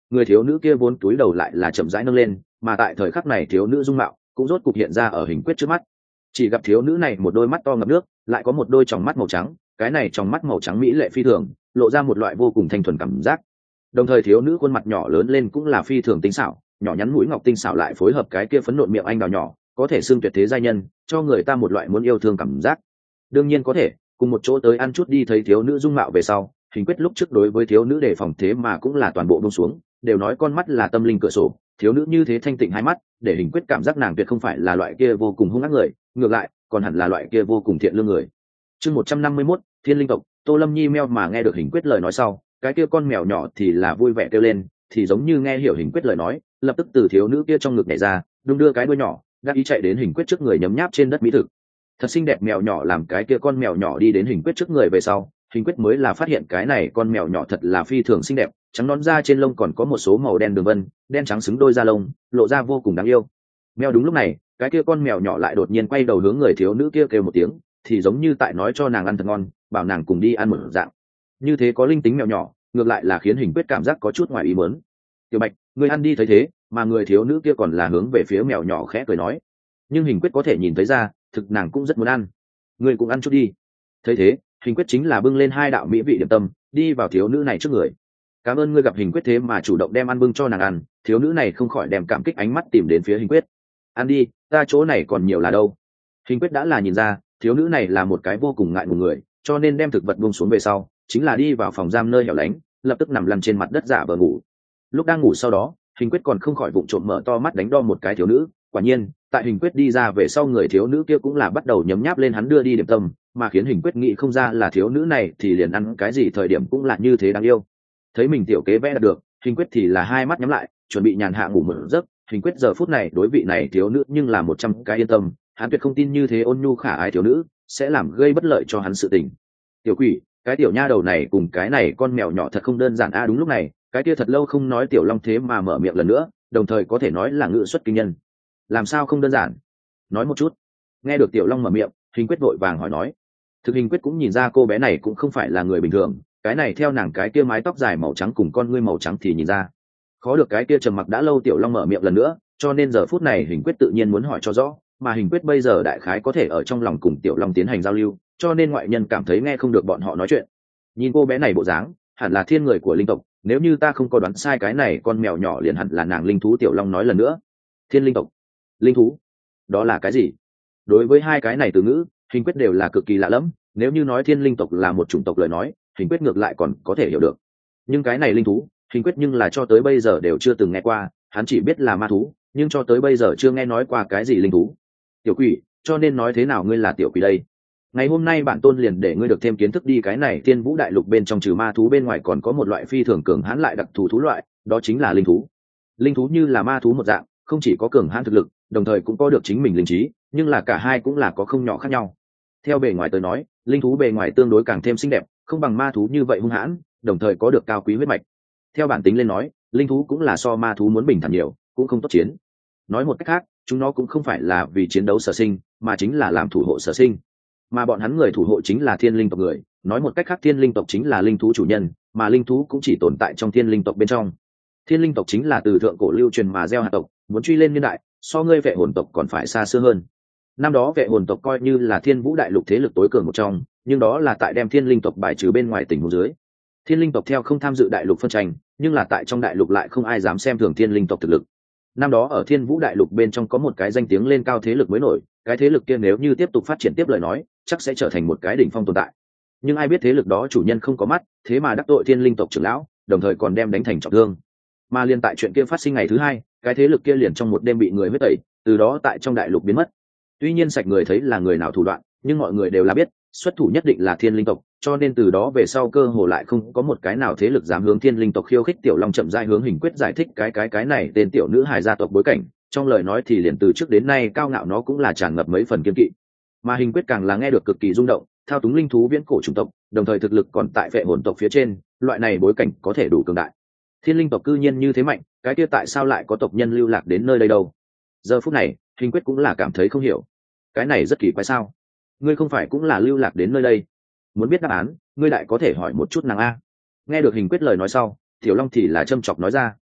người thiếu nữ kia vốn túi đầu lại là chậm rãi nâng lên, mà tại thời khắc này thiếu nữ dung mạo cũng rốt cục hiện ra ở hình quyết trước mắt. Chỉ gặp thiếu nữ này một đôi mắt to ngập nước, lại có một đôi tròng mắt màu trắng, cái này tròng mắt màu trắng mỹ lệ phi thường, lộ ra một loại vô cùng thanh thuần cảm giác. Đồng thời thiếu nữ khuôn mặt nhỏ lớn lên cũng là phi thường tinh xảo, nhỏ nhắn mũi ngọc tinh xảo lại phối hợp cái kia phấn nộn miệng anh đào nhỏ, có thể xưng tuyệt thế giai nhân, cho người ta một loại muốn yêu thương cảm giác. Đương nhiên có thể cùng một chỗ tới ăn chút đi. Thấy thiếu nữ dung mạo về sau, Hình Quyết lúc trước đối với thiếu nữ đề phòng thế mà cũng là toàn bộ buông xuống, đều nói con mắt là tâm linh cửa sổ, thiếu nữ như thế thanh tịnh hai mắt, để Hình Quyết cảm giác nàng tuyệt không phải là loại kia vô cùng hung ác người, ngược lại còn hẳn là loại kia vô cùng thiện lương người. Chương một trăm năm mươi mốt, Thiên Linh tộc. Tô Lâm Nhi meo mà nghe được Hình Quyết lời nói sau, cái kia con mèo nhỏ thì là vui vẻ kêu lên, thì giống như nghe hiểu Hình Quyết lời nói, lập tức từ thiếu nữ kia trong ngực nhảy ra, đung đưa cái đuôi nhỏ, gác ý chạy đến Hình Quyết trước người nhấm nháp trên đất mỹ thực. Thật xinh đẹp mèo nhỏ làm cái kia con mèo nhỏ đi đến Hình Quyết trước người về sau, Hình Quyết mới là phát hiện cái này con mèo nhỏ thật là phi thường xinh đẹp, trắng nón da trên lông còn có một số màu đen đường vân, đen trắng xứng đôi da lông, lộ ra vô cùng đáng yêu. Mèo đúng lúc này, cái kia con mèo nhỏ lại đột nhiên quay đầu hướng người thiếu nữ kia kêu một tiếng, thì giống như tại nói cho nàng ăn thật ngon, bảo nàng cùng đi ăn một dạng. Như thế có linh tính mèo nhỏ, ngược lại là khiến Hình Quyết cảm giác có chút ngoài ý muốn. Tiểu Bạch, người ăn đi. Thấy thế, mà người thiếu nữ kia còn là hướng về phía mèo nhỏ khẽ cười nói. Nhưng Hình Quyết có thể nhìn thấy ra, thực nàng cũng rất muốn ăn. Người cũng ăn chút đi. Thấy thế, Hình Quyết chính là bưng lên hai đạo mỹ vị điểm tâm, đi vào thiếu nữ này trước người. Cảm ơn ngươi. Gặp Hình Quyết thế mà chủ động đem ăn bưng cho nàng ăn, thiếu nữ này không khỏi đem cảm kích ánh mắt tìm đến phía Hình Quyết. Ăn đi, ta chỗ này còn nhiều là đâu. Hình Quyết đã là nhìn ra, thiếu nữ này là một cái vô cùng ngại ngùng người, cho nên đem thực vật buông xuống về sau, chính là đi vào phòng giam nơi hẻo lánh, lập tức nằm lăn trên mặt đất giả vờ ngủ. Lúc đang ngủ sau đó, Hình Quyết còn không khỏi vụng trộm mở to mắt đánh đo một cái thiếu nữ. Quả nhiên, tại Hình Quyết đi ra về sau, người thiếu nữ kia cũng là bắt đầu nhấm nháp lên hắn đưa đi điểm tâm, mà khiến Hình Quyết nghĩ không ra là thiếu nữ này thì liền ăn cái gì thời điểm cũng là như thế đáng yêu. Thấy mình tiểu kế vẽ đạt được, Hình Quyết thì là hai mắt nhắm lại, chuẩn bị nhàn hạ ngủ một giấc. Hình Quyết giờ phút này đối vị này thiếu nữ nhưng là một trăm cái yên tâm, hắn tuyệt không tin như thế ôn nhu khả ái thiếu nữ sẽ làm gây bất lợi cho hắn sự tình. Tiểu quỷ, cái tiểu nha đầu này cùng cái này con mèo nhỏ thật không đơn giản a. Đúng lúc này, cái kia thật lâu không nói Tiểu Long thế mà mở miệng lần nữa, đồng thời có thể nói là ngữ xuất kinh nhân. Làm sao không đơn giản? Nói một chút. Nghe được Tiểu Long mở miệng, Hình Quyết vội vàng hỏi nói. Thực Hình Quyết cũng nhìn ra cô bé này cũng không phải là người bình thường, cái này theo nàng cái kia mái tóc dài màu trắng cùng con ngươi màu trắng thì nhìn ra. Khó được cái kia trầm mặc đã lâu Tiểu Long mở miệng lần nữa, cho nên giờ phút này Hình Quyết tự nhiên muốn hỏi cho rõ, mà Hình Quyết bây giờ đại khái có thể ở trong lòng cùng Tiểu Long tiến hành giao lưu, cho nên ngoại nhân cảm thấy nghe không được bọn họ nói chuyện. Nhìn cô bé này bộ dáng, hẳn là thiên người của linh tộc, nếu như ta không có đoán sai cái này con mèo nhỏ liền hẳn là nàng linh thú. Tiểu Long nói lần nữa. Thiên linh tộc, linh thú, đó là cái gì? Đối với hai cái này từ ngữ, Hình Quyết đều là cực kỳ lạ lẫm, nếu như nói thiên linh tộc là một chủng tộc lời nói, Hình Quyết ngược lại còn có thể hiểu được. Nhưng cái này linh thú, Hình Quyết nhưng là cho tới bây giờ đều chưa từng nghe qua, hắn chỉ biết là ma thú, nhưng cho tới bây giờ chưa nghe nói qua cái gì linh thú. Tiểu quỷ, cho nên nói thế nào ngươi là tiểu quỷ đây? Ngày hôm nay bản tôn liền để ngươi được thêm kiến thức đi. Cái này Thiên Vũ đại lục bên trong trừ ma thú bên ngoài còn có một loại phi thường cường hãn lại đặc thù thú loại, đó chính là linh thú. Linh thú như là ma thú một dạng, không chỉ có cường hãn thực lực, đồng thời cũng có được chính mình linh trí, nhưng là cả hai cũng là có không nhỏ khác nhau. Theo bề ngoài tới nói, linh thú bề ngoài tương đối càng thêm xinh đẹp, không bằng ma thú như vậy hung hãn, đồng thời có được cao quý huyết mạch. Theo bản tính lên nói, linh thú cũng là so ma thú muốn bình thản nhiều, cũng không tốt chiến. Nói một cách khác, chúng nó cũng không phải là vì chiến đấu sở sinh, mà chính là làm thủ hộ sở sinh. Mà bọn hắn người thủ hộ chính là thiên linh tộc người, nói một cách khác thiên linh tộc chính là linh thú chủ nhân, mà linh thú cũng chỉ tồn tại trong thiên linh tộc bên trong. Thiên linh tộc chính là từ thượng cổ lưu truyền mà gieo hạt tộc, muốn truy lên niên đại, so ngươi vệ hồn tộc còn phải xa xưa hơn. Năm đó vệ hồn tộc coi như là Thiên Vũ đại lục thế lực tối cường một trong, nhưng đó là tại đem thiên linh tộc bài trừ bên ngoài tình huống dưới. Thiên linh tộc theo không tham dự đại lục phân tranh, nhưng là tại trong đại lục lại không ai dám xem thường thiên linh tộc thực lực. Năm đó ở Thiên Vũ đại lục bên trong có một cái danh tiếng lên cao thế lực mới nổi, cái thế lực kia nếu như tiếp tục phát triển tiếp lời nói, chắc sẽ trở thành một cái đỉnh phong tồn tại. Nhưng ai biết thế lực đó chủ nhân không có mắt, thế mà đắc tội thiên linh tộc trưởng lão, đồng thời còn đem đánh thành trọng thương. Mà liên tại chuyện kia phát sinh ngày thứ hai, cái thế lực kia liền trong một đêm bị người huyết tẩy, từ đó tại trong đại lục biến mất. Tuy nhiên sạch người thấy là người nào thủ đoạn, nhưng mọi người đều là biết xuất thủ nhất định là thiên linh tộc, cho nên từ đó về sau cơ hồ lại không có một cái nào thế lực dám hướng thiên linh tộc khiêu khích. Tiểu Long chậm rãi hướng Hình Quyết giải thích cái cái cái này tên tiểu nữ hài gia tộc bối cảnh, trong lời nói thì liền từ trước đến nay cao ngạo nó cũng là tràn ngập mấy phần kiên kỵ. Mà Hình Quyết càng là nghe được cực kỳ rung động, thao túng linh thú viễn cổ chủng tộc, đồng thời thực lực còn tại phệ hồn tộc phía trên, loại này bối cảnh có thể đủ cường đại. Thiên linh tộc cư nhiên như thế mạnh, cái kia tại sao lại có tộc nhân lưu lạc đến nơi đây đâu? Giờ phút này, Hình Quyết cũng là cảm thấy không hiểu. Cái này rất kỳ quái sao? Ngươi không phải cũng là lưu lạc đến nơi đây? Muốn biết đáp án, ngươi lại có thể hỏi một chút nàng a. Nghe được Hình Quyết lời nói sau, Tiểu Long thì là châm chọc nói ra.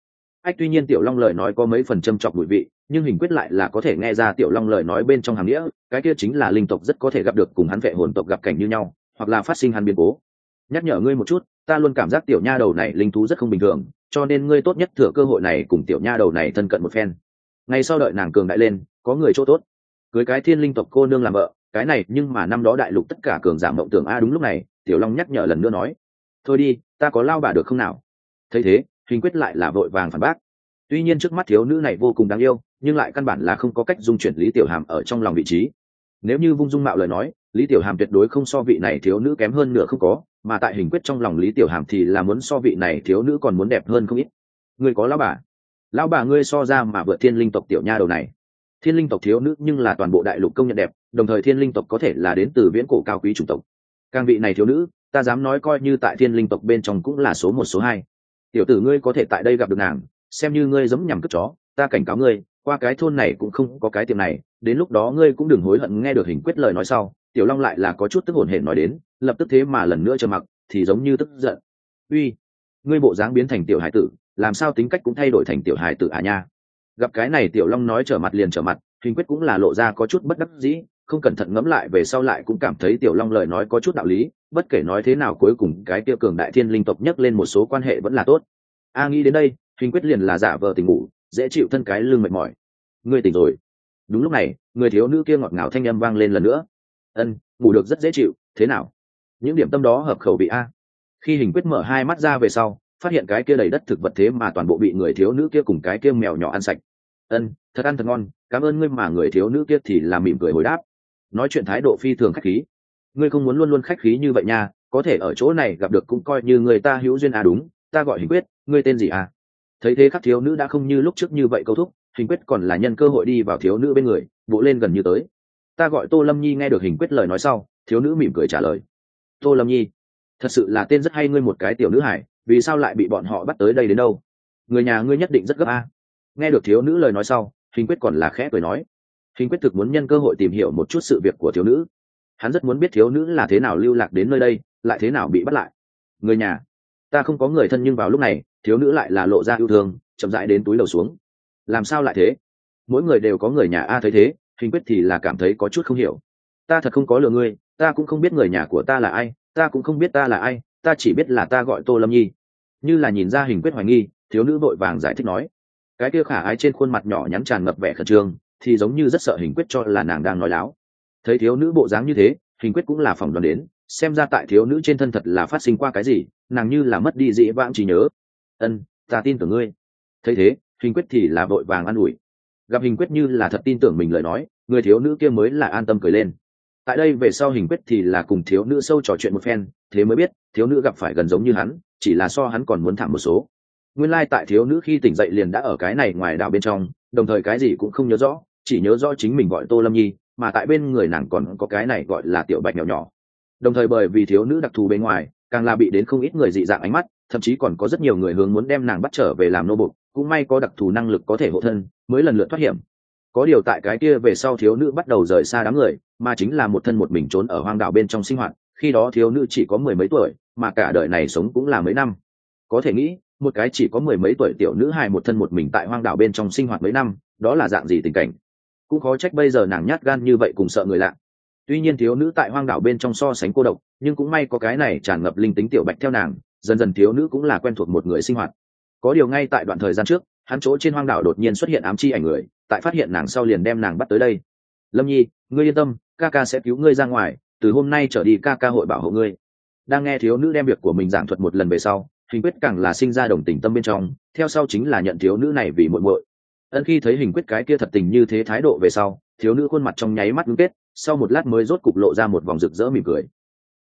ách tuy nhiên tiểu long lời nói có mấy phần châm chọc bụi vị, nhưng Hình Quyết lại là có thể nghe ra tiểu long lời nói bên trong hàm nghĩa, cái kia chính là linh tộc rất có thể gặp được cùng hắn vệ hồn tộc gặp cảnh như nhau, hoặc là phát sinh hắn biến cố. Nhắc nhở ngươi một chút, ta luôn cảm giác tiểu nha đầu này linh thú rất không bình thường, cho nên ngươi tốt nhất thừa cơ hội này cùng tiểu nha đầu này thân cận một phen. Ngày sau đợi nàng cường đại lên, có người chỗ tốt, cưới cái thiên linh tộc cô nương làm vợ, cái này nhưng mà năm đó đại lục tất cả cường giả mộng tưởng a. Đúng lúc này tiểu long nhắc nhở lần nữa nói, thôi đi, ta có lao bà được không nào? Thấy thế Hình Quyết lại là vội vàng phản bác. Tuy nhiên trước mắt thiếu nữ này vô cùng đáng yêu, nhưng lại căn bản là không có cách dung chuyển Lý Tiểu Hàm ở trong lòng vị trí. Nếu như vung dung mạo lời nói, Lý Tiểu Hàm tuyệt đối không so vị này thiếu nữ kém hơn nửa không có, mà tại Hình Quyết trong lòng Lý Tiểu Hàm thì là muốn so vị này thiếu nữ còn muốn đẹp hơn không ít. Ngươi có lão bà? Lão bà ngươi so ra mà vượt thiên linh tộc tiểu nha đầu này. Thiên linh tộc thiếu nữ nhưng là toàn bộ đại lục công nhận đẹp, đồng thời thiên linh tộc có thể là đến từ viễn cổ cao quý chủng tộc. Càng vị này thiếu nữ, ta dám nói coi như tại thiên linh tộc bên trong cũng là số một số hai. Tiểu tử ngươi có thể tại đây gặp được nàng, xem như ngươi giống nhằm cướp chó, ta cảnh cáo ngươi, qua cái thôn này cũng không có cái tiệm này, đến lúc đó ngươi cũng đừng hối hận. Nghe được Hình Quyết lời nói sau, tiểu long lại là có chút tức hổn hển nói đến, lập tức thế mà lần nữa trầm mặc, thì giống như tức giận. Uy, ngươi bộ dáng biến thành tiểu hải tử, làm sao tính cách cũng thay đổi thành tiểu hải tử à nha? Gặp cái này tiểu long nói trở mặt liền trở mặt, Hình Quyết cũng là lộ ra có chút bất đắc dĩ, không cẩn thận ngẫm lại về sau lại cũng cảm thấy tiểu long lời nói có chút đạo lý, bất kể nói thế nào cuối cùng cái kia cường đại thiên linh tộc nhắc lên một số quan hệ vẫn là tốt. A nghĩ đến đây, Hình Quyết liền là giả vờ tỉnh ngủ, dễ chịu thân cái lưng mệt mỏi. Ngươi tỉnh rồi? Đúng lúc này người thiếu nữ kia ngọt ngào thanh âm vang lên lần nữa. Ân, ngủ được rất dễ chịu, thế nào? Những điểm tâm đó hợp khẩu vị a. Khi Hình Quyết mở hai mắt ra về sau, phát hiện cái kia đầy đất thực vật thế mà toàn bộ bị người thiếu nữ kia cùng cái kia mèo nhỏ ăn sạch. Ân, thật ăn thật ngon, cảm ơn ngươi. Mà người thiếu nữ kia thì là mỉm cười hồi đáp, nói chuyện thái độ phi thường khách khí. Ngươi không muốn luôn luôn khách khí như vậy nha, có thể ở chỗ này gặp được cũng coi như người ta hữu duyên à. Đúng, ta gọi Hình Quyết, ngươi tên gì à? Thấy thế khắc thiếu nữ đã không như lúc trước như vậy câu thúc, Hình Quyết còn là nhân cơ hội đi vào thiếu nữ bên người, vỗ lên gần như tới. Ta gọi Tô Lâm Nhi. Nghe được Hình Quyết lời nói sau, thiếu nữ mỉm cười trả lời. Tô Lâm Nhi, thật sự là tên rất hay. Ngươi một cái tiểu nữ hải, vì sao lại bị bọn họ bắt tới đây đến đâu? Người nhà ngươi nhất định rất gấp a. Nghe được thiếu nữ lời nói sau, Hình Quyết còn là khẽ cười nói. Hình Quyết thực muốn nhân cơ hội tìm hiểu một chút sự việc của thiếu nữ. Hắn rất muốn biết thiếu nữ là thế nào lưu lạc đến nơi đây, lại thế nào bị bắt lại. Người nhà, ta không có người thân. Nhưng vào lúc này thiếu nữ lại là lộ ra yêu thương, chậm rãi đến túi đầu xuống. Làm sao lại thế? Mỗi người đều có người nhà a. Thấy thế Hình Quyết thì là cảm thấy có chút không hiểu. Ta thật không có lừa ngươi, ta cũng không biết người nhà của ta là ai, ta cũng không biết ta là ai, ta chỉ biết là ta gọi Tô Lâm Nhi. Như là nhìn ra Hình Quyết hoài nghi, thiếu nữ vội vàng giải thích nói. Cái kia khả ái trên khuôn mặt nhỏ nhắn tràn ngập vẻ khẩn trương, thì giống như rất sợ Hình Quyết cho là nàng đang nói láo. Thấy thiếu nữ bộ dáng như thế, Hình Quyết cũng là phỏng đoán đến, xem ra tại thiếu nữ trên thân thật là phát sinh qua cái gì, nàng như là mất đi dĩ vãng trí nhớ. Ân, ta tin tưởng ngươi. Thấy thế Hình Quyết thì là vội vàng an ủi. Gặp Hình Quyết như là thật tin tưởng mình lời nói, người thiếu nữ kia mới là an tâm cười lên. Tại đây về sau Hình Quyết thì là cùng thiếu nữ sâu trò chuyện một phen, thế mới biết thiếu nữ gặp phải gần giống như hắn, chỉ là so hắn còn muốn thảm một số. Nguyên lai tại thiếu nữ khi tỉnh dậy liền đã ở cái này ngoài đảo bên trong, đồng thời cái gì cũng không nhớ rõ, chỉ nhớ rõ chính mình gọi Tô Lâm Nhi, mà tại bên người nàng còn có cái này gọi là tiểu bạch nhỏ nhỏ. Đồng thời bởi vì thiếu nữ đặc thù bên ngoài, càng là bị đến không ít người dị dạng ánh mắt, thậm chí còn có rất nhiều người hướng muốn đem nàng bắt trở về làm nô bộc, cũng may có đặc thù năng lực có thể hộ thân, mới lần lượt thoát hiểm. Có điều tại cái kia về sau thiếu nữ bắt đầu rời xa đám người, mà chính là một thân một mình trốn ở hoang đảo bên trong sinh hoạt. Khi đó thiếu nữ chỉ có mười mấy tuổi, mà cả đời này sống cũng là mấy năm. Có thể nghĩ, một cái chỉ có mười mấy tuổi tiểu nữ hài một thân một mình tại hoang đảo bên trong sinh hoạt mấy năm, đó là dạng gì tình cảnh. Cũng khó trách bây giờ nàng nhát gan như vậy cùng sợ người lạ. Tuy nhiên thiếu nữ tại hoang đảo bên trong so sánh cô độc, nhưng cũng may có cái này tràn ngập linh tính tiểu bạch theo nàng, dần dần thiếu nữ cũng là quen thuộc một người sinh hoạt. Có điều ngay tại đoạn thời gian trước, hắn chỗ trên hoang đảo đột nhiên xuất hiện ám chi ảnh người, tại phát hiện nàng sau liền đem nàng bắt tới đây. Lâm Nhi, ngươi yên tâm, ca ca sẽ cứu ngươi ra ngoài, từ hôm nay trở đi ca ca hội bảo hộ ngươi. Đang nghe thiếu nữ đem việc của mình giảng thuật một lần về sau, Hình Quyết càng là sinh ra đồng tình tâm bên trong, theo sau chính là nhận thiếu nữ này vì muội muội. Ân khi thấy Hình Quyết cái kia thật tình như thế thái độ về sau, thiếu nữ khuôn mặt trong nháy mắt ngưng kết, sau một lát mới rốt cục lộ ra một vòng rực rỡ mỉm cười.